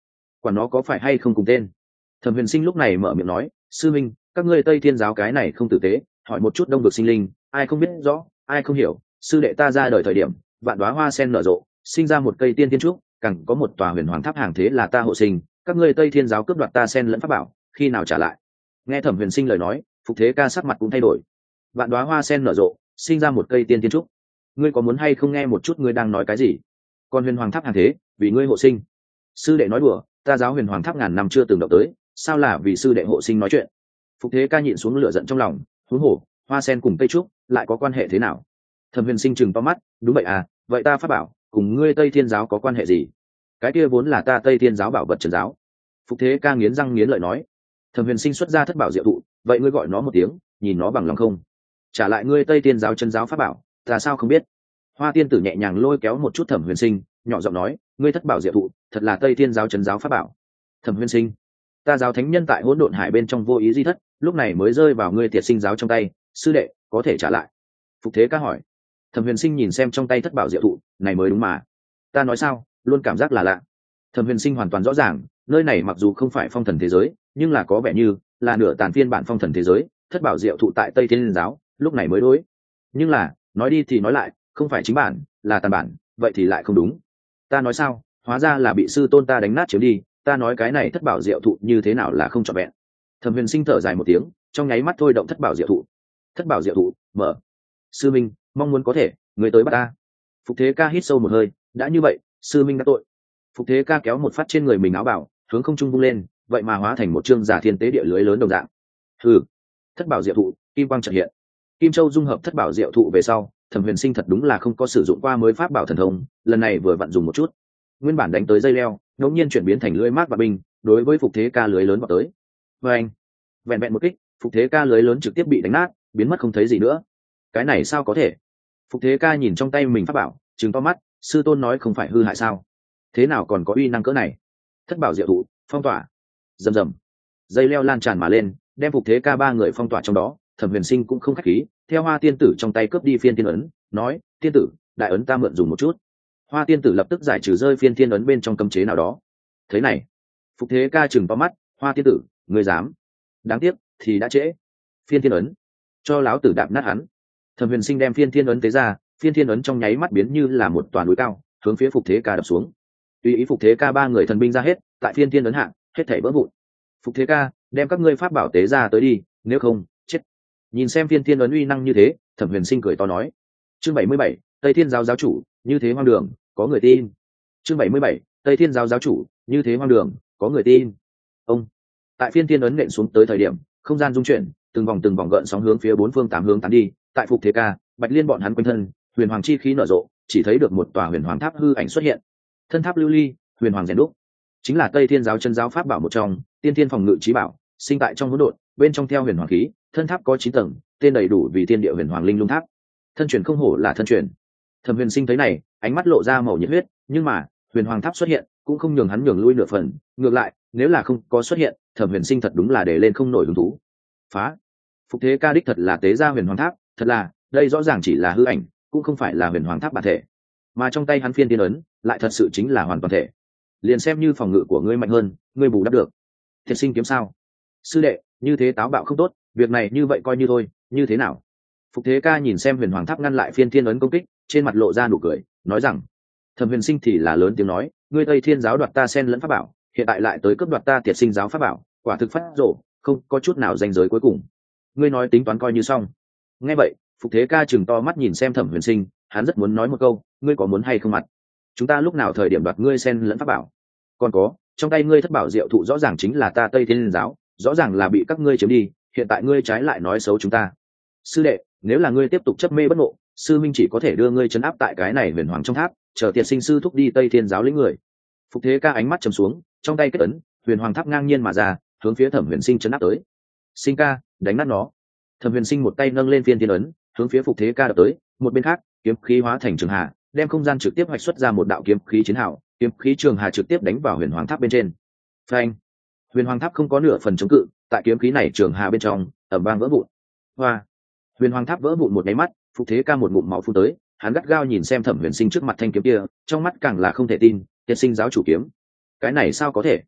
Quả nó có phải hay không cùng tên. Thẩm Huyền Sinh lúc này mở miệng nói, sư minh, các ngươi Tây Thiên giáo cái này không tử tế, hỏi một chút đông vực sinh linh, ai không biết rõ, ai không hiểu. Sư đệ ta ra đời thời điểm, vạn đóa hoa sen nở rộ, sinh ra một cây tiên thiên trúc, càng có một tòa huyền hoàng tháp hàng thế là ta hộ sinh. Các ngươi Tây Thiên giáo cướp đoạt ta sen lẫn pháp bảo, khi nào trả lại? Nghe Thẩm Huyền Sinh lời nói, Phục Thế Ca sắc mặt cũng thay đổi. Vạn đóa hoa sen nở rộ, sinh ra một cây tiên thiên trúc. Ngươi có muốn hay không nghe một chút ngươi đang nói cái gì? Còn huyền hoàng tháp hàng thế, vì ngươi hộ sinh. Sư đệ nói đùa, ta giáo huyền hoàng tháp ngàn năm chưa từng động tới, sao là vì sư đệ hộ sinh nói chuyện? Phục Thế Ca nhịn xuống lửa giận trong lòng, huống hồ hoa sen cùng cây trúc lại có quan hệ thế nào? Thẩm Huyền Sinh chừng to mắt, đúng vậy à, vậy ta pháp bảo cùng ngươi Tây Thiên giáo có quan hệ gì? Cái kia vốn là ta Tây Thiên giáo bảo vật trần giáo. Phục Thế Ca nghiến răng nghiến lợi nói. Thẩm Huyền Sinh xuất ra thất bảo diệu thụ, vậy ngươi gọi nó một tiếng, nhìn nó bằng lòng không? Trả lại ngươi Tây Thiên giáo chân giáo pháp bảo, ta sao không biết? Hoa tiên tử nhẹ nhàng lôi kéo một chút Thẩm Huyền Sinh, nhỏ giọng nói, ngươi thất bảo diệu thụ thật là Tây Thiên giáo chân giáo pháp bảo. Thẩm Huyền Sinh, ta giáo thánh nhân tại hỗn độn hải bên trong vô ý di thất, lúc này mới rơi vào ngươi tiệt sinh giáo trong tay, sư đệ có thể trả lại? Phục Thế Ca hỏi. Thẩm Huyền Sinh nhìn xem trong tay thất bảo diệu thụ, này mới đúng mà. Ta nói sao, luôn cảm giác là lạ. Thẩm Huyền Sinh hoàn toàn rõ ràng, nơi này mặc dù không phải phong thần thế giới, nhưng là có vẻ như là nửa tàn phiên bản phong thần thế giới. Thất bảo diệu thụ tại Tây Thiên giáo, lúc này mới đối. Nhưng là, nói đi thì nói lại, không phải chính bản, là tàn bản, vậy thì lại không đúng. Ta nói sao, hóa ra là bị sư tôn ta đánh nát chiếm đi. Ta nói cái này thất bảo diệu thụ như thế nào là không trọn vẹn. Thẩm Huyền Sinh thở dài một tiếng, trong nháy mắt thôi động thất bảo diệu thụ. Thất bảo diệu thụ mở. Sư minh, mong muốn có thể người tới bắt ta. Phục Thế Ca hít sâu một hơi, đã như vậy, sư minh đã tội. Phục Thế Ca kéo một phát trên người mình áo bảo, hướng không trung vung lên, vậy mà hóa thành một trương giả thiên tế địa lưới lớn đồng dạng. Hừ. Thất bảo diệu thụ, kim quang chợt hiện. Kim Châu dung hợp thất bảo diệu thụ về sau, Thẩm Huyền Sinh thật đúng là không có sử dụng qua mới pháp bảo thần thông, lần này vừa vặn dùng một chút. Nguyên bản đánh tới dây leo, ngẫu nhiên chuyển biến thành lưới mát và binh, đối với Phục Thế Ca lưới lớn vào tới. Và anh, vẹn vẹn một kích, Phục Thế Ca lưới lớn trực tiếp bị đánh nát, biến mất không thấy gì nữa. Cái này sao có thể? Phục Thế Ca nhìn trong tay mình pháp bảo, trừng to mắt, sư tôn nói không phải hư hại sao? Thế nào còn có uy năng cỡ này? Thất bảo diệu thụ, phong tỏa. Rầm rầm. Dây leo lan tràn mà lên, đem Phục Thế Ca ba người phong tỏa trong đó. Thẩm Huyền Sinh cũng không khách khí, theo Hoa tiên tử trong tay cướp đi phiên tiên ấn, nói, tiên tử, đại ấn ta mượn dùng một chút. Hoa tiên tử lập tức giải trừ rơi phiên tiên ấn bên trong cấm chế nào đó. Thế này, Phục Thế Ca trừng to mắt, Hoa tiên tử, ngươi dám? Đáng tiếc, thì đã trễ. Phiên tiên ấn, cho láo tử đạp nát hắn. Thẩm Huyền Sinh đem phiên thiên ấn tế ra, phiên thiên ấn trong nháy mắt biến như là một toàn núi cao, hướng phía Phục Thế Ca đập xuống. Tùy ý Phục Thế Ca ba người thần binh ra hết, tại phiên thiên ấn hạng, hết thảy vỡ vụn. Phục Thế Ca, đem các ngươi pháp bảo tế ra tới đi, nếu không, chết. Nhìn xem phiên thiên ấn uy năng như thế, Thẩm Huyền Sinh cười to nói. Chương bảy mươi bảy, Tây Thiên giáo giáo chủ, như thế hoang đường, có người tin. Chương bảy mươi bảy, Tây Thiên giáo giáo chủ, như thế hoang đường, có người tin. Ông, tại phiên thiên ấn nện xuống tới thời điểm, không gian rung chuyển, từng vòng từng vòng gợn sóng hướng phía bốn phương tám hướng tán đi. Tại Phục Thế Ca, Bạch Liên bọn hắn quanh thân, huyền hoàng chi khí nở rộ, chỉ thấy được một tòa huyền hoàng tháp hư ảnh xuất hiện. Thân tháp lưu ly, huyền hoàng rèn đúc, chính là Tây Thiên giáo chân giáo pháp bảo một trong, tiên thiên phòng ngự trí bảo, sinh tại trong hỗn độn, bên trong theo huyền hoàng khí. Thân tháp có chín tầng, tên đầy đủ vì Thiên Địa Huyền Hoàng Linh Lung Tháp. Thân truyền không hổ là thân truyền. Thẩm Huyền Sinh thấy này, ánh mắt lộ ra màu nhiệt huyết, nhưng mà, huyền hoàng tháp xuất hiện, cũng không nhường hắn nhường lui nửa phần, ngược lại, nếu là không có xuất hiện, Thẩm Huyền Sinh thật đúng là để lên không nổi hứng thú. Phá! Phục Thế Ca đích thật là tế ra huyền hoàng tháp, thật là, đây rõ ràng chỉ là hư ảnh, cũng không phải là huyền hoàng tháp bản thể. Mà trong tay hắn phiên tiên ấn, lại thật sự chính là hoàn toàn thể. Liền xem như phòng ngự của ngươi mạnh hơn, ngươi bù đắp được. Thiệt sinh kiếm sao? Sư đệ, như thế táo bạo không tốt, việc này như vậy coi như thôi, như thế nào? Phục Thế Ca nhìn xem huyền hoàng tháp ngăn lại phiên thiên ấn công kích, trên mặt lộ ra nụ cười, nói rằng, Thẩm Huyền Sinh thì là lớn tiếng nói, ngươi Tây Thiên giáo đoạt ta sen lẫn pháp bảo, hiện tại lại tới cướp đoạt ta Tiệt Sinh giáo pháp bảo, quả thực phát rồ, không có chút nào danh giới cuối cùng. Ngươi nói tính toán coi như xong. Nghe vậy, Phục Thế Ca chừng to mắt nhìn xem Thẩm Huyền Sinh, hắn rất muốn nói một câu, ngươi có muốn hay không mặt? Chúng ta lúc nào thời điểm đoạt ngươi sen lẫn pháp bảo? Còn có, trong tay ngươi thất bảo diệu thụ rõ ràng chính là ta Tây Thiên giáo, rõ ràng là bị các ngươi chiếm đi, hiện tại ngươi trái lại nói xấu chúng ta. Sư đệ, nếu là ngươi tiếp tục chấp mê bất ngộ, sư minh chỉ có thể đưa ngươi trấn áp tại cái này huyền hoàng trong tháp, chờ Tiệt Sinh sư thúc đi Tây Thiên giáo lĩnh người. Phục Thế Ca ánh mắt trầm xuống, trong tay kết ấn, huyền hoàng tháp ngang nhiên mà ra, hướng phía Thẩm Huyền Sinh trấn áp tới. Sinh ca, đánh nát nó. Thẩm Huyền Sinh một tay nâng lên phiên thiên ấn, hướng phía Phục Thế Ca đập tới, một bên khác, kiếm khí hóa thành trường hà, đem không gian trực tiếp hoạch xuất ra một đạo kiếm khí chiến hào, kiếm khí trường hà trực tiếp đánh vào huyền hoàng tháp bên trên. Phanh! Huyền hoàng tháp không có nửa phần chống cự, tại kiếm khí này trường hà bên trong, ầm vang vỡ vụn. Hoa! Huyền hoàng tháp vỡ vụn một nháy mắt, Phục Thế Ca một ngụm máu phun tới, hắn gắt gao nhìn xem Thẩm Huyền Sinh trước mặt thanh kiếm kia, trong mắt càng là không thể tin, Tiệt Sinh giáo chủ kiếm. Cái này sao có thể?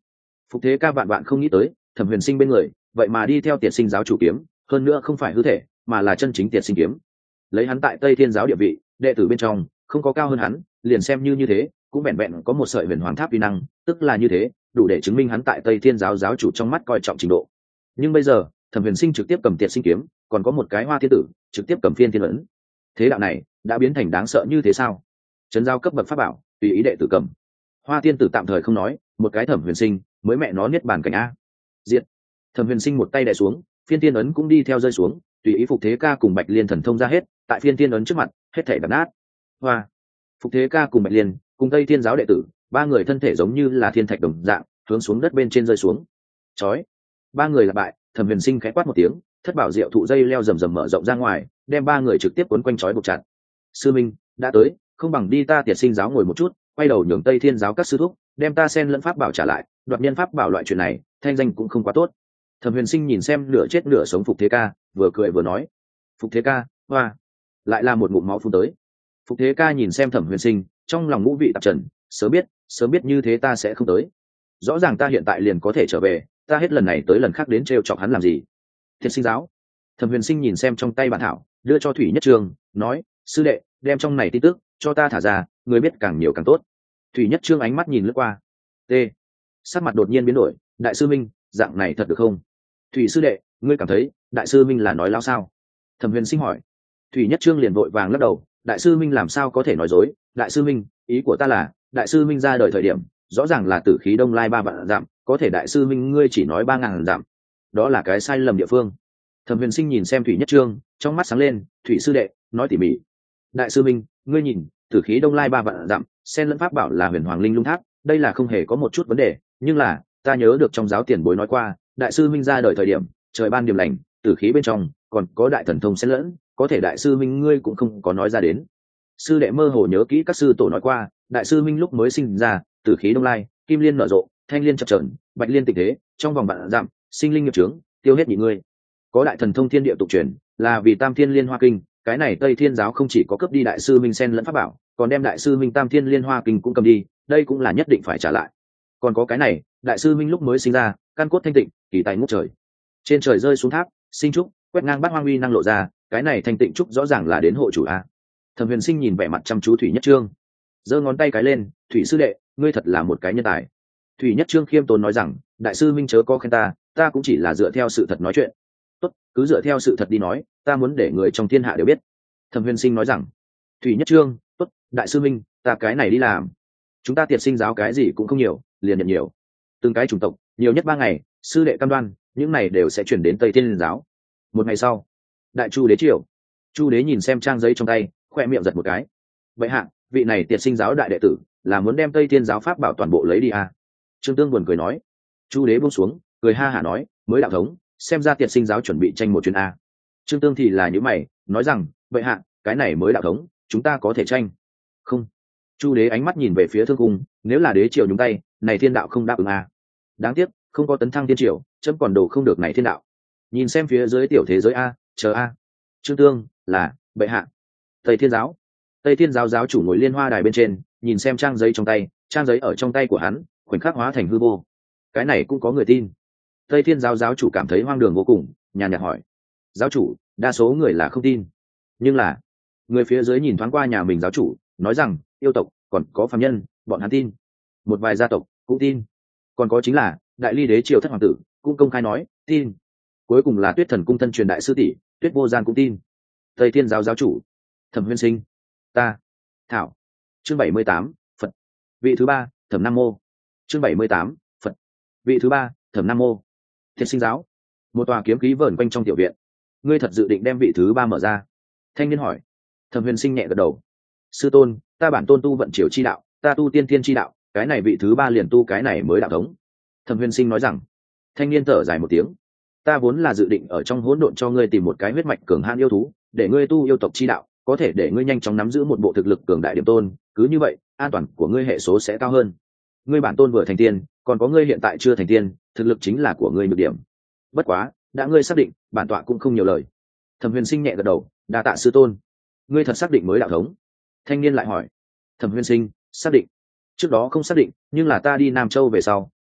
Phục thế ca vạn vạn không nghĩ tới Thẩm Huyền Sinh bên người vậy mà đi theo Tiệt Sinh giáo chủ kiếm, hơn nữa không phải hư thể mà là chân chính Tiệt Sinh kiếm. Lấy hắn tại Tây Thiên giáo địa vị, đệ tử bên trong không có cao hơn hắn, liền xem như như thế cũng vẹn vẹn có một sợi huyền hoàng tháp uy năng, tức là như thế đủ để chứng minh hắn tại Tây Thiên giáo giáo chủ trong mắt coi trọng trình độ. Nhưng bây giờ Thẩm Huyền Sinh trực tiếp cầm Tiệt Sinh kiếm, còn có một cái Hoa Thiên Tử trực tiếp cầm Phiên Thiên ấn. Thế đạo này đã biến thành đáng sợ như thế sao? Trấn giao cấp bậc pháp bảo tùy ý đệ tử cầm. Hoa Thiên Tử tạm thời không nói, một cái Thẩm Huyền Sinh mới mẹ nó niết bàn cảnh a. Diệt. Thẩm Huyền Sinh một tay đè xuống, Phiên Thiên ấn cũng đi theo rơi xuống, tùy ý Phục Thế Ca cùng Bạch Liên thần thông ra hết, tại Phiên Thiên ấn trước mặt hết thảy đập nát. Hoa. Phục Thế Ca cùng Bạch Liên cùng Tây Thiên giáo đệ tử, ba người thân thể giống như là thiên thạch đồng dạng hướng xuống đất bên trên rơi xuống. Chói. Ba người là bại. Thẩm Huyền Sinh khẽ quát một tiếng, thất bảo diệu thụ dây leo rầm rầm mở rộng ra ngoài, đem ba người trực tiếp cuốn quanh chói buộc chặt. Sư minh đã tới, không bằng đi ta Tiệt Sinh giáo ngồi một chút, quay đầu nhường Tây Thiên giáo các sư thúc đem ta sen lẫn pháp bảo trả lại, đoạt nhân pháp bảo loại chuyện này thanh danh cũng không quá tốt. Thẩm Huyền Sinh nhìn xem nửa chết nửa sống Phục Thế Ca, vừa cười vừa nói. Phục Thế Ca, hoa, lại là một ngụm máu phun tới. Phục Thế Ca nhìn xem Thẩm Huyền Sinh, trong lòng ngũ vị tạp trần, sớm biết sớm biết như thế ta sẽ không tới. Rõ ràng ta hiện tại liền có thể trở về, ta hết lần này tới lần khác đến trêu chọc hắn làm gì? Thiệt Sinh giáo. Thẩm Huyền Sinh nhìn xem trong tay bản thảo, đưa cho Thủy Nhất Trương, nói, sư đệ đem trong này tin tức cho ta thả ra, người biết càng nhiều càng tốt. Thủy Nhất Trương ánh mắt nhìn lướt qua, t sắc mặt đột nhiên biến đổi. Đại sư minh, dạng này thật được không? Thủy sư đệ, ngươi cảm thấy đại sư minh là nói láo sao? Thẩm Huyền Sinh hỏi. Thủy Nhất Trương liền vội vàng lắc đầu, đại sư minh làm sao có thể nói dối? Đại sư minh, ý của ta là đại sư minh ra đời thời điểm rõ ràng là tử khí đông lai ba vạn dặm, có thể đại sư minh ngươi chỉ nói ba ngàn dặm, đó là cái sai lầm địa phương. Thẩm Huyền Sinh nhìn xem Thủy Nhất Trương, trong mắt sáng lên. Thủy sư đệ nói tỉ mỉ. Đại sư minh, ngươi nhìn, tử khí đông lai ba vạn dặm, sen lẫn pháp bảo là huyền hoàng linh lung tháp, đây là không hề có một chút vấn đề. Nhưng là ta nhớ được trong giáo tiền bối nói qua, đại sư minh ra đời thời điểm trời ban điểm lành, tử khí bên trong còn có đại thần thông xen lẫn, có thể đại sư minh ngươi cũng không có nói ra đến. Sư đệ mơ hồ nhớ kỹ các sư tổ nói qua, đại sư minh lúc mới sinh ra, tử khí đông lai, kim liên nở rộ, thanh liên chập chờn, bạch liên tịch thế, trong vòng vạn dặm sinh linh nghiệp chướng, tiêu hết nhị ngươi. Có đại thần thông thiên địa tục truyền, là vì tam thiên liên hoa kinh, cái này Tây Thiên giáo không chỉ có cướp đi đại sư minh xen lẫn pháp bảo, còn đem đại sư minh tam thiên liên hoa kinh cũng cầm đi, đây cũng là nhất định phải trả lại. Còn có cái này, đại sư minh lúc mới sinh ra, căn cốt thanh tịnh, kỳ tài ngút trời, trên trời rơi xuống tháp sinh trúc, quét ngang bát hoang uy năng lộ ra, cái này thanh tịnh trúc rõ ràng là đến hộ chủ a. Thẩm Huyền Sinh nhìn vẻ mặt chăm chú Thủy Nhất Trương, giơ ngón tay cái lên, Thủy sư đệ, ngươi thật là một cái nhân tài. Thủy Nhất Trương khiêm tốn nói rằng, đại sư minh chớ có khen ta, ta cũng chỉ là dựa theo sự thật nói chuyện. Tốt, cứ dựa theo sự thật đi nói, ta muốn để người trong thiên hạ đều biết. Thẩm Huyền Sinh nói rằng. Thủy Nhất Trương, tốt, đại sư minh, ta cái này đi làm. Chúng ta Tiệt Sinh giáo cái gì cũng không nhiều, liền nhận nhiều. Từng cái chủng tộc, nhiều nhất ba ngày, sư đệ cam đoan, những này đều sẽ chuyển đến Tây Thiên giáo. Một ngày sau, Đại Chu đế triều. Chu đế nhìn xem trang giấy trong tay, khoe miệng giật một cái. Vậy hạ, vị này Tiệt Sinh giáo đại đệ tử, là muốn đem Tây Thiên giáo pháp bảo toàn bộ lấy đi à? Trương Tương buồn cười nói. Chu đế buông xuống, cười ha hả nói, mới đạo thống, xem ra Tiệt Sinh giáo chuẩn bị tranh một chuyến a. Trương Tương thì là những mày, nói rằng, vậy hạ, cái này mới đạo thống, chúng ta có thể tranh không? Chu đế ánh mắt nhìn về phía Thương Cung, nếu là đế triều nhúng tay, này thiên đạo không đáp ứng a. Đáng tiếc, không có tấn thăng thiên triều, chấm còn đồ không được này thiên đạo. Nhìn xem phía dưới tiểu thế giới a, chờ a. Trương Tương là bệ hạ. Tây Thiên giáo. Tây Thiên giáo giáo chủ ngồi liên hoa đài bên trên, nhìn xem trang giấy trong tay, trang giấy ở trong tay của hắn khoảnh khắc hóa thành hư vô. Cái này cũng có người tin. Tây Thiên giáo giáo chủ cảm thấy hoang đường vô cùng, nhàn nhạt hỏi. Giáo chủ, đa số người là không tin, nhưng là người phía dưới nhìn thoáng qua nhà mình giáo chủ, nói rằng yêu tộc còn có phàm nhân, bọn hắn tin. Một vài gia tộc cũng tin, còn có chính là đại ly đế triều thất hoàng tử cũng công khai nói tin. Cuối cùng là Tuyết Thần cung thân truyền đại sư tỷ Tuyết Vô Gian cũng tin. Tây Thiên giáo giáo chủ Thẩm Huyền Sinh, ta thảo. Chương bảy mươi tám, Phật. Vị thứ ba, Thẩm Nam Mô. Chương bảy mươi tám, Phật. Vị thứ ba, Thẩm Nam Mô. Thiệt Sinh giáo. Một tòa kiếm khí vờn quanh trong tiểu viện. Ngươi thật dự định đem vị thứ ba mở ra? Thanh niên hỏi. Thẩm Huyền Sinh nhẹ gật đầu. Sư tôn, ta bản tôn tu vận triều chi đạo, ta tu tiên thiên chi đạo, cái này vị thứ ba liền tu cái này mới đạo thống. Thẩm Huyền Sinh nói rằng. Thanh niên thở dài một tiếng. Ta vốn là dự định ở trong hỗn độn cho ngươi tìm một cái huyết mạch cường hãn yêu thú, để ngươi tu yêu tộc chi đạo, có thể để ngươi nhanh chóng nắm giữ một bộ thực lực cường đại điểm tôn, cứ như vậy, an toàn của ngươi hệ số sẽ cao hơn. Ngươi bản tôn vừa thành tiên, còn có ngươi hiện tại chưa thành tiên, thực lực chính là của ngươi nhược điểm. Bất quá, đã ngươi xác định, bản tọa cũng không nhiều lời. Thẩm Huyền Sinh nhẹ gật đầu, đa tạ sư tôn. Ngươi thật xác định mới đạo thống? Thanh niên lại hỏi. Thẩm Huyền Sinh, xác định. Trước đó không xác định, nhưng là ta đi Nam Châu về sau,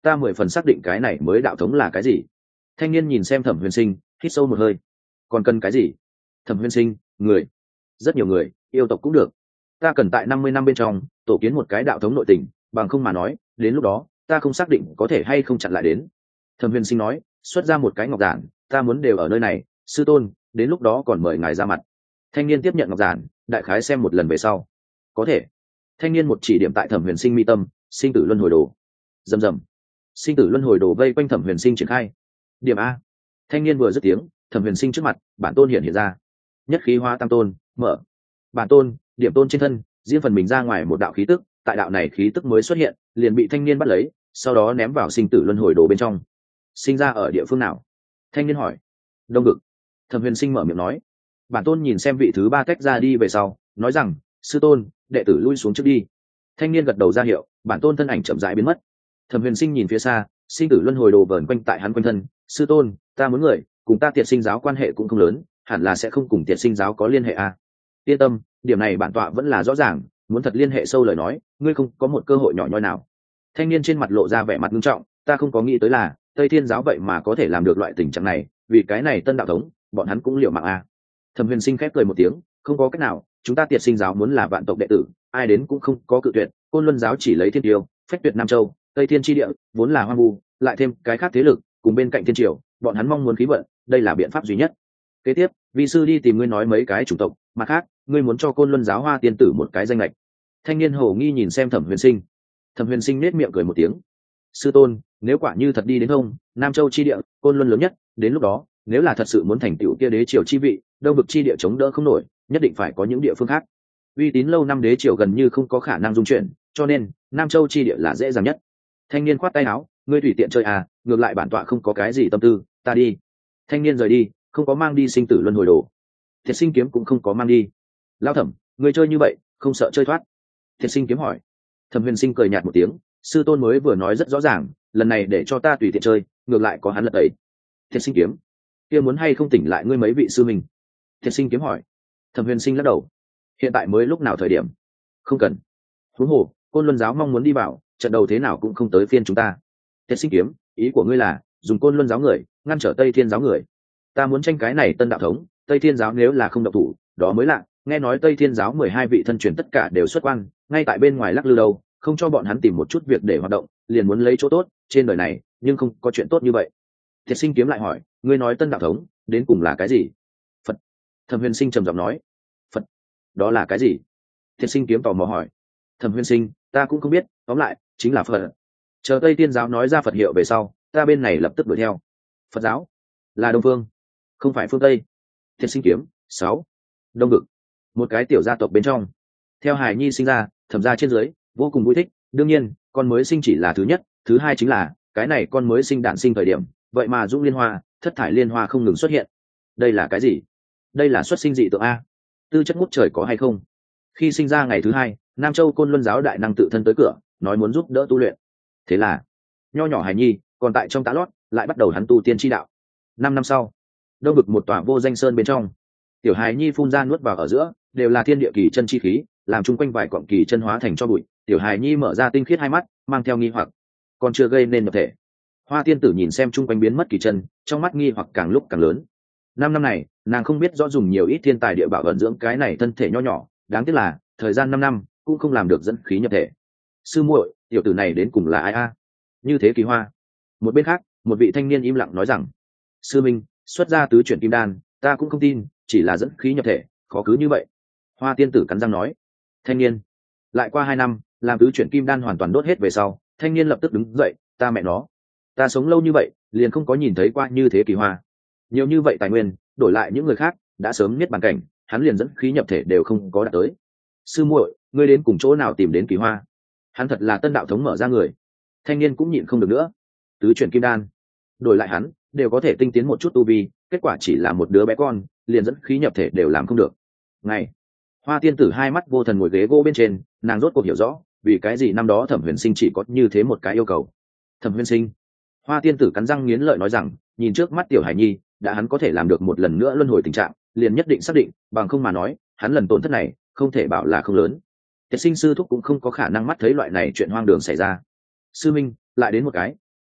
ta mười phần xác định cái này mới đạo thống là cái gì. Thanh niên nhìn xem Thẩm Huyền Sinh, hít sâu một hơi. Còn cần cái gì? Thẩm Huyền Sinh, người, rất nhiều người, yêu tộc cũng được. Ta cần tại năm mươi năm bên trong tổ kiến một cái đạo thống nội tình, bằng không mà nói, đến lúc đó, ta không xác định có thể hay không chặn lại đến. Thẩm Huyền Sinh nói, xuất ra một cái ngọc giản, ta muốn đều ở nơi này, sư tôn, đến lúc đó còn mời ngài ra mặt. Thanh niên tiếp nhận ngọc giản, đại khái xem một lần về sau. Có thể. Thanh niên một chỉ điểm tại Thẩm Huyền Sinh mi tâm, sinh tử luân hồi đồ. Rầm rầm. Sinh tử luân hồi đồ vây quanh Thẩm Huyền Sinh triển khai. Điểm a. Thanh niên vừa dứt tiếng, Thẩm Huyền Sinh trước mặt, bản tôn hiện hiện ra. Nhất khí hóa tam tôn, mở. Bản tôn, điểm tôn trên thân, riêng phần mình ra ngoài một đạo khí tức, tại đạo này khí tức mới xuất hiện, liền bị thanh niên bắt lấy, sau đó ném vào sinh tử luân hồi đồ bên trong. Sinh ra ở địa phương nào? Thanh niên hỏi. Đông Vực. Thẩm Huyền Sinh mở miệng nói. Bản tôn nhìn xem vị thứ ba tách ra đi về sau, nói rằng, sư tôn, đệ tử lui xuống trước đi. Thanh niên gật đầu ra hiệu, bản tôn thân ảnh chậm rãi biến mất. Thẩm Huyền Sinh nhìn phía xa, sinh tử luân hồi đồ vờn quanh tại hắn quanh thân. Sư tôn, ta muốn người, cùng ta Tiệt Sinh giáo quan hệ cũng không lớn, hẳn là sẽ không cùng Tiệt Sinh giáo có liên hệ à? Yên tâm, điểm này bản tọa vẫn là rõ ràng, muốn thật liên hệ sâu lời nói, ngươi không có một cơ hội nhỏ nhoi nào. Thanh niên trên mặt lộ ra vẻ mặt nghiêm trọng, ta không có nghĩ tới là Tây Thiên giáo vậy mà có thể làm được loại tình trạng này, vì cái này tân đạo thống, bọn hắn cũng liều mạng à? Thẩm Huyền Sinh khép cười một tiếng, không có cách nào, chúng ta Tiệt Sinh giáo muốn là vạn tộc đệ tử, ai đến cũng không có cự tuyệt. Côn Luân giáo chỉ lấy Thiên Tiêu, phách tuyệt Nam Châu, Tây Thiên chi địa vốn là hoang vu, lại thêm cái khác thế lực cùng bên cạnh Thiên Triều, bọn hắn mong muốn khí vận, đây là biện pháp duy nhất. Kế tiếp, vị sư đi tìm ngươi nói mấy cái chủng tộc, mặt khác, ngươi muốn cho Côn Luân giáo Hoa tiên tử một cái danh lệch. Thanh niên hồ nghi nhìn xem Thẩm Huyền Sinh. Thẩm Huyền Sinh nết miệng cười một tiếng. Sư tôn, nếu quả như thật đi đến không, Nam Châu chi địa, Côn Luân lớn nhất, đến lúc đó, nếu là thật sự muốn thành tựu kia đế triều chi vị, Đông Vực chi địa chống đỡ không nổi, nhất định phải có những địa phương khác. Uy tín lâu năm đế triều gần như không có khả năng dung chuyển, cho nên Nam Châu chi địa là dễ dàng nhất. Thanh niên khoát tay áo, ngươi tùy tiện chơi à, ngược lại bản tọa không có cái gì tâm tư, ta đi. Thanh niên rời đi, không có mang đi sinh tử luân hồi đồ. Thiệt Sinh kiếm cũng không có mang đi. Lão Thẩm, ngươi chơi như vậy, không sợ chơi thoát? Thiệt Sinh kiếm hỏi. Thẩm Huyền Sinh cười nhạt một tiếng, sư tôn mới vừa nói rất rõ ràng, lần này để cho ta tùy tiện chơi, ngược lại có hắn lật ấy. Thiệt Sinh kiếm, kia muốn hay không tỉnh lại ngươi mấy vị sư mình? Thiệt Sinh kiếm hỏi. Thẩm Huyền Sinh lắc đầu. Hiện tại mới lúc nào thời điểm? Không cần. Huống hồ, Côn Luân giáo mong muốn đi vào, trận đầu thế nào cũng không tới phiên chúng ta. Thiệt Sinh kiếm, ý của ngươi là dùng Côn Luân giáo người ngăn trở Tây Thiên giáo người? Ta muốn tranh cái này tân đạo thống, Tây Thiên giáo nếu là không động thủ, đó mới lạ. Nghe nói Tây Thiên giáo mười hai vị thân truyền tất cả đều xuất quan, ngay tại bên ngoài lắc lư đâu, không cho bọn hắn tìm một chút việc để hoạt động, liền muốn lấy chỗ tốt, trên đời này, nhưng không có chuyện tốt như vậy. Thiệt Sinh kiếm lại hỏi, ngươi nói tân đạo thống, đến cùng là cái gì? Phật. Thẩm Huyền Sinh trầm giọng nói. Phật, đó là cái gì? Thiệt Sinh kiếm tò mò hỏi. Thẩm Huyền Sinh, ta cũng không biết, tóm lại, chính là Phật. Chờ Tây Thiên giáo nói ra Phật hiệu về sau, ta bên này lập tức đuổi theo. Phật giáo là Đông Phương, không phải phương Tây. Thiệt Sinh kiếm. Sáu. Đông Vực, một cái tiểu gia tộc bên trong, theo hài nhi sinh ra, Thẩm gia trên dưới vô cùng vui thích. Đương nhiên, con mới sinh chỉ là thứ nhất, thứ hai chính là cái này con mới sinh đản sinh thời điểm, vậy mà dũng liên hoa, thất thải liên hoa không ngừng xuất hiện. Đây là cái gì? Đây là xuất sinh dị tượng a? Tư chất ngút trời có hay không? Khi sinh ra ngày thứ hai, Nam Châu Côn Luân giáo đại năng tự thân tới cửa, nói muốn giúp đỡ tu luyện. Thế là, nho nhỏ hài nhi còn tại trong tá lót, lại bắt đầu hắn tu tiên chi đạo. Năm năm sau, Đông Vực một tòa vô danh sơn bên trong, tiểu hài nhi phun ra nuốt vào ở giữa, đều là thiên địa kỳ chân chi khí, làm chung quanh vài cọng kỳ chân hóa thành cho bụi. Tiểu hài nhi mở ra tinh khiết hai mắt, mang theo nghi hoặc, còn chưa gây nên nhập thể. Hoa tiên tử nhìn xem chung quanh biến mất kỳ chân, trong mắt nghi hoặc càng lúc càng lớn. Năm năm này, nàng không biết rõ dùng nhiều ít thiên tài địa bảo vận dưỡng cái này thân thể nho nhỏ, đáng tiếc là thời gian năm năm cũng không làm được dẫn khí nhập thể. Sư muội, tiểu tử này đến cùng là ai a? Như thế kỳ hoa. Một bên khác, một vị thanh niên im lặng nói rằng, sư minh, xuất ra tứ chuyển kim đan, ta cũng không tin, chỉ là dẫn khí nhập thể, khó cứ như vậy. Hoa tiên tử cắn răng nói. Thanh niên, lại qua hai năm, làm tứ chuyển kim đan hoàn toàn đốt hết về sau, thanh niên lập tức đứng dậy, ta mẹ nó, ta sống lâu như vậy, liền không có nhìn thấy qua như thế kỳ hoa. Nhiều như vậy tài nguyên, đổi lại những người khác, đã sớm niết bàn cảnh, hắn liền dẫn khí nhập thể đều không có đạt tới. Sư muội, ngươi đến cùng chỗ nào tìm đến kỳ hoa? Hắn thật là tân đạo thống mở ra người. Thanh niên cũng nhịn không được nữa. Tứ chuyển kim đan, đổi lại hắn, đều có thể tinh tiến một chút tu vi, kết quả chỉ là một đứa bé con, liền dẫn khí nhập thể đều làm không được. Ngày, Hoa tiên tử hai mắt vô thần ngồi ghế gỗ bên trên, nàng rốt cuộc hiểu rõ, vì cái gì năm đó Thẩm Huyền Sinh chỉ có như thế một cái yêu cầu. Thẩm Huyền Sinh. Hoa tiên tử cắn răng nghiến lợi nói rằng, nhìn trước mắt tiểu hải nhi, đã hắn có thể làm được một lần nữa luân hồi tình trạng, liền nhất định xác định, bằng không mà nói, hắn lần tổn thất này, không thể bảo là không lớn. Tiệt Sinh sư thúc cũng không có khả năng mắt thấy loại này chuyện hoang đường xảy ra. Sư minh, lại đến một cái,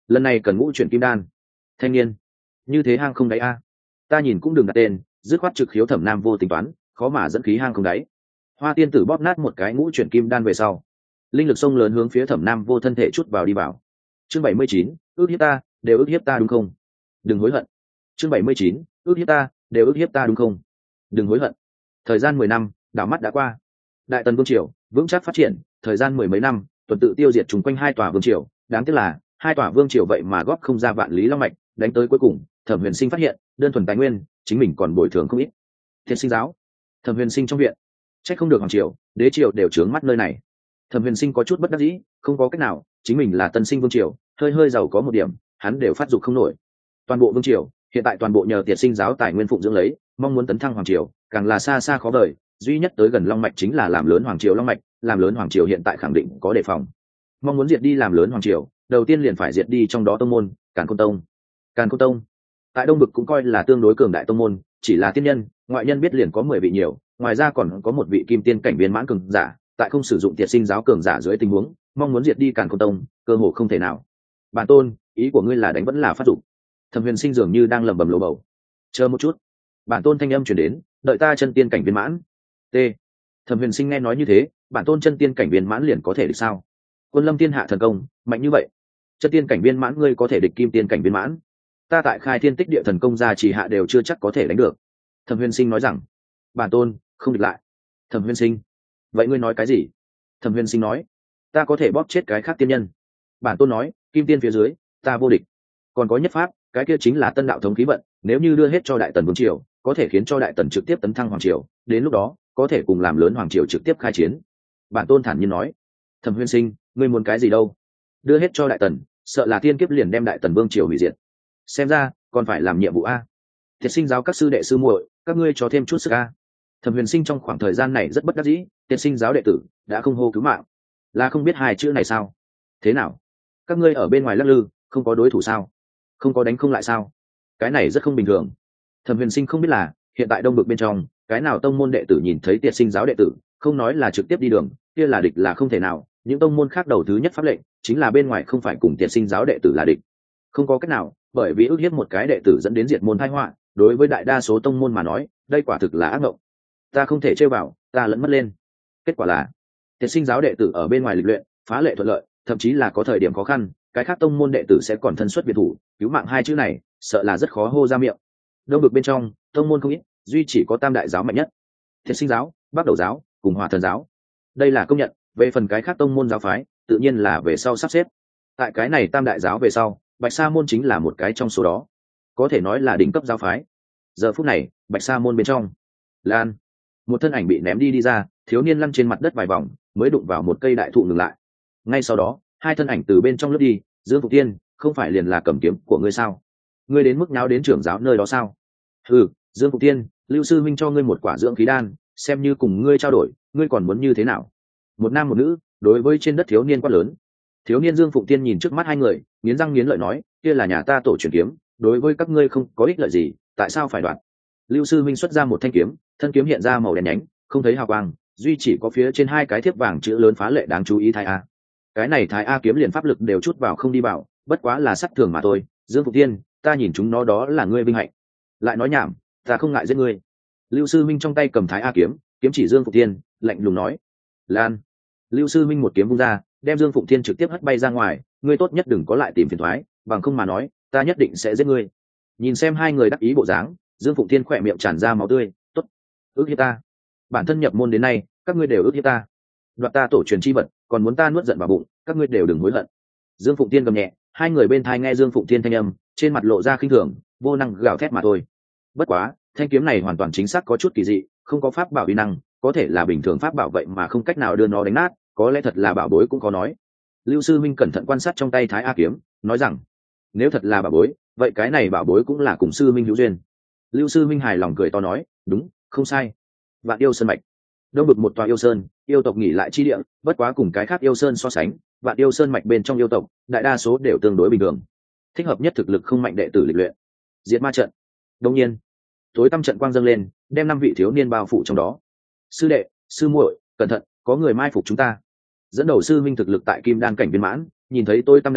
lần này cần ngũ chuyển kim đan. Thanh niên, như thế hang không đáy a. Ta nhìn cũng đừng đặt tên, dứt khoát trực khiếu thẩm nam vô tính toán, khó mà dẫn khí hang không đáy. Hoa tiên tử bóp nát một cái ngũ chuyển kim đan về sau, linh lực sông lớn hướng phía thẩm nam vô thân thể chút vào đi vào. Chương bảy mươi chín, ước hiếp ta, đều ước hiếp ta đúng không? Đừng hối hận. Chương bảy mươi chín, ước hiếp ta, đều ước hiếp ta đúng không? Đừng hối hận. Thời gian mười năm, đảo mắt đã qua. Đại Tần vương triều vững chắc phát triển, thời gian mười mấy năm, tuần tự tiêu diệt chung quanh hai tòa vương triều, đáng tiếc là hai tòa vương triều vậy mà góp không ra vạn lý long mạch, đánh tới cuối cùng, Thẩm Huyền Sinh phát hiện, đơn thuần tài nguyên, chính mình còn bồi thường không ít. Thiệt Sinh giáo, Thẩm Huyền Sinh trong viện, trách không được hoàng triều, đế triều đều trướng mắt nơi này. Thẩm Huyền Sinh có chút bất đắc dĩ, không có cách nào, chính mình là tân sinh vương triều, hơi hơi giàu có một điểm, hắn đều phát dục không nổi. Toàn bộ vương triều, hiện tại toàn bộ nhờ Tiệt Sinh giáo tài nguyên phụng dưỡng lấy, mong muốn tấn thăng hoàng triều, càng là xa xa khó vời, duy nhất tới gần long mạch chính là làm lớn hoàng triều long mạch, làm lớn hoàng triều hiện tại khẳng định có đề phòng. Mong muốn diệt đi làm lớn hoàng triều, đầu tiên liền phải diệt đi trong đó tông môn, Càn Khôn Tông. Càn Khôn Tông tại Đông Bực cũng coi là tương đối cường đại tông môn, chỉ là tiên nhân, ngoại nhân biết liền có mười vị nhiều, ngoài ra còn có một vị kim tiên cảnh viên mãn cường giả, tại không sử dụng Tiệt Sinh giáo cường giả dưới tình huống, mong muốn diệt đi Càn Khôn Tông, cơ hồ không thể nào. Bản tôn, ý của ngươi là đánh vẫn là phát dụng? Thẩm Huyền Sinh dường như đang lẩm bẩm lồ bầu. Chờ một chút. Bản tôn thanh âm truyền đến, đợi ta chân tiên cảnh viên mãn. T. Thẩm Huyền Sinh nghe nói như thế, bản tôn chân tiên cảnh viên mãn liền có thể được sao? Quân Lâm Tiên hạ thần công, mạnh như vậy, chân tiên cảnh viên mãn ngươi có thể địch kim tiên cảnh viên mãn? Ta tại Khai Thiên Tích Địa thần công gia trì hạ đều chưa chắc có thể đánh được. Thẩm Huyền Sinh nói rằng, bản tôn không địch lại. Thẩm Huyền Sinh, vậy ngươi nói cái gì? Thẩm Huyền Sinh nói, ta có thể bóp chết cái khác tiên nhân. Bản tôn nói, kim tiên phía dưới, ta vô địch. Còn có nhất pháp, cái kia chính là tân đạo thống khí vận, nếu như đưa hết cho Đại Tần vương triều, có thể khiến cho Đại Tần trực tiếp tấn thăng hoàng triều, đến lúc đó có thể cùng làm lớn hoàng triều trực tiếp khai chiến. Bản tôn thản nhiên nói. Thẩm Huyền Sinh, ngươi muốn cái gì đâu? Đưa hết cho Đại Tần, sợ là tiên kiếp liền đem Đại Tần vương triều hủy diệt. Xem ra còn phải làm nhiệm vụ a. Thiệt Sinh giáo các sư đệ sư muội, các ngươi cho thêm chút sức a. Thẩm Huyền Sinh trong khoảng thời gian này rất bất đắc dĩ, Thiệt Sinh giáo đệ tử đã không hô cứu mạng, là không biết hai chữ này sao? Thế nào? Các ngươi ở bên ngoài lắc lư, không có đối thủ sao? Không có đánh không lại sao? Cái này rất không bình thường. Thẩm Huyền Sinh không biết là hiện tại Đông Bực bên trong, cái nào tông môn đệ tử nhìn thấy Tiệt Sinh giáo đệ tử, không nói là trực tiếp đi đường, kia là địch là không thể nào. Những tông môn khác đầu thứ nhất pháp lệnh chính là bên ngoài không phải cùng Tiệt Sinh giáo đệ tử là địch. Không có cách nào, bởi vì ước hiếp một cái đệ tử dẫn đến diệt môn tai họa, đối với đại đa số tông môn mà nói, đây quả thực là ác mộng. Ta không thể chơi vào, ta lẫn mất lên. Kết quả là, Tiệt Sinh giáo đệ tử ở bên ngoài lịch luyện, phá lệ thuận lợi, thậm chí là có thời điểm khó khăn, cái khác tông môn đệ tử sẽ còn thân xuất biệt thủ, cứu mạng hai chữ này, sợ là rất khó hô ra miệng. Đông Bực bên trong, tông môn không ít, duy chỉ có Tam đại giáo mạnh nhất. Thiệt Sinh giáo, Bắc Đầu giáo, cùng Hòa Thần giáo. Đây là công nhận, về phần cái khác tông môn giáo phái, tự nhiên là về sau sắp xếp. Tại cái này Tam đại giáo về sau, Bạch Sa môn chính là một cái trong số đó, có thể nói là đỉnh cấp giáo phái. Giờ phút này, Bạch Sa môn bên trong, Lan, một thân ảnh bị ném đi đi ra, thiếu niên lăn trên mặt đất vài vòng, mới đụng vào một cây đại thụ ngừng lại. Ngay sau đó, hai thân ảnh từ bên trong lướt đi. Dương Phục Tiên, không phải liền là cầm kiếm của ngươi sao? Ngươi đến mức nháo đến trưởng giáo nơi đó sao? Ừ, Dương Phục Tiên, Lưu sư minh cho ngươi một quả dưỡng khí đan, xem như cùng ngươi trao đổi, ngươi còn muốn như thế nào? Một nam một nữ, đối với trên đất thiếu niên quát lớn. Thiếu niên Dương Phục Tiên nhìn trước mắt hai người, nghiến răng nghiến lợi nói, kia là nhà ta tổ truyền kiếm, đối với các ngươi không có ích lợi gì, tại sao phải đoạt? Lưu sư minh xuất ra một thanh kiếm, thân kiếm hiện ra màu đen nhánh, không thấy hào quang, duy chỉ có phía trên hai cái thiếp vàng chữ lớn phá lệ đáng chú ý thái a. Cái này thái a kiếm liền pháp lực đều chút vào không đi vào, bất quá là sắt thường mà thôi. Dương Phục Tiên, ta nhìn chúng nó đó là ngươi vinh hạnh. Lại nói nhảm, ta không ngại giết ngươi. Lưu sư minh trong tay cầm thái a kiếm, kiếm chỉ Dương Phục Tiên, lạnh lùng nói. Lan. Lưu sư minh một kiếm vung ra, đem Dương Phục Tiên trực tiếp hất bay ra ngoài. Ngươi tốt nhất đừng có lại tìm phiền toái, bằng không mà nói, ta nhất định sẽ giết ngươi. Nhìn xem hai người đắc ý bộ dáng, Dương Phục Tiên khỏe miệng tràn ra máu tươi. Tốt, ước hiếp ta. Bản thân nhập môn đến nay, các ngươi đều ước hiếp ta, đoạt ta tổ truyền chi vật, còn muốn ta nuốt giận vào bụng, các ngươi đều đừng hối hận. Dương Phụng Tiên gầm nhẹ, hai người bên thai nghe Dương Phụng Tiên thanh âm, trên mặt lộ ra khinh thường, vô năng gào thét mà thôi. Bất quá, thanh kiếm này hoàn toàn chính xác có chút kỳ dị, không có pháp bảo uy năng, có thể là bình thường pháp bảo vậy mà không cách nào đưa nó đánh nát, có lẽ thật là bảo bối cũng có nói. Lưu sư minh cẩn thận quan sát trong tay Thái A kiếm, nói rằng, nếu thật là bảo bối, vậy cái này bảo bối cũng là cùng sư minh hữu duyên. Lưu sư minh hài lòng cười to nói, đúng, không sai. Vạn Yêu Sơn mạch, Đông Bực một tòa yêu sơn, yêu tộc nghỉ lại chi địa, bất quá cùng cái khác yêu sơn so sánh, Vạn Yêu Sơn mạch bên trong yêu tộc, đại đa số đều tương đối bình thường. Thích hợp nhất thực lực không mạnh đệ tử lịch luyện. Diệt ma trận. Đương nhiên, tối tăm trận quang dâng lên, đem năm vị thiếu niên bao phủ trong đó. Sư đệ, sư muội, cẩn thận, có người mai phục chúng ta. Dẫn đầu sư minh thực lực tại Kim Đan cảnh viên mãn, nhìn thấy tối tăm đại trận,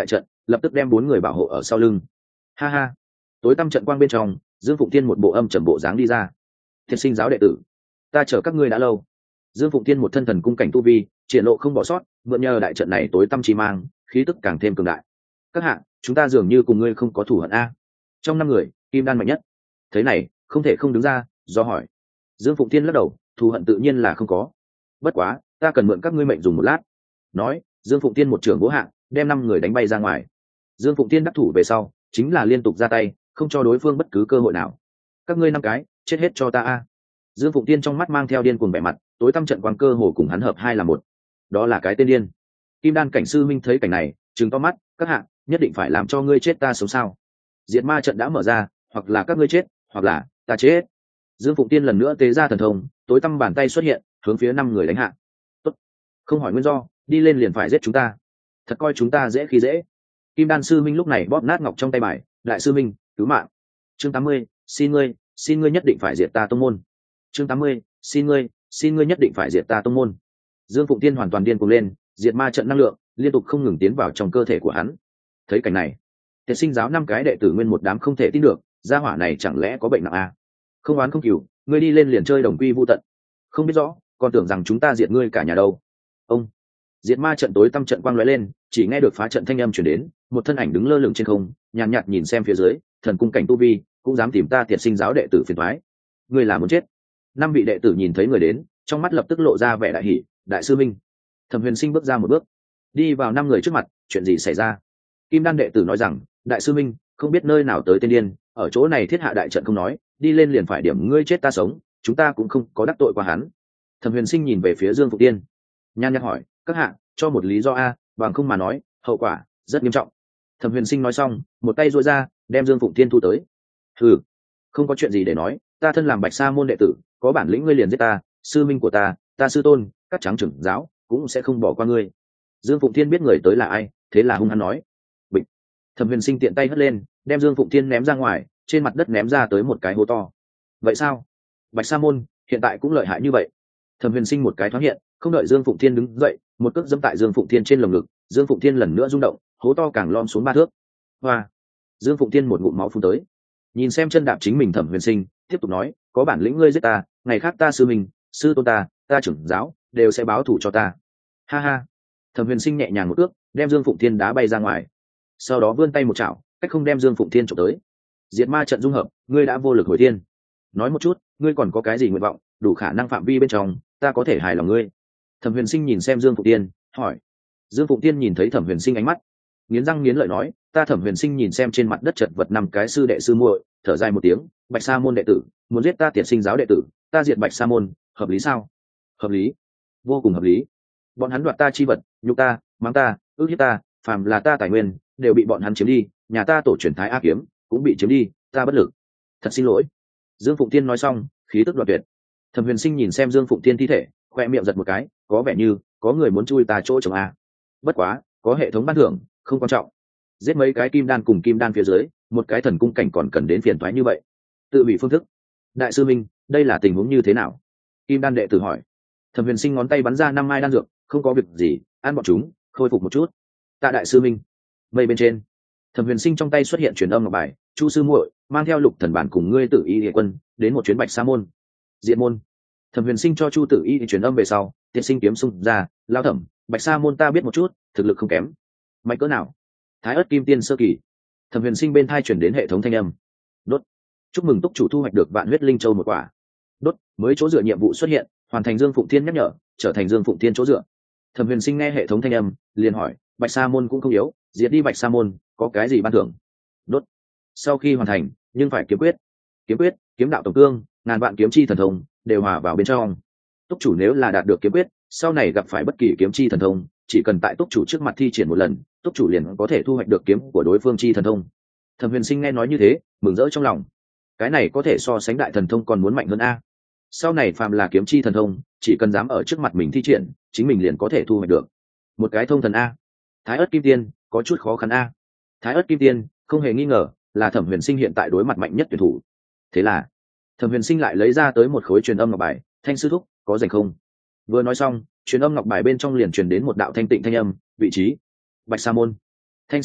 lập tức đem bốn người bảo hộ ở sau lưng. Ha ha. Tối tăm trận quang bên trong, Dương Phụng Tiên một bộ âm trầm bộ dáng đi ra. Thiệt sinh giáo đệ tử, ta chờ các ngươi đã lâu. Dương Phụng Tiên một thân thần cung cảnh tu vi, triển lộ không bỏ sót, mượn nhờ đại trận này tối tăm chi mang, khí tức càng thêm cường đại. Các hạ, chúng ta dường như cùng ngươi không có thù hận a. Trong năm người, Kim Đan mạnh nhất. Thế này, không thể không đứng ra, do hỏi. Dương Phụng Tiên lắc đầu, thù hận tự nhiên là không có. Bất quá, ta cần mượn các ngươi mệnh dùng một lát. Nói, Dương Phụng Tiên một trường vỗ hạng, đem năm người đánh bay ra ngoài. Dương Phụng Tiên đắc thủ về sau, chính là liên tục ra tay, không cho đối phương bất cứ cơ hội nào. Các ngươi năm cái, chết hết cho ta a. Dương Phụng Tiên trong mắt mang theo điên cuồng vẻ mặt, tối tăm trận quang cơ hồ cùng hắn hợp hai là một. Đó là cái tên điên. Kim Đan cảnh sư minh thấy cảnh này, trừng to mắt, các hạ, nhất định phải làm cho ngươi chết ta sống sao? Diệt ma trận đã mở ra, hoặc là các ngươi chết, hoặc là ta chết. Dương Phụng Tiên lần nữa tế ra thần thông, tối tăm bàn tay xuất hiện, hướng phía năm người đánh hạ. Tốt, không hỏi nguyên do, đi lên liền phải giết chúng ta. Thật coi chúng ta dễ khi dễ. Kim Đan sư minh lúc này bóp nát ngọc trong tay bài, đại sư minh, cứu mạng. Chương tám mươi, xin ngươi, xin ngươi nhất định phải diệt ta tông môn. Chương tám mươi, xin ngươi, xin ngươi nhất định phải diệt ta tông môn. Dương Phụng Tiên hoàn toàn điên cuồng lên, diệt ma trận năng lượng liên tục không ngừng tiến vào trong cơ thể của hắn. Thấy cảnh này, Thiệt sinh giáo năm cái đệ tử nguyên một đám không thể tin được, gia hỏa này chẳng lẽ có bệnh nặng à? Không oán không cừu, ngươi đi lên liền chơi đồng quy vu tận. Không biết rõ, còn tưởng rằng chúng ta diệt ngươi cả nhà đâu. Ông, diệt ma trận tối tăm trận quang lóe lên, chỉ nghe được phá trận thanh âm truyền đến, một thân ảnh đứng lơ lửng trên không, nhàn nhạt, nhạt nhìn xem phía dưới, thần cung cảnh tu vi, cũng dám tìm ta Thiệt sinh giáo đệ tử phiền toái. Ngươi là muốn chết. Năm vị đệ tử nhìn thấy người đến, trong mắt lập tức lộ ra vẻ đại hỉ, đại sư minh. Thẩm Huyền Sinh bước ra một bước, đi vào năm người trước mặt, chuyện gì xảy ra? Kim Đan đệ tử nói rằng, đại sư minh, không biết nơi nào tới tên điên, ở chỗ này thiết hạ đại trận không nói, đi lên liền phải điểm ngươi chết ta sống, chúng ta cũng không có đắc tội qua hắn. Thẩm Huyền Sinh nhìn về phía Dương Phụng Tiên, nhan nhắc hỏi, các hạ, cho một lý do a, bằng không mà nói, hậu quả rất nghiêm trọng. Thẩm Huyền Sinh nói xong, một tay duỗi ra, đem Dương Phụng Tiên thu tới. Hừ, không có chuyện gì để nói, ta thân làm Bạch Sa môn đệ tử, có bản lĩnh ngươi liền giết ta, sư minh của ta, ta sư tôn, các trắng trưởng giáo cũng sẽ không bỏ qua ngươi. Dương Phụng Thiên biết người tới là ai, thế là hung hăng nói. Bịch. Thẩm Huyền Sinh tiện tay hất lên, đem Dương Phụng Thiên ném ra ngoài, trên mặt đất ném ra tới một cái hố to. Vậy sao? Bạch Sa môn hiện tại cũng lợi hại như vậy? Thẩm Huyền Sinh một cái thoáng hiện, không đợi Dương Phụng Thiên đứng dậy, một cước dẫm tại Dương Phụng Thiên trên lồng ngực, Dương Phụng Thiên lần nữa rung động, hố to càng lom xuống ba thước. Hoa! Dương Phụng Thiên một ngụm máu phun tới. Nhìn xem chân đạp chính mình Thẩm Huyền Sinh, tiếp tục nói, có bản lĩnh ngươi giết ta, ngày khác ta sư mình, sư tôn ta, ta trưởng giáo đều sẽ báo thù cho ta. Ha ha. Thẩm Huyền Sinh nhẹ nhàng một ước, đem Dương Phụng Thiên đá bay ra ngoài, sau đó vươn tay một chảo, cách không đem Dương Phụng Thiên trộm tới. Diệt ma trận dung hợp, ngươi đã vô lực hồi thiên. Nói một chút, ngươi còn có cái gì nguyện vọng, đủ khả năng phạm vi bên trong, ta có thể hài lòng ngươi. Thẩm Huyền Sinh nhìn xem Dương Phụng Thiên, hỏi. Dương Phụng Thiên nhìn thấy Thẩm Huyền Sinh ánh mắt, nghiến răng nghiến lợi nói, ta Thẩm Huyền Sinh nhìn xem trên mặt đất chật vật năm cái sư đệ sư muội, thở dài một tiếng, Bạch Sa môn đệ tử, muốn giết ta Tiệt sinh giáo đệ tử, ta diệt Bạch Sa môn, hợp lý sao? Hợp lý, vô cùng hợp lý. Bọn hắn đoạt ta chi vật, nhục ta, mắng ta, ước hiếp ta, phàm là ta tài nguyên, đều bị bọn hắn chiếm đi, nhà ta tổ truyền thái A kiếm cũng bị chiếm đi, ta bất lực. Thật xin lỗi. Dương Phụng Tiên nói xong, khí tức đoạt tuyệt. Thẩm Huyền Sinh nhìn xem Dương Phụng Tiên thi thể, khoe miệng giật một cái, có vẻ như có người muốn chui ta chỗ chồng a. Bất quá, có hệ thống ban thưởng, không quan trọng. Giết mấy cái kim đan cùng kim đan phía dưới, một cái thần cung cảnh còn cần đến phiền toái như vậy. Tự bị phương thức. Đại sư Minh, đây là tình huống như thế nào? Kim đan đệ tử hỏi. Thẩm Huyền Sinh ngón tay bắn ra năm mai đan dược, không có việc gì, ăn bọn chúng, khôi phục một chút. Tạ đại sư Minh. Mây bên trên, Thẩm Huyền Sinh trong tay xuất hiện truyền âm ngọc bài, Chu sư muội mang theo Lục Thần bản cùng ngươi Tử Y Địa quân đến một chuyến Bạch Sa môn. Diện môn. Thẩm Huyền Sinh cho Chu Tử Y truyền âm về sau, Tiệt sinh kiếm xung ra, lao thẩm, Bạch Sa môn ta biết một chút, thực lực không kém. Mạnh cỡ nào? Thái ớt kim tiên sơ kỳ. Thẩm Huyền Sinh bên thai chuyển đến hệ thống thanh âm. Đốt. Chúc mừng túc chủ thu hoạch được vạn huyết linh châu một quả. Đốt, mới chỗ dựa nhiệm vụ xuất hiện, hoàn thành Dương Phụng Thiên nhắc nhở, trở thành Dương Phụng Thiên chỗ dựa. Thẩm Huyền Sinh nghe hệ thống thanh âm, liền hỏi, Bạch Sa môn cũng không yếu, diệt đi Bạch Sa môn, có cái gì ban thưởng? Đốt. Sau khi hoàn thành, nhưng phải kiếm quyết. Kiếm quyết, kiếm đạo tổng cương, ngàn vạn kiếm chi thần thông đều hòa vào bên trong. Túc chủ nếu là đạt được kiếm quyết, sau này gặp phải bất kỳ kiếm chi thần thông, chỉ cần tại túc chủ trước mặt thi triển một lần, túc chủ liền có thể thu hoạch được kiếm của đối phương chi thần thông. Thẩm Huyền Sinh nghe nói như thế, mừng rỡ trong lòng. Cái này có thể so sánh đại thần thông còn muốn mạnh hơn a. Sau này phàm là kiếm chi thần thông, chỉ cần dám ở trước mặt mình thi triển, chính mình liền có thể thu hoạch được. Một cái thông thần a. Thái ớt kim tiên, có chút khó khăn a. Thái ớt kim tiên, không hề nghi ngờ, là Thẩm Huyền Sinh hiện tại đối mặt mạnh nhất tuyển thủ. Thế là, Thẩm Huyền Sinh lại lấy ra tới một khối truyền âm ngọc bài, Thanh sư thúc, có rảnh không? Vừa nói xong, truyền âm ngọc bài bên trong liền truyền đến một đạo thanh tịnh thanh âm, vị trí Bạch Sa môn. Thanh sư thúc,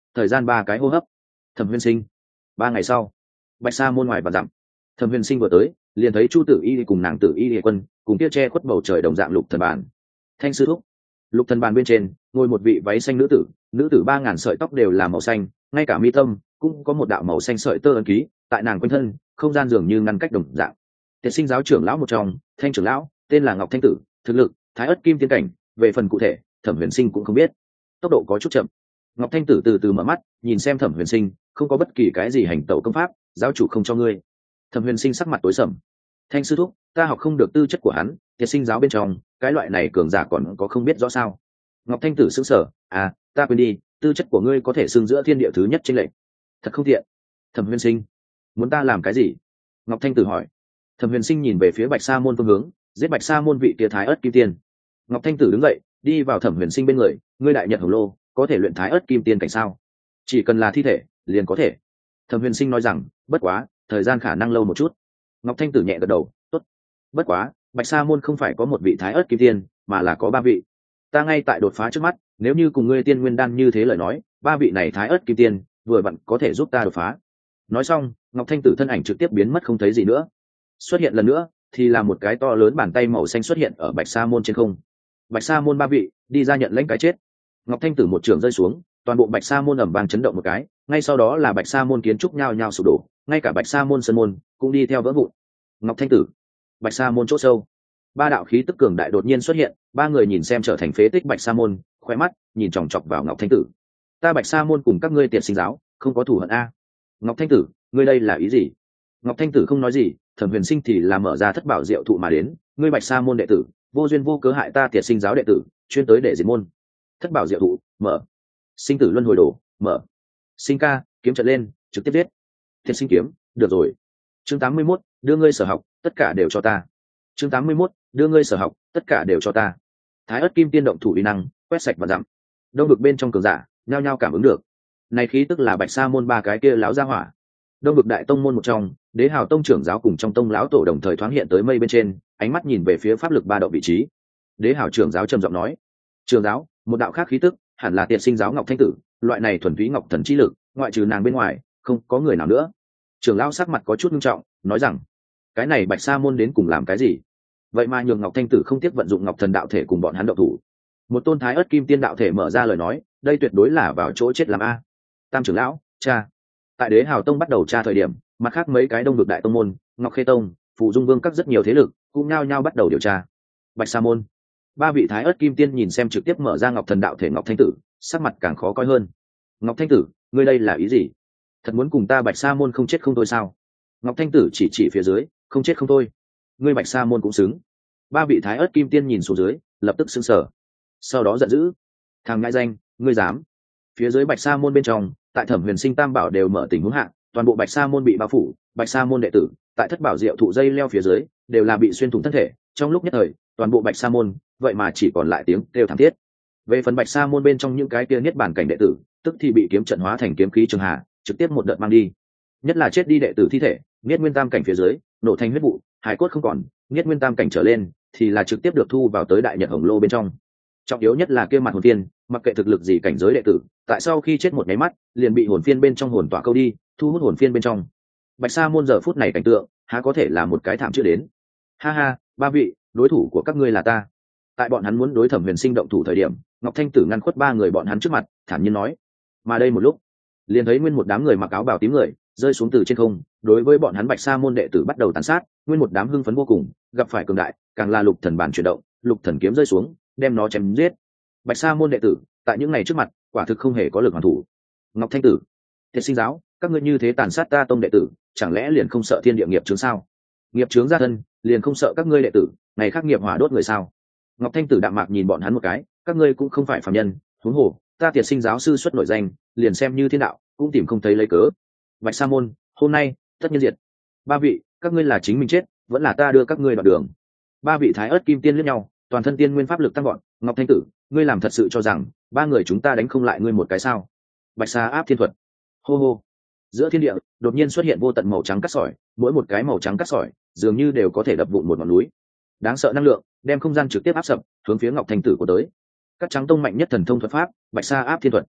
thời gian ba cái hô hấp. Thẩm Huyền Sinh. Ba ngày sau, Bạch Sa môn ngoài và dặm, Thẩm Huyền Sinh vừa tới liền thấy Chu Tử Y cùng nàng Tử Y Lệ Quân cùng kia che khuất bầu trời đồng dạng lục thần bàn. Thanh sư thúc. Lục thần bàn bên trên ngồi một vị váy xanh nữ tử, nữ tử ba ngàn sợi tóc đều là màu xanh, ngay cả mi tâm cũng có một đạo màu xanh sợi tơ ấn ký, tại nàng quanh thân không gian dường như ngăn cách đồng dạng. Tiệt sinh giáo trưởng lão một trong, Thanh trưởng lão, tên là Ngọc Thanh Tử, thực lực Thái Ức Kim Tiên cảnh, về phần cụ thể Thẩm Huyền Sinh cũng không biết, tốc độ có chút chậm. Ngọc Thanh Tử từ từ mở mắt nhìn xem Thẩm Huyền Sinh, không có bất kỳ cái gì hành tẩu công pháp, giáo chủ không cho ngươi. Thẩm Huyền Sinh sắc mặt tối sầm. Thanh sư thúc, ta học không được tư chất của hắn, tiệt sinh giáo bên trong cái loại này cường giả còn có không biết rõ sao? Ngọc Thanh Tử sững sờ, à, ta quên đi, tư chất của ngươi có thể xưng giữa thiên địa thứ nhất trên lệnh, thật không tiện. Thẩm Huyền Sinh, muốn ta làm cái gì? Ngọc Thanh Tử hỏi. Thẩm Huyền Sinh nhìn về phía Bạch Sa môn phương hướng, giết Bạch Sa môn vị tia Thái Ức Kim Tiên. Ngọc Thanh Tử đứng dậy đi vào Thẩm Huyền Sinh bên người, ngươi đại nhật hồng lô có thể luyện Thái Ức Kim Tiên cảnh sao? Chỉ cần là thi thể liền có thể. Thẩm Huyền Sinh nói rằng, bất quá thời gian khả năng lâu một chút. Ngọc Thanh Tử nhẹ gật đầu, tốt. Bất quá Bạch Sa môn không phải có một vị Thái Ức Kim Tiên, mà là có ba vị. Ta ngay tại đột phá trước mắt, nếu như cùng ngươi tiên nguyên đan như thế lời nói, ba vị này Thái Ức Kim Tiên vừa vặn có thể giúp ta đột phá. Nói xong, Ngọc Thanh Tử thân ảnh trực tiếp biến mất không thấy gì nữa. Xuất hiện lần nữa thì là một cái to lớn bàn tay màu xanh xuất hiện ở Bạch Sa môn trên không. Bạch Sa môn ba vị đi ra nhận lãnh cái chết. Ngọc Thanh Tử một trường rơi xuống, toàn bộ Bạch Sa môn ầm vang chấn động một cái, ngay sau đó là Bạch Sa môn kiến trúc nhao nhao sụp đổ, ngay cả Bạch Sa môn sân môn cũng đi theo vỡ vụn. Ngọc Thanh Tử, Bạch Sa môn chỗ sâu, ba đạo khí tức cường đại đột nhiên xuất hiện, ba người nhìn xem trở thành phế tích Bạch Sa môn, khóe mắt nhìn chòng chọc vào Ngọc Thanh Tử. Ta Bạch Sa môn cùng các ngươi tiệt sinh giáo không có thù hận a? Ngọc Thanh Tử, ngươi đây là ý gì? Ngọc Thanh Tử không nói gì, Thẩm Huyền Sinh thì là mở ra thất bảo diệu thụ mà đến, ngươi Bạch Sa môn đệ tử vô duyên vô cớ hại ta tiệt sinh giáo đệ tử, chuyên tới để diệt môn. Thất bảo diệu thụ mở, sinh tử luân hồi đồ mở, sinh ca kiếm trận lên trực tiếp viết thiệt sinh kiếm, được rồi. Chương tám mươi mốt, đưa ngươi sở học tất cả đều cho ta. Chương tám mươi mốt, đưa ngươi sở học tất cả đều cho ta. Thái Ức Kim Tiên động thủ uy năng quét sạch và dặm, đông vực bên trong cường giả nhao nhao cảm ứng được. Này khí tức là Bạch Sa môn ba cái kia láo ra hỏa. Đông vực đại tông môn một trong, Đế Hào tông trưởng giáo cùng trong tông lão tổ đồng thời thoáng hiện tới mây bên trên, ánh mắt nhìn về phía pháp lực ba động vị trí. Đế Hào trưởng giáo trầm giọng nói, trưởng giáo, một đạo khác khí tức hẳn là tiệt sinh giáo Ngọc Thanh Tử, loại này thuần túy ngọc thần chi lực, ngoại trừ nàng bên ngoài không có người nào nữa. Trưởng lão sắc mặt có chút nghiêm trọng, nói rằng, cái này Bạch Sa môn đến cùng làm cái gì? Vậy mà nhường Ngọc Thanh Tử không tiếc vận dụng ngọc thần đạo thể cùng bọn hắn động thủ. Một tôn Thái Ức Kim Tiên đạo thể mở ra lời nói, đây tuyệt đối là vào chỗ chết làm a. Tam trưởng lão, cha. Tại Đế Hào tông bắt đầu tra thời điểm, mặt khác mấy cái đông vực đại tông môn, Ngọc Khê tông, Phù Dung Vương các rất nhiều thế lực cũng nhao nhao bắt đầu điều tra. Bạch Sa môn, ba vị Thái Ức Kim Tiên nhìn xem trực tiếp mở ra ngọc thần đạo thể Ngọc Thanh Tử, sắc mặt càng khó coi hơn. Ngọc Thanh Tử, ngươi đây là ý gì? Thật muốn cùng ta Bạch Sa môn không chết không thôi sao? Ngọc Thanh Tử chỉ chỉ phía dưới, không chết không thôi. Ngươi Bạch Sa môn cũng xứng. Ba vị Thái Ức Kim Tiên nhìn xuống dưới, lập tức sững sờ, sau đó giận dữ, thằng ngại danh, ngươi dám? Phía dưới Bạch Sa môn bên trong, tại Thẩm Huyền Sinh tam bảo đều mở tình huống hạ, toàn bộ Bạch Sa môn bị bao phủ, Bạch Sa môn đệ tử tại thất bảo diệu thụ dây leo phía dưới đều là bị xuyên thủng thân thể, trong lúc nhất thời toàn bộ Bạch Sa môn vậy mà chỉ còn lại tiếng kêu thảm thiết. Về phần Bạch Sa môn bên trong những cái kia niết bàn cảnh đệ tử, tức thì bị kiếm trận hóa thành kiếm khí trường hà trực tiếp một đợt mang đi. Nhất là chết đi đệ tử thi thể, niết nguyên tam cảnh phía dưới nổ thành huyết vụ, hải cốt không còn, niết nguyên tam cảnh trở lên thì là trực tiếp được thu vào tới đại nhật hồng lô bên trong. Trọng yếu nhất là kia mặt hồn tiên, mặc kệ thực lực gì cảnh giới đệ tử, tại sau khi chết một nháy mắt liền bị hồn phiên bên trong hồn tỏa câu đi, thu hút hồn phiên bên trong. Bạch Sa môn giờ phút này cảnh tượng há có thể là một cái thảm chưa đến. Ha ha, ba vị đối thủ của các ngươi là ta. Tại bọn hắn muốn đối Thẩm Huyền Sinh động thủ thời điểm, Ngọc Thanh Tử ngăn khuất ba người bọn hắn trước mặt, thản nhiên nói, mà đây một lúc liền thấy nguyên một đám người mặc áo bào tím người rơi xuống từ trên không, đối với bọn hắn Bạch Sa môn đệ tử bắt đầu tàn sát. Nguyên một đám hưng phấn vô cùng, gặp phải cường đại càng là lục thần bản chuyển động, lục thần kiếm rơi xuống đem nó chém giết. Bạch Sa môn đệ tử tại những ngày trước mặt quả thực không hề có lực hoàn thủ. Ngọc Thanh Tử, Thiệt sinh giáo, các ngươi như thế tàn sát ta tông đệ tử, chẳng lẽ liền không sợ thiên địa nghiệp chướng sao? Nghiệp chướng ra thân liền không sợ các ngươi đệ tử ngày khác nghiệp hỏa đốt người sao? Ngọc Thanh Tử đạm mạc nhìn bọn hắn một cái, các ngươi cũng không phải phàm nhân, huống hồ ta Thiệt sinh giáo sư xuất nổi danh, liền xem như thiên đạo cũng tìm không thấy lấy cớ. Bạch Sa môn hôm nay tất nhiên diệt. Ba vị, các ngươi là chính mình chết vẫn là ta đưa các ngươi đoạn đường? Ba vị Thái Ức Kim Tiên liếc nhau, toàn thân tiên nguyên pháp lực tăng gọn. Ngọc Thanh Tử, ngươi làm thật sự cho rằng ba người chúng ta đánh không lại ngươi một cái sao? Bạch Sa áp thiên thuật. Hô hô, giữa thiên địa đột nhiên xuất hiện vô tận màu trắng cát sỏi, mỗi một cái màu trắng cát sỏi dường như đều có thể đập vụn một ngọn núi. Đáng sợ năng lượng đem không gian trực tiếp áp sập hướng phía Ngọc Thanh Tử của tới. Cát trắng tông mạnh nhất thần thông thuật pháp Bạch Sa áp thiên thuật.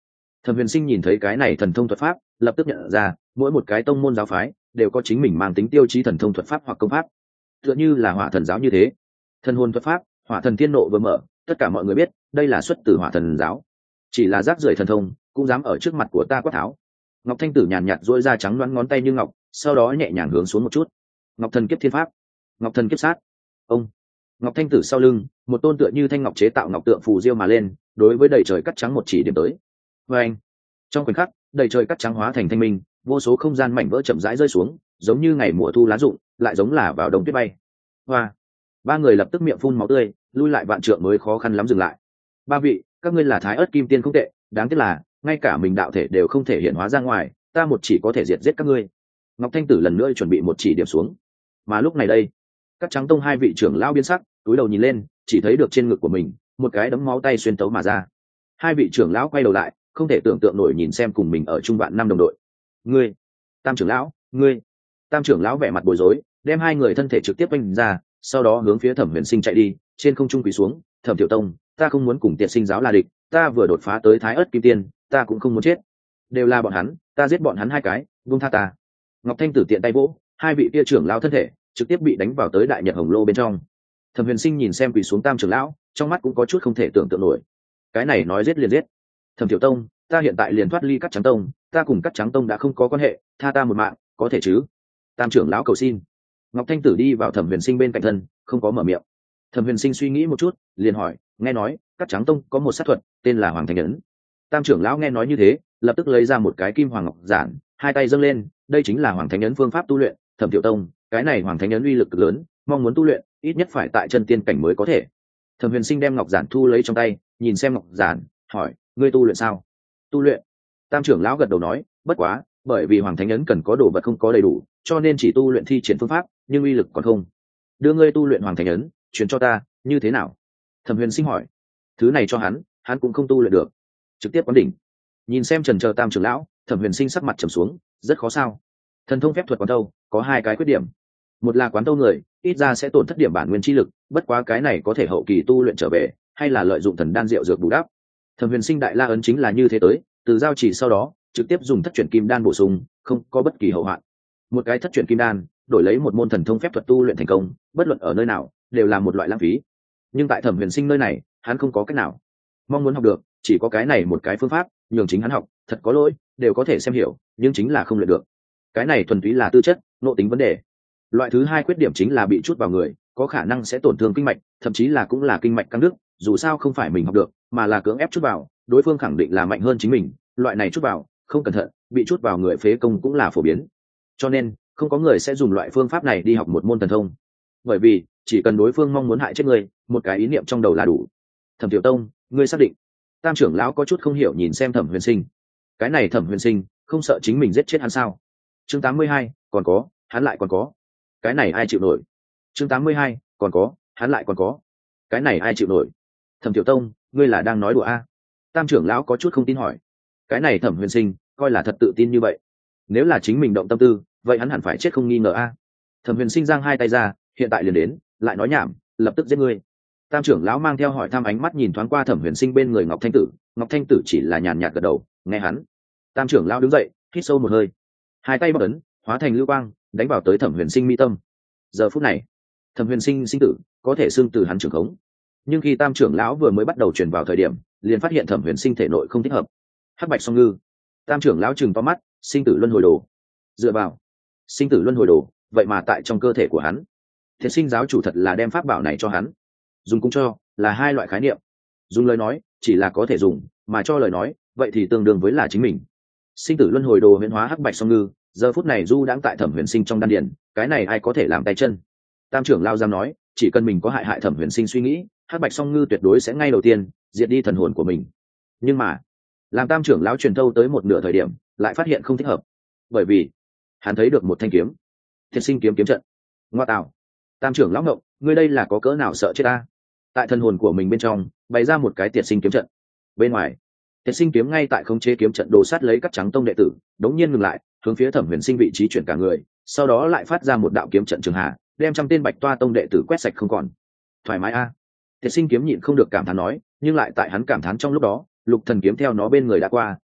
Thẩm Huyền Sinh nhìn thấy cái này thần thông thuật pháp, lập tức nhận ra mỗi một cái tông môn giáo phái đều có chính mình mang tính tiêu chí thần thông thuật pháp hoặc công pháp, tựa như là Hỏa Thần giáo như thế. Thần hồn thuật pháp, Hỏa Thần Thiên Nộ vừa mở, tất cả mọi người biết đây là xuất từ Hỏa Thần giáo. Chỉ là rác rưởi thần thông cũng dám ở trước mặt của ta quát tháo. Ngọc Thanh Tử nhàn nhạt duỗi ra trắng loáng ngón tay như ngọc, sau đó nhẹ nhàng hướng xuống một chút. Ngọc Thần Kiếp Thiên Pháp, Ngọc Thần Kiếp Sát. Ông. Ngọc Thanh Tử sau lưng, một tôn tựa như thanh ngọc chế tạo ngọc tượng phù diêu mà lên, đối với đầy trời cắt trắng một chỉ điểm tới. Và anh. Trong khoảnh khắc, đầy trời cắt trắng hóa thành thanh minh, vô số không gian mảnh vỡ chậm rãi rơi xuống, giống như ngày mùa thu lá rụng, lại giống là vào đông tuyết bay. Hoa. Ba người lập tức miệng phun máu tươi, lui lại vạn trượng mới khó khăn lắm dừng lại. Ba vị, các ngươi là Thái Ức Kim Tiên không tệ, đáng tiếc là ngay cả mình đạo thể đều không thể hiện hóa ra ngoài, ta một chỉ có thể diệt giết các ngươi. Ngọc Thanh Tử lần nữa chuẩn bị một chỉ điểm xuống, mà lúc này đây, các trắng tông hai vị trưởng lão biến sắc, túi đầu nhìn lên, chỉ thấy được trên ngực của mình một cái đấm máu tay xuyên tấu mà ra. Hai vị trưởng lão quay đầu lại, không thể tưởng tượng nổi nhìn xem cùng mình ở trung vạn năm đồng đội. Ngươi, Tam trưởng lão, ngươi. Tam trưởng lão vẻ mặt bối rối, đem hai người thân thể trực tiếp vênh ra, sau đó hướng phía Thẩm Huyền Sinh chạy đi, trên không trung quỳ xuống, Thẩm Tiểu Tông, ta không muốn cùng Tiệt Sinh giáo là địch, ta vừa đột phá tới Thái Ức Kim Tiên, ta cũng không muốn chết. Đều là bọn hắn, ta giết bọn hắn hai cái, buông tha ta. Ngọc Thanh Tử tiện tay vỗ, hai vị kia trưởng lão thân thể trực tiếp bị đánh vào tới đại nhật hồng lô bên trong. Thẩm Huyền Sinh nhìn xem quỳ xuống Tam trưởng lão, trong mắt cũng có chút không thể tưởng tượng nổi. Cái này nói giết liền giết. Thẩm Tiểu Tông, ta hiện tại liền thoát ly Cắt Trắng Tông, ta cùng Cắt Trắng Tông đã không có quan hệ, tha ta một mạng, có thể chứ? Tam trưởng lão cầu xin. Ngọc Thanh Tử đi vào Thẩm Huyền Sinh bên cạnh thân, không có mở miệng. Thẩm Huyền Sinh suy nghĩ một chút, liền hỏi, nghe nói Cắt Trắng Tông có một sát thuật, tên là Hoàng Thánh Ấn. Tam trưởng lão nghe nói như thế, lập tức lấy ra một cái kim hoàng ngọc giản, hai tay dâng lên, đây chính là Hoàng Thánh Ấn phương pháp tu luyện. Thẩm Tiểu Tông, cái này Hoàng Thánh Ấn uy lực cực lớn, mong muốn tu luyện, ít nhất phải tại chân tiên cảnh mới có thể. Thẩm Huyền Sinh đem ngọc giản thu lấy trong tay, nhìn xem ngọc giản, hỏi, ngươi tu luyện sao? Tu luyện. Tam trưởng lão gật đầu nói, bất quá, bởi vì Hoàng Thánh Ấn cần có đồ vật không có đầy đủ, cho nên chỉ tu luyện thi triển phương pháp, nhưng uy lực còn không. Đưa ngươi tu luyện Hoàng Thánh Ấn, truyền cho ta, như thế nào? Thẩm Huyền Sinh hỏi. Thứ này cho hắn, hắn cũng không tu luyện được. Trực tiếp quán đỉnh. Nhìn xem trần chờ Tam trưởng lão, Thẩm Huyền Sinh sắc mặt trầm xuống, rất khó sao? Thần thông phép thuật quán tâu có hai cái khuyết điểm. Một là quán tâu người, ít ra sẽ tổn thất điểm bản nguyên chi lực, bất quá cái này có thể hậu kỳ tu luyện trở về, hay là lợi dụng thần đan rượu dược bù đắp. Thẩm Huyền Sinh đại la ấn chính là như thế tới, từ giao chỉ sau đó, trực tiếp dùng thất chuyển kim đan bổ sung, không có bất kỳ hậu hoạn. Một cái thất chuyển kim đan, đổi lấy một môn thần thông phép thuật tu luyện thành công, bất luận ở nơi nào, đều là một loại lãng phí. Nhưng tại Thẩm Huyền Sinh nơi này, hắn không có cách nào. Mong muốn học được, chỉ có cái này một cái phương pháp, nhường chính hắn học, thật có lỗi, đều có thể xem hiểu, nhưng chính là không luyện được. Cái này thuần túy là tư chất, nội tính vấn đề. Loại thứ hai khuyết điểm chính là bị chút vào người, có khả năng sẽ tổn thương kinh mạch, thậm chí là cũng là kinh mạch căng đứt, dù sao không phải mình học được, mà là cưỡng ép chút vào, đối phương khẳng định là mạnh hơn chính mình, loại này chút vào, không cẩn thận, bị chút vào người phế công cũng là phổ biến. Cho nên, không có người sẽ dùng loại phương pháp này đi học một môn thần thông. Bởi vì, chỉ cần đối phương mong muốn hại chết người, một cái ý niệm trong đầu là đủ. Thẩm Tiểu Tông, ngươi xác định? Tam trưởng lão có chút không hiểu nhìn xem Thẩm Huyền Sinh. Cái này Thẩm Huyền Sinh, không sợ chính mình giết chết hắn sao? Chương tám mươi hai, còn có, hắn lại còn có. Cái này ai chịu nổi? Chương tám mươi hai, còn có, hắn lại còn có. Cái này ai chịu nổi? Thẩm Tiểu Tông, ngươi là đang nói đùa a? Tam trưởng lão có chút không tin hỏi. Cái này Thẩm Huyền Sinh, coi là thật tự tin như vậy. Nếu là chính mình động tâm tư, vậy hắn hẳn phải chết không nghi ngờ a. Thẩm Huyền Sinh giang hai tay ra, hiện tại liền đến, lại nói nhảm, lập tức giết ngươi. Tam trưởng lão mang theo hỏi thăm ánh mắt nhìn thoáng qua Thẩm Huyền Sinh bên người Ngọc Thanh Tử, Ngọc Thanh Tử chỉ là nhàn nhạt gật đầu, nghe hắn. Tam trưởng lão đứng dậy, hít sâu một hơi, hai tay bóc ấn, hóa thành lưu quang, đánh vào tới Thẩm Huyền Sinh mi tâm. Giờ phút này, Thẩm Huyền Sinh sinh tử có thể xương từ hắn trưởng khống, nhưng khi Tam trưởng lão vừa mới bắt đầu truyền vào thời điểm, liền phát hiện Thẩm Huyền Sinh thể nội không thích hợp. Hắc bạch song ngư. Tam trưởng lão trừng to mắt, sinh tử luân hồi đồ. Dựa vào, sinh tử luân hồi đồ, vậy mà tại trong cơ thể của hắn. Thiệt Sinh giáo chủ thật là đem pháp bảo này cho hắn. Dùng cũng cho, là hai loại khái niệm. Dùng lời nói, chỉ là có thể dùng, mà cho lời nói, vậy thì tương đương với là chính mình. Sinh tử luân hồi đồ huyễn hóa hắc bạch song ngư, giờ phút này du đang tại Thẩm Huyền Sinh trong đan điền, cái này ai có thể làm tay chân. Tam trưởng lao giam nói, chỉ cần mình có hại hại Thẩm Huyền Sinh suy nghĩ, hắc bạch song ngư tuyệt đối sẽ ngay đầu tiên diệt đi thần hồn của mình. Nhưng mà, làm Tam trưởng lão truyền thâu tới một nửa thời điểm, lại phát hiện không thích hợp, bởi vì hắn thấy được một thanh kiếm, Thiệt Sinh kiếm kiếm trận. Ngoa tạo! Tam trưởng lão ngộng, ngươi đây là có cỡ nào sợ chết ta? Tại thần hồn của mình bên trong bày ra một cái Tiệt Sinh kiếm trận, bên ngoài Tiệt Sinh kiếm ngay tại khống chế kiếm trận đồ sát lấy các trắng tông đệ tử, đống nhiên ngừng lại, hướng phía Thẩm Huyền Sinh vị trí chuyển cả người, sau đó lại phát ra một đạo kiếm trận trường hà, đem trăm tên bạch toa tông đệ tử quét sạch không còn. Thoải mái a! À. Tiệt Sinh kiếm nhịn không được cảm thán nói, nhưng lại tại hắn cảm thán trong lúc đó, lục thần kiếm theo nó bên người đã qua,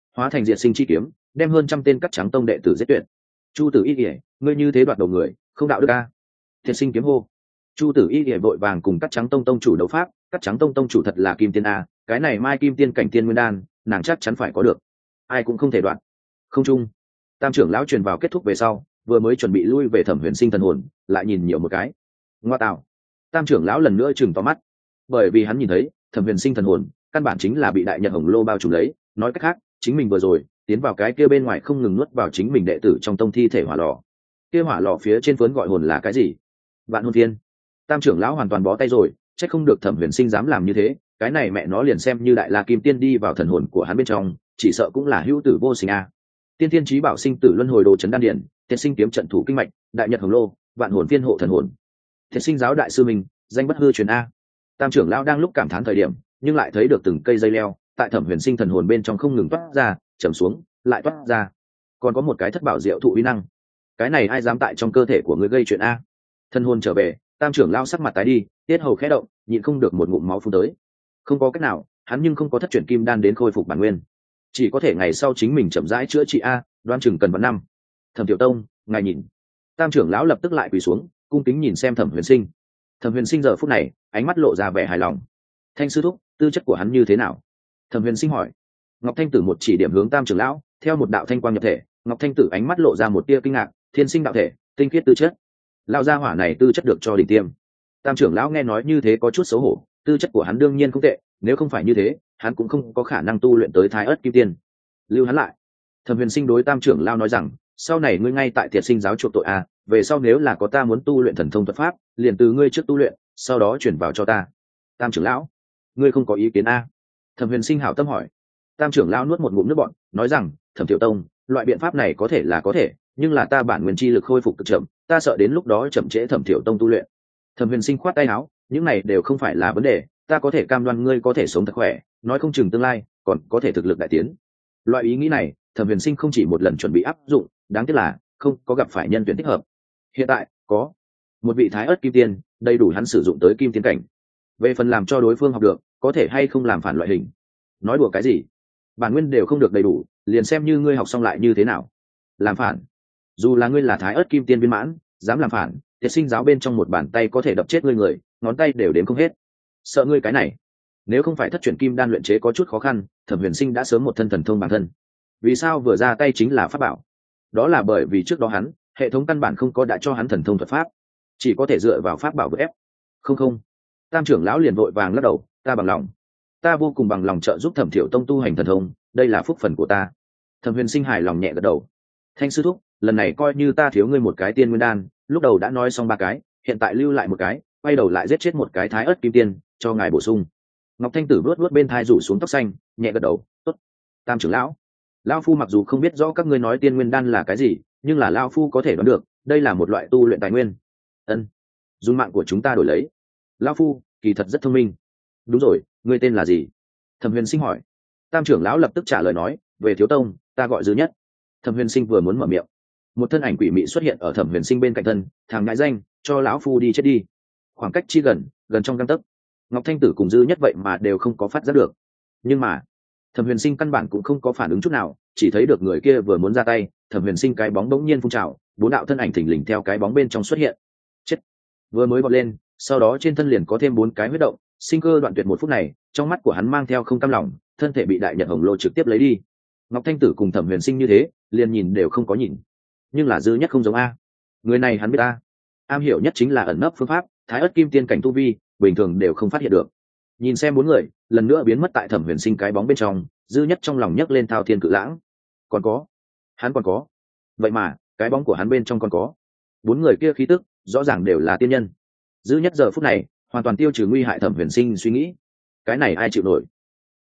hóa thành diệt sinh chi kiếm, đem hơn trăm tên cắt trắng tông đệ tử giết tuyệt. Chu tử y ỉa, ngươi như thế đoạt đầu người, không đạo đức a. Thiệt sinh kiếm hô. Chu tử y ỉa vội vàng cùng cắt trắng tông tông chủ đấu pháp, cắt trắng tông tông chủ thật là kim tiên a, cái này mai kim tiên cảnh tiên nguyên đan, nàng chắc chắn phải có được, ai cũng không thể đoạt. Không chung, tam trưởng lão truyền vào kết thúc về sau, vừa mới chuẩn bị lui về Thẩm Huyền Sinh thần hồn, lại nhìn nhiều một cái. Ngoa tạo. Tam trưởng lão lần nữa chừng to mắt, bởi vì hắn nhìn thấy Thẩm Huyền Sinh thần hồn căn bản chính là bị đại nhật hồng lô bao trùm lấy, nói cách khác chính mình vừa rồi tiến vào cái kia bên ngoài không ngừng nuốt vào chính mình đệ tử trong tông thi thể hỏa lò. Kia hỏa lò phía trên phớn gọi hồn là cái gì? Vạn hồn thiên. Tam trưởng lão hoàn toàn bó tay rồi, chắc không được Thẩm Huyền Sinh dám làm như thế, cái này mẹ nó liền xem như đại la kim tiên đi vào thần hồn của hắn bên trong, chỉ sợ cũng là hữu tử vô sinh a. Tiên tiên chí bảo sinh tử luân hồi đồ trấn đan điển, thiệt sinh kiếm trận thủ kinh mạch, đại nhật hồng lô, vạn hồn phiên hộ thần hồn. Thiệt sinh giáo đại sư mình, danh bất hư truyền a. Tam trưởng lão đang lúc cảm thán thời điểm, nhưng lại thấy được từng cây dây leo tại Thẩm Huyền Sinh thần hồn bên trong không ngừng toát ra, trầm xuống, lại toát ra. Còn có một cái thất bảo diệu thụ uy năng. Cái này ai dám tại trong cơ thể của ngươi gây chuyện a? Thần hồn trở về, tam trưởng lão sắc mặt tái đi, tiết hầu khẽ động, nhịn không được một ngụm máu phun tới. Không có cách nào, hắn nhưng không có thất truyền kim đan đến khôi phục bản nguyên, chỉ có thể ngày sau chính mình chậm rãi chữa trị a, đoan chừng cần vạn năm. Thẩm Tiểu Tông, ngài nhìn. Tam trưởng lão lập tức lại quỳ xuống, cung kính nhìn xem Thẩm Huyền Sinh. Thẩm Huyền Sinh giờ phút này ánh mắt lộ ra vẻ hài lòng. Thanh sư thúc, tư chất của hắn như thế nào? Thẩm Huyền Sinh hỏi. Ngọc Thanh Tử một chỉ điểm hướng tam trưởng lão, theo một đạo thanh quang nhập thể, Ngọc Thanh Tử ánh mắt lộ ra một tia kinh ngạc, thiên sinh đạo thể, tinh khiết tư chất. Lão gia hỏa này tư chất được cho đỉnh tiêm. Tam trưởng lão nghe nói như thế có chút xấu hổ, tư chất của hắn đương nhiên không tệ, nếu không phải như thế, hắn cũng không có khả năng tu luyện tới Thái Ức Kim Tiên. Lưu hắn lại. Thẩm Huyền Sinh đối tam trưởng lão nói rằng, sau này ngươi ngay tại Thiệt Sinh giáo chuộc tội a, về sau nếu là có ta muốn tu luyện thần thông thuật pháp, liền từ ngươi trước tu luyện, sau đó chuyển vào cho ta. Tam trưởng lão, ngươi không có ý kiến a? Thẩm Huyền Sinh hảo tâm hỏi. Tam trưởng lão nuốt một ngụm nước bọt, nói rằng, Thẩm Tiểu Tông, loại biện pháp này có thể là có thể, nhưng là ta bản nguyên chi lực khôi phục cực chậm, ta sợ đến lúc đó chậm trễ Thẩm Tiểu Tông tu luyện. Thẩm Huyền Sinh khoát tay áo, những này đều không phải là vấn đề, ta có thể cam đoan ngươi có thể sống thật khỏe, nói không chừng tương lai còn có thể thực lực đại tiến. Loại ý nghĩ này, Thẩm Huyền Sinh không chỉ một lần chuẩn bị áp dụng, đáng tiếc là không có gặp phải nhân tuyển thích hợp. Hiện tại có một vị Thái Ức Kim Tiên, đầy đủ hắn sử dụng tới kim tiên cảnh. Về phần làm cho đối phương học được, có thể hay không làm phản loại hình, nói đùa cái gì? Bản nguyên đều không được đầy đủ, liền xem như ngươi học xong lại như thế nào? Làm phản? Dù là ngươi là Thái Ức Kim Tiên viên mãn, dám làm phản, Thiệt Sinh giáo bên trong một bàn tay có thể đập chết ngươi người, ngón tay đều đếm không hết. Sợ ngươi cái này? Nếu không phải thất truyền kim đan luyện chế có chút khó khăn, Thẩm Huyền Sinh đã sớm một thân thần thông bản thân. Vì sao vừa ra tay chính là pháp bảo? Đó là bởi vì trước đó hắn, hệ thống căn bản không có đã cho hắn thần thông thuật pháp, chỉ có thể dựa vào pháp bảo vượt ép. Không không. Tam trưởng lão liền vội vàng lắc đầu, ta bằng lòng, ta vô cùng bằng lòng trợ giúp Thẩm Thiểu Tông tu hành thần thông, đây là phúc phần của ta. Thẩm Huyền Sinh hài lòng nhẹ gật đầu. Thanh sư thúc, lần này coi như ta thiếu ngươi một cái tiên nguyên đan, lúc đầu đã nói xong ba cái, hiện tại lưu lại một cái, quay đầu lại giết chết một cái Thái Ức Kim Tiên, cho ngài bổ sung. Ngọc Thanh Tử vuốt vuốt bên thai rủ xuống tóc xanh, nhẹ gật đầu, tốt. Tam trưởng lão, lão phu mặc dù không biết rõ các ngươi nói tiên nguyên đan là cái gì, nhưng là lão phu có thể đoán được, đây là một loại tu luyện tài nguyên. Ân, dùng mạng của chúng ta đổi lấy. Lão phu kỳ thật rất thông minh. Đúng rồi, ngươi tên là gì? Thẩm Huyền Sinh hỏi. Tam trưởng lão lập tức trả lời nói, về Thiếu Tông, ta gọi Dư Nhất. Thẩm Huyền Sinh vừa muốn mở miệng, một thân ảnh quỷ mị xuất hiện ở Thẩm Huyền Sinh bên cạnh thân, thằng ngại danh, cho lão phu đi chết đi. Khoảng cách chi gần, gần trong gang tấc. Ngọc Thanh Tử cùng Dư Nhất vậy mà đều không có phát giác được. Nhưng mà Thẩm Huyền Sinh căn bản cũng không có phản ứng chút nào, chỉ thấy được người kia vừa muốn ra tay, Thẩm Huyền Sinh cái bóng bỗng nhiên phun trào, bốn đạo thân ảnh thình lình theo cái bóng bên trong xuất hiện. Chết! Vừa mới vọt lên, sau đó trên thân liền có thêm bốn cái huyết động, sinh cơ đoạn tuyệt. Một phút này, trong mắt của hắn mang theo không cam lòng, thân thể bị đại nhật hồng lô trực tiếp lấy đi. Ngọc Thanh Tử cùng Thẩm Huyền Sinh như thế, liền nhìn đều không có nhìn. Nhưng là Dư Nhất không giống a. Người này hắn biết a. Am hiểu nhất chính là ẩn nấp phương pháp, Thái Ức Kim Tiên cảnh tu vi, bình thường đều không phát hiện được. Nhìn xem bốn người lần nữa biến mất tại Thẩm Huyền Sinh cái bóng bên trong, Dư Nhất trong lòng nhấc lên thao thiên cự lãng. Còn có, hắn còn có. Vậy mà, cái bóng của hắn bên trong còn có. Bốn người kia khí tức, rõ ràng đều là tiên nhân. Dư Nhất giờ phút này, hoàn toàn tiêu trừ nguy hại Thẩm Huyền Sinh suy nghĩ. Cái này ai chịu nổi?